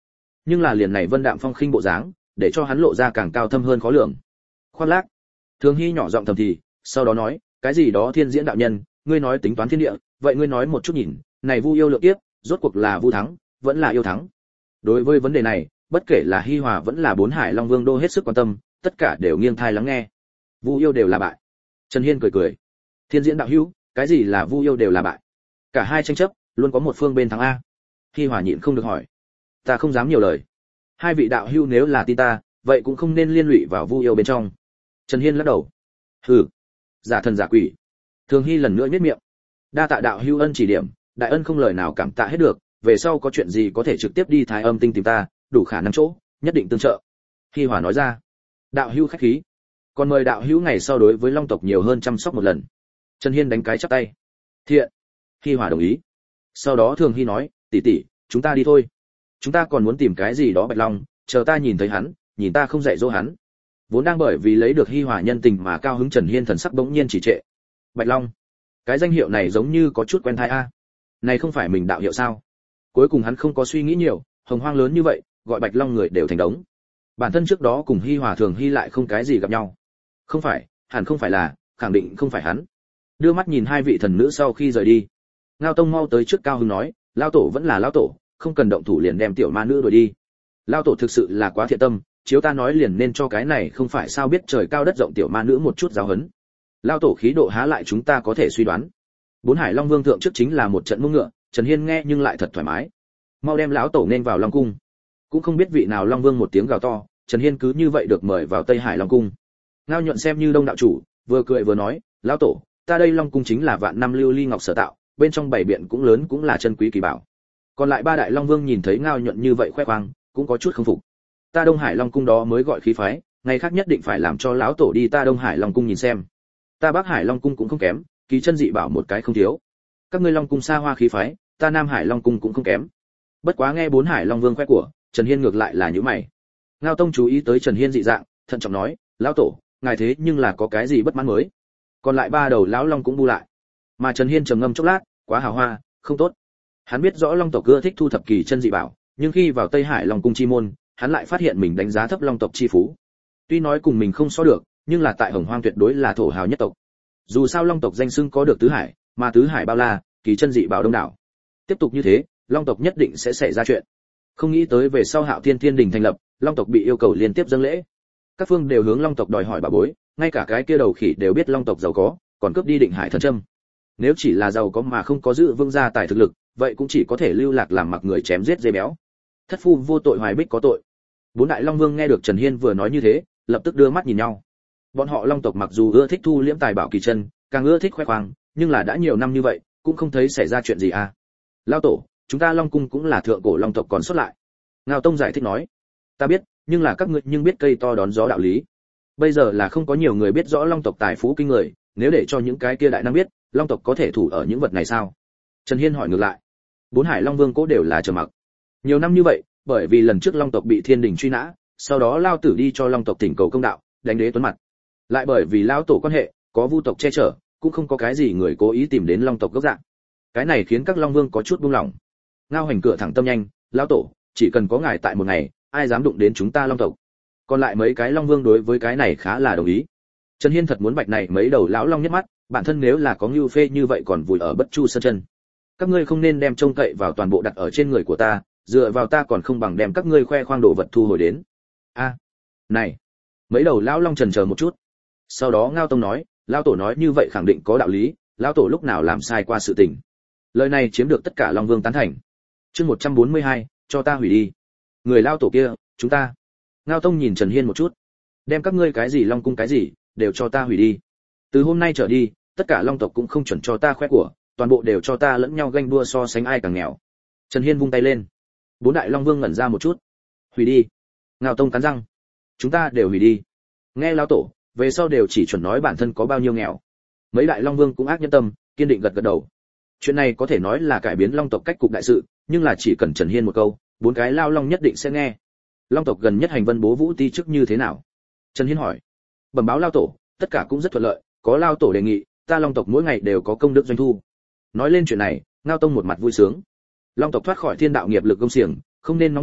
nhưng là liền này vân đạm phong khinh bộ dáng, để cho hắn lộ ra càng cao thâm hơn khó lường. Khoan lác. Thường Hy nhỏ giọng thầm thì, sau đó nói, cái gì đó thiên diễn đạo nhân, ngươi nói tính toán thiên địa, vậy ngươi nói một chút nhìn, này Vu yêu lượng kiếp, rốt cuộc là Vu thắng, vẫn là yêu thắng. Đối với vấn đề này, bất kể là Hi Hòa vẫn là bốn Hải Long Vương đô hết sức quan tâm, tất cả đều nghiêng thai lắng nghe. Vu yêu đều là bại. Trần Hiên cười cười. Thiên diễn đạo hữu, cái gì là Vu yêu đều là bại? Cả hai tranh chấp, luôn có một phương bên thắng a. Hi Hòa nhịn không được hỏi. Ta không dám nhiều lời. Hai vị đạo hữu nếu là tin ta, vậy cũng không nên liên lụy vào Vu yêu bên trong. Trần Hiên lắc đầu. Hừ, giả thần giả quỷ. Thường Hy lần nữa nhếch miệng. Đa tạ đạo hữu ân chỉ điểm, đại ân không lời nào cảm tạ hết được, về sau có chuyện gì có thể trực tiếp đi Thái Âm Tinh tìm ta, đủ khả năng chỗ, nhất định tương trợ. Hi Hòa nói ra. Đạo hữu khách khí. Còn mời đạo hữu ngày sau đối với Long tộc nhiều hơn chăm sóc một lần. Trần Hiên đánh cái chắp tay. Thiện. Hi Hòa đồng ý. Sau đó Thường Hy nói, tỷ tỷ, chúng ta đi thôi. Chúng ta còn muốn tìm cái gì đó Bạch Long, chờ ta nhìn thấy hắn, nhìn ta không dạy dỗ hắn. Vốn đang bởi vì lấy được Hi Hòa nhân tình mà cao hứng Trần Hiên thần sắc bỗng nhiên chỉ trệ. Bạch Long, cái danh hiệu này giống như có chút quen tai a. Này không phải mình đạo hiệu sao? Cuối cùng hắn không có suy nghĩ nhiều, hồng hoang lớn như vậy, gọi Bạch Long người đều thành đống. Bản thân trước đó cùng Hi Hòa Thường Hy lại không cái gì gặp nhau. Không phải, hẳn không phải là, khẳng định không phải hắn. Đưa mắt nhìn hai vị thần nữ sau khi rời đi. Ngao Tông mau tới trước cao hứng nói, lão tổ vẫn là lão tổ, không cần động thủ liền đem tiểu ma nữ đuổi đi. Lão tổ thực sự là quá thiện tâm, chiếu ta nói liền nên cho cái này không phải sao biết trời cao đất rộng tiểu ma nữ một chút giáo huấn. Lão tổ khí độ há lại chúng ta có thể suy đoán. Bốn Hải Long Vương thượng trước chính là một trận mông ngựa, Trần Hiên nghe nhưng lại thật thoải mái. Mau đem lão tổ nên vào Long cung. Cũng không biết vị nào Long Vương một tiếng gào to, Trần Hiên cứ như vậy được mời vào Tây Hải Long cung. Ngao Nhuận xem như đông đạo chủ, vừa cười vừa nói, lão tổ, ta đây Long cung chính là vạn năm lưu ly ngọc sở tạo, bên trong bảy biện cũng lớn cũng là chân quý kỳ bảo. Còn lại ba đại Long Vương nhìn thấy Ngao Nhuận như vậy khoe khoang, cũng có chút không phục. Ta Đông Hải Long cung đó mới gọi khí phái, ngày khác nhất định phải làm cho lão tổ đi ta Đông Hải Long cung nhìn xem. Ta Bắc Hải Long cung cũng không kém, kỳ chân dị bảo một cái không thiếu. Các ngươi Long cung xa hoa khí phái, ta Nam Hải Long cung cũng không kém. Bất quá nghe bốn Hải Long Vương khoe của, Trần Hiên ngược lại là nhíu mày. Ngao Tông chú ý tới Trần Hiên dị dạng, thận trọng nói, lão tổ, ngài thế nhưng là có cái gì bất mãn mới? Còn lại ba đầu lão long cũng bu lại. Mà Trần Hiên trầm ngâm chốc lát, quá hào hoa, không tốt. Hắn biết rõ Long tộc ưa thích thu thập kỳ chân dị bảo, nhưng khi vào Tây Hải Long cung chi môn, hắn lại phát hiện mình đánh giá thấp Long tộc chi phú. Tuy nói cùng mình không so được, nhưng là tại Hồng Hoang tuyệt đối là thổ hào nhất tộc. Dù sao Long tộc danh xưng có được tứ hải, mà tứ hải bao la, kỳ chân dị bảo đông đảo. Tiếp tục như thế, Long tộc nhất định sẽ xảy ra chuyện. Không nghĩ tới về sau Hạo Thiên Thiên Đình thành lập, Long tộc bị yêu cầu liên tiếp dâng lễ. Các phương đều hướng Long tộc đòi hỏi bảo bối, ngay cả cái kia đầu khỉ đều biết Long tộc giàu có, còn cướp đi Định Hải thần châm. Nếu chỉ là giàu có mà không có giữ vững gia tài thực lực, vậy cũng chỉ có thể lưu lạc làm mặc người chém giết dê béo. Thất phu vô tội hoài bích có tội. Bốn đại Long Vương nghe được Trần Hiên vừa nói như thế, lập tức đưa mắt nhìn nhau. Bọn họ Long tộc mặc dù ưa thích thu liễm tài bảo kỳ chân, càng ưa thích khoe khoang, nhưng là đã nhiều năm như vậy, cũng không thấy xảy ra chuyện gì à. Lão tổ, chúng ta Long cung cũng là thượng cổ Long tộc còn xuất lại. Ngao Tông giải thích nói, ta biết, nhưng là các ngươi nhưng biết cây to đón gió đạo lý. Bây giờ là không có nhiều người biết rõ Long tộc tài phú kinh người, nếu để cho những cái kia đại năng biết, Long tộc có thể thủ ở những vật này sao? Trần Hiên hỏi ngược lại. Bốn Hải Long Vương cố đều là trầm mặc. Nhiều năm như vậy, bởi vì lần trước Long tộc bị Thiên Đình truy nã, sau đó Lao Tử đi cho Long tộc thỉnh cầu công đạo, đánh đế tuấn mặt. Lại bởi vì lão tổ quan hệ, có Vu tộc che chở, cũng không có cái gì người cố ý tìm đến Long tộc gốc dạng. Cái này khiến các Long Vương có chút buông lỏng. Ngao Hành cửa thẳng tâm nhanh, lão tổ, chỉ cần có ngài tại một ngày, ai dám đụng đến chúng ta Long tộc. Còn lại mấy cái Long Vương đối với cái này khá là đồng ý. Trần Hiên thật muốn bạch này mấy đầu lão long nhất mắt, bản thân nếu là có Ngưu Phê như vậy còn vùi ở Bất Chu sơn chân. Các ngươi không nên đem trông cậy vào toàn bộ đặt ở trên người của ta, dựa vào ta còn không bằng đem các ngươi khoe khoang đồ vật thu hồi đến. A, này, mấy đầu lão long chần chờ một chút. Sau đó Ngao Tông nói, lão tổ nói như vậy khẳng định có đạo lý, lão tổ lúc nào làm sai qua sự tình. Lời này chiếm được tất cả Long Vương tán thành. Chương một trăm bốn mươi hai, cho ta hủy đi. Người lão tổ kia, chúng ta. Ngao Tông nhìn Trần Hiên một chút. Đem các ngươi cái gì Long cung cái gì, đều cho ta hủy đi. Từ hôm nay trở đi, tất cả Long tộc cũng không chuẩn cho ta khoe của, toàn bộ đều cho ta lẫn nhau ganh đua so sánh ai càng nghèo. Trần Hiên vung tay lên. Bốn đại Long Vương ngẩn ra một chút. Hủy đi. Ngao Tông cắn răng. Chúng ta đều hủy đi. Nghe lão tổ, về sau đều chỉ chuẩn nói bản thân có bao nhiêu nghèo. Mấy đại Long Vương cũng ác nhân tâm, kiên định gật gật đầu. Chuyện này có thể nói là cải biến Long tộc cách cục đại sự, nhưng là chỉ cần Trần Hiên một câu, bốn cái lao long nhất định sẽ nghe. Long tộc gần nhất hành vân bố vũ ti chức như thế nào? Trần Hiên hỏi. Bẩm báo lao tổ, tất cả cũng rất thuận lợi, có lao tổ đề nghị, ta Long tộc mỗi ngày đều có công đức doanh thu. Nói lên chuyện này, Ngao Tông một mặt vui sướng. Long tộc thoát khỏi thiên đạo nghiệp lực công xiềng, không nên nóng nội,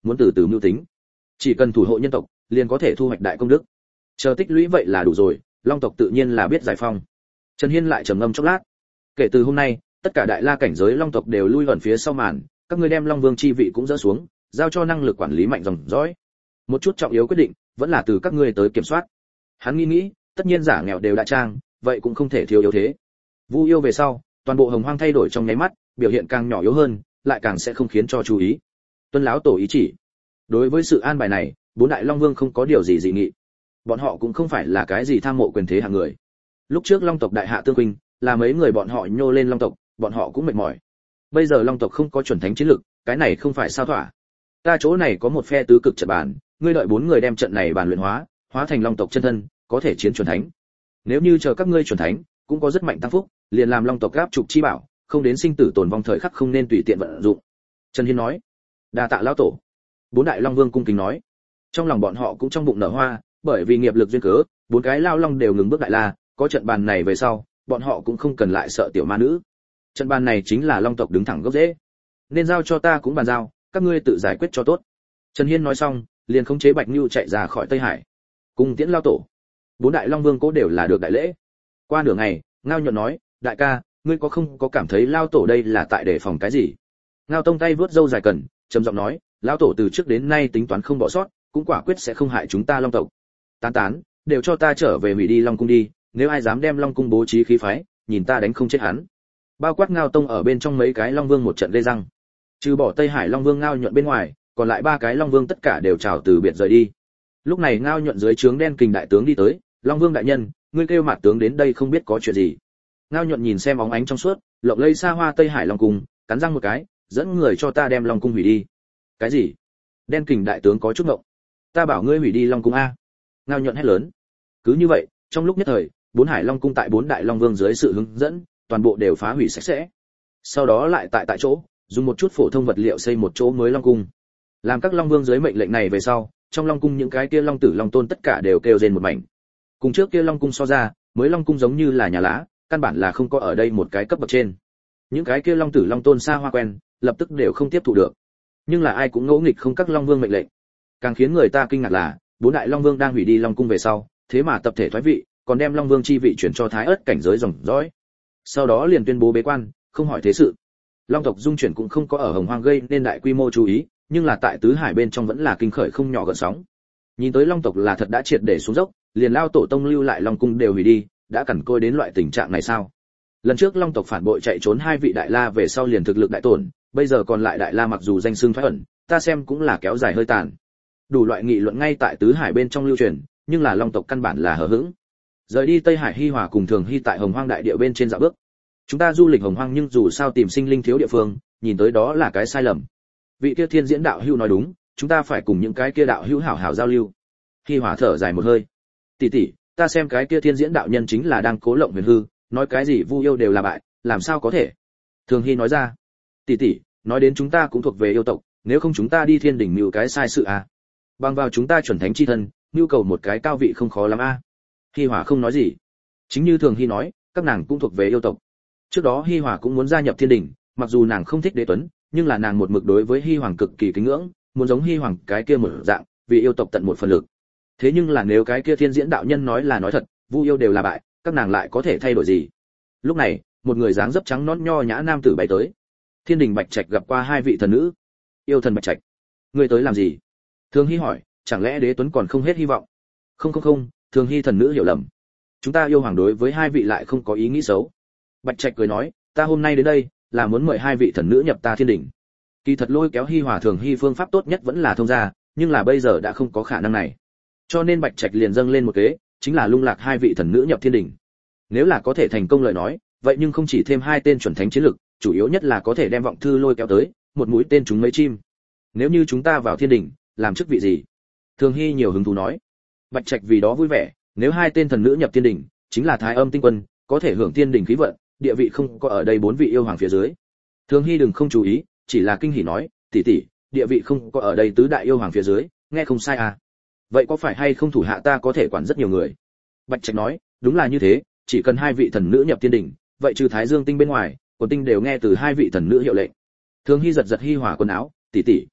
muốn từ từ mưu tính. Chỉ cần thủ hộ nhân tộc, liền có thể thu hoạch đại công đức. Chờ tích lũy vậy là đủ rồi, long tộc tự nhiên là biết giải phong. Trần Hiên lại trầm ngâm chốc lát. Kể từ hôm nay, tất cả đại la cảnh giới long tộc đều lui ẩn phía sau màn, các ngươi đem long vương chi vị cũng dỡ xuống, giao cho năng lực quản lý mạnh dòng dõi. Một chút trọng yếu quyết định, vẫn là từ các ngươi tới kiểm soát. Hắn nghĩ nghĩ, tất nhiên giả nghèo đều đã trang, vậy cũng không thể thiếu yếu thế. Vu yêu về sau, toàn bộ hồng hoang thay đổi trong nháy mắt, biểu hiện càng nhỏ yếu hơn, lại càng sẽ không khiến cho chú ý. Tuân lão tổ ý chỉ. Đối với sự an bài này, bốn đại long vương không có điều gì dị nghị. Bọn họ cũng không phải là cái gì tham mộ quyền thế hạng người. Lúc trước long tộc đại hạ tương huynh, là mấy người bọn họ nhô lên long tộc, bọn họ cũng mệt mỏi. Bây giờ long tộc không có chuẩn thánh chiến lực, cái này không phải sao thỏa. Ta chỗ này có một phe tứ cực trận bàn, ngươi đợi bốn người đem trận này bàn luyện hóa, hóa thành long tộc chân thân, có thể chiến chuẩn thánh. Nếu như chờ các ngươi chuẩn thánh, cũng có rất mạnh tăng phúc, liền làm long tộc gáp trục chi bảo, không đến sinh tử tồn vong thời khắc không nên tùy tiện vận dụng. Trần Hiên nói. Đa tạ lão tổ. Bốn đại long vương cung kính nói. Trong lòng bọn họ cũng trong bụng nở hoa, bởi vì nghiệp lực duyên cớ, bốn cái lao long đều ngừng bước đại la, có trận bàn này về sau, bọn họ cũng không cần lại sợ tiểu ma nữ. Trận bàn này chính là long tộc đứng thẳng gốc rễ, nên giao cho ta cũng bàn giao, các ngươi tự giải quyết cho tốt. Trần Hiên nói xong, liền khống chế Bạch Nưu chạy ra khỏi Tây Hải. Cùng tiễn lao tổ. Bốn đại long vương cố đều là được đại lễ. Qua nửa ngày, Ngao Nhuận nói, đại ca, ngươi có không có cảm thấy lao tổ đây là tại đề phòng cái gì? Ngao Tông tay vướt râu dài cần, trầm giọng nói, lão tổ từ trước đến nay tính toán không bỏ sót, cũng quả quyết sẽ không hại chúng ta long tộc. Tán tán, đều cho ta trở về hủy đi long cung đi, nếu ai dám đem long cung bố trí khí phái, nhìn ta đánh không chết hắn. Bao quát Ngao Tông ở bên trong mấy cái long vương một trận gây răng. Trừ bỏ Tây Hải long vương Ngao Nhuận bên ngoài, còn lại ba cái long vương tất cả đều chào từ biệt rời đi. Lúc này Ngao Nhuận dưới trướng đen kình đại tướng đi tới, long vương đại nhân, ngươi kêu mặt tướng đến đây không biết có chuyện gì. Ngao Nhuận nhìn xem óng ánh trong suốt, lộng lẫy xa hoa Tây Hải long cung, cắn răng một cái, dẫn người cho ta đem long cung hủy đi. Cái gì? Đen kình đại tướng có chút ngộng. Ta bảo ngươi hủy đi long cung a. Ngao Nhuận hét lớn. Cứ như vậy, trong lúc nhất thời, bốn hải long cung tại bốn đại long vương dưới sự hướng dẫn, toàn bộ đều phá hủy sạch sẽ. Sau đó lại tại tại chỗ, dùng một chút phổ thông vật liệu xây một chỗ mới long cung. Làm các long vương dưới mệnh lệnh này về sau, trong long cung những cái kia long tử long tôn tất cả đều kêu rên một mảnh. Cùng trước kia long cung so ra, mới long cung giống như là nhà lá, căn bản là không có ở đây một cái cấp bậc trên. Những cái kia long tử long tôn xa hoa quen, lập tức đều không tiếp thụ được. Nhưng là ai cũng ngỗ nghịch không các long vương mệnh lệnh. Càng khiến người ta kinh ngạc là, bốn đại long vương đang hủy đi long cung về sau, thế mà tập thể thoái vị, còn đem long vương chi vị chuyển cho thái ớt cảnh giới dòng dõi. Sau đó liền tuyên bố bế quan, không hỏi thế sự. Long tộc dung chuyển cũng không có ở hồng hoang gây nên đại quy mô chú ý, nhưng là tại tứ hải bên trong vẫn là kinh khởi không nhỏ gợn sóng. Nhìn tới long tộc là thật đã triệt để xuống dốc, liền lao tổ tông lưu lại long cung đều hủy đi, đã cẩn côi đến loại tình trạng này sao? Lần trước long tộc phản bội chạy trốn hai vị đại la về sau liền thực lực đại tổn, bây giờ còn lại đại la mặc dù danh xưng thoái ẩn, ta xem cũng là kéo dài hơi tàn. Đủ loại nghị luận ngay tại tứ hải bên trong lưu truyền, nhưng là long tộc căn bản là hờ hững. Rời đi Tây Hải Hi Hòa cùng Thường Hy tại Hồng Hoang đại địa bên trên dạo bước. Chúng ta du lịch Hồng Hoang nhưng dù sao tìm sinh linh thiếu địa phương, nhìn tới đó là cái sai lầm. Vị kia Thiên Diễn đạo hữu nói đúng, chúng ta phải cùng những cái kia đạo hữu hảo hảo giao lưu. Hi Hòa thở dài một hơi. Tỷ tỷ, ta xem cái kia Thiên Diễn đạo nhân chính là đang cố lộng huyền hư, nói cái gì vu yêu đều là bại, làm sao có thể? Thường Hy nói ra. Tỷ tỷ, nói đến chúng ta cũng thuộc về yêu tộc, nếu không chúng ta đi Thiên đỉnh mưu cái sai sự à? Bằng vào chúng ta chuẩn thánh chi thân, nhu cầu một cái cao vị không khó lắm a. À? Hi Hòa không nói gì. Chính như Thường Hy nói, các nàng cũng thuộc về yêu tộc. Trước đó Hi Hòa cũng muốn gia nhập Thiên đỉnh, mặc dù nàng không thích Đế Tuấn, nhưng là nàng một mực đối với Hi Hoàng cực kỳ kính ngưỡng, muốn giống Hi Hoàng cái kia một dạng, vì yêu tộc tận một phần lực. Thế nhưng là nếu cái kia Thiên Diễn đạo nhân nói là nói thật, vu yêu đều là bại, các nàng lại có thể thay đổi gì? Lúc này, một người dáng dấp trắng nõn nho nhã nam tử bay tới. Thiên đình Bạch Trạch gặp qua hai vị thần nữ. Yêu thần Bạch Trạch, ngươi tới làm gì? Thường Hy hỏi, chẳng lẽ Đế Tuấn còn không hết hy vọng? Không không không, Thường Hy thần nữ hiểu lầm. Chúng ta yêu hoàng đối với hai vị lại không có ý nghĩ xấu. Bạch Trạch cười nói, ta hôm nay đến đây là muốn mời hai vị thần nữ nhập ta Thiên đình. Kỳ thật lôi kéo Hi Hòa Thường Hy phương pháp tốt nhất vẫn là thông gia, nhưng là bây giờ đã không có khả năng này. Cho nên Bạch Trạch liền dâng lên một kế, chính là lung lạc hai vị thần nữ nhập Thiên đình. Nếu là có thể thành công lời nói, vậy nhưng không chỉ thêm hai tên chuẩn thánh chiến lực, chủ yếu nhất là có thể đem vọng thư lôi kéo tới, một mũi tên trúng mấy chim. Nếu như chúng ta vào Thiên đình, làm chức vị gì? Thường Hy nhiều hứng thú nói. Bạch Trạch vì đó vui vẻ, nếu hai tên thần nữ nhập Thiên đình, chính là Thái Âm tinh quân, có thể hưởng Thiên đình khí vận, địa vị không có ở đây bốn vị yêu hoàng phía dưới. Thường Hy đừng không chú ý, chỉ là kinh hỉ nói, tỷ tỷ, địa vị không có ở đây tứ đại yêu hoàng phía dưới, nghe không sai à? Vậy có phải hay không thủ hạ ta có thể quản rất nhiều người? Bạch Trạch nói, đúng là như thế, chỉ cần hai vị thần nữ nhập Thiên đình, vậy trừ Thái Dương tinh bên ngoài, quần tinh đều nghe từ hai vị thần nữ hiệu lệnh. Thường Hy giật giật Hi Hòa quần áo, tỷ tỷ,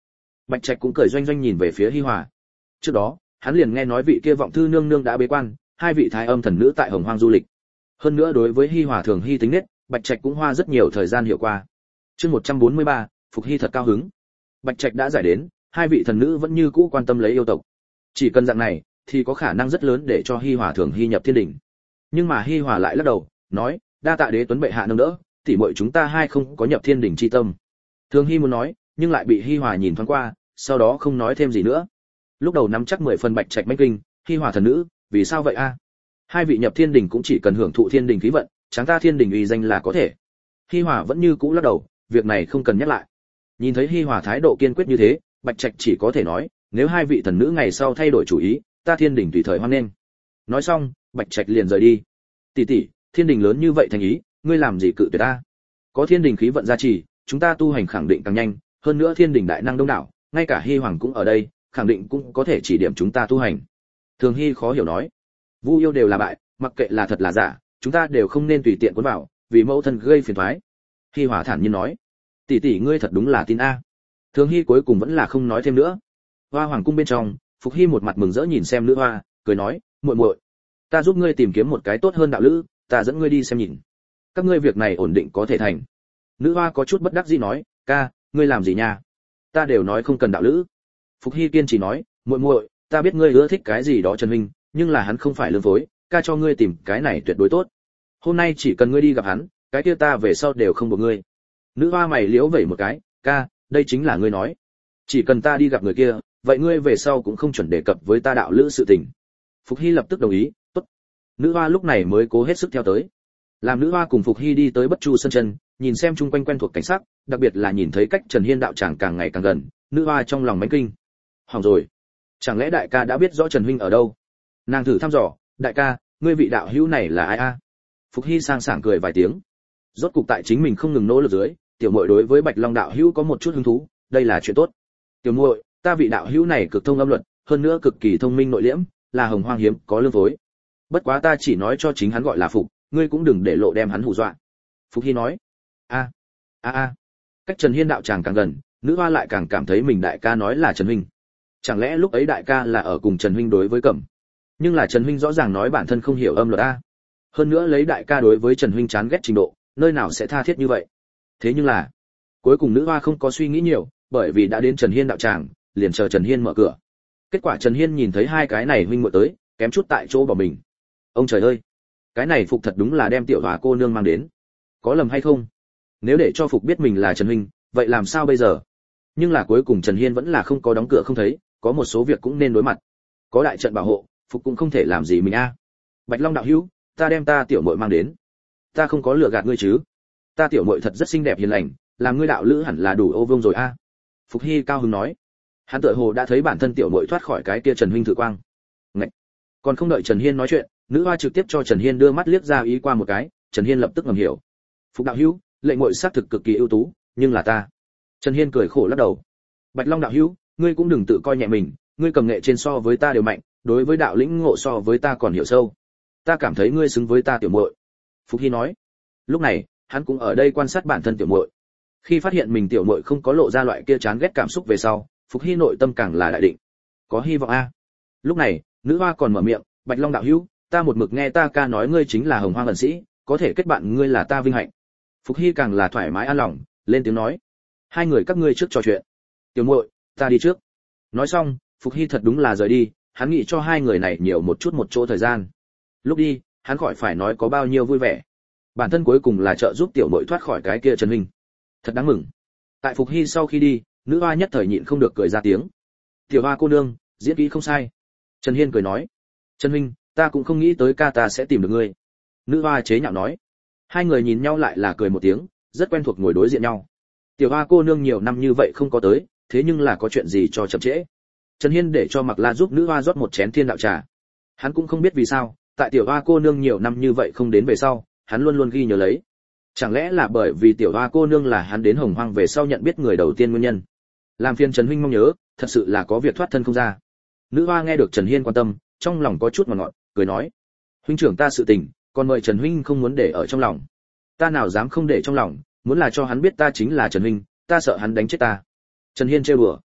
Bạch Trạch cũng cười doanh doanh nhìn về phía Hi Hòa. Trước đó, hắn liền nghe nói vị kia vọng thư nương nương đã bế quan, hai vị thái âm thần nữ tại Hồng Hoang du lịch. Hơn nữa đối với Hi Hòa thường hy tính nết, Bạch Trạch cũng hoa rất nhiều thời gian hiểu qua. Chương một trăm bốn mươi ba, Phục Hy thật cao hứng. Bạch Trạch đã giải đến, hai vị thần nữ vẫn như cũ quan tâm lấy yêu tộc. Chỉ cần dạng này, thì có khả năng rất lớn để cho Hi Hòa thường hy nhập thiên đỉnh. Nhưng mà Hi Hòa lại lắc đầu, nói, đa tạ Đế Tuấn bệ hạ nâng đỡ, tỉ muội chúng ta hai không có nhập thiên đỉnh chi tâm. Thường hy muốn nói, nhưng lại bị Hi Hòa nhìn thoáng qua, sau đó không nói thêm gì nữa. Lúc đầu nắm chắc mười phần Bạch Trạch mách kinh, Hi Hòa thần nữ, vì sao vậy a? Hai vị nhập thiên đỉnh cũng chỉ cần hưởng thụ thiên đỉnh khí vận, chúng ta thiên đỉnh uy danh là có thể. Hi Hòa vẫn như cũ lắc đầu, việc này không cần nhắc lại. Nhìn thấy Hi Hòa thái độ kiên quyết như thế, Bạch Trạch chỉ có thể nói, nếu hai vị thần nữ ngày sau thay đổi chủ ý, ta thiên đỉnh tùy thời hoan nghênh. Nói xong, Bạch Trạch liền rời đi. Tỷ tỷ, thiên đỉnh lớn như vậy thành ý, ngươi làm gì cự tuyệt ta? Có thiên đỉnh khí vận gia trì, chúng ta tu hành khẳng định càng nhanh, hơn nữa thiên đỉnh đại năng đông đảo, ngay cả Hi Hoàng cũng ở đây, khẳng định cũng có thể chỉ điểm chúng ta tu hành. Thường Hy khó hiểu nói, Vu yêu đều là bại, mặc kệ là thật là giả, chúng ta đều không nên tùy tiện cuốn vào, vì mẫu thân gây phiền toái. Hi Hòa thản nhiên nói, tỷ tỷ ngươi thật đúng là tin a. Thường Hy cuối cùng vẫn là không nói thêm nữa. Hoa hoàng cung bên trong, Phục Hy một mặt mừng rỡ nhìn xem nữ hoa, cười nói, muội muội, ta giúp ngươi tìm kiếm một cái tốt hơn đạo lữ, ta dẫn ngươi đi xem nhìn. Các ngươi việc này ổn định có thể thành. Nữ hoa có chút bất đắc dĩ nói, ca, ngươi làm gì nha? Ta đều nói không cần đạo lữ. Phục Hy kiên trì nói, muội muội, ta biết ngươi ưa thích cái gì đó Trần huynh, nhưng là hắn không phải lương phối, ca cho ngươi tìm cái này tuyệt đối tốt. Hôm nay chỉ cần ngươi đi gặp hắn, cái kia ta về sau đều không buộc ngươi. Nữ hoa mày liễu vẩy một cái, ca, đây chính là ngươi nói. Chỉ cần ta đi gặp người kia, vậy ngươi về sau cũng không chuẩn đề cập với ta đạo lữ sự tình. Phục Hy lập tức đồng ý, tốt. Nữ hoa lúc này mới cố hết sức theo tới. Làm nữ hoa cùng Phục Hy đi tới Bất Chu Sơn chân, nhìn xem chung quanh quen thuộc cảnh sắc, đặc biệt là nhìn thấy cách Trần Hiên đạo tràng càng ngày càng gần, nữ hoa trong lòng mãnh kinh. Hỏng rồi, chẳng lẽ đại ca đã biết rõ Trần huynh ở đâu? Nàng thử thăm dò, đại ca, ngươi vị đạo hữu này là ai a? Phục Hy sang sảng cười vài tiếng. Rốt cục tại chính mình không ngừng nỗ lực dưới, tiểu muội đối với Bạch Long đạo hữu có một chút hứng thú, đây là chuyện tốt. Tiểu muội, ta vị đạo hữu này cực thông âm luật, hơn nữa cực kỳ thông minh nội liễm, là hồng hoang hiếm có lương phối. Bất quá ta chỉ nói cho chính hắn gọi là Phục, ngươi cũng đừng để lộ đem hắn hù dọa. Phục Hy nói. A, a a. Cách Trần Hiên đạo tràng càng gần, nữ hoa lại càng cảm thấy mình đại ca nói là Trần huynh. Chẳng lẽ lúc ấy đại ca là ở cùng Trần huynh đối với Cẩm? Nhưng là Trần huynh rõ ràng nói bản thân không hiểu âm luật a. Hơn nữa lấy đại ca đối với Trần huynh chán ghét trình độ, nơi nào sẽ tha thiết như vậy? Thế nhưng là, cuối cùng nữ hoa không có suy nghĩ nhiều, bởi vì đã đến Trần Hiên đạo tràng, liền chờ Trần Hiên mở cửa. Kết quả Trần Hiên nhìn thấy hai cái này huynh muội tới, kém chút tại chỗ bỏ mình. Ông trời ơi, cái này Phục thật đúng là đem tiểu Hòa cô nương mang đến. Có lầm hay không? Nếu để cho Phục biết mình là Trần huynh, vậy làm sao bây giờ? Nhưng là cuối cùng Trần Hiên vẫn là không có đóng cửa không thấy, có một số việc cũng nên đối mặt. Có đại trận bảo hộ, Phục cũng không thể làm gì mình a. Bạch Long đạo hữu, ta đem ta tiểu muội mang đến. Ta không có lừa gạt ngươi chứ? Ta tiểu muội thật rất xinh đẹp hiền lành, làm ngươi đạo lữ hẳn là đủ ô vương rồi a. Phục Hy cao hứng nói. Hắn tựa hồ đã thấy bản thân tiểu muội thoát khỏi cái kia Trần huynh thử quang. Ngậy. Còn không đợi Trần Hiên nói chuyện, nữ hoa trực tiếp cho Trần Hiên đưa mắt liếc ra ý qua một cái, Trần Hiên lập tức ngầm hiểu. Phục đạo hữu, lệnh muội xác thực cực kỳ ưu tú, nhưng là ta. Trần Hiên cười khổ lắc đầu. Bạch Long đạo hữu, ngươi cũng đừng tự coi nhẹ mình, ngươi cầm nghệ trên so với ta đều mạnh, đối với đạo lĩnh ngộ so với ta còn hiểu sâu. Ta cảm thấy ngươi xứng với ta tiểu muội. Phục Hy nói. Lúc này, hắn cũng ở đây quan sát bản thân tiểu muội. Khi phát hiện mình tiểu muội không có lộ ra loại kia chán ghét cảm xúc về sau, Phục Hy nội tâm càng là đại định. Có hy vọng a. Lúc này, nữ hoa còn mở miệng, Bạch Long đạo hữu, ta một mực nghe ta ca nói ngươi chính là Hồng Hoang ẩn sĩ, có thể kết bạn ngươi là ta vinh hạnh. Phục Hy càng là thoải mái an lòng, lên tiếng nói, hai người các ngươi trước trò chuyện. Tiểu muội, ta đi trước. Nói xong, Phục Hy thật đúng là rời đi, hắn nghĩ cho hai người này nhiều một chút một chỗ thời gian. Lúc đi, hắn khỏi phải nói có bao nhiêu vui vẻ. Bản thân cuối cùng là trợ giúp tiểu muội thoát khỏi cái kia Trần huynh. Thật đáng mừng. Tại Phục Hy sau khi đi, nữ hoa nhất thời nhịn không được cười ra tiếng. Tiểu hoa cô nương, diễn kỹ không sai. Trần Hiên cười nói, Trần huynh, ta cũng không nghĩ tới ca ta sẽ tìm được ngươi. Nữ hoa chế nhạo nói. Hai người nhìn nhau lại là cười một tiếng, rất quen thuộc ngồi đối diện nhau. Tiểu hoa cô nương nhiều năm như vậy không có tới, thế nhưng là có chuyện gì cho chậm trễ. Trần Hiên để cho Mạc La giúp nữ hoa rót một chén thiên đạo trà. Hắn cũng không biết vì sao, tại tiểu hoa cô nương nhiều năm như vậy không đến về sau, hắn luôn luôn ghi nhớ lấy. Chẳng lẽ là bởi vì tiểu hoa cô nương là hắn đến Hồng Hoang về sau nhận biết người đầu tiên nguyên nhân. Làm phiền Trần huynh mong nhớ, thật sự là có việc thoát thân không ra. Nữ hoa nghe được Trần Hiên quan tâm, trong lòng có chút ngọt ngọt, cười nói, huynh trưởng ta sự tình, còn mời Trần huynh không muốn để ở trong lòng. Ta nào dám không để trong lòng, muốn là cho hắn biết ta chính là Trần huynh, ta sợ hắn đánh chết ta. Trần Hiên trêu đùa.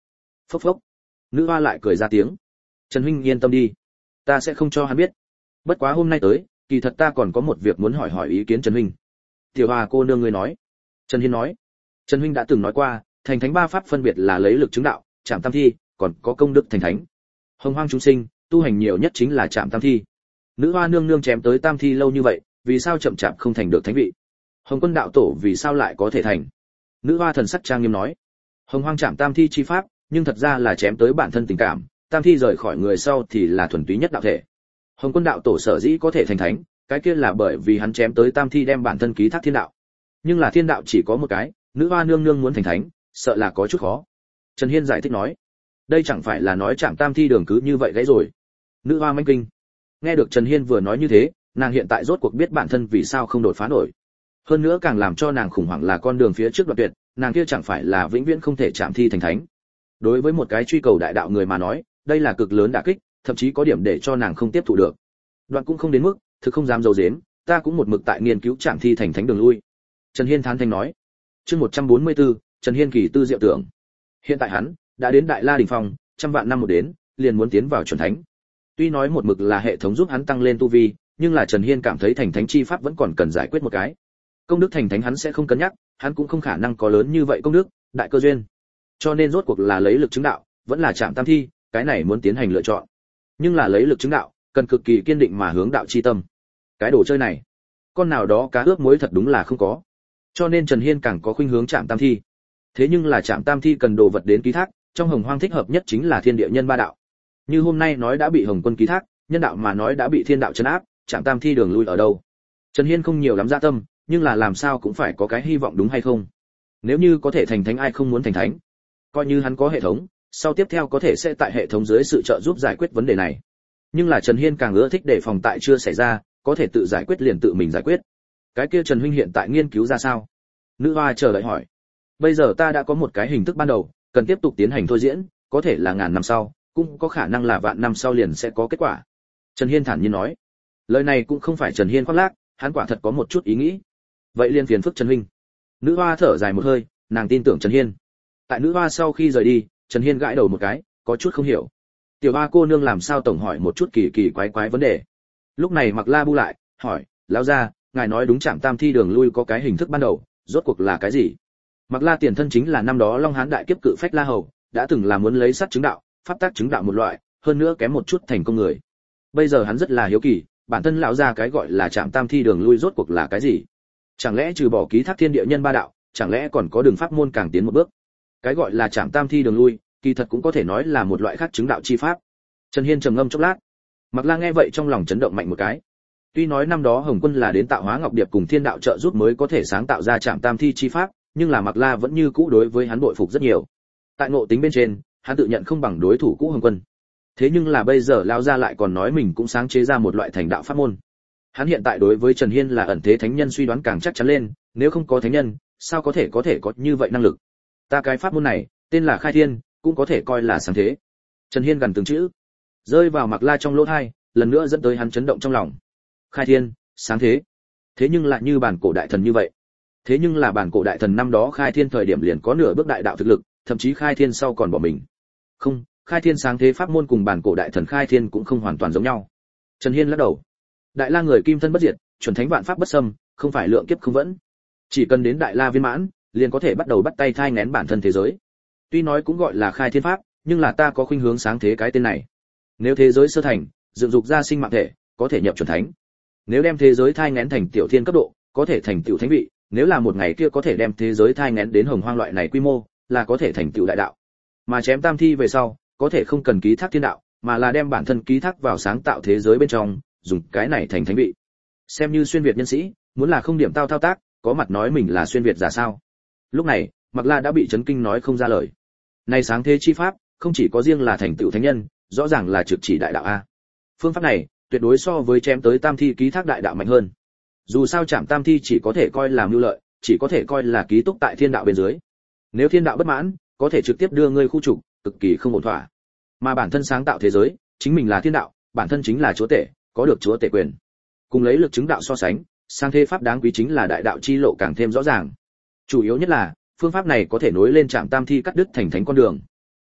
Phốc phốc. Nữ hoa lại cười ra tiếng. Trần huynh yên tâm đi, ta sẽ không cho hắn biết. Bất quá hôm nay tới, kỳ thật ta còn có một việc muốn hỏi hỏi ý kiến Trần huynh. Tiểu Hoa cô nương người nói. Trần Hiên nói. Trần huynh đã từng nói qua, thành thánh ba pháp phân biệt là lấy lực chứng đạo, chạm tam thi, còn có công đức thành thánh. Hồng hoang chúng sinh, tu hành nhiều nhất chính là chạm tam thi. Nữ hoa nương nương chém tới tam thi lâu như vậy, vì sao chậm chạp không thành được thánh vị? Hồng Quân đạo tổ vì sao lại có thể thành? Nữ hoa thần sắc trang nghiêm nói. Hồng hoang chạm tam thi chi pháp, nhưng thật ra là chém tới bản thân tình cảm, tam thi rời khỏi người sau thì là thuần túy nhất đạo thể. Hồng Quân đạo tổ sở dĩ có thể thành thánh, cái kia là bởi vì hắn chém tới tam thi đem bản thân ký thác thiên đạo. Nhưng là thiên đạo chỉ có một cái, nữ hoa nương nương muốn thành thánh, sợ là có chút khó. Trần Hiên giải thích nói. Đây chẳng phải là nói chạm tam thi đường cứ như vậy gãy rồi. Nữ hoa manh kinh. Nghe được Trần Hiên vừa nói như thế, nàng hiện tại rốt cuộc biết bản thân vì sao không đột phá nổi. Hơn nữa càng làm cho nàng khủng hoảng là con đường phía trước đoạn tuyệt, nàng kia chẳng phải là vĩnh viễn không thể chạm thi thành thánh. Đối với một cái truy cầu đại đạo người mà nói, đây là cực lớn đả kích, thậm chí có điểm để cho nàng không tiếp thụ được. Đoạn cũng không đến mức, thực không dám giấu giếm, ta cũng một mực tại nghiên cứu chạm thi thành thánh đường lui. Trần Hiên thán thanh nói. Chương một trăm bốn mươi tư, Trần Hiên kỳ tư diệu tưởng. Hiện tại hắn đã đến Đại La đỉnh phong, trăm vạn năm một đến, liền muốn tiến vào chuẩn thánh. Tuy nói một mực là hệ thống giúp hắn tăng lên tu vi, nhưng là Trần Hiên cảm thấy thành thánh chi pháp vẫn còn cần giải quyết một cái. Công đức thành thánh hắn sẽ không cân nhắc, hắn cũng không khả năng có lớn như vậy công đức, đại cơ duyên. Cho nên rốt cuộc là lấy lực chứng đạo, vẫn là chạm tam thi, cái này muốn tiến hành lựa chọn. Nhưng là lấy lực chứng đạo, cần cực kỳ kiên định mà hướng đạo chi tâm. Cái đồ chơi này, con nào đó cá ướp muối thật đúng là không có. Cho nên Trần Hiên càng có khuynh hướng chạm tam thi. Thế nhưng là chạm tam thi cần đồ vật đến ký thác, trong Hồng Hoang thích hợp nhất chính là thiên địa nhân ba đạo. Như hôm nay nói đã bị Hồng Quân ký thác, nhân đạo mà nói đã bị thiên đạo trấn áp, chạm tam thi đường lui ở đâu? Trần Hiên không nhiều lắm dạ tâm, nhưng là làm sao cũng phải có cái hy vọng đúng hay không? Nếu như có thể thành thánh ai không muốn thành thánh? Coi như hắn có hệ thống, sau tiếp theo có thể sẽ tại hệ thống dưới sự trợ giúp giải quyết vấn đề này. Nhưng là Trần Hiên càng ưa thích để phòng tại chưa xảy ra, có thể tự giải quyết liền tự mình giải quyết. Cái kia Trần huynh hiện tại nghiên cứu ra sao? Nữ hoa chờ đợi hỏi. Bây giờ ta đã có một cái hình thức ban đầu, cần tiếp tục tiến hành thôi diễn, có thể là ngàn năm sau, cũng có khả năng là vạn năm sau liền sẽ có kết quả. Trần Hiên thản nhiên nói. Lời này cũng không phải Trần Hiên khoác lác, hắn quả thật có một chút ý nghĩ. Vậy liền phiền phức Trần huynh. Nữ hoa thở dài một hơi, nàng tin tưởng Trần Hiên. Tại nữ hoa sau khi rời đi, Trần Hiên gãi đầu một cái, có chút không hiểu. Tiểu Hoa cô nương làm sao tổng hỏi một chút kỳ kỳ quái quái vấn đề. Lúc này Mặc La bu lại, hỏi, lão gia, ngài nói đúng chạm tam thi đường lui có cái hình thức ban đầu, rốt cuộc là cái gì? Mặc La tiền thân chính là năm đó Long Hán đại kiếp cự phách La Hầu, đã từng là muốn lấy sát chứng đạo, pháp tác chứng đạo một loại, hơn nữa kém một chút thành công người. Bây giờ hắn rất là hiếu kỳ, bản thân lão gia cái gọi là chạm tam thi đường lui rốt cuộc là cái gì? Chẳng lẽ trừ bỏ ký thác thiên địa nhân ba đạo, chẳng lẽ còn có đường pháp môn càng tiến một bước? Cái gọi là chạm tam thi đường lui, kỳ thật cũng có thể nói là một loại khác chứng đạo chi pháp. Trần Hiên trầm ngâm chốc lát. Mặc La nghe vậy trong lòng chấn động mạnh một cái. Tuy nói năm đó Hồng Quân là đến tạo hóa ngọc điệp cùng thiên đạo trợ giúp mới có thể sáng tạo ra chạm tam thi chi pháp, nhưng là Mặc La vẫn như cũ đối với hắn bội phục rất nhiều. Tại ngộ tính bên trên, hắn tự nhận không bằng đối thủ cũ Hồng Quân. Thế nhưng là bây giờ lão gia lại còn nói mình cũng sáng chế ra một loại thành đạo pháp môn. Hắn hiện tại đối với Trần Hiên là ẩn thế thánh nhân suy đoán càng chắc chắn lên, nếu không có thánh nhân, sao có thể có thể có như vậy năng lực? Ta cái pháp môn này, tên là Khai Thiên, cũng có thể coi là sáng thế. Trần Hiên gần từng chữ, rơi vào Mặc La trong lỗ tai, lần nữa dẫn tới hắn chấn động trong lòng. Khai Thiên, sáng thế. Thế nhưng lại như bản cổ đại thần như vậy. Thế nhưng là bản cổ đại thần năm đó khai thiên thời điểm liền có nửa bước đại đạo thực lực, thậm chí khai thiên sau còn bỏ mình. Không, khai thiên sáng thế pháp môn cùng bản cổ đại thần khai thiên cũng không hoàn toàn giống nhau. Trần Hiên lắc đầu. Đại La người kim thân bất diệt, chuẩn thánh vạn pháp bất xâm, không phải lượng kiếp không vẫn. Chỉ cần đến Đại La viên mãn, liền có thể bắt đầu bắt tay thai nghén bản thân thế giới. Tuy nói cũng gọi là khai thiên pháp, nhưng là ta có khuynh hướng sáng thế cái tên này. Nếu thế giới sơ thành, dựng dục ra sinh mạng thể, có thể nhập chuẩn thánh. Nếu đem thế giới thai nghén thành tiểu thiên cấp độ, có thể thành tiểu thánh vị, nếu là một ngày kia có thể đem thế giới thai nghén đến hồng hoang loại này quy mô, là có thể thành tiểu đại đạo. Mà chém tam thi về sau, có thể không cần ký thác thiên đạo, mà là đem bản thân ký thác vào sáng tạo thế giới bên trong, dùng cái này thành thánh vị. Xem như xuyên việt nhân sĩ, muốn là không điểm tao thao tác, có mặt nói mình là xuyên việt giả sao? Lúc này, Mặc La đã bị chấn kinh nói không ra lời. Này sáng thế chi pháp, không chỉ có riêng là thành tựu thánh nhân, rõ ràng là trực chỉ đại đạo a. Phương pháp này, tuyệt đối so với chém tới tam thi ký thác đại đạo mạnh hơn. Dù sao chạm tam thi chỉ có thể coi là mưu lợi, chỉ có thể coi là ký túc tại thiên đạo bên dưới. Nếu thiên đạo bất mãn, có thể trực tiếp đưa ngươi khu trục, cực kỳ không ổn thỏa. Mà bản thân sáng tạo thế giới, chính mình là thiên đạo, bản thân chính là chúa tể, có được chúa tể quyền. Cùng lấy lực chứng đạo so sánh, sang thế pháp đáng quý chính là đại đạo chi lộ càng thêm rõ ràng. Chủ yếu nhất là, phương pháp này có thể nối lên chạm tam thi cắt đứt thành thánh con đường.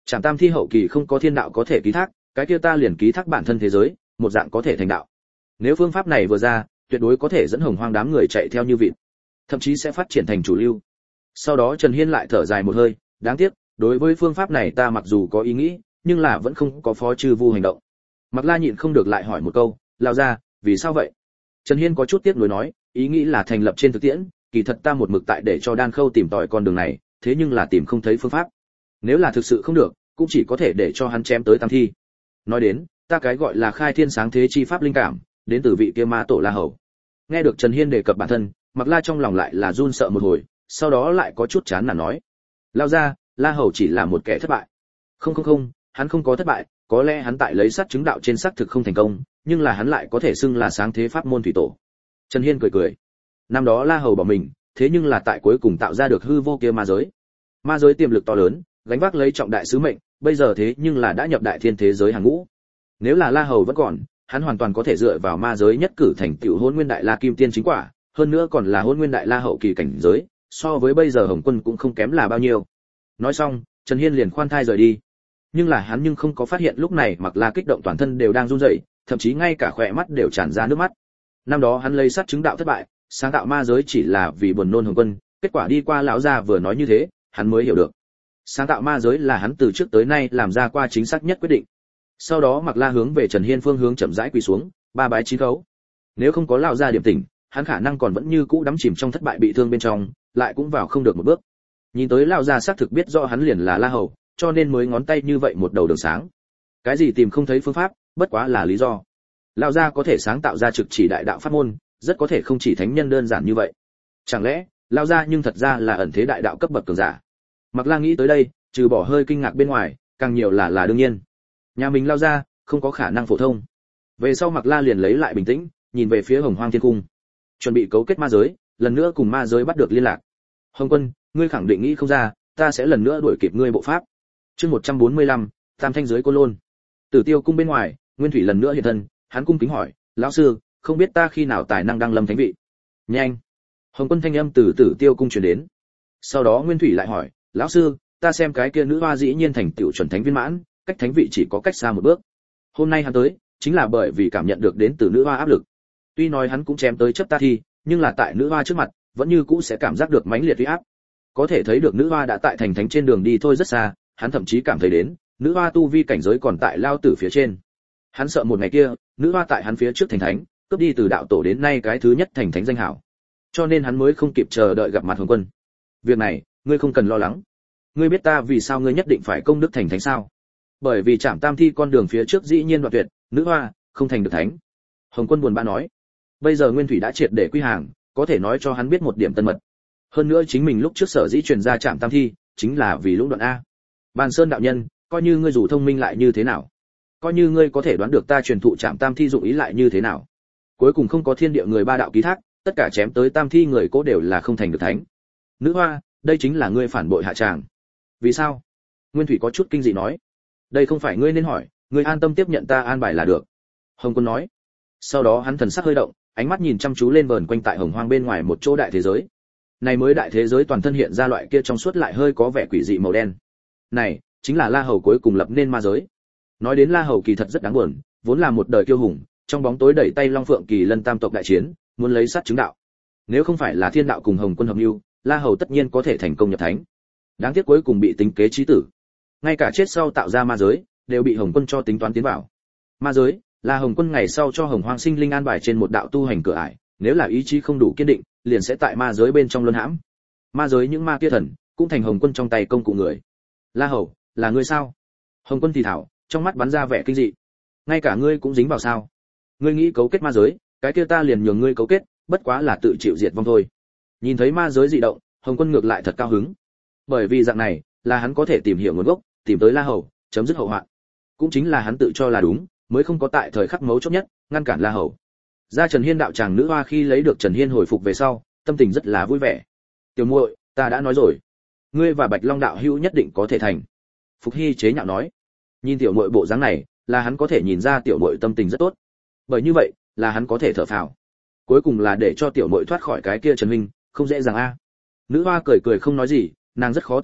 Trảm Tam Thi hậu kỳ không có thiên đạo có thể ký thác, cái kia ta liền ký thác bản thân thế giới, một dạng có thể thành đạo. Nếu phương pháp này vừa ra, tuyệt đối có thể dẫn Hồng Hoang đám người chạy theo như vịt, thậm chí sẽ phát triển thành chủ lưu. Sau đó Trần Hiên lại thở dài một hơi, đáng tiếc, đối với phương pháp này ta mặc dù có ý nghĩ, nhưng là vẫn không có phó chư vu hành động. Mạc La nhịn không được lại hỏi một câu, lao ra, vì sao vậy? Trần Hiên có chút tiếc nuối nói, ý nghĩ là thành lập trên thực tiễn, kỳ thật ta một mực tại để cho Đan Khâu tìm tòi con đường này, thế nhưng là tìm không thấy phương pháp. Nếu là thực sự không được, cũng chỉ có thể để cho hắn chém tới tam thi. Nói đến, ta cái gọi là khai thiên sáng thế chi pháp linh cảm, đến từ vị kia ma tổ La Hầu. Nghe được Trần Hiên đề cập bản thân, Mạc La trong lòng lại là run sợ một hồi, sau đó lại có chút chán nản nói, lao ra, La Hầu chỉ là một kẻ thất bại. Không không không, hắn không có thất bại, có lẽ hắn tại lấy sát chứng đạo trên xác thực không thành công, nhưng là hắn lại có thể xưng là sáng thế pháp môn thủy tổ. Trần Hiên cười cười. Năm đó La Hầu bỏ mình, thế nhưng là tại cuối cùng tạo ra được hư vô kia ma giới. Ma giới tiềm lực to lớn, gánh vác lấy trọng đại sứ mệnh, bây giờ thế nhưng là đã nhập đại thiên thế giới hàng ngũ. Nếu là La Hầu vẫn còn, hắn hoàn toàn có thể dựa vào ma giới nhất cử thành tựu Hỗn Nguyên Đại La Kim Tiên chính quả, hơn nữa còn là Hỗn Nguyên Đại La hậu kỳ cảnh giới, so với bây giờ Hồng Quân cũng không kém là bao nhiêu. Nói xong, Trần Hiên liền khoan thai rời đi. Nhưng là hắn nhưng không có phát hiện lúc này Mạc La kích động toàn thân đều đang run rẩy, thậm chí ngay cả khóe mắt đều tràn ra nước mắt. Năm đó hắn lấy sát chứng đạo thất bại, sáng tạo ma giới chỉ là vì buồn nôn Hồng Quân, kết quả đi qua lão gia vừa nói như thế, hắn mới hiểu được. Sáng tạo ma giới là hắn từ trước tới nay làm ra qua chính xác nhất quyết định. Sau đó Mạc La hướng về Trần Hiên phương hướng chậm rãi quỳ xuống, ba bái chín khấu. Nếu không có lão gia điểm tỉnh, hắn khả năng còn vẫn như cũ đắm chìm trong thất bại bị thương bên trong, lại cũng vào không được một bước. Nhìn tới lão gia xác thực biết rõ hắn liền là La Hầu, cho nên mới ngón tay như vậy một đầu đường sáng. Cái gì tìm không thấy phương pháp, bất quá là lý do. Lão gia có thể sáng tạo ra trực chỉ đại đạo pháp môn, rất có thể không chỉ thánh nhân đơn giản như vậy. Chẳng lẽ, lão gia nhưng thật ra là ẩn thế đại đạo cấp bậc cường giả? Mạc La nghĩ tới đây, trừ bỏ hơi kinh ngạc bên ngoài, càng nhiều là là đương nhiên. Nhà mình lão gia không có khả năng phổ thông. Về sau Mạc La liền lấy lại bình tĩnh, nhìn về phía Hồng Hoang Thiên Cung, chuẩn bị cấu kết ma giới, lần nữa cùng ma giới bắt được liên lạc. Hồng Quân, ngươi khẳng định nghĩ không ra, ta sẽ lần nữa đuổi kịp ngươi bộ pháp. Chương một trăm bốn mươi lăm, Tam Thanh giới Côn Lôn. Tử Tiêu cung bên ngoài, Nguyên Thủy lần nữa hiện thân, hắn cung kính hỏi, lão sư, không biết ta khi nào tài năng đăng lâm thánh vị? Nhanh. Hồng Quân thanh âm từ Tử Tiêu cung truyền đến. Sau đó Nguyên Thủy lại hỏi, lão sư, ta xem cái kia nữ hoa dĩ nhiên thành tựu chuẩn thánh viên mãn, cách thánh vị chỉ có cách xa một bước. Hôm nay hắn tới, chính là bởi vì cảm nhận được đến từ nữ hoa áp lực. Tuy nói hắn cũng chém tới chấp ta thi, nhưng là tại nữ hoa trước mặt, vẫn như cũ sẽ cảm giác được mãnh liệt uy áp. Có thể thấy được nữ hoa đã tại thành thánh trên đường đi thôi rất xa, hắn thậm chí cảm thấy đến, nữ hoa tu vi cảnh giới còn tại lao tử phía trên. Hắn sợ một ngày kia, nữ hoa tại hắn phía trước thành thánh, cướp đi từ đạo tổ đến nay cái thứ nhất thành thánh danh hảo. Cho nên hắn mới không kịp chờ đợi gặp mặt Hồng Quân. Việc này, ngươi không cần lo lắng. Ngươi biết ta vì sao ngươi nhất định phải công đức thành thánh sao? Bởi vì Trảm Tam Thi con đường phía trước dĩ nhiên đoạn tuyệt, nữ hoa không thành được thánh. Hồng Quân buồn bã nói. Bây giờ Nguyên Thủy đã triệt để quy hàng, có thể nói cho hắn biết một điểm tân mật. Hơn nữa chính mình lúc trước sở dĩ truyền ra Trảm Tam Thi, chính là vì lũng đoạn a. Bàn Sơn đạo nhân, coi như ngươi dù thông minh lại như thế nào, coi như ngươi có thể đoán được ta truyền thụ Trảm Tam Thi dụng ý lại như thế nào, cuối cùng không có thiên địa người ba đạo ký thác, tất cả chém tới Tam Thi người cố đều là không thành được thánh. Nữ hoa, đây chính là ngươi phản bội hạ tràng. Vì sao? Nguyên Thủy có chút kinh dị nói. Đây không phải ngươi nên hỏi, ngươi an tâm tiếp nhận ta an bài là được. Hồng Quân nói. Sau đó hắn thần sắc hơi động, ánh mắt nhìn chăm chú lên vờn quanh tại Hồng Hoang bên ngoài một chỗ đại thế giới. Này mới đại thế giới toàn thân hiện ra loại kia trong suốt lại hơi có vẻ quỷ dị màu đen. Này, chính là La Hầu cuối cùng lập nên ma giới. Nói đến La Hầu kỳ thật rất đáng buồn, vốn là một đời kiêu hùng, trong bóng tối đẩy tay Long Phượng Kỳ Lân tam tộc đại chiến, muốn lấy sát chứng đạo. Nếu không phải là thiên đạo cùng Hồng Quân hợp mưu, La Hầu tất nhiên có thể thành công nhập thánh. Đáng tiếc cuối cùng bị tính kế chí tử. Ngay cả chết sau tạo ra ma giới, đều bị Hồng Quân cho tính toán tiến vào. Ma giới là Hồng Quân ngày sau cho Hồng Hoang sinh linh an bài trên một đạo tu hành cửa ải, nếu là ý chí không đủ kiên định, liền sẽ tại ma giới bên trong luân hãm. Ma giới những ma kia thần, cũng thành Hồng Quân trong tay công cụ người. La Hầu, là ngươi sao? Hồng Quân thì thảo, trong mắt bắn ra vẻ kinh dị. Ngay cả ngươi cũng dính vào sao? Ngươi nghĩ cấu kết ma giới, cái kia ta liền nhường ngươi cấu kết, bất quá là tự chịu diệt vong thôi. Nhìn thấy ma giới dị động, Hồng Quân ngược lại thật cao hứng. Bởi vì dạng này, là hắn có thể tìm hiểu nguồn gốc, tìm tới La Hầu, chấm dứt hậu hoạn. Cũng chính là hắn tự cho là đúng, mới không có tại thời khắc mấu chốt nhất ngăn cản La Hầu. Ra Trần Hiên đạo tràng nữ hoa khi lấy được Trần Hiên hồi phục về sau, tâm tình rất là vui vẻ. Tiểu muội, ta đã nói rồi, ngươi và Bạch Long đạo hữu nhất định có thể thành. Phục Hy chế nhạo nói. Nhìn tiểu muội bộ dáng này, là hắn có thể nhìn ra tiểu muội tâm tình rất tốt. Bởi như vậy, là hắn có thể thở phào. Cuối cùng là để cho tiểu muội thoát khỏi cái kia Trần huynh, không dễ dàng a. Nữ hoa cười cười không nói gì, nàng rất khó tưởng tượng,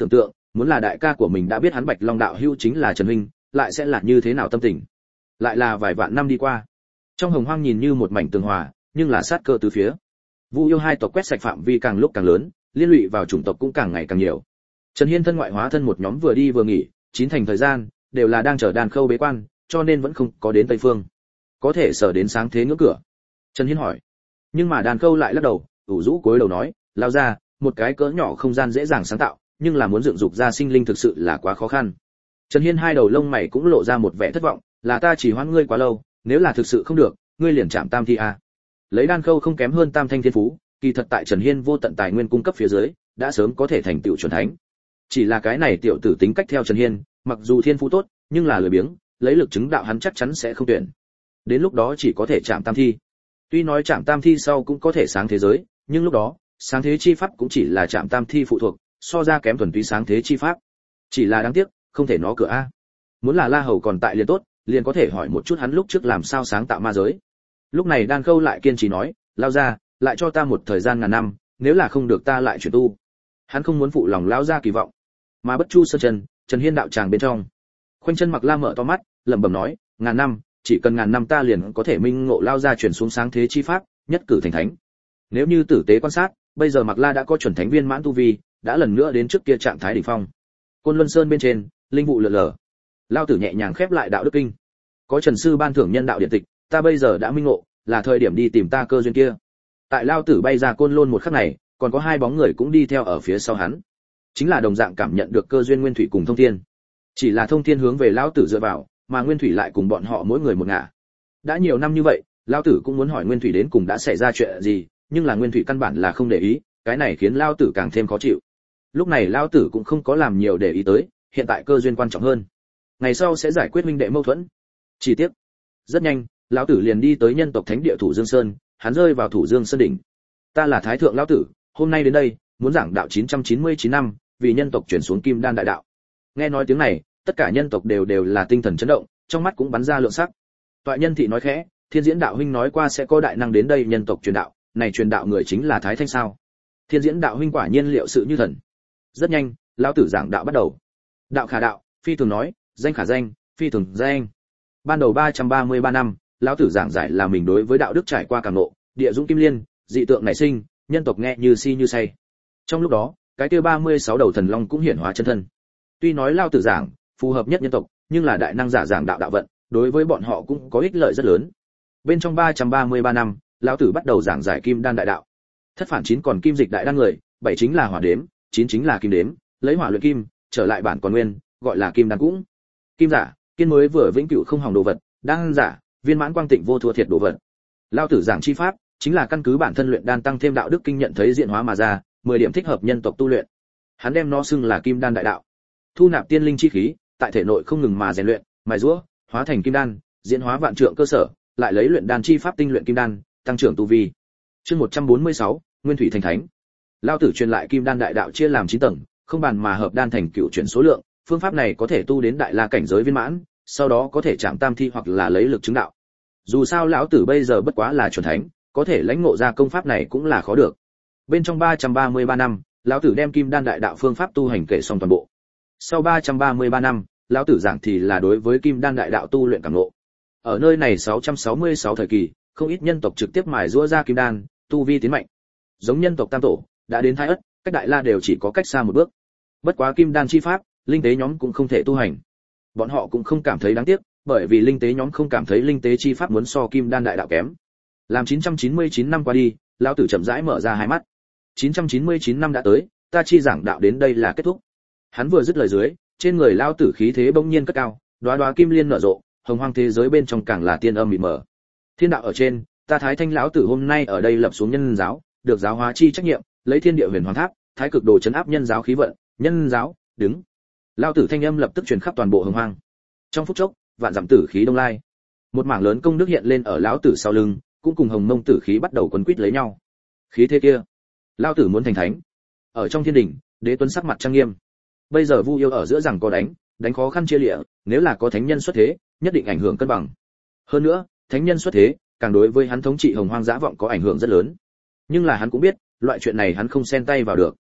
muốn là đại ca của mình đã biết hắn Bạch Long đạo hữu chính là Trần huynh, lại sẽ là như thế nào tâm tình. Lại là vài vạn năm đi qua, trong Hồng Hoang nhìn như một mảnh tường hòa, nhưng là sát cơ từ phía. Vu yêu hai tộc quét sạch phạm vi càng lúc càng lớn, liên lụy vào chủng tộc cũng càng ngày càng nhiều. Trần Hiên thân ngoại hóa thân một nhóm vừa đi vừa nghỉ, chín thành thời gian đều là đang chờ đàn khâu bế quan, cho nên vẫn không có đến Tây Phương. Có thể sở đến sáng thế ngưỡng cửa. Trần Hiên hỏi. Nhưng mà đàn khâu lại lắc đầu, ủ rũ cúi đầu nói, lao ra, một cái cỡ nhỏ không gian dễ dàng sáng tạo, nhưng là muốn dựng dục ra sinh linh thực sự là quá khó khăn. Trần Hiên hai đầu lông mày cũng lộ ra một vẻ thất vọng, là ta chỉ hoãn ngươi quá lâu, nếu là thực sự không được, ngươi liền chạm tam thi a. Lấy đan khâu không kém hơn tam thanh thiên phú, kỳ thật tại Trần Hiên vô tận tài nguyên cung cấp phía dưới, đã sớm có thể thành tựu chuẩn thánh. Chỉ là cái này tiểu tử tính cách theo Trần Hiên, mặc dù thiên phú tốt, nhưng là lười biếng, lấy lực chứng đạo hắn chắc chắn sẽ không tuyển. Đến lúc đó chỉ có thể chạm tam thi. Tuy nói chạm tam thi sau cũng có thể sáng thế giới, nhưng lúc đó, sáng thế chi pháp cũng chỉ là chạm tam thi phụ thuộc, so ra kém thuần túy sáng thế chi pháp. Chỉ là đáng tiếc, không thể nó cửa a. Muốn là La Hầu còn tại liền tốt, liền có thể hỏi một chút hắn lúc trước làm sao sáng tạo ma giới. Lúc này Đan Khâu lại kiên trì nói, lao ra, lại cho ta một thời gian ngàn năm, nếu là không được ta lại chuyển tu. Hắn không muốn phụ lòng lão gia kỳ vọng. Mà Bất Chu Sơn Trần, Trần Hiên đạo tràng bên trong, Khoanh Chân Mặc La mở to mắt, lẩm bẩm nói, ngàn năm, chỉ cần ngàn năm ta liền có thể minh ngộ lao ra chuyển xuống sáng thế chi pháp, nhất cử thành thánh. Nếu như tử tế quan sát, bây giờ Mặc La đã có chuẩn thánh viên mãn tu vi, đã lần nữa đến trước kia trạng thái đỉnh phong. Côn Luân Sơn bên trên, linh vụ lượn lờ. Lao tử nhẹ nhàng khép lại đạo đức kinh. Có Trần sư ban thưởng nhân đạo điện tịch, ta bây giờ đã minh ngộ, là thời điểm đi tìm ta cơ duyên kia. Tại Lao tử bay ra Côn Lôn một khắc này, còn có hai bóng người cũng đi theo ở phía sau hắn. Chính là đồng dạng cảm nhận được cơ duyên Nguyên Thủy cùng Thông Thiên. Chỉ là Thông Thiên hướng về Lao tử dựa vào, mà Nguyên Thủy lại cùng bọn họ mỗi người một ngả. Đã nhiều năm như vậy, Lao tử cũng muốn hỏi Nguyên Thủy đến cùng đã xảy ra chuyện gì, nhưng là Nguyên Thủy căn bản là không để ý, cái này khiến Lao tử càng thêm khó chịu. Lúc này Lao tử cũng không có làm nhiều để ý tới, hiện tại cơ duyên quan trọng hơn. Ngày sau sẽ giải quyết huynh đệ mâu thuẫn. Chỉ tiếc, rất nhanh, lão tử liền đi tới nhân tộc thánh địa Thủ Dương Sơn, hắn rơi vào Thủ Dương Sơn đỉnh. Ta là Thái thượng lão tử, hôm nay đến đây, muốn giảng đạo chín trăm chín mươi chín năm, vì nhân tộc chuyển xuống Kim Đan đại đạo. Nghe nói tiếng này, tất cả nhân tộc đều đều là tinh thần chấn động, trong mắt cũng bắn ra lượng sắc. Toại Nhân thị nói khẽ, Thiên Diễn đạo huynh nói qua sẽ có đại năng đến đây nhân tộc truyền đạo, này truyền đạo người chính là Thái Thanh sao? Thiên Diễn đạo huynh quả nhiên liệu sự như thần. Rất nhanh, lão tử giảng đạo bắt đầu. Đạo khả đạo, phi thường nói, danh khả danh, phi thường danh. Ban đầu ba trăm ba mươi ba năm, lão tử giảng giải là mình đối với đạo đức trải qua cảm ngộ, địa dũng kim liên, dị tượng nảy sinh, nhân tộc nghe như si như say. Trong lúc đó, cái kia ba mươi sáu đầu thần long cũng hiển hóa chân thân. Tuy nói lão tử giảng phù hợp nhất nhân tộc, nhưng là đại năng giả giảng đạo đạo vận, đối với bọn họ cũng có ích lợi rất lớn. Bên trong ba trăm ba mươi ba năm, lão tử bắt đầu giảng giải kim đan đại đạo. Thất phản chín còn kim dịch đại đan người, bảy chính là hỏa đếm, chín chính là kim đếm, lấy hỏa luyện kim, trở lại bản còn nguyên, gọi là kim đan cũng. Kim giả, kiên mới vừa vĩnh cửu không hỏng đồ vật, đan giả, viên mãn quang tịnh vô thua thiệt đồ vật. Lão tử giảng chi pháp, chính là căn cứ bản thân luyện đan tăng thêm đạo đức kinh nhận thấy diện hóa mà ra, mười điểm thích hợp nhân tộc tu luyện. Hắn đem nó xưng là kim đan đại đạo. Thu nạp tiên linh chi khí, tại thể nội không ngừng mà rèn luyện, mài giũa, hóa thành kim đan, diễn hóa vạn trượng cơ sở, lại lấy luyện đan chi pháp tinh luyện kim đan, tăng trưởng tu vi. Chương một trăm bốn mươi sáu, Nguyên Thủy thành thánh. Lão tử truyền lại kim đan đại đạo chia làm chín tầng, không bàn mà hợp đan thành cựu chuyển số lượng, phương pháp này có thể tu đến đại la cảnh giới viên mãn, sau đó có thể chạm tam thi hoặc là lấy lực chứng đạo. Dù sao lão tử bây giờ bất quá là chuẩn thánh, có thể lãnh ngộ ra công pháp này cũng là khó được. Bên trong ba trăm ba mươi ba năm, lão tử đem kim đan đại đạo phương pháp tu hành kể xong toàn bộ. Sau ba trăm ba mươi ba năm, lão tử giảng thì là đối với kim đan đại đạo tu luyện cảm ngộ. Ở nơi này sáu trăm sáu mươi sáu thời kỳ, không ít nhân tộc trực tiếp mài giũa ra kim đan, tu vi tiến mạnh. Giống nhân tộc Tam Tổ, đã đến Thái Ất, cách Đại La đều chỉ có cách xa một bước. Bất quá kim đan chi pháp, linh tế nhóm cũng không thể tu hành. Bọn họ cũng không cảm thấy đáng tiếc, bởi vì linh tế nhóm không cảm thấy linh tế chi pháp muốn so kim đan đại đạo kém. Làm chín trăm chín mươi chín năm qua đi, lão tử chậm rãi mở ra hai mắt. chín trăm chín mươi chín năm đã tới, ta chi giảng đạo đến đây là kết thúc. Hắn vừa dứt lời dưới, trên người lão tử khí thế bỗng nhiên cất cao, đóa đóa kim liên nở rộ, hồng hoang thế giới bên trong càng là tiên âm mịt mờ. Thiên đạo ở trên, ta Thái Thanh lão tử hôm nay ở đây lập xuống nhân giáo, được giáo hóa chi trách nhiệm, lấy thiên địa huyền hoàng tháp, thái cực đồ chấn áp nhân giáo khí vận, nhân giáo, đứng. Lão tử thanh âm lập tức truyền khắp toàn bộ hồng hoang. Trong phút chốc, vạn dặm tử khí đông lai. Một mảng lớn công đức hiện lên ở lão tử sau lưng, cũng cùng hồng mông tử khí bắt đầu quấn quýt lấy nhau. Khí thế kia, lão tử muốn thành thánh. Ở trong thiên đình, Đế Tuấn sắc mặt trang nghiêm. Bây giờ Vu yêu ở giữa rằng có đánh, đánh khó khăn chia lịa, nếu là có thánh nhân xuất thế, nhất định ảnh hưởng cân bằng. Hơn nữa, thánh nhân xuất thế, càng đối với hắn thống trị hồng hoang dã vọng có ảnh hưởng rất lớn. Nhưng là hắn cũng biết, loại chuyện này hắn không xen tay vào được.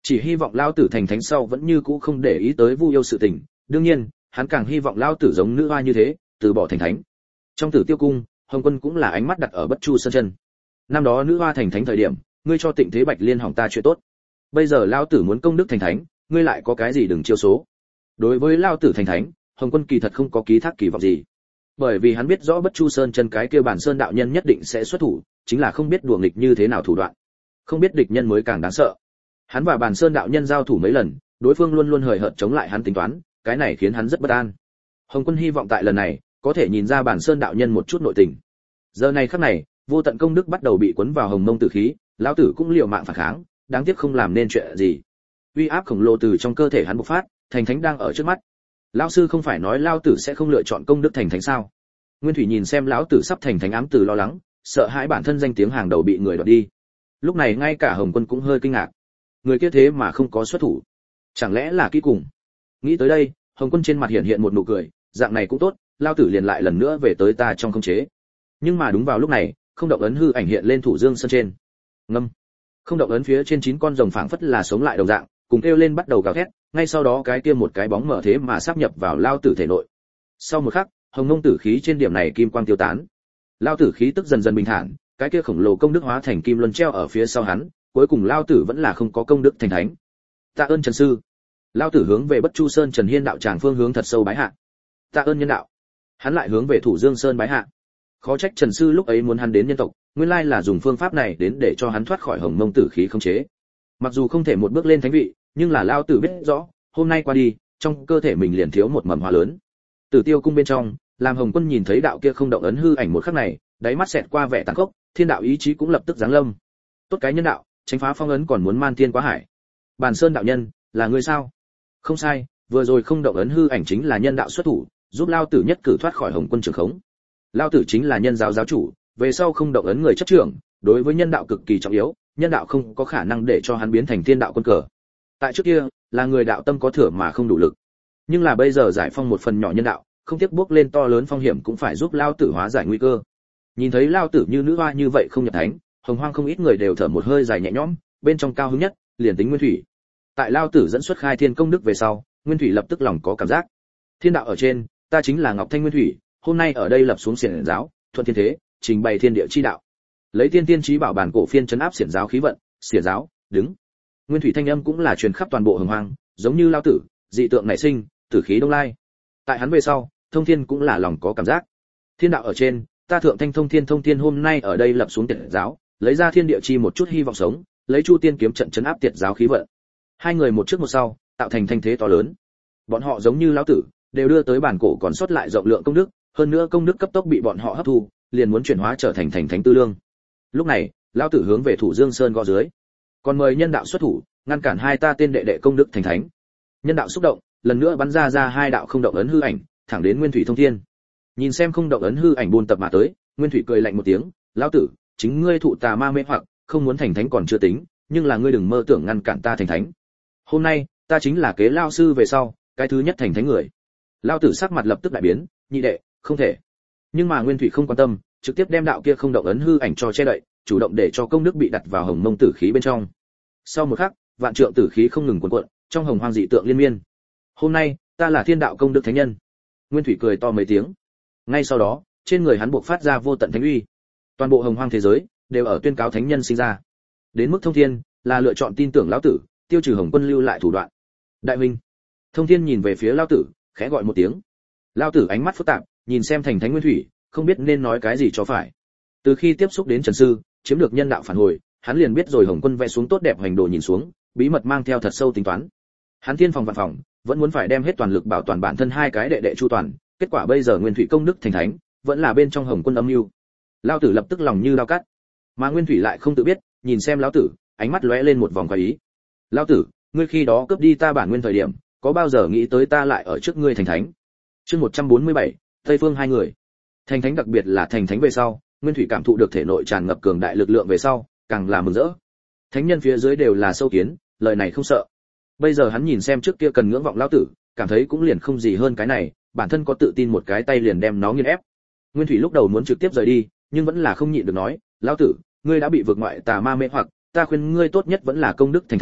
chỉ hy vọng lao tử thành thánh sau vẫn như cũ không để ý tới Vu Yêu sự tình, đương nhiên, hắn càng hy vọng lao tử giống nữ hoa như thế, từ bỏ thành thánh. Trong Tử Tiêu cung, Hồng Quân cũng là ánh mắt đặt ở Bất Chu Sơn chân. Năm đó nữ hoa thành thánh thời điểm, ngươi cho Tịnh Thế Bạch Liên hỏng ta chuyện tốt. Bây giờ lao tử muốn công đức thành thánh, ngươi lại có cái gì đừng chiêu số. Đối với lao tử thành thánh, Hồng Quân kỳ thật không có ký thác kỳ vọng gì. Bởi vì hắn biết rõ Bất Chu Sơn chân cái kia bản sơn đạo nhân nhất định sẽ xuất thủ, chính là không biết đùa nghịch như thế nào thủ đoạn. Không biết địch nhân mới càng đáng sợ. Hắn và bản sơn đạo nhân giao thủ mấy lần, đối phương luôn luôn hời hợt chống lại hắn tính toán, cái này khiến hắn rất bất an. Hồng Quân hy vọng tại lần này có thể nhìn ra bản sơn đạo nhân một chút nội tình. Giờ này khắc này, vô tận công đức bắt đầu bị cuốn vào hồng mông tử khí, lão tử cũng liều mạng phản kháng, đáng tiếc không làm nên chuyện gì. Uy áp khổng lồ từ trong cơ thể hắn bộc phát, thành thánh đang ở trước mắt. Lão sư không phải nói lão tử sẽ không lựa chọn công đức thành thánh sao? Nguyên Thủy nhìn xem lão tử sắp thành thánh ám từ lo lắng, sợ hãi bản thân danh tiếng hàng đầu bị người đoạt đi. Lúc này ngay cả Hồng Quân cũng hơi kinh ngạc. Người kia thế mà không có xuất thủ, chẳng lẽ là kỹ cùng? Nghĩ tới đây, Hồng Quân trên mặt hiện hiện một nụ cười, dạng này cũng tốt, lão tử liền lại lần nữa về tới ta trong khống chế. Nhưng mà đúng vào lúc này, không động ấn hư ảnh hiện lên thủ dương sơn trên. Ngâm. Không động ấn phía trên chín con rồng phảng phất là sống lại đồng dạng, cùng kêu lên bắt đầu gào thét, ngay sau đó cái kia một cái bóng mở thế mà sáp nhập vào lao tử thể nội. Sau một khắc, hồng mông tử khí trên điểm này kim quang tiêu tán. Lao tử khí tức dần dần bình thản, cái kia khổng lồ công đức hóa thành kim luân treo ở phía sau hắn, cuối cùng lao tử vẫn là không có công đức thành thánh. Tạ ơn Trần sư. Lao tử hướng về Bất Chu Sơn Trần Hiên đạo tràng phương hướng thật sâu bái hạ. Tạ ơn nhân đạo. Hắn lại hướng về Thủ Dương Sơn bái hạ. Khó trách Trần sư lúc ấy muốn hắn đến nhân tộc, nguyên lai là dùng phương pháp này đến để cho hắn thoát khỏi hồng mông tử khí khống chế. Mặc dù không thể một bước lên thánh vị, nhưng là lao tử biết rõ, hôm nay qua đi, trong cơ thể mình liền thiếu một mầm hoa lớn. Tử Tiêu cung bên trong, làm Hồng Quân nhìn thấy đạo kia không động ấn hư ảnh một khắc này, đáy mắt xẹt qua vẻ tàn khốc, thiên đạo ý chí cũng lập tức giáng lâm. Tốt cái nhân đạo, tránh phá phong ấn còn muốn man thiên quá hải. Bàn Sơn đạo nhân, là ngươi sao? Không sai, vừa rồi không động ấn hư ảnh chính là nhân đạo xuất thủ, giúp lao tử nhất cử thoát khỏi Hồng Quân trường khống. Lao tử chính là nhân giáo giáo chủ, về sau không động ấn người chấp trưởng, đối với nhân đạo cực kỳ trọng yếu, nhân đạo không có khả năng để cho hắn biến thành thiên đạo quân cờ. Tại trước kia, là người đạo tâm có thừa mà không đủ lực, nhưng là bây giờ giải phong một phần nhỏ nhân đạo, không tiếc bước lên to lớn phong hiểm cũng phải giúp lao tử hóa giải nguy cơ. Nhìn thấy lao tử như nữ hoa như vậy không nhập thánh, hồng hoang không ít người đều thở một hơi dài nhẹ nhõm, bên trong cao hứng nhất, liền tính Nguyên Thủy. Tại lao tử dẫn xuất khai thiên công đức về sau, Nguyên Thủy lập tức lòng có cảm giác. Thiên đạo ở trên, ta chính là Ngọc Thanh Nguyên Thủy, hôm nay ở đây lập xuống xiển giáo, thuận thiên thế, trình bày thiên địa chi đạo. Lấy tiên tiên chí bảo bản cổ phiên trấn áp xiển giáo khí vận, xiển giáo, đứng. Nguyên Thủy thanh âm cũng là truyền khắp toàn bộ hồng hoang, giống như lao tử, dị tượng nảy sinh, tử khí đông lai. Tại hắn về sau, thông thiên cũng là lòng có cảm giác. Thiên đạo ở trên, ta thượng thanh thông thiên thông thiên hôm nay ở đây lập xuống tiệt giáo, lấy ra thiên địa chi một chút hy vọng sống, lấy chu tiên kiếm trận trấn áp tiệt giáo khí vận. Hai người một trước một sau, tạo thành thanh thế to lớn. Bọn họ giống như lão tử, đều đưa tới bản cổ còn sót lại rộng lượng công đức, hơn nữa công đức cấp tốc bị bọn họ hấp thu, liền muốn chuyển hóa trở thành thành thánh tư lương. Lúc này, lão tử hướng về Thủ Dương Sơn gõ dưới, còn mời nhân đạo xuất thủ, ngăn cản hai ta tên đệ đệ công đức thành thánh. Nhân đạo xúc động, lần nữa bắn ra ra hai đạo không động ấn hư ảnh, thẳng đến Nguyên Thủy thông thiên. Nhìn xem không động ấn hư ảnh buôn tập mà tới, Nguyên Thủy cười lạnh một tiếng, lão tử, chính ngươi thụ tà ma mê hoặc, không muốn thành thánh còn chưa tính, nhưng là ngươi đừng mơ tưởng ngăn cản ta thành thánh. Hôm nay, ta chính là kế lao sư về sau, cái thứ nhất thành thánh người. Lão tử sắc mặt lập tức đại biến, nhị đệ, không thể. Nhưng mà Nguyên Thủy không quan tâm, trực tiếp đem đạo kia không động ấn hư ảnh cho che đậy, chủ động để cho công đức bị đặt vào hồng mông tử khí bên trong. Sau một khắc, vạn trượng tử khí không ngừng cuộn cuộn, trong hồng hoang dị tượng liên miên. Hôm nay, ta là thiên đạo công đức thánh nhân. Nguyên Thủy cười to mấy tiếng. Ngay sau đó, trên người hắn bộc phát ra vô tận thánh uy. Toàn bộ hồng hoang thế giới đều ở tuyên cáo thánh nhân sinh ra. Đến mức thông thiên, là lựa chọn tin tưởng lão tử, tiêu trừ Hồng Quân lưu lại thủ đoạn. Đại huynh. Thông thiên nhìn về phía lão tử, khẽ gọi một tiếng. Lão tử ánh mắt phức tạp, nhìn xem thành thánh Nguyên Thủy, không biết nên nói cái gì cho phải. Từ khi tiếp xúc đến Trần sư, chiếm được nhân đạo phản hồi, hắn liền biết rồi Hồng Quân vẽ xuống tốt đẹp hành đồ nhìn xuống, bí mật mang theo thật sâu tính toán. Hắn thiên phòng vạn phòng, vẫn muốn phải đem hết toàn lực bảo toàn bản thân hai cái đệ đệ chu toàn, kết quả bây giờ Nguyên Thủy công đức thành thánh, vẫn là bên trong Hồng Quân âm mưu. Lão tử lập tức lòng như dao cắt, mà Nguyên Thủy lại không tự biết, nhìn xem lão tử, ánh mắt lóe lên một vòng quái ý. Lão tử, ngươi khi đó cướp đi ta bản nguyên thời điểm, có bao giờ nghĩ tới ta lại ở trước ngươi thành thánh? Chương một trăm bốn mươi bảy, Tây Phương hai người. Thành thánh, đặc biệt là thành thánh về sau, Nguyên Thủy cảm thụ được thể nội tràn ngập cường đại lực lượng về sau, càng là mừng rỡ. Thánh nhân phía dưới đều là sâu kiến, lời này không sợ. Bây giờ hắn nhìn xem trước kia cần ngưỡng vọng lão tử, cảm thấy cũng liền không gì hơn cái này, bản thân có tự tin một cái tay liền đem nó nghiền ép. Nguyên Thủy lúc đầu muốn trực tiếp rời đi, nhưng vẫn là không nhịn được nói, lão tử, ngươi đã bị vượt ngoại tà ma mê hoặc, ta khuyên ngươi tốt nhất vẫn là công đức thành thánh,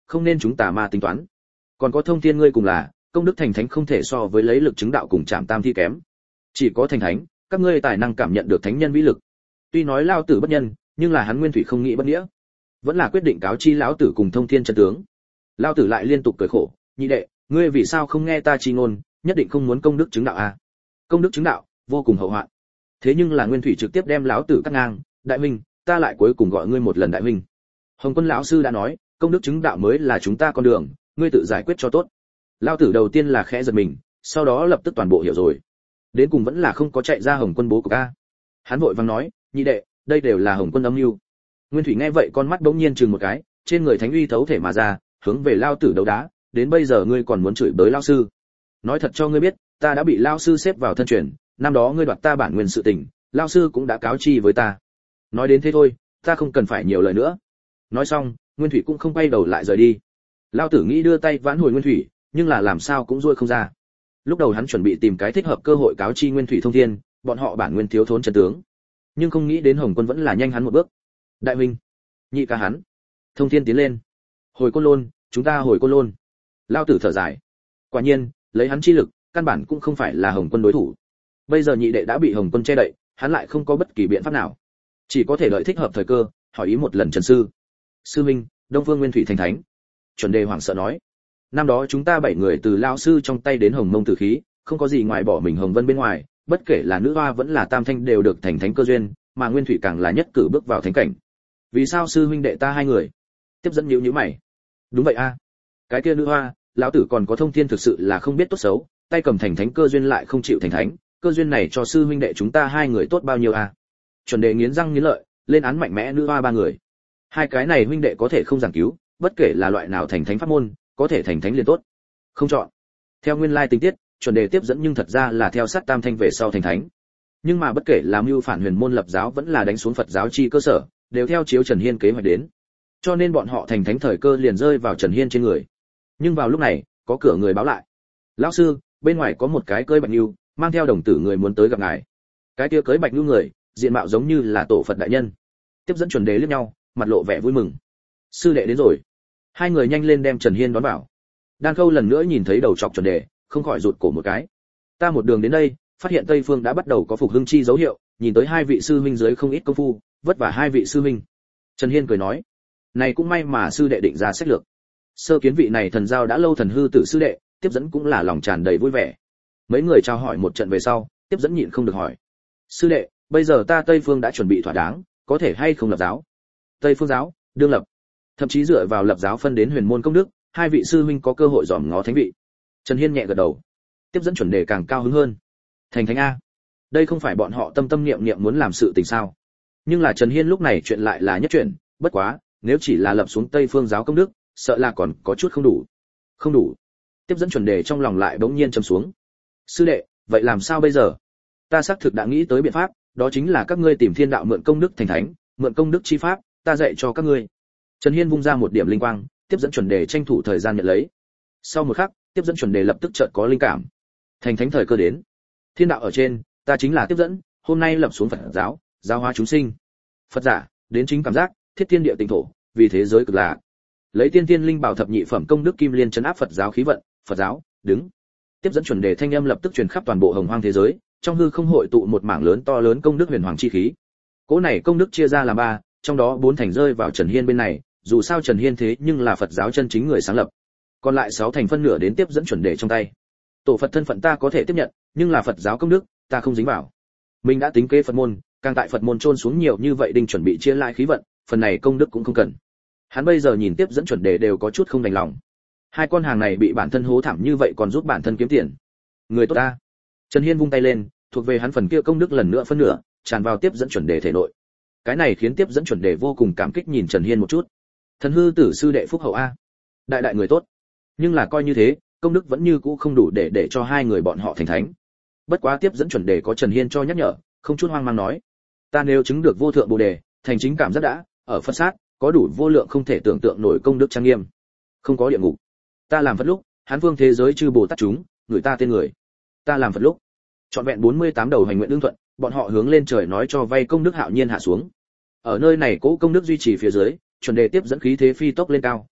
không nên chúng tà ma tính toán. Còn có Thông Thiên ngươi cùng là, công đức thành thánh không thể so với lấy lực chứng đạo cùng chạm tam thi kém. Chỉ có thành thánh, các ngươi tài năng cảm nhận được thánh nhân vĩ lực. Tuy nói Lao Tử bất nhân, nhưng là hắn Nguyên Thủy không nghĩ bất nghĩa, vẫn là quyết định cáo chi lão tử cùng Thông Thiên chân tướng. Lao Tử lại liên tục cười khổ, nhị đệ, ngươi vì sao không nghe ta chi ngôn, nhất định không muốn công đức chứng đạo à? Công đức chứng đạo vô cùng hậu hoạn. Thế nhưng là Nguyên Thủy trực tiếp đem lão tử cắt ngang, đại huynh, ta lại cuối cùng gọi ngươi một lần đại huynh. Hồng Quân lão sư đã nói, công đức chứng đạo mới là chúng ta con đường, ngươi tự giải quyết cho tốt. Lão tử đầu tiên là khẽ giật mình, sau đó lập tức toàn bộ hiểu rồi. Đến cùng vẫn là không có chạy ra Hồng Quân bố cục a. Hắn vội vàng nói, nhị đệ, đây đều là Hồng Quân âm mưu. Nguyên Thủy nghe vậy con mắt bỗng nhiên chừng một cái, trên người thánh uy thấu thể mà ra, hướng về Lão tử đấu đá, đến bây giờ ngươi còn muốn chửi bới lão sư? Nói thật cho ngươi biết, ta đã bị lão sư xếp vào thân truyền, năm đó ngươi đoạt ta bản nguyên sự tình, lão sư cũng đã cáo chi với ta. Nói đến thế thôi, ta không cần phải nhiều lời nữa. Nói xong, Nguyên Thủy cũng không quay đầu lại rời đi. Lão tử nghĩ đưa tay vãn hồi Nguyên Thủy, nhưng là làm sao cũng ruôi không ra. Lúc đầu hắn chuẩn bị tìm cái thích hợp cơ hội cáo chi Nguyên Thủy Thông Thiên, bọn họ bản nguyên thiếu thốn chân tướng, nhưng không nghĩ đến Hồng Quân vẫn là nhanh hắn một bước. Đại huynh, nhị ca hắn. Thông Thiên tiến lên. Hồi Côn Lôn, chúng ta hồi Côn Lôn. Lão tử thở dài. Quả nhiên, lấy hắn chi lực, căn bản cũng không phải là Hồng Quân đối thủ. Bây giờ nhị đệ đã bị Hồng Quân che đậy, hắn lại không có bất kỳ biện pháp nào, chỉ có thể đợi thích hợp thời cơ, hỏi ý một lần Trần sư. Sư minh, Đông Phương Nguyên Thủy thành thánh. Chuẩn Đề hoảng sợ nói, năm đó chúng ta bảy người từ lão sư trong tay đến Hồng Mông Tử khí, không có gì ngoài bỏ mình Hồng Vân bên ngoài, bất kể là nữ hoa vẫn là tam thanh đều được thành thánh cơ duyên, mà Nguyên Thủy càng là nhất cử bước vào thánh cảnh. Vì sao sư huynh đệ ta hai người? Tiếp dẫn nhíu nhíu mày. Đúng vậy a, cái kia nữ hoa, lão tử còn có Thông Thiên thực sự là không biết tốt xấu, tay cầm thành thánh cơ duyên lại không chịu thành thánh, cơ duyên này cho sư huynh đệ chúng ta hai người tốt bao nhiêu a? Chuẩn Đề nghiến răng nghiến lợi, lên án mạnh mẽ nữ hoa ba người. Hai cái này huynh đệ có thể không giảng cứu, bất kể là loại nào thành thánh pháp môn, có thể thành thánh liền tốt. Không chọn. Theo nguyên lai tình tiết, Chuẩn Đề tiếp dẫn nhưng thật ra là theo sát tam thanh về sau thành thánh. Nhưng mà bất kể là mưu phản huyền môn lập giáo vẫn là đánh xuống Phật giáo chi cơ sở, đều theo chiếu Trần Hiên kế hoạch đến. Cho nên bọn họ thành thánh thời cơ liền rơi vào Trần Hiên trên người. Nhưng vào lúc này, có cửa người báo lại. Lão sư, bên ngoài có một cái cưỡi bạch nưu, mang theo đồng tử người muốn tới gặp ngài. Cái kia cưỡi bạch nưu người, diện mạo giống như là tổ Phật đại nhân. Tiếp dẫn Chuẩn Đề liếc nhau, mặt lộ vẻ vui mừng. Sư đệ đến rồi. Hai người nhanh lên đem Trần Hiên đón vào. Đan Khâu lần nữa nhìn thấy đầu trọc Chuẩn Đề, không khỏi rụt cổ một cái. Ta một đường đến đây, phát hiện Tây Phương đã bắt đầu có phục hưng chi dấu hiệu, nhìn tới hai vị sư huynh dưới không ít công phu, vất vả hai vị sư huynh. Trần Hiên cười nói, này cũng may mà sư đệ định ra sách lược. Sơ kiến vị này thần giao đã lâu thần hư tử sư đệ, tiếp dẫn cũng là lòng tràn đầy vui vẻ. Mấy người chào hỏi một trận về sau, tiếp dẫn nhịn không được hỏi, sư đệ, bây giờ ta Tây Phương đã chuẩn bị thỏa đáng, có thể hay không lập giáo? Tây Phương giáo, đương lập. Thậm chí dựa vào lập giáo phân đến huyền môn công đức, hai vị sư huynh có cơ hội dòm ngó thánh vị. Trần Hiên nhẹ gật đầu. Tiếp dẫn Chuẩn Đề càng cao hứng hơn. Thành thánh a, đây không phải bọn họ tâm tâm niệm niệm muốn làm sự tình sao? Nhưng là Trần Hiên lúc này chuyện lại là nhất chuyện, bất quá, nếu chỉ là lập xuống Tây Phương giáo công đức, sợ là còn có chút không đủ. Không đủ. Tiếp dẫn Chuẩn Đề trong lòng lại bỗng nhiên trầm xuống. Sư đệ, vậy làm sao bây giờ? Ta xác thực đã nghĩ tới biện pháp, đó chính là các ngươi tìm thiên đạo mượn công đức thành thánh, mượn công đức chi pháp, ta dạy cho các ngươi. Trần Hiên vung ra một điểm linh quang, tiếp dẫn Chuẩn Đề tranh thủ thời gian nhận lấy. Sau một khắc, tiếp dẫn Chuẩn Đề lập tức chợt có linh cảm. Thành thánh thời cơ đến. Thiên đạo ở trên, ta chính là tiếp dẫn, hôm nay lập xuống Phật giáo, giáo hóa chúng sinh. Phật giả, đến chính cảm giác, thiết thiên địa tịnh thổ, vì thế giới cực lạc. Lấy tiên tiên linh bảo thập nhị phẩm công đức kim liên trấn áp Phật giáo khí vận, Phật giáo, đứng. Tiếp dẫn Chuẩn Đề thanh âm lập tức truyền khắp toàn bộ hồng hoang thế giới, trong hư không hội tụ một mảng lớn to lớn công đức huyền hoàng chi khí. Cỗ này công đức chia ra làm ba, trong đó bốn thành rơi vào Trần Hiên bên này, dù sao Trần Hiên thế nhưng là Phật giáo chân chính người sáng lập. Còn lại sáu thành phân nửa đến tiếp dẫn Chuẩn Đề trong tay. Tổ Phật thân phận ta có thể tiếp nhận, nhưng là Phật giáo công đức, ta không dính vào. Mình đã tính kế Phật môn, càng tại Phật môn chôn xuống nhiều như vậy đinh chuẩn bị chia lại khí vận, phần này công đức cũng không cần. Hắn bây giờ nhìn tiếp dẫn Chuẩn Đề đều có chút không đành lòng. Hai con hàng này bị bản thân hố thảm như vậy còn giúp bản thân kiếm tiền. Người tốt ta. Trần Hiên vung tay lên, thuộc về hắn phần kia công đức lần nữa phân nửa, tràn vào tiếp dẫn Chuẩn Đề thể nội. Cái này khiến tiếp dẫn Chuẩn Đề vô cùng cảm kích nhìn Trần Hiên một chút. Thần hư tử sư đệ phúc hậu a, đại đại người tốt. Nhưng là coi như thế, công đức vẫn như cũ không đủ để để cho hai người bọn họ thành thánh. Bất quá tiếp dẫn Chuẩn Đề có Trần Hiên cho nhắc nhở, không chút hoang mang nói, ta nếu chứng được vô thượng bồ đề, thành chính cảm rất đã, ở Phật sát, có đủ vô lượng không thể tưởng tượng nổi công đức trang nghiêm. Không có địa ngục. Ta làm Phật lúc, Hán Vương thế giới chư Bồ Tát chúng, người ta tên người. Ta làm Phật lúc, trọn vẹn bốn mươi tám đầu hành nguyện đương thuận, bọn họ hướng lên trời nói cho vay công đức hạo nhiên hạ xuống. Ở nơi này cố công đức duy trì phía dưới, Chuẩn Đề tiếp dẫn khí thế phi tốc lên cao,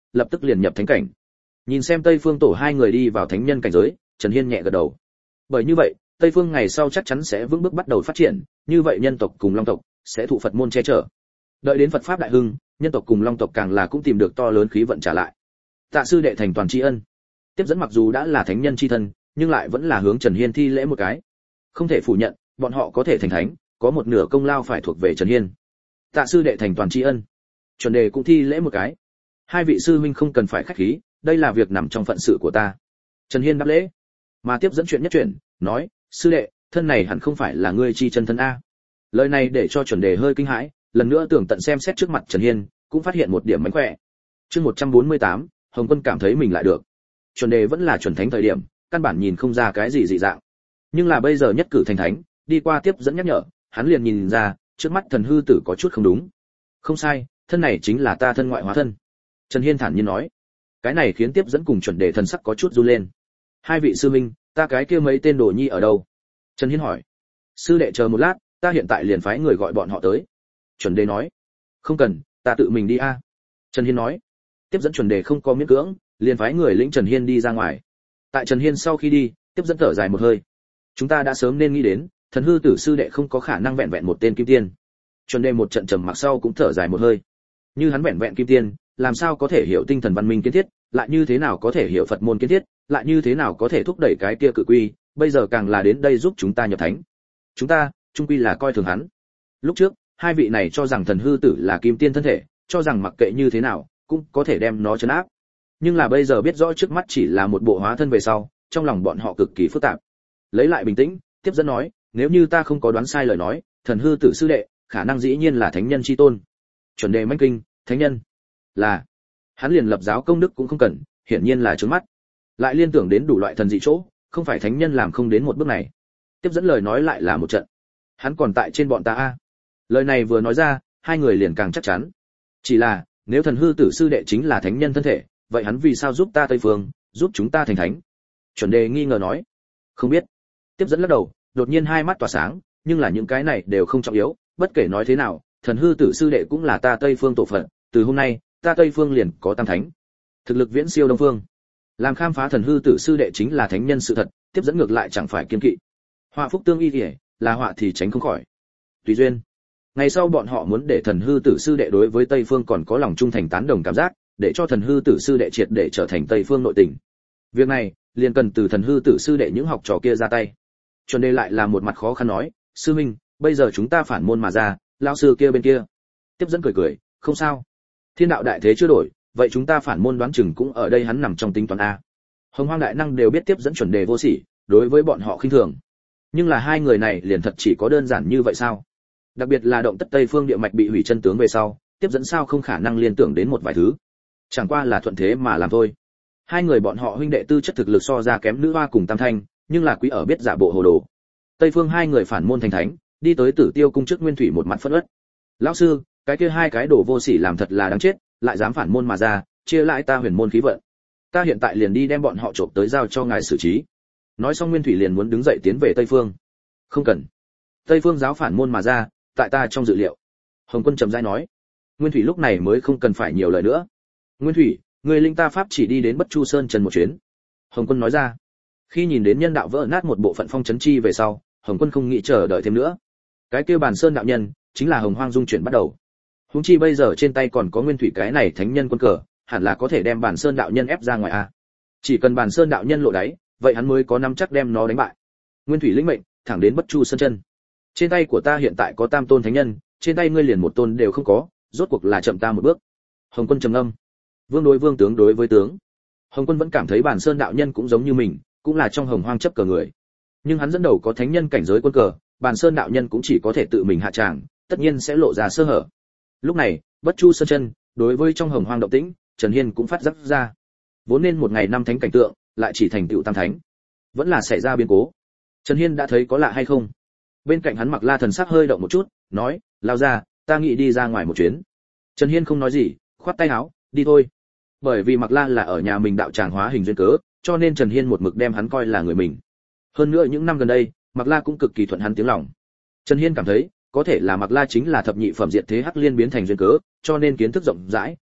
lập tức liền nhập thánh cảnh. Nhìn xem Tây Phương Tổ hai người đi vào thánh nhân cảnh giới, Trần Hiên nhẹ gật đầu. Bởi như vậy, Tây Phương ngày sau chắc chắn sẽ vững bước bắt đầu phát triển, như vậy nhân tộc cùng Long tộc sẽ thụ Phật môn che chở. Đợi đến Phật pháp đại hưng, nhân tộc cùng Long tộc càng là cũng tìm được to lớn khí vận trả lại. Tạ sư đệ thành toàn tri ân. Tiếp dẫn mặc dù đã là thánh nhân chi thân, nhưng lại vẫn là hướng Trần Hiên thi lễ một cái. Không thể phủ nhận, bọn họ có thể thành thánh, có một nửa công lao phải thuộc về Trần Hiên. Tạ sư đệ thành toàn tri ân. Chuẩn đề cũng thi lễ một cái. Hai vị sư huynh không cần phải khách khí, đây là việc nằm trong phận sự của ta. Trần Hiên đáp lễ. Mà tiếp dẫn chuyện nhất chuyện, nói, sư đệ, thân này hẳn không phải là ngươi chi chân thân a. Lời này để cho Chuẩn đề hơi kinh hãi, lần nữa tưởng tận xem xét trước mặt Trần Hiên, cũng phát hiện một điểm mánh khỏe. Chương một trăm bốn mươi tám, Hồng Quân cảm thấy mình lại được. Chuẩn đề vẫn là chuẩn thánh thời điểm, căn bản nhìn không ra cái gì dị dạng. Nhưng là bây giờ nhất cử thành thánh, đi qua tiếp dẫn nhắc nhở, hắn liền nhìn ra, trước mắt thần hư tử có chút không đúng. Không sai, thân này chính là ta thân ngoại hóa thân. Trần Hiên thản nhiên nói. Cái này khiến tiếp dẫn cùng Chuẩn đề thần sắc có chút run lên. Hai vị sư minh, ta cái kia mấy tên đồ nhi ở đâu? Trần Hiên hỏi. Sư đệ chờ một lát, ta hiện tại liền phái người gọi bọn họ tới. Chuẩn đề nói. Không cần, ta tự mình đi a. À. Trần Hiên nói. Tiếp dẫn Chuẩn đề không có miễn cưỡng, liền phái người lĩnh Trần Hiên đi ra ngoài. Tại Trần Hiên sau khi đi, tiếp dẫn thở dài một hơi. Chúng ta đã sớm nên nghĩ đến, thần hư tử sư đệ không có khả năng vẹn vẹn một tên kim tiên. Chuẩn đề một trận trầm mặc sau cũng thở dài một hơi. Như hắn vẹn vẹn kim tiên, làm sao có thể hiểu tinh thần văn minh kiến thiết, lại như thế nào có thể hiểu Phật môn kiến thiết, lại như thế nào có thể thúc đẩy cái kia cự quy, bây giờ càng là đến đây giúp chúng ta nhập thánh. Chúng ta, chung quy là coi thường hắn. Lúc trước, hai vị này cho rằng thần hư tử là kim tiên thân thể, cho rằng mặc kệ như thế nào, cũng có thể đem nó trấn áp. Nhưng là bây giờ biết rõ trước mắt chỉ là một bộ hóa thân về sau, trong lòng bọn họ cực kỳ phức tạp. Lấy lại bình tĩnh, tiếp dẫn nói, nếu như ta không có đoán sai lời nói, thần hư tử sư đệ, khả năng dĩ nhiên là thánh nhân chi tôn. Chuẩn đề manh kinh, thánh nhân? Là. Hắn liền lập giáo công đức cũng không cần, hiển nhiên là trướng mắt. Lại liên tưởng đến đủ loại thần dị chỗ, không phải thánh nhân làm không đến một bước này. Tiếp dẫn lời nói lại là một trận. Hắn còn tại trên bọn ta a. Lời này vừa nói ra, hai người liền càng chắc chắn. Chỉ là, nếu thần hư tử sư đệ chính là thánh nhân thân thể, vậy hắn vì sao giúp ta Tây Phương, giúp chúng ta thành thánh? Chuẩn đề nghi ngờ nói. Không biết. Tiếp dẫn lắc đầu, đột nhiên hai mắt tỏa sáng, nhưng là những cái này đều không trọng yếu, bất kể nói thế nào, thần hư tử sư đệ cũng là ta Tây Phương tổ phận, từ hôm nay, ta Tây Phương liền có tam thánh. Thực lực viễn siêu Đông Phương. Làm khám phá thần hư tử sư đệ chính là thánh nhân sự thật, tiếp dẫn ngược lại chẳng phải kiên kỵ. Họa phúc tương y liễu, là họa thì tránh không khỏi. Tùy duyên. Ngày sau bọn họ muốn để thần hư tử sư đệ đối với Tây Phương còn có lòng trung thành tán đồng cảm giác, để cho thần hư tử sư đệ triệt để trở thành Tây Phương nội tình. Việc này, liền cần từ thần hư tử sư đệ những học trò kia ra tay. Chuẩn đề lại là một mặt khó khăn nói, sư minh, bây giờ chúng ta phản môn mà ra, lão sư kia bên kia. Tiếp dẫn cười cười, không sao. Thiên đạo đại thế chưa đổi, vậy chúng ta phản môn đoán chừng cũng ở đây hắn nằm trong tính toán a. Hồng Hoang đại năng đều biết tiếp dẫn Chuẩn đề vô sỉ, đối với bọn họ khinh thường. Nhưng là hai người này liền thật chỉ có đơn giản như vậy sao? Đặc biệt là động tất Tây Phương địa mạch bị hủy chân tướng về sau, tiếp dẫn sao không khả năng liên tưởng đến một vài thứ. Chẳng qua là thuận thế mà làm thôi. Hai người bọn họ huynh đệ tư chất thực lực so ra kém nữ hoa cùng Tam Thanh, nhưng là quý ở biết giả bộ hồ đồ. Tây Phương hai người phản môn thành thánh, đi tới Tử Tiêu cung trước Nguyên Thủy một mặt phẫn uất. Lão sư, cái kia hai cái đồ vô sỉ làm thật là đáng chết, lại dám phản môn mà ra, chia lại ta huyền môn khí vận. Ta hiện tại liền đi đem bọn họ trộm tới giao cho ngài xử trí. Nói xong Nguyên Thủy liền muốn đứng dậy tiến về Tây Phương. Không cần. Tây Phương giáo phản môn mà ra, tại ta trong dự liệu. Hồng Quân trầm rãi nói. Nguyên Thủy lúc này mới không cần phải nhiều lời nữa. Nguyên Thủy, người linh ta pháp chỉ đi đến Bất Chu Sơn trần một chuyến. Hồng Quân nói ra. Khi nhìn đến nhân đạo vỡ nát một bộ phận phong chấn chi về sau, Hồng Quân không nghĩ chờ đợi thêm nữa. Cái kia Bàn Sơn đạo nhân, chính là Hồng Hoang dung chuyển bắt đầu. Huống chi bây giờ trên tay còn có Nguyên Thủy cái này thánh nhân quân cờ, hẳn là có thể đem Bàn Sơn đạo nhân ép ra ngoài a. Chỉ cần Bàn Sơn đạo nhân lộ đáy, vậy hắn mới có nắm chắc đem nó đánh bại. Nguyên Thủy lĩnh mệnh, thẳng đến Bất Chu Sơn chân. Trên tay của ta hiện tại có tam tôn thánh nhân, trên tay ngươi liền một tôn đều không có, rốt cuộc là chậm ta một bước. Hồng Quân trầm ngâm. Vương đối vương, tướng đối với tướng. Hồng Quân vẫn cảm thấy Bàn Sơn đạo nhân cũng giống như mình, cũng là trong Hồng Hoang chấp cờ người. Nhưng hắn dẫn đầu có thánh nhân cảnh giới quân cờ, Bàn Sơn đạo nhân cũng chỉ có thể tự mình hạ tràng, tất nhiên sẽ lộ ra sơ hở. Lúc này, Bất Chu Sơn chân, đối với trong Hồng Hoang động tĩnh, Trần Hiên cũng phát giác ra. Vốn nên một ngày năm thánh cảnh tượng, lại chỉ thành tựu tam thánh. Vẫn là xảy ra biến cố. Trần Hiên đã thấy có lạ hay không? Bên cạnh hắn Mặc La thần sắc hơi động một chút, nói, lao ra, ta nghĩ đi ra ngoài một chuyến. Trần Hiên không nói gì, khoát tay áo, đi thôi. Bởi vì Mặc La là ở nhà mình đạo tràng hóa hình duyên cớ, cho nên Trần Hiên một mực đem hắn coi là người mình. Hơn nữa những năm gần đây, Mặc La cũng cực kỳ thuận hắn tiếng lòng. Trần Hiên cảm thấy, có thể là Mặc La chính là thập nhị phẩm diệt thế hắc liên biến thành duyên cớ, cho nên kiến thức rộng rãi,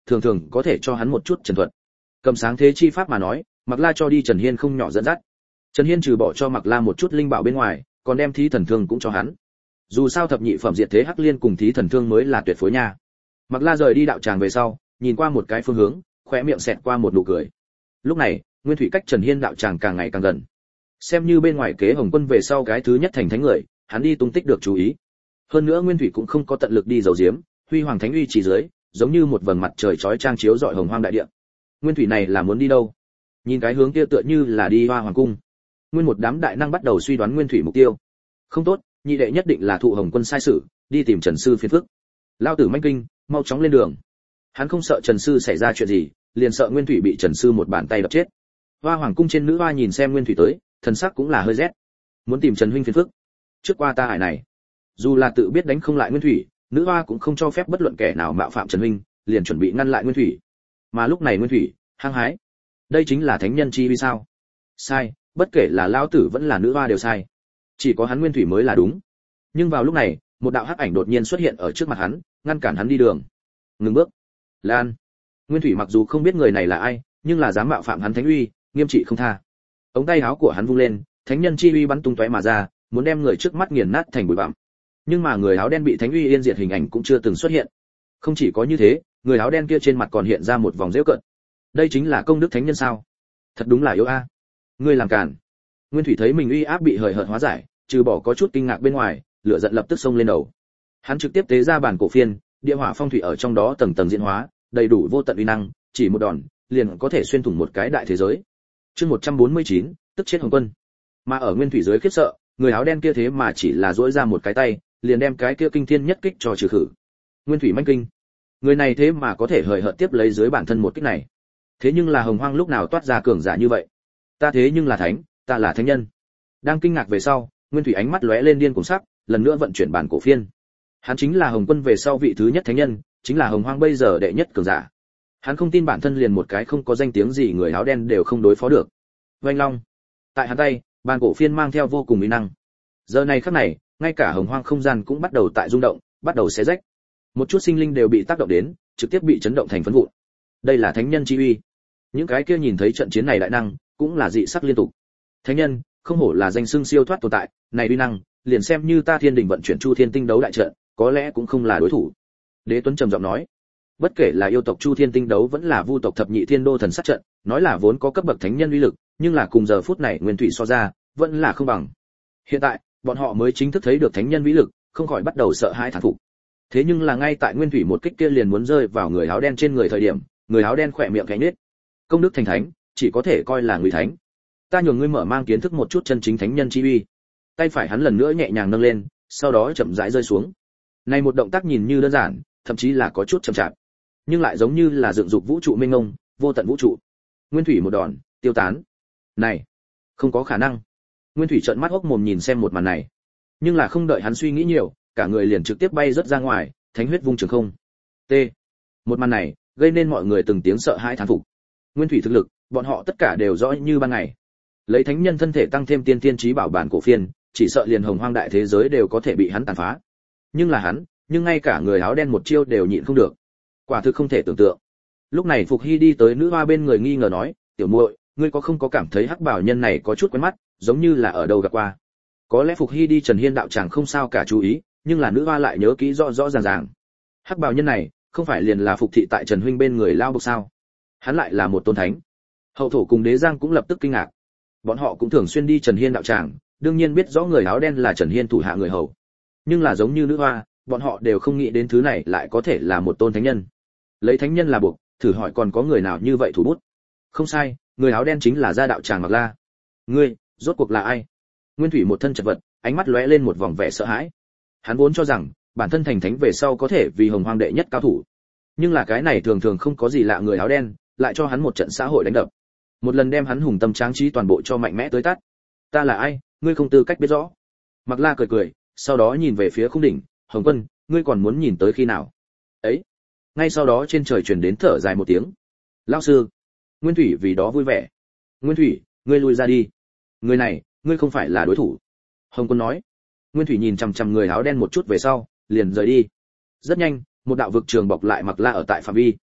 thường thường có thể cho hắn một chút trần thuật. Cầm sáng thế chi pháp mà nói, Mạc La cho đi Trần Hiên không nhỏ dẫn dắt. Trần Hiên trừ bỏ cho Mạc La một chút linh bảo bên ngoài, còn đem thí thần thương cũng cho hắn. Dù sao thập nhị phẩm diệt thế hắc liên cùng thí thần thương mới là tuyệt phối nha. Mạc La rời đi đạo tràng về sau, nhìn qua một cái phương hướng, khóe miệng xẹt qua một nụ cười. Lúc này, Nguyên Thủy cách Trần Hiên đạo tràng càng ngày càng gần. Xem như bên ngoài kế Hồng Quân về sau cái thứ nhất thành thánh người, hắn đi tung tích được chú ý. Hơn nữa Nguyên Thủy cũng không có tận lực đi giấu giếm, huy hoàng thánh uy chỉ dưới, giống như một vầng mặt trời chói chang chiếu rọi hồng hoang đại địa. Nguyên Thủy này là muốn đi đâu? Nhìn cái hướng kia tựa như là đi Hoa Hoàng cung. Nguyên một đám đại năng bắt đầu suy đoán Nguyên Thủy mục tiêu. Không tốt, nhị đệ nhất định là thụ Hồng Quân sai sử, đi tìm Trần sư phiền phức. Lao tử manh kinh, mau chóng lên đường. Hắn không sợ Trần sư xảy ra chuyện gì, liền sợ Nguyên Thủy bị Trần sư một bàn tay đập chết. Hoa Hoàng cung trên nữ hoa nhìn xem Nguyên Thủy tới, thần sắc cũng là hơi rét. Muốn tìm Trần huynh phiền phức. Trước qua ta hải này, dù là tự biết đánh không lại Nguyên Thủy, nữ hoa cũng không cho phép bất luận kẻ nào mạo phạm Trần huynh, liền chuẩn bị ngăn lại Nguyên Thủy. Mà lúc này Nguyên Thủy, hăng hái. Đây chính là thánh nhân chi vì sao? Sai, bất kể là lão tử vẫn là nữ hoa đều sai. Chỉ có hắn Nguyên Thủy mới là đúng. Nhưng vào lúc này, một đạo hắc ảnh đột nhiên xuất hiện ở trước mặt hắn, ngăn cản hắn đi đường. Ngừng bước. Lan. Nguyên Thủy mặc dù không biết người này là ai, nhưng là dám mạo phạm hắn thánh uy, nghiêm trị không tha. Ống tay áo của hắn vung lên, thánh nhân chi uy bắn tung tóe mà ra, muốn đem người trước mắt nghiền nát thành bụi bặm. Nhưng mà người áo đen bị thánh uy yên diệt hình ảnh cũng chưa từng xuất hiện. Không chỉ có như thế, người áo đen kia trên mặt còn hiện ra một vòng giễu cợt. Đây chính là công đức thánh nhân sao? Thật đúng là yếu a. Ngươi làm cản. Nguyên Thủy thấy mình uy áp bị hời hợt hóa giải, trừ bỏ có chút kinh ngạc bên ngoài, lửa giận lập tức xông lên đầu. Hắn trực tiếp tế ra bản cổ phiên, địa hỏa phong thủy ở trong đó tầng tầng diễn hóa, đầy đủ vô tận uy năng, chỉ một đòn, liền có thể xuyên thủng một cái đại thế giới. Chương một trăm bốn mươi chín, tức chết Hồng Quân. Mà ở Nguyên Thủy dưới khiếp sợ, người áo đen kia thế mà chỉ là duỗi ra một cái tay, liền đem cái kia kinh thiên nhất kích cho trừ khử. Nguyên Thủy manh kinh. Người này thế mà có thể hời hợt tiếp lấy dưới bản thân một kích này. Thế nhưng là Hồng Hoang lúc nào toát ra cường giả như vậy? Ta thế nhưng là thánh, ta là thánh nhân. Đang kinh ngạc về sau, Nguyên Thủy ánh mắt lóe lên điên cuồng sắc, lần nữa vận chuyển bản cổ phiên. Hắn chính là Hồng Quân về sau vị thứ nhất thánh nhân, chính là Hồng Hoang bây giờ đệ nhất cường giả. Hắn không tin bản thân liền một cái không có danh tiếng gì người áo đen đều không đối phó được. Oanh long. Tại hắn tay, bản cổ phiên mang theo vô cùng uy năng. Giờ này khắc này, ngay cả Hồng Hoang không gian cũng bắt đầu tại rung động, bắt đầu xé rách. Một chút sinh linh đều bị tác động đến, trực tiếp bị chấn động thành phấn vụn. Đây là thánh nhân chi uy. Những cái kia nhìn thấy trận chiến này đại năng, cũng là dị sắc liên tục. Thánh nhân, không hổ là danh xưng siêu thoát tồn tại, này uy năng, liền xem như ta Thiên Đình vận chuyển Chu Thiên Tinh đấu đại trận, có lẽ cũng không là đối thủ. Đế Tuấn trầm giọng nói, bất kể là yêu tộc Chu Thiên Tinh đấu vẫn là vu tộc thập nhị thiên đô thần sát trận, nói là vốn có cấp bậc thánh nhân uy lực, nhưng là cùng giờ phút này Nguyên Thủy so ra, vẫn là không bằng. Hiện tại, bọn họ mới chính thức thấy được thánh nhân vĩ lực, không khỏi bắt đầu sợ hãi thán phục. Thế nhưng là ngay tại Nguyên Thủy một kích kia liền muốn rơi vào người áo đen trên người thời điểm, người áo đen khỏe miệng khẽ nhếch. Công đức thành thánh, chỉ có thể coi là người thánh. Ta nhường ngươi mở mang kiến thức một chút chân chính thánh nhân chi uy. Tay phải hắn lần nữa nhẹ nhàng nâng lên, sau đó chậm rãi rơi xuống. Này một động tác nhìn như đơn giản, thậm chí là có chút chậm chạp, nhưng lại giống như là dựng dục vũ trụ mênh mông, vô tận vũ trụ. Nguyên Thủy một đòn, tiêu tán. Này, không có khả năng. Nguyên Thủy trợn mắt hốc mồm nhìn xem một màn này, nhưng là không đợi hắn suy nghĩ nhiều, cả người liền trực tiếp bay rất ra ngoài, thánh huyết vung trường không. T. Một màn này gây nên mọi người từng tiếng sợ hãi thán phục. Nguyên Thủy thực lực, bọn họ tất cả đều rõ như ban ngày. Lấy thánh nhân thân thể tăng thêm tiên tiên chí bảo bản cổ phiên, chỉ sợ liền hồng hoang đại thế giới đều có thể bị hắn tàn phá. Nhưng là hắn, nhưng ngay cả người áo đen một chiêu đều nhịn không được. Quả thực không thể tưởng tượng. Lúc này Phục Hy đi tới nữ hoa bên người nghi ngờ nói, "Tiểu muội, ngươi có không có cảm thấy hắc bảo nhân này có chút quen mắt, giống như là ở đâu gặp qua?" Có lẽ Phục Hy đi Trần Hiên đạo tràng không sao cả chú ý, nhưng là nữ hoa lại nhớ kỹ rõ rõ ràng ràng. Hắc bảo nhân này, không phải liền là Phục thị tại Trần huynh bên người lao bộc sao? Hắn lại là một tôn thánh. Hậu thổ cùng Đế Giang cũng lập tức kinh ngạc. Bọn họ cũng thường xuyên đi Trần Hiên đạo tràng, đương nhiên biết rõ người áo đen là Trần Hiên thủ hạ người hầu. Nhưng là giống như nữ hoa, bọn họ đều không nghĩ đến thứ này lại có thể là một tôn thánh nhân. Lấy thánh nhân là buộc, thử hỏi còn có người nào như vậy thủ bút? Không sai, người áo đen chính là gia đạo tràng Mạc La. Ngươi, rốt cuộc là ai? Nguyên Thủy một thân chật vật, ánh mắt lóe lên một vòng vẻ sợ hãi. Hắn vốn cho rằng bản thân thành thánh về sau có thể vì hồng hoang đệ nhất cao thủ, nhưng là cái này thường thường không có gì lạ, người áo đen lại cho hắn một trận xã hội đánh đập, một lần đem hắn hùng tâm tráng trí toàn bộ cho mạnh mẽ tới tát. Ta là ai, ngươi không tư cách biết rõ. Mạc La cười cười, sau đó nhìn về phía khung đỉnh, Hồng Quân, ngươi còn muốn nhìn tới khi nào? Ấy. Ngay sau đó trên trời truyền đến thở dài một tiếng. Lão sư. Nguyên Thủy vì đó vui vẻ. Nguyên Thủy, ngươi lui ra đi. Người này, ngươi không phải là đối thủ. Hồng Quân nói. Nguyên Thủy nhìn chằm chằm người áo đen một chút về sau, liền rời đi. Rất nhanh, một đạo vực trường bọc lại Mạc La ở tại phạm vi.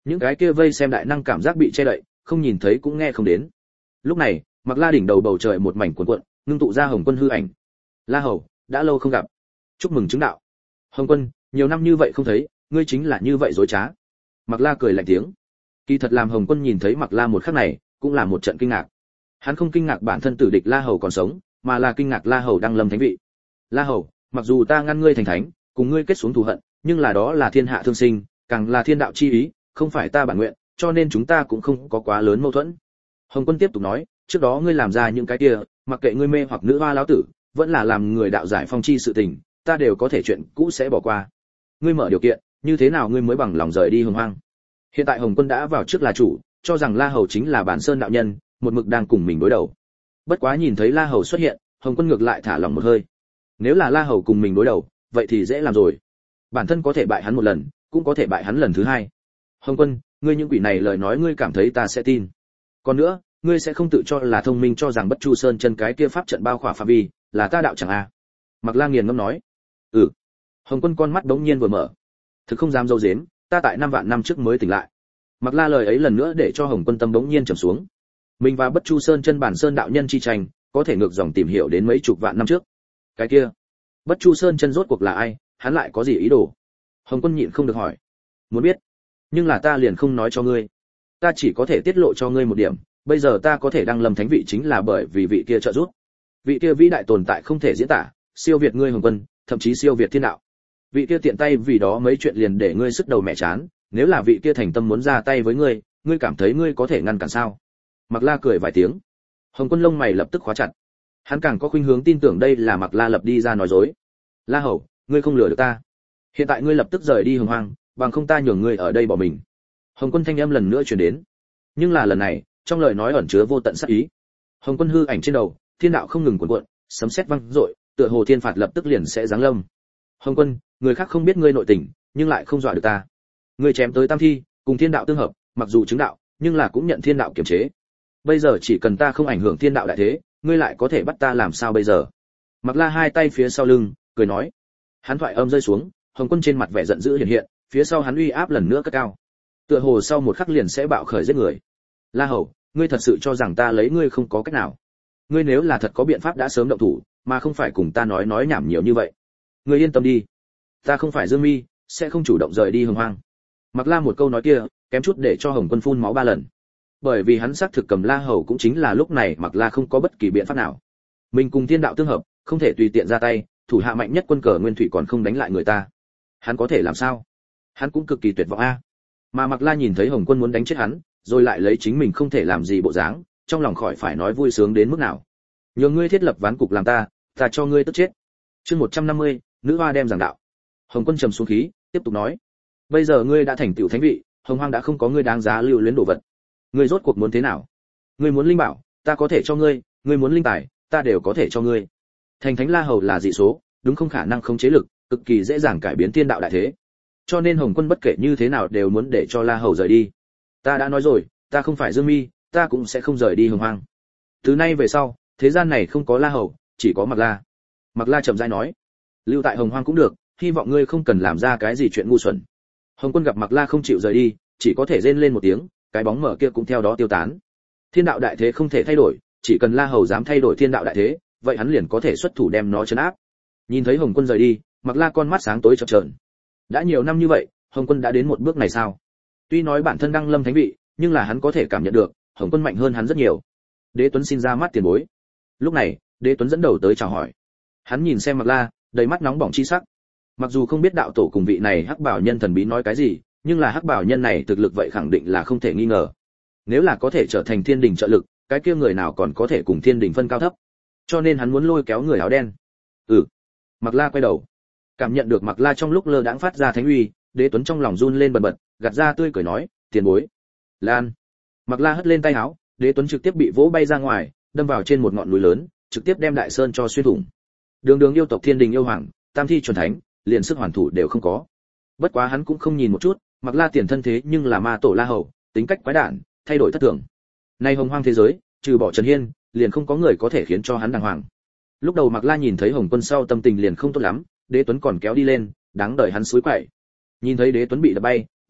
những cái kia vây xem đại năng cảm giác bị che đậy, không nhìn thấy cũng nghe không đến. Lúc này, Mặc La đỉnh đầu bầu trời một mảnh cuồn cuộn, ngưng tụ ra Hồng Quân hư ảnh. La Hầu, đã lâu không gặp. Chúc mừng chứng đạo. Hồng Quân, nhiều năm như vậy không thấy, ngươi chính là như vậy dối trá. Mặc La cười lạnh tiếng. Kỳ thật làm Hồng Quân nhìn thấy Mặc La một khắc này, cũng là một trận kinh ngạc. Hắn không kinh ngạc bản thân tử địch La Hầu còn sống, mà là kinh ngạc La Hầu đang lâm thánh vị. La Hầu, mặc dù ta ngăn ngươi thành thánh, cùng ngươi kết xuống thù hận, nhưng là đó là thiên hạ thương sinh, càng là thiên đạo chi ý, không phải ta bản nguyện, cho nên chúng ta cũng không có quá lớn mâu thuẫn. Hồng Quân tiếp tục nói, trước đó ngươi làm ra những cái kia, mặc kệ ngươi mê hoặc nữ hoa lão tử, vẫn là làm người đạo giải phong chi sự tình, ta đều có thể chuyện cũ sẽ bỏ qua. Ngươi mở điều kiện, như thế nào ngươi mới bằng lòng rời đi Hồng Hoang? Hiện tại Hồng Quân đã vào trước là chủ, cho rằng La Hầu chính là bản sơn đạo nhân, một mực đang cùng mình đối đầu. Bất quá nhìn thấy La Hầu xuất hiện, Hồng Quân ngược lại thả lòng một hơi. Nếu là La Hầu cùng mình đối đầu, vậy thì dễ làm rồi. Bản thân có thể bại hắn một lần, cũng có thể bại hắn lần thứ hai. Hồng Quân, ngươi những quỷ này lời nói ngươi cảm thấy ta sẽ tin. Còn nữa, ngươi sẽ không tự cho là thông minh cho rằng Bất Chu Sơn chân cái kia pháp trận bao khỏa phạm vi, là ta đạo chẳng a? À? Mặc La nghiền ngẫm nói. Ừ. Hồng Quân con mắt đống nhiên vừa mở. Thực không dám dâu dếm, ta tại năm vạn năm trước mới tỉnh lại. Mặc La lời ấy lần nữa để cho Hồng Quân tâm đống nhiên trầm xuống. Mình và Bất Chu Sơn chân bản sơn đạo nhân chi tranh, có thể ngược dòng tìm hiểu đến mấy chục vạn năm trước. Cái kia, Bất Chu Sơn chân rốt cuộc là ai, hắn lại có gì ý đồ? Hồng Quân nhịn không được hỏi. Muốn biết, nhưng là ta liền không nói cho ngươi. Ta chỉ có thể tiết lộ cho ngươi một điểm, bây giờ ta có thể đăng lâm thánh vị chính là bởi vì vị kia trợ giúp. Vị kia vĩ đại tồn tại không thể diễn tả, siêu việt ngươi Hồng Quân, thậm chí siêu việt thiên đạo. Vị kia tiện tay vì đó mấy chuyện liền để ngươi sức đầu mẹ chán, nếu là vị kia thành tâm muốn ra tay với ngươi, ngươi cảm thấy ngươi có thể ngăn cản sao? Mặc La cười vài tiếng. Hồng Quân lông mày lập tức khóa chặt. Hắn càng có khuynh hướng tin tưởng đây là Mặc La lập đi ra nói dối. La Hầu, ngươi không lừa được ta. Hiện tại ngươi lập tức rời đi Hồng Hoang, bằng không ta nhường ngươi ở đây bỏ mình. Hồng Quân thanh âm lần nữa truyền đến. Nhưng là lần này, trong lời nói ẩn chứa vô tận sát ý. Hồng Quân hư ảnh trên đầu, thiên đạo không ngừng cuộn cuộn, sấm sét vang dội, tựa hồ thiên phạt lập tức liền sẽ giáng lâm. Hồng Quân, người khác không biết ngươi nội tình, nhưng lại không dọa được ta. Ngươi chém tới tam thi, cùng thiên đạo tương hợp, mặc dù chứng đạo, nhưng là cũng nhận thiên đạo kiềm chế. Bây giờ chỉ cần ta không ảnh hưởng thiên đạo đại thế, ngươi lại có thể bắt ta làm sao bây giờ? Mặc La hai tay phía sau lưng, cười nói. Hắn thoại âm rơi xuống, Hồng Quân trên mặt vẻ giận dữ hiện hiện, phía sau hắn uy áp lần nữa cất cao. Tựa hồ sau một khắc liền sẽ bạo khởi giết người. La Hầu, ngươi thật sự cho rằng ta lấy ngươi không có cách nào? Ngươi nếu là thật có biện pháp đã sớm động thủ, mà không phải cùng ta nói nói nhảm nhiều như vậy. Ngươi yên tâm đi, ta không phải Dương Mi, sẽ không chủ động rời đi Hồng Hoang. Mặc La một câu nói kia, kém chút để cho Hồng Quân phun máu ba lần. Bởi vì hắn xác thực cầm La Hầu cũng chính là lúc này Mặc La không có bất kỳ biện pháp nào. Mình cùng thiên đạo tương hợp, không thể tùy tiện ra tay, thủ hạ mạnh nhất quân cờ nguyên thủy còn không đánh lại người ta. Hắn có thể làm sao? Hắn cũng cực kỳ tuyệt vọng a. Mà Mặc La nhìn thấy Hồng Quân muốn đánh chết hắn, rồi lại lấy chính mình không thể làm gì bộ dáng, trong lòng khỏi phải nói vui sướng đến mức nào. Nhường ngươi thiết lập ván cục làm ta, ta cho ngươi tức chết. Chương một trăm năm mươi, nữ hoa đem giảng đạo. Hồng Quân trầm xuống khí, tiếp tục nói: bây giờ ngươi đã thành tựu thánh vị, Hồng Hoang đã không có ngươi đáng giá lưu luyến đồ vật. Ngươi rốt cuộc muốn thế nào? Ngươi muốn linh bảo, ta có thể cho ngươi, ngươi muốn linh tài, ta đều có thể cho ngươi. Thành thánh La Hầu là dị số, đúng không khả năng không chế lực, cực kỳ dễ dàng cải biến thiên đạo đại thế. Cho nên Hồng Quân bất kể như thế nào đều muốn để cho La Hầu rời đi. Ta đã nói rồi, ta không phải Dương Mi, ta cũng sẽ không rời đi Hồng Hoang. Từ nay về sau, thế gian này không có La Hầu, chỉ có Mặc La. Mặc La chậm rãi nói: lưu tại Hồng Hoang cũng được, hy vọng ngươi không cần làm ra cái gì chuyện ngu xuẩn. Hồng Quân gặp Mặc La không chịu rời đi, chỉ có thể rên lên một tiếng, cái bóng mở kia cũng theo đó tiêu tán. Thiên đạo đại thế không thể thay đổi, chỉ cần La Hầu dám thay đổi thiên đạo đại thế, vậy hắn liền có thể xuất thủ đem nó trấn áp. Nhìn thấy Hồng Quân rời đi, Mặc La con mắt sáng tối chập chờn. Đã nhiều năm như vậy, Hồng Quân đã đến một bước này sao? Tuy nói bản thân đăng lâm thánh vị, nhưng là hắn có thể cảm nhận được, Hồng Quân mạnh hơn hắn rất nhiều. Đế Tuấn xin ra mắt tiền bối. Lúc này, Đế Tuấn dẫn đầu tới chào hỏi. Hắn nhìn xem Mặc La, đầy mắt nóng bỏng chi sắc. Mặc dù không biết đạo tổ cùng vị này Hắc Bảo nhân thần bí nói cái gì, nhưng là Hắc Bảo nhân này thực lực vậy khẳng định là không thể nghi ngờ. Nếu là có thể trở thành thiên đình trợ lực, cái kia người nào còn có thể cùng thiên đình phân cao thấp. Cho nên hắn muốn lôi kéo người áo đen. Ừ. Mặc La quay đầu, cảm nhận được Mặc La trong lúc lơ đãng phát ra thánh uy, Đế Tuấn trong lòng run lên bần bật, gạt ra tươi cười nói: tiền bối. Lan. Mặc La hất lên tay áo, Đế Tuấn trực tiếp bị vỗ bay ra ngoài, đâm vào trên một ngọn núi lớn, trực tiếp đem đại sơn cho xuyên thủng. Đường Đường yêu tộc thiên đình yêu hoàng, tam thi chuẩn thánh, liền sức hoàn thủ đều không có. Bất quá hắn cũng không nhìn một chút, Mặc La tiền thân thế nhưng là ma tổ La Hầu, tính cách quái đản, thay đổi thất thường. Nay Hồng Hoang thế giới, trừ bỏ Trần Hiên, liền không có người có thể khiến cho hắn đàng hoàng. Lúc đầu Mặc La nhìn thấy Hồng Quân sau tâm tình liền không tốt lắm, Đế Tuấn còn kéo đi lên, đáng đợi hắn suối quậy. Nhìn thấy Đế Tuấn bị đập bay,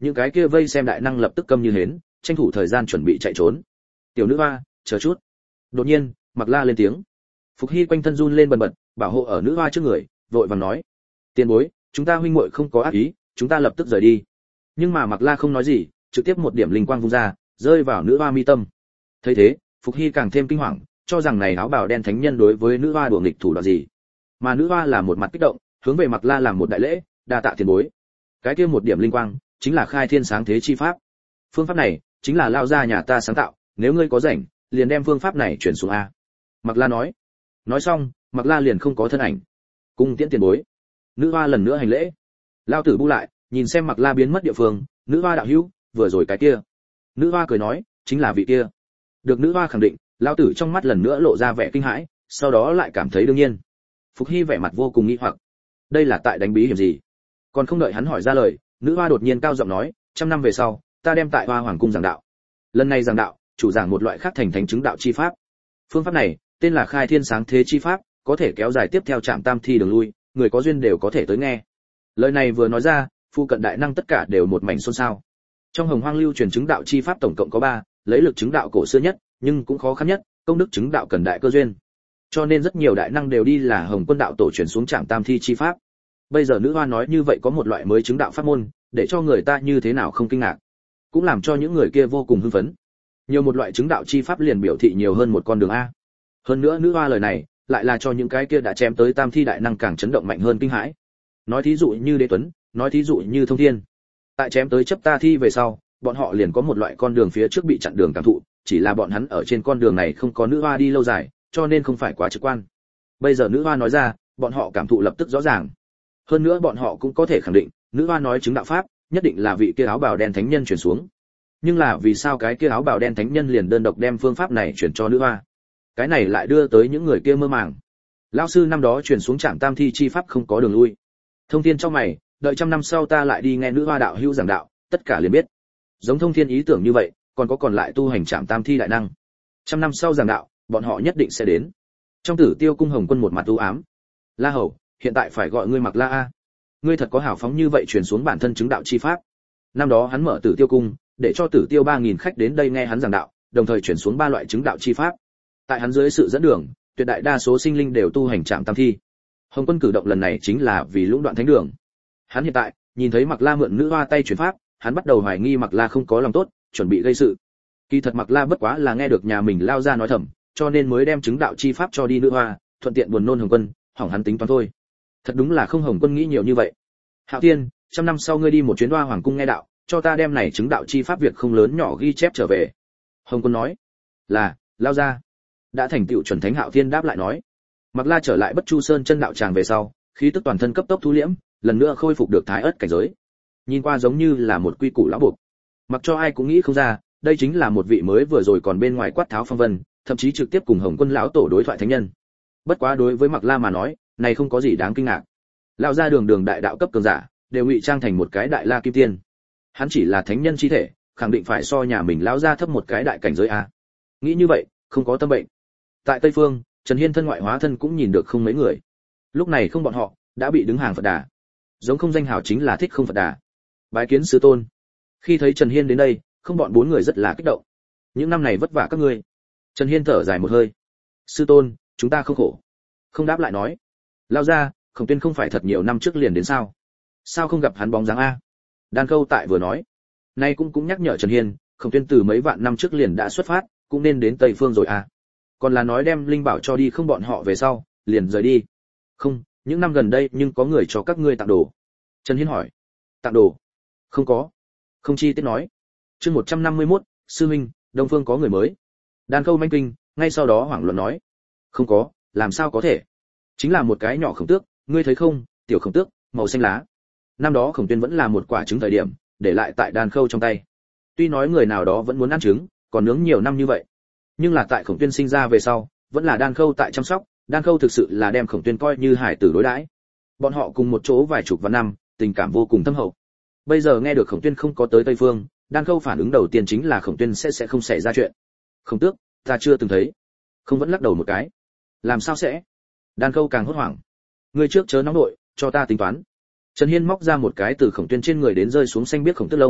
những cái kia vây xem đại năng lập tức câm như hến, tranh thủ thời gian chuẩn bị chạy trốn. Tiểu nữ hoa, chờ chút. Đột nhiên, Mặc La lên tiếng. Phục Hy quanh thân run lên bần bật, bảo hộ ở nữ hoa trước người, vội vàng nói: "Tiền bối, chúng ta huynh muội không có ác ý, chúng ta lập tức rời đi." Nhưng mà Mặc La không nói gì, trực tiếp một điểm linh quang vung ra, rơi vào nữ hoa mi tâm. Thấy thế, Phục Hy càng thêm kinh hoàng, cho rằng này áo bào đen thánh nhân đối với nữ hoa đùa nghịch thủ đoạn gì. Mà nữ hoa là một mặt kích động, hướng về Mặc La làm một đại lễ, đa tạ tiền bối. Cái kia một điểm linh quang, chính là khai thiên sáng thế chi pháp. Phương pháp này, chính là lao ra nhà ta sáng tạo, nếu ngươi có rảnh, liền đem phương pháp này chuyển xuống a. Mặc La nói. Nói xong, Mặc La liền không có thân ảnh. Cung tiễn tiền bối. Nữ hoa lần nữa hành lễ. Lao tử bu lại, nhìn xem Mặc La biến mất địa phương, nữ hoa đạo hữu, vừa rồi cái kia. Nữ hoa cười nói, chính là vị kia. Được nữ hoa khẳng định, lão tử trong mắt lần nữa lộ ra vẻ kinh hãi, sau đó lại cảm thấy đương nhiên. Phục Hy vẻ mặt vô cùng nghi hoặc. Đây là tại đánh bí hiểm gì? Còn không đợi hắn hỏi ra lời, nữ hoa đột nhiên cao giọng nói, trăm năm về sau, ta đem tại Hoa Hoàng cung giảng đạo. Lần này giảng đạo, chủ giảng một loại khác thành thánh chứng đạo chi pháp. Phương pháp này, tên là khai thiên sáng thế chi pháp, có thể kéo dài tiếp theo trạm tam thi đường lui, người có duyên đều có thể tới nghe. Lời này vừa nói ra, phu cận đại năng tất cả đều một mảnh xôn xao. Trong Hồng Hoang lưu truyền chứng đạo chi pháp tổng cộng có ba, lấy lực chứng đạo cổ xưa nhất, nhưng cũng khó khăn nhất, công đức chứng đạo cần đại cơ duyên. Cho nên rất nhiều đại năng đều đi là Hồng Quân đạo tổ truyền xuống trạm tam thi chi pháp. Bây giờ nữ hoa nói như vậy có một loại mới chứng đạo pháp môn, để cho người ta như thế nào không kinh ngạc, cũng làm cho những người kia vô cùng hưng phấn. Nhiều một loại chứng đạo chi pháp liền biểu thị nhiều hơn một con đường a. Hơn nữa nữ hoa lời này, lại là cho những cái kia đã chém tới tam thi đại năng càng chấn động mạnh hơn kinh hãi. Nói thí dụ như Đế Tuấn, nói thí dụ như Thông Thiên. Tại chém tới chấp ta thi về sau, bọn họ liền có một loại con đường phía trước bị chặn đường cảm thụ, chỉ là bọn hắn ở trên con đường này không có nữ hoa đi lâu dài, cho nên không phải quá trực quan. Bây giờ nữ hoa nói ra, bọn họ cảm thụ lập tức rõ ràng. Hơn nữa bọn họ cũng có thể khẳng định, nữ hoa nói chứng đạo pháp, nhất định là vị kia áo bào đen thánh nhân truyền xuống. Nhưng là vì sao cái kia áo bào đen thánh nhân liền đơn độc đem phương pháp này truyền cho nữ hoa? Cái này lại đưa tới những người kia mơ màng. Lão sư năm đó truyền xuống trạm tam thi chi pháp không có đường lui. Thông Thiên trong mày, đợi trăm năm sau ta lại đi nghe nữ hoa đạo hữu giảng đạo, tất cả liền biết. Giống Thông Thiên ý tưởng như vậy, còn có còn lại tu hành trạm tam thi đại năng. Trăm năm sau giảng đạo, bọn họ nhất định sẽ đến. Trong Tử Tiêu cung Hồng Quân một mặt u ám. La Hầu, hiện tại phải gọi ngươi Mặc La a. Ngươi thật có hảo phóng như vậy truyền xuống bản thân chứng đạo chi pháp. Năm đó hắn mở Tử Tiêu cung, để cho Tử Tiêu ba nghìn khách đến đây nghe hắn giảng đạo, đồng thời truyền xuống ba loại chứng đạo chi pháp. Tại hắn dưới sự dẫn đường, tuyệt đại đa số sinh linh đều tu hành trạm tam thi. Hồng Quân cử động lần này chính là vì lũng đoạn thánh đường. Hắn hiện tại nhìn thấy Mặc La mượn nữ hoa tay truyền pháp, hắn bắt đầu hoài nghi Mặc La không có lòng tốt, chuẩn bị gây sự. Kỳ thật Mặc La bất quá là nghe được nhà mình lao ra nói thầm, cho nên mới đem chứng đạo chi pháp cho đi nữ hoa, thuận tiện buồn nôn Hồng Quân, hỏng hắn tính toán thôi. Thật đúng là không Hồng Quân nghĩ nhiều như vậy. Hạo Thiên, trăm năm sau ngươi đi một chuyến Hoa Hoàng cung nghe đạo, cho ta đem này chứng đạo chi pháp việc không lớn nhỏ ghi chép trở về. Hồng Quân nói. Là, lao ra. Đã thành tựu chuẩn thánh Hạo Thiên đáp lại nói. Mặc La trở lại Bất Chu Sơn chân đạo tràng về sau, khí tức toàn thân cấp tốc thu liễm, lần nữa khôi phục được thái ớt cảnh giới. Nhìn qua giống như là một quy củ lão buộc. Mặc cho ai cũng nghĩ không ra, đây chính là một vị mới vừa rồi còn bên ngoài quát tháo phong vân, thậm chí trực tiếp cùng Hồng Quân lão tổ đối thoại thánh nhân. Bất quá đối với Mặc La mà nói, này không có gì đáng kinh ngạc. Lão gia đường đường đại đạo cấp cường giả, đều ngụy trang thành một cái đại la kim tiên. Hắn chỉ là thánh nhân chi thể, khẳng định phải so nhà mình lão gia thấp một cái đại cảnh giới a. Nghĩ như vậy, không có tâm bệnh. Tại Tây Phương, Trần Hiên thân ngoại hóa thân cũng nhìn được không mấy người. Lúc này không bọn họ, đã bị đứng hàng Phật Đà. Giống không danh hào chính là thích không Phật Đà. Bái kiến sư tôn. Khi thấy Trần Hiên đến đây, không bọn bốn người rất là kích động. Những năm này vất vả các ngươi. Trần Hiên thở dài một hơi. Sư tôn, chúng ta không khổ. Không đáp lại nói. Lao ra, Khổng Tuyên không phải thật nhiều năm trước liền đến sao? Sao không gặp hắn bóng dáng a? Đan Khâu tại vừa nói. Nay cũng cũng nhắc nhở Trần Hiên, Khổng Tuyên từ mấy vạn năm trước liền đã xuất phát, cũng nên đến Tây Phương rồi à? Còn là nói đem linh bảo cho đi không bọn họ về sau, liền rời đi. Không, những năm gần đây nhưng có người cho các ngươi tặng đồ. Trần Hiên hỏi. Tặng đồ? Không có. Không chi tiết nói. Chương một trăm năm mươi mốt, sư huynh, Đông Phương có người mới. Đan Khâu manh kinh, ngay sau đó hoảng loạn nói. Không có, làm sao có thể? Chính là một cái nhỏ khổng tước, ngươi thấy không, tiểu khổng tước, màu xanh lá. Năm đó Khổng Tuyên vẫn là một quả trứng thời điểm, để lại tại Đan Khâu trong tay. Tuy nói người nào đó vẫn muốn ăn trứng, còn nướng nhiều năm như vậy, nhưng là tại Khổng Tuyên sinh ra về sau, vẫn là Đan Khâu tại chăm sóc, Đan Khâu thực sự là đem Khổng Tuyên coi như hải tử đối đãi. Bọn họ cùng một chỗ vài chục vạn năm, tình cảm vô cùng thâm hậu. Bây giờ nghe được Khổng Tuyên không có tới Tây Phương, Đan Khâu phản ứng đầu tiên chính là Khổng Tuyên sẽ sẽ không xảy ra chuyện. Khổng Tước, ta chưa từng thấy. Không vẫn lắc đầu một cái. Làm sao sẽ? Đan Khâu càng hốt hoảng. Ngươi trước chớ nóng nội, cho ta tính toán. Trần Hiên móc ra một cái từ Khổng Tuyên trên người đến rơi xuống xanh biếc khổng tước lông,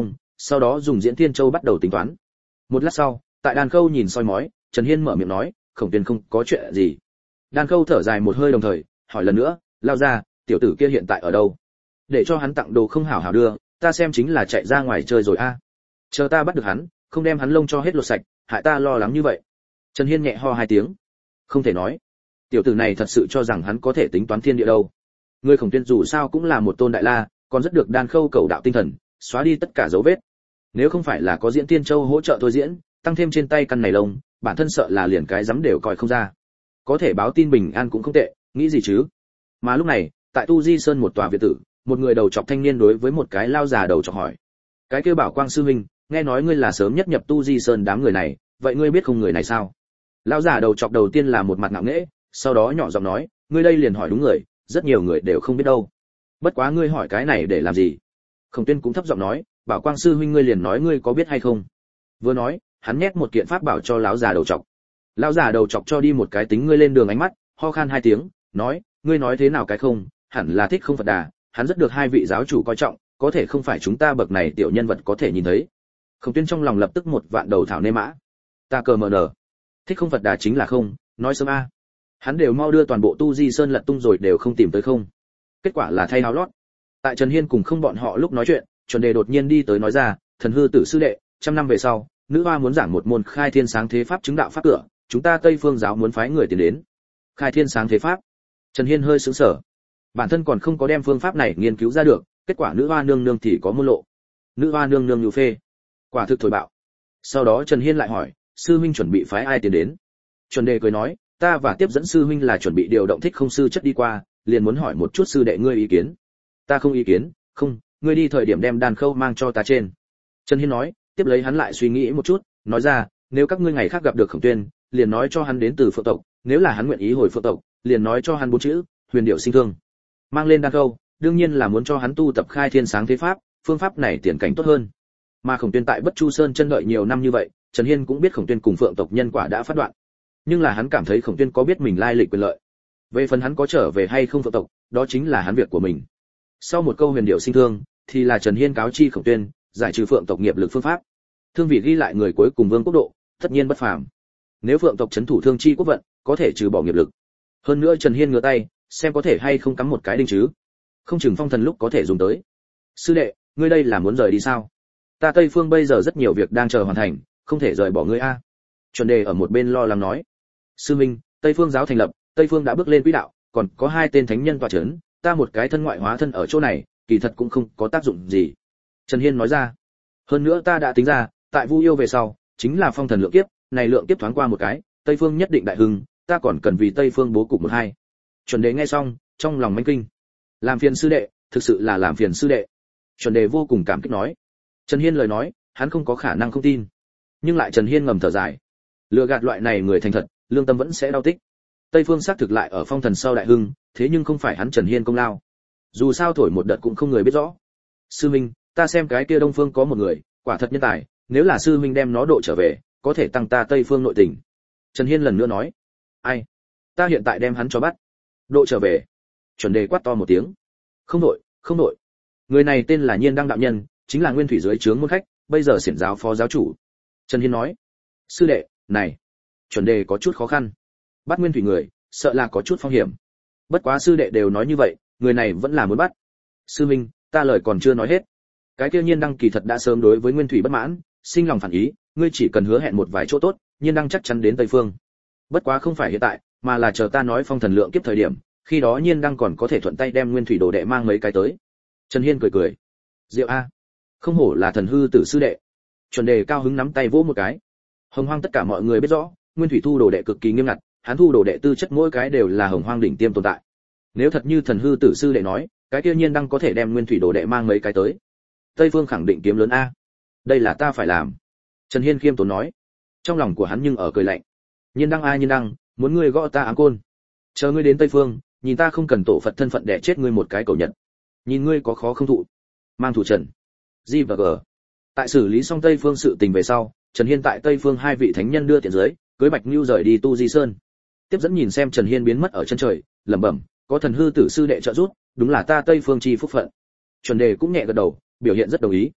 sau đó dùng diễn thiên châu bắt đầu tính toán. Một lát sau, tại Đan Khâu nhìn soi mói, Trần Hiên mở miệng nói, Khổng Tuyên không có chuyện gì. Đan Khâu thở dài một hơi đồng thời hỏi lần nữa, lao ra, tiểu tử kia hiện tại ở đâu? Để cho hắn tặng đồ không hảo hảo đưa, ta xem chính là chạy ra ngoài chơi rồi a. Chờ ta bắt được hắn, không đem hắn lông cho hết lột sạch, hại ta lo lắng như vậy. Trần Hiên nhẹ ho hai tiếng. Không thể nói, tiểu tử này thật sự cho rằng hắn có thể tính toán thiên địa đâu. Người Khổng Tuyên dù sao cũng là một tôn đại la, còn rất được Đan Khâu cầu đạo tinh thần, xóa đi tất cả dấu vết. Nếu không phải là có diễn tiên châu hỗ trợ thôi diễn, tăng thêm trên tay căn này lông, bản thân sợ là liền cái dám đều coi không ra. Có thể báo tin bình an cũng không tệ, nghĩ gì chứ. Mà lúc này, tại Tu Di Sơn một tòa viện tử, một người đầu trọc thanh niên đối với một cái lao già đầu trọc hỏi: cái kia Bảo Quang sư huynh, nghe nói ngươi là sớm nhất nhập Tu Di Sơn đám người này, vậy ngươi biết không người này sao? Lão già đầu trọc đầu tiên là một mặt ngạo nghễ, sau đó nhỏ giọng nói: ngươi đây liền hỏi đúng người, rất nhiều người đều không biết đâu. Bất quá ngươi hỏi cái này để làm gì? Khổng Tuyên cũng thấp giọng nói: Bảo Quang sư huynh ngươi liền nói ngươi có biết hay không. Vừa nói, hắn nhét một kiện pháp bảo cho lão già đầu trọc. Lão già đầu trọc cho đi một cái tính ngươi lên đường ánh mắt, ho khan hai tiếng, nói: ngươi nói thế nào cái không, hẳn là Thích Không Phật Đà, hắn rất được hai vị giáo chủ coi trọng, có thể không phải chúng ta bậc này tiểu nhân vật có thể nhìn thấy. Khổng Tuyên trong lòng lập tức một vạn đầu thảo nê mã. Ta cờ mờ nở, Thích Không Phật Đà chính là không, nói sớm a. Hắn đều mau đưa toàn bộ Tu Di Sơn lật tung rồi đều không tìm tới không. Kết quả là thay áo lót. Tại Trần Hiên cùng không bọn họ lúc nói chuyện, Chuẩn Đề đột nhiên đi tới nói ra: Thần hư tử sư đệ, trăm năm về sau, nữ hoa muốn giảng một môn khai thiên sáng thế pháp chứng đạo pháp cửa, chúng ta Tây Phương giáo muốn phái người tiến đến. Khai thiên sáng thế pháp? Trần Hiên hơi sững sờ. Bản thân còn không có đem phương pháp này nghiên cứu ra được, kết quả nữ hoa nương nương thì có môn lộ. Nữ hoa nương nương nhu phê, quả thực thổi bạo. Sau đó Trần Hiên lại hỏi: sư huynh chuẩn bị phái ai tiến đến? Chuẩn Đề cười nói: ta và tiếp dẫn sư huynh là chuẩn bị điều động Thích Không sư chất đi qua, liền muốn hỏi một chút sư đệ ngươi ý kiến. Ta không ý kiến, không, ngươi đi thời điểm đem Đan Khâu mang cho ta trên. Trần Hiên nói, tiếp lấy hắn lại suy nghĩ một chút, nói ra: nếu các ngươi ngày khác gặp được Khổng Tuyên, liền nói cho hắn đến từ Phượng tộc, nếu là hắn nguyện ý hồi Phượng tộc, liền nói cho hắn bốn chữ: huyền điệu sinh thương. Mang lên Đan Khâu, đương nhiên là muốn cho hắn tu tập khai thiên sáng thế pháp, phương pháp này tiền cảnh tốt hơn. Mà Khổng Tuyên tại Bất Chu Sơn chân đợi nhiều năm như vậy, Trần Hiên cũng biết Khổng Tuyên cùng Phượng tộc nhân quả đã phát đoạn, nhưng là hắn cảm thấy Khổng Tuyên có biết mình lai lịch quyền lợi. Về phần hắn có trở về hay không Phượng tộc, đó chính là hắn việc của mình. Sau một câu huyền điệu sinh thương, thì là Trần Hiên cáo chi Khổng Tuyên, giải trừ Phượng tộc nghiệp lực phương pháp. Thương vị ghi lại người cuối cùng vương quốc độ, tất nhiên bất phàm. Nếu Phượng tộc trấn thủ thương chi quốc vận, có thể trừ bỏ nghiệp lực. Hơn nữa Trần Hiên ngửa tay, xem có thể hay không cắm một cái đinh chứ. Không chừng phong thần lúc có thể dùng tới. Sư đệ, ngươi đây là muốn rời đi sao? Ta Tây Phương bây giờ rất nhiều việc đang chờ hoàn thành, không thể rời bỏ ngươi a. Chuẩn Đề ở một bên lo lắng nói: sư minh, Tây Phương giáo thành lập, Tây Phương đã bước lên quỹ đạo, còn có hai tên thánh nhân tọa chấn, ta một cái thân ngoại hóa thân ở chỗ này, kỳ thật cũng không có tác dụng gì. Trần Hiên nói ra: hơn nữa ta đã tính ra, tại Vu Yêu về sau, chính là phong thần lượng kiếp, này lượng kiếp thoáng qua một cái, Tây Phương nhất định đại hưng, ta còn cần vì Tây Phương bố cục một hai. Chuẩn Đề nghe xong, trong lòng manh kinh. Làm phiền sư đệ, thực sự là làm phiền sư đệ. Chuẩn Đề vô cùng cảm kích nói. Trần Hiên lời nói, hắn không có khả năng không tin. Nhưng lại Trần Hiên ngầm thở dài. Lừa gạt loại này người thành thật, lương tâm vẫn sẽ đau tích. Tây Phương xác thực lại ở phong thần sau đại hưng, thế nhưng không phải hắn Trần Hiên công lao. Dù sao thổi một đợt cũng không người biết rõ. Sư minh, ta xem cái kia Đông Phương có một người, quả thật nhân tài, nếu là sư minh đem nó độ trở về, có thể tăng ta Tây Phương nội tình. Trần Hiên lần nữa nói. Ai? Ta hiện tại đem hắn cho bắt. Độ trở về. Chuẩn Đề quát to một tiếng. Không nội, không nội. Người này tên là Nhiên Đăng đạo nhân, chính là Nguyên Thủy dưới trướng môn khách, bây giờ xiển giáo phó giáo chủ. Trần Hiên nói. Sư đệ, này. Chuẩn Đề có chút khó khăn. Bắt Nguyên Thủy người, sợ là có chút phong hiểm. Bất quá sư đệ đều nói như vậy, người này vẫn là muốn bắt. Sư minh, ta lời còn chưa nói hết. Cái kia Nhiên Đăng kỳ thật đã sớm đối với Nguyên Thủy bất mãn, sinh lòng phản ý, ngươi chỉ cần hứa hẹn một vài chỗ tốt, Nhiên Đăng chắc chắn đến Tây Phương. Bất quá không phải hiện tại, mà là chờ ta nói phong thần lượng kiếp thời điểm, khi đó Nhiên Đăng còn có thể thuận tay đem Nguyên Thủy đồ đệ mang mấy cái tới. Trần Hiên cười cười. Diệu a, không hổ là thần hư tử sư đệ. Chuẩn Đề cao hứng nắm tay vỗ một cái. Hồng Hoang tất cả mọi người biết rõ, Nguyên Thủy thu đồ đệ cực kỳ nghiêm ngặt, hắn thu đồ đệ tư chất mỗi cái đều là Hồng Hoang đỉnh tiêm tồn tại. Nếu thật như thần hư tử sư đệ nói, cái kia Nhiên Đăng có thể đem Nguyên Thủy đồ đệ mang mấy cái tới. Tây Phương khẳng định kiếm lớn a. Đây là ta phải làm. Trần Hiên khiêm tốn nói. Trong lòng của hắn nhưng ở cười lạnh. Nhiên Đăng ai Nhiên Đăng, muốn ngươi gõ ta áng côn. Chờ ngươi đến Tây Phương, nhìn ta không cần tổ Phật thân phận để chết ngươi một cái cầu nhật. Nhìn ngươi có khó không thụ. Mang thủ Trần. G và G. Tại xử lý xong Tây Phương sự tình về sau, Trần Hiên tại Tây Phương hai vị thánh nhân đưa tiện dưới, cưới Bạch Nưu rời đi Tu Di Sơn. Tiếp dẫn nhìn xem Trần Hiên biến mất ở chân trời, lẩm bẩm, có thần hư tử sư đệ trợ giúp, đúng là ta Tây Phương chi phúc phận. Chuẩn Đề cũng nhẹ gật đầu, biểu hiện rất đồng ý.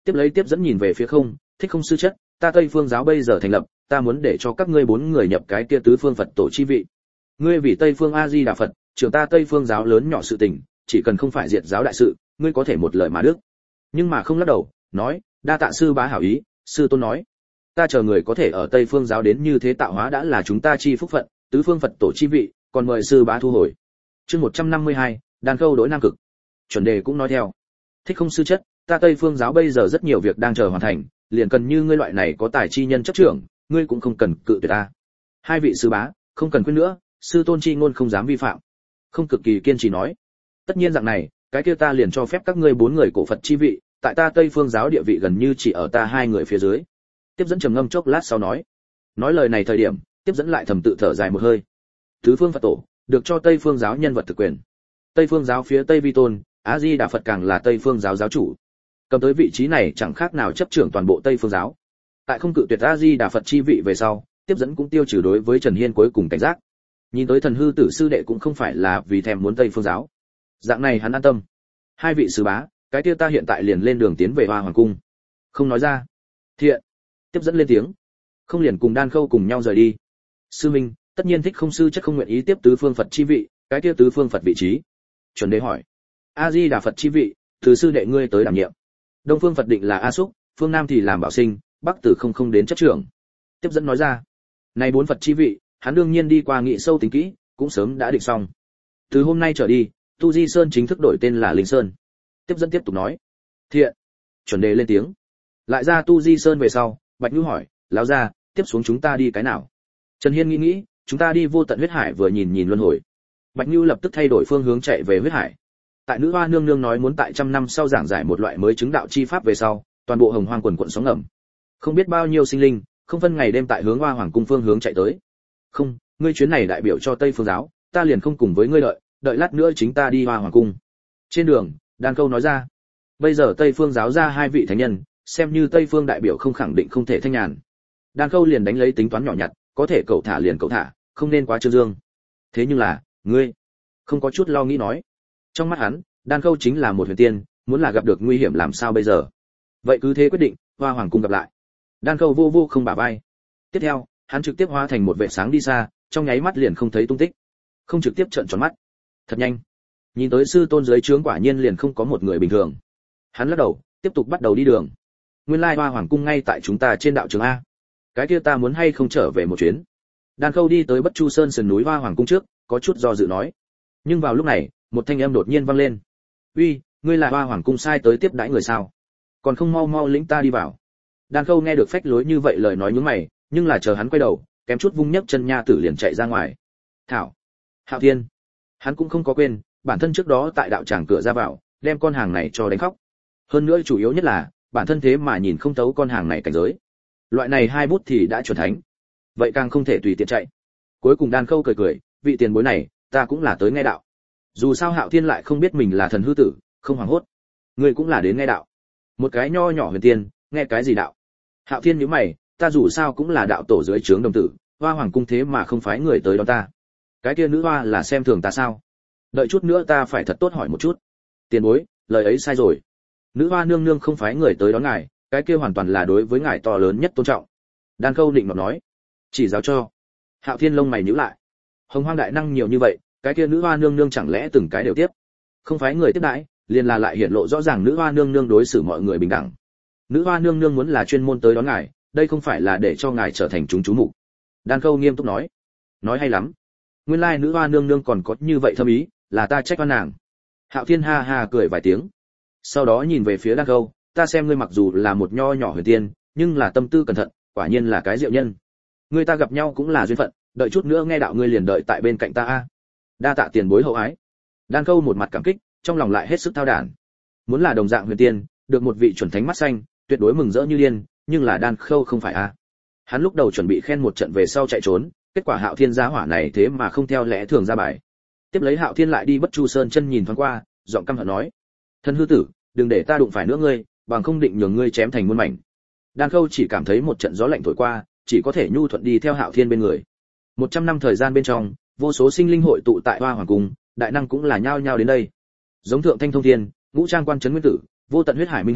Tiếp lấy tiếp dẫn nhìn về phía không, thích không sư chất, ta Tây Phương giáo bây giờ thành lập, ta muốn để cho các ngươi bốn người nhập cái kia tứ phương Phật tổ chi vị. Ngươi vì Tây Phương A Di Đà Phật, trưởng ta Tây Phương giáo lớn nhỏ sự tình, chỉ cần không phải diệt giáo đại sự, ngươi có thể một lời mà được. Nhưng mà không lắc đầu, nói, đa tạ sư bá hảo ý, sư tôn nói, ta chờ người có thể ở Tây Phương giáo đến như thế tạo hóa đã là chúng ta chi phúc phận, tứ phương Phật tổ chi vị, còn mời sư bá thu hồi. Chương một trăm năm mươi hai, Đan Khâu đối Nam Cực. Chuẩn đề cũng nói theo, thích không sư chất, ta Tây Phương giáo bây giờ rất nhiều việc đang chờ hoàn thành, liền cần như ngươi loại này có tài chi nhân chấp trưởng, ngươi cũng không cần cự tuyệt ta. Hai vị sư bá, không cần khuyên nữa, sư tôn chi ngôn không dám vi phạm. Không cực kỳ kiên trì nói, tất nhiên dạng này, cái kia ta liền cho phép các ngươi bốn người cổ Phật chi vị, tại ta Tây Phương giáo địa vị gần như chỉ ở ta hai người phía dưới. Tiếp dẫn trầm ngâm chốc lát sau nói, nói lời này thời điểm, tiếp dẫn lại thầm tự thở dài một hơi. Tứ phương Phật tổ, được cho Tây Phương giáo nhân vật thực quyền. Tây Phương giáo phía Tây Vi Tôn, A Di Đà Phật càng là Tây Phương giáo giáo chủ. Cầm tới vị trí này chẳng khác nào chấp trưởng toàn bộ Tây Phương giáo. Tại không cự tuyệt A Di Đà Phật chi vị về sau, tiếp dẫn cũng tiêu trừ đối với Trần Hiên cuối cùng cảnh giác. Nhìn tới thần hư tử sư đệ cũng không phải là vì thèm muốn Tây Phương giáo. Dạng này hắn an tâm. Hai vị sư bá, cái kia ta hiện tại liền lên đường tiến về Hoa Hoàng cung. Không nói ra. Thiện. Tiếp dẫn lên tiếng. Không liền cùng Đan Khâu cùng nhau rời đi. Sư minh, tất nhiên thích không sư chất không nguyện ý tiếp tứ phương Phật chi vị, cái kia tứ phương Phật vị trí. Chuẩn đế hỏi. A Di Đà Phật chi vị, từ sư đệ ngươi tới đảm nhiệm. Đông phương Phật định là A Xúc, phương Nam thì làm Bảo Sinh, Bắc Tử không không đến chấp trưởng. Tiếp dẫn nói ra. Này bốn Phật chi vị, hắn đương nhiên đi qua nghị sâu tính kỹ, cũng sớm đã định xong. Từ hôm nay trở đi, Tu Di Sơn chính thức đổi tên là Linh Sơn. Tiếp dẫn tiếp tục nói. Thiện. Chuẩn đề lên tiếng. Lại ra Tu Di Sơn về sau, Bạch Nhu hỏi, lão gia, tiếp xuống chúng ta đi cái nào? Trần Hiên nghĩ nghĩ, chúng ta đi vô tận huyết hải vừa nhìn nhìn luân hồi. Bạch Nhu lập tức thay đổi phương hướng chạy về huyết hải. Tại nữ hoa nương nương nói muốn tại trăm năm sau giảng giải một loại mới chứng đạo chi pháp về sau, toàn bộ hồng hoang quần quận sóng ngầm. Không biết bao nhiêu sinh linh, không phân ngày đêm tại hướng Hoa Hoàng cung phương hướng chạy tới. Không, ngươi chuyến này đại biểu cho Tây Phương giáo, ta liền không cùng với ngươi đợi, đợi lát nữa chính ta đi Hoa Hoàng cung. Trên đường, Đan Khâu nói ra, bây giờ Tây Phương giáo ra hai vị thánh nhân, xem như Tây Phương đại biểu không khẳng định không thể thanh nhàn. Đan Khâu liền đánh lấy tính toán nhỏ nhặt, có thể cậu thả liền cậu thả, không nên quá trương dương. Thế nhưng là, ngươi, không có chút lo nghĩ nói. Trong mắt hắn, Đan Khâu chính là một huyền tiên, muốn là gặp được nguy hiểm làm sao bây giờ? Vậy cứ thế quyết định, Hoa Hoàng cung gặp lại. Đan Khâu vô vô không bả vai. Tiếp theo, hắn trực tiếp hóa thành một vệt sáng đi xa, trong nháy mắt liền không thấy tung tích. Không trực tiếp trợn tròn mắt. Thật nhanh. Nhìn tới sư tôn dưới trướng quả nhiên liền không có một người bình thường. Hắn lắc đầu, tiếp tục bắt đầu đi đường. Nguyên lai Hoa Hoàng cung ngay tại chúng ta trên đạo trường a. Cái kia ta muốn hay không trở về một chuyến. Đan Khâu đi tới Bất Chu Sơn sườn núi Hoa Hoàng cung trước, có chút do dự nói. Nhưng vào lúc này, một thanh âm đột nhiên vang lên. "Uy, ngươi là Hoa Hoàng cung sai tới tiếp đãi người sao? Còn không mau mau lĩnh ta đi vào." Đan Khâu nghe được phách lối như vậy lời nói nhướng mày, nhưng là chờ hắn quay đầu, kém chút vung nhấc chân nha tử liền chạy ra ngoài. Thảo, Hạo Thiên, hắn cũng không có quên, bản thân trước đó tại đạo tràng cửa ra vào, đem con hàng này cho đánh khóc. Hơn nữa chủ yếu nhất là, bản thân thế mà nhìn không thấu con hàng này cảnh giới. Loại này hai bút thì đã chuẩn thánh, vậy càng không thể tùy tiện chạy. Cuối cùng Đan Khâu cười cười, vị tiền bối này, ta cũng là tới nghe đạo. Dù sao Hạo Thiên lại không biết mình là thần hư tử, không hoảng hốt. Ngươi cũng là đến nghe đạo. Một cái nho nhỏ huyền tiên, nghe cái gì đạo? Hạo Thiên nhíu mày, ta dù sao cũng là đạo tổ dưới trướng đồng tử, Hoa Hoàng cung thế mà không phái người tới đón ta. Cái kia nữ hoa là xem thường ta sao? Đợi chút nữa ta phải thật tốt hỏi một chút. Tiền bối, lời ấy sai rồi. Nữ hoa nương nương không phái người tới đón ngài, cái kia hoàn toàn là đối với ngài to lớn nhất tôn trọng. Đan Khâu định nọt nói, chỉ giáo cho. Hạo Thiên lông mày nhíu lại. Hồng Hoang đại năng nhiều như vậy, cái kia nữ hoa nương nương chẳng lẽ từng cái đều tiếp? Không phái người tiếp đãi, liền là lại hiển lộ rõ ràng nữ hoa nương nương đối xử mọi người bình đẳng. Nữ hoa nương nương muốn là chuyên môn tới đón ngài, đây không phải là để cho ngài trở thành chúng chú mục. Đan Khâu nghiêm túc nói, nói hay lắm. Nguyên lai nữ hoa nương nương còn có như vậy thâm ý, là ta trách oan nàng. Hạo Thiên ha ha cười vài tiếng, sau đó nhìn về phía Đan Khâu, ta xem ngươi mặc dù là một nho nhỏ huyền tiên, nhưng là tâm tư cẩn thận, quả nhiên là cái diệu nhân. Ngươi ta gặp nhau cũng là duyên phận, đợi chút nữa nghe đạo ngươi liền đợi tại bên cạnh ta a. Đa tạ tiền bối hậu ái. Đan Khâu một mặt cảm kích, trong lòng lại hết sức thao đản. Muốn là đồng dạng huyền tiên, được một vị chuẩn thánh mắt xanh, tuyệt đối mừng rỡ như điên, nhưng là Đan Khâu không phải a. Hắn lúc đầu chuẩn bị khen một trận về sau chạy trốn, kết quả Hạo Thiên giá hỏa này thế mà không theo lẽ thường ra bài. Tiếp lấy Hạo Thiên lại đi Bất Chu Sơn chân nhìn thoáng qua, giọng căm hận nói: "Thân hư tử, đừng để ta đụng phải nữa ngươi, bằng không định nhường ngươi chém thành muôn mảnh." Đan Khâu chỉ cảm thấy một trận gió lạnh thổi qua, chỉ có thể nhu thuận đi theo Hạo Thiên bên người. Một trăm năm thời gian bên trong, vô số sinh linh hội tụ tại Hoa Hoàng cung, đại năng cũng là nhao nhao đến đây. Giống Thượng Thanh Thông Thiên, Ngũ Trang Quan Trấn Nguyên Tử, Vô Tận Huyết Hải Minh Hà,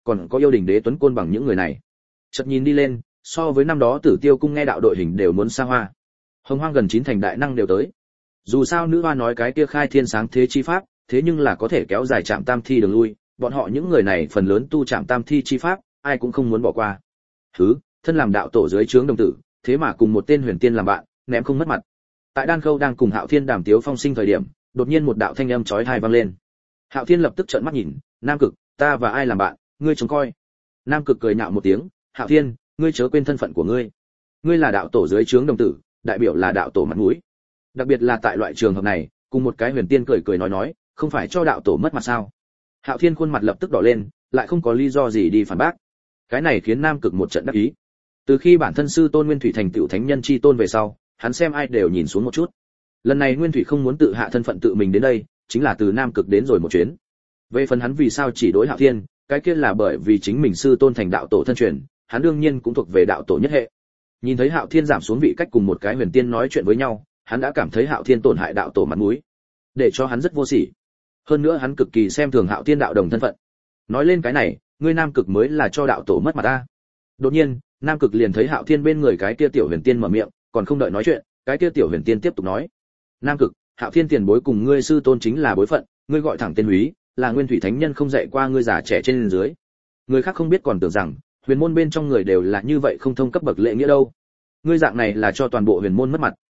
còn có yêu đình đế tuấn côn bằng những người này. Chợt nhìn đi lên, so với năm đó Tử Tiêu cung nghe đạo đội hình đều muốn xa hoa. Hồng Hoang gần chín thành đại năng đều tới. Dù sao nữ hoa nói cái kia khai thiên sáng thế chi pháp, thế nhưng là có thể kéo dài Trạm Tam Thi đường lui, bọn họ những người này phần lớn tu Trạm Tam Thi chi pháp, ai cũng không muốn bỏ qua. Thứ, thân làm đạo tổ dưới trướng đồng tử, thế mà cùng một tên huyền tiên làm bạn, ném không mất mặt. Tại Đan Khâu đang cùng Hạo Thiên đàm tiếu phong sinh thời điểm, đột nhiên một đạo thanh âm chói tai vang lên. Hạo Thiên lập tức trợn mắt nhìn, Nam Cực, ta và ai làm bạn, ngươi trông coi. Nam Cực cười nhạo một tiếng, Hạo Thiên, ngươi chớ quên thân phận của ngươi. Ngươi là đạo tổ dưới trướng đồng tử, đại biểu là đạo tổ mặt mũi. Đặc biệt là tại loại trường hợp này, cùng một cái huyền tiên cười cười nói nói, không phải cho đạo tổ mất mặt sao? Hạo Thiên khuôn mặt lập tức đỏ lên, lại không có lý do gì đi phản bác. Cái này khiến Nam Cực một trận đắc ý. Từ khi bản thân sư tôn Nguyên Thủy thành tựu thánh nhân chi tôn về sau, hắn xem ai đều nhìn xuống một chút. Lần này Nguyên Thủy không muốn tự hạ thân phận tự mình đến đây, chính là từ Nam Cực đến rồi một chuyến. Về phần hắn vì sao chỉ đối Hạo Thiên, cái kia là bởi vì chính mình sư tôn thành đạo tổ thân truyền, hắn đương nhiên cũng thuộc về đạo tổ nhất hệ. Nhìn thấy Hạo Thiên giảm xuống vị cách cùng một cái huyền tiên nói chuyện với nhau, hắn đã cảm thấy Hạo Thiên tổn hại đạo tổ mặt mũi, để cho hắn rất vô sỉ. Hơn nữa hắn cực kỳ xem thường Hạo Thiên đạo đồng thân phận. Nói lên cái này, ngươi Nam Cực mới là cho đạo tổ mất mặt ta. Đột nhiên, Nam Cực liền thấy Hạo Thiên bên người cái kia tiểu huyền tiên mở miệng, còn không đợi nói chuyện, cái kia tiểu huyền tiên tiếp tục nói: Nam Cực, Hạo Thiên tiền bối cùng ngươi sư tôn chính là bối phận, ngươi gọi thẳng tên húy, là Nguyên Thủy thánh nhân không dạy qua ngươi già trẻ trên dưới. Người khác không biết còn tưởng rằng huyền môn bên trong người đều là như vậy không thông cấp bậc lễ nghĩa đâu. Ngươi dạng này là cho toàn bộ huyền môn mất mặt,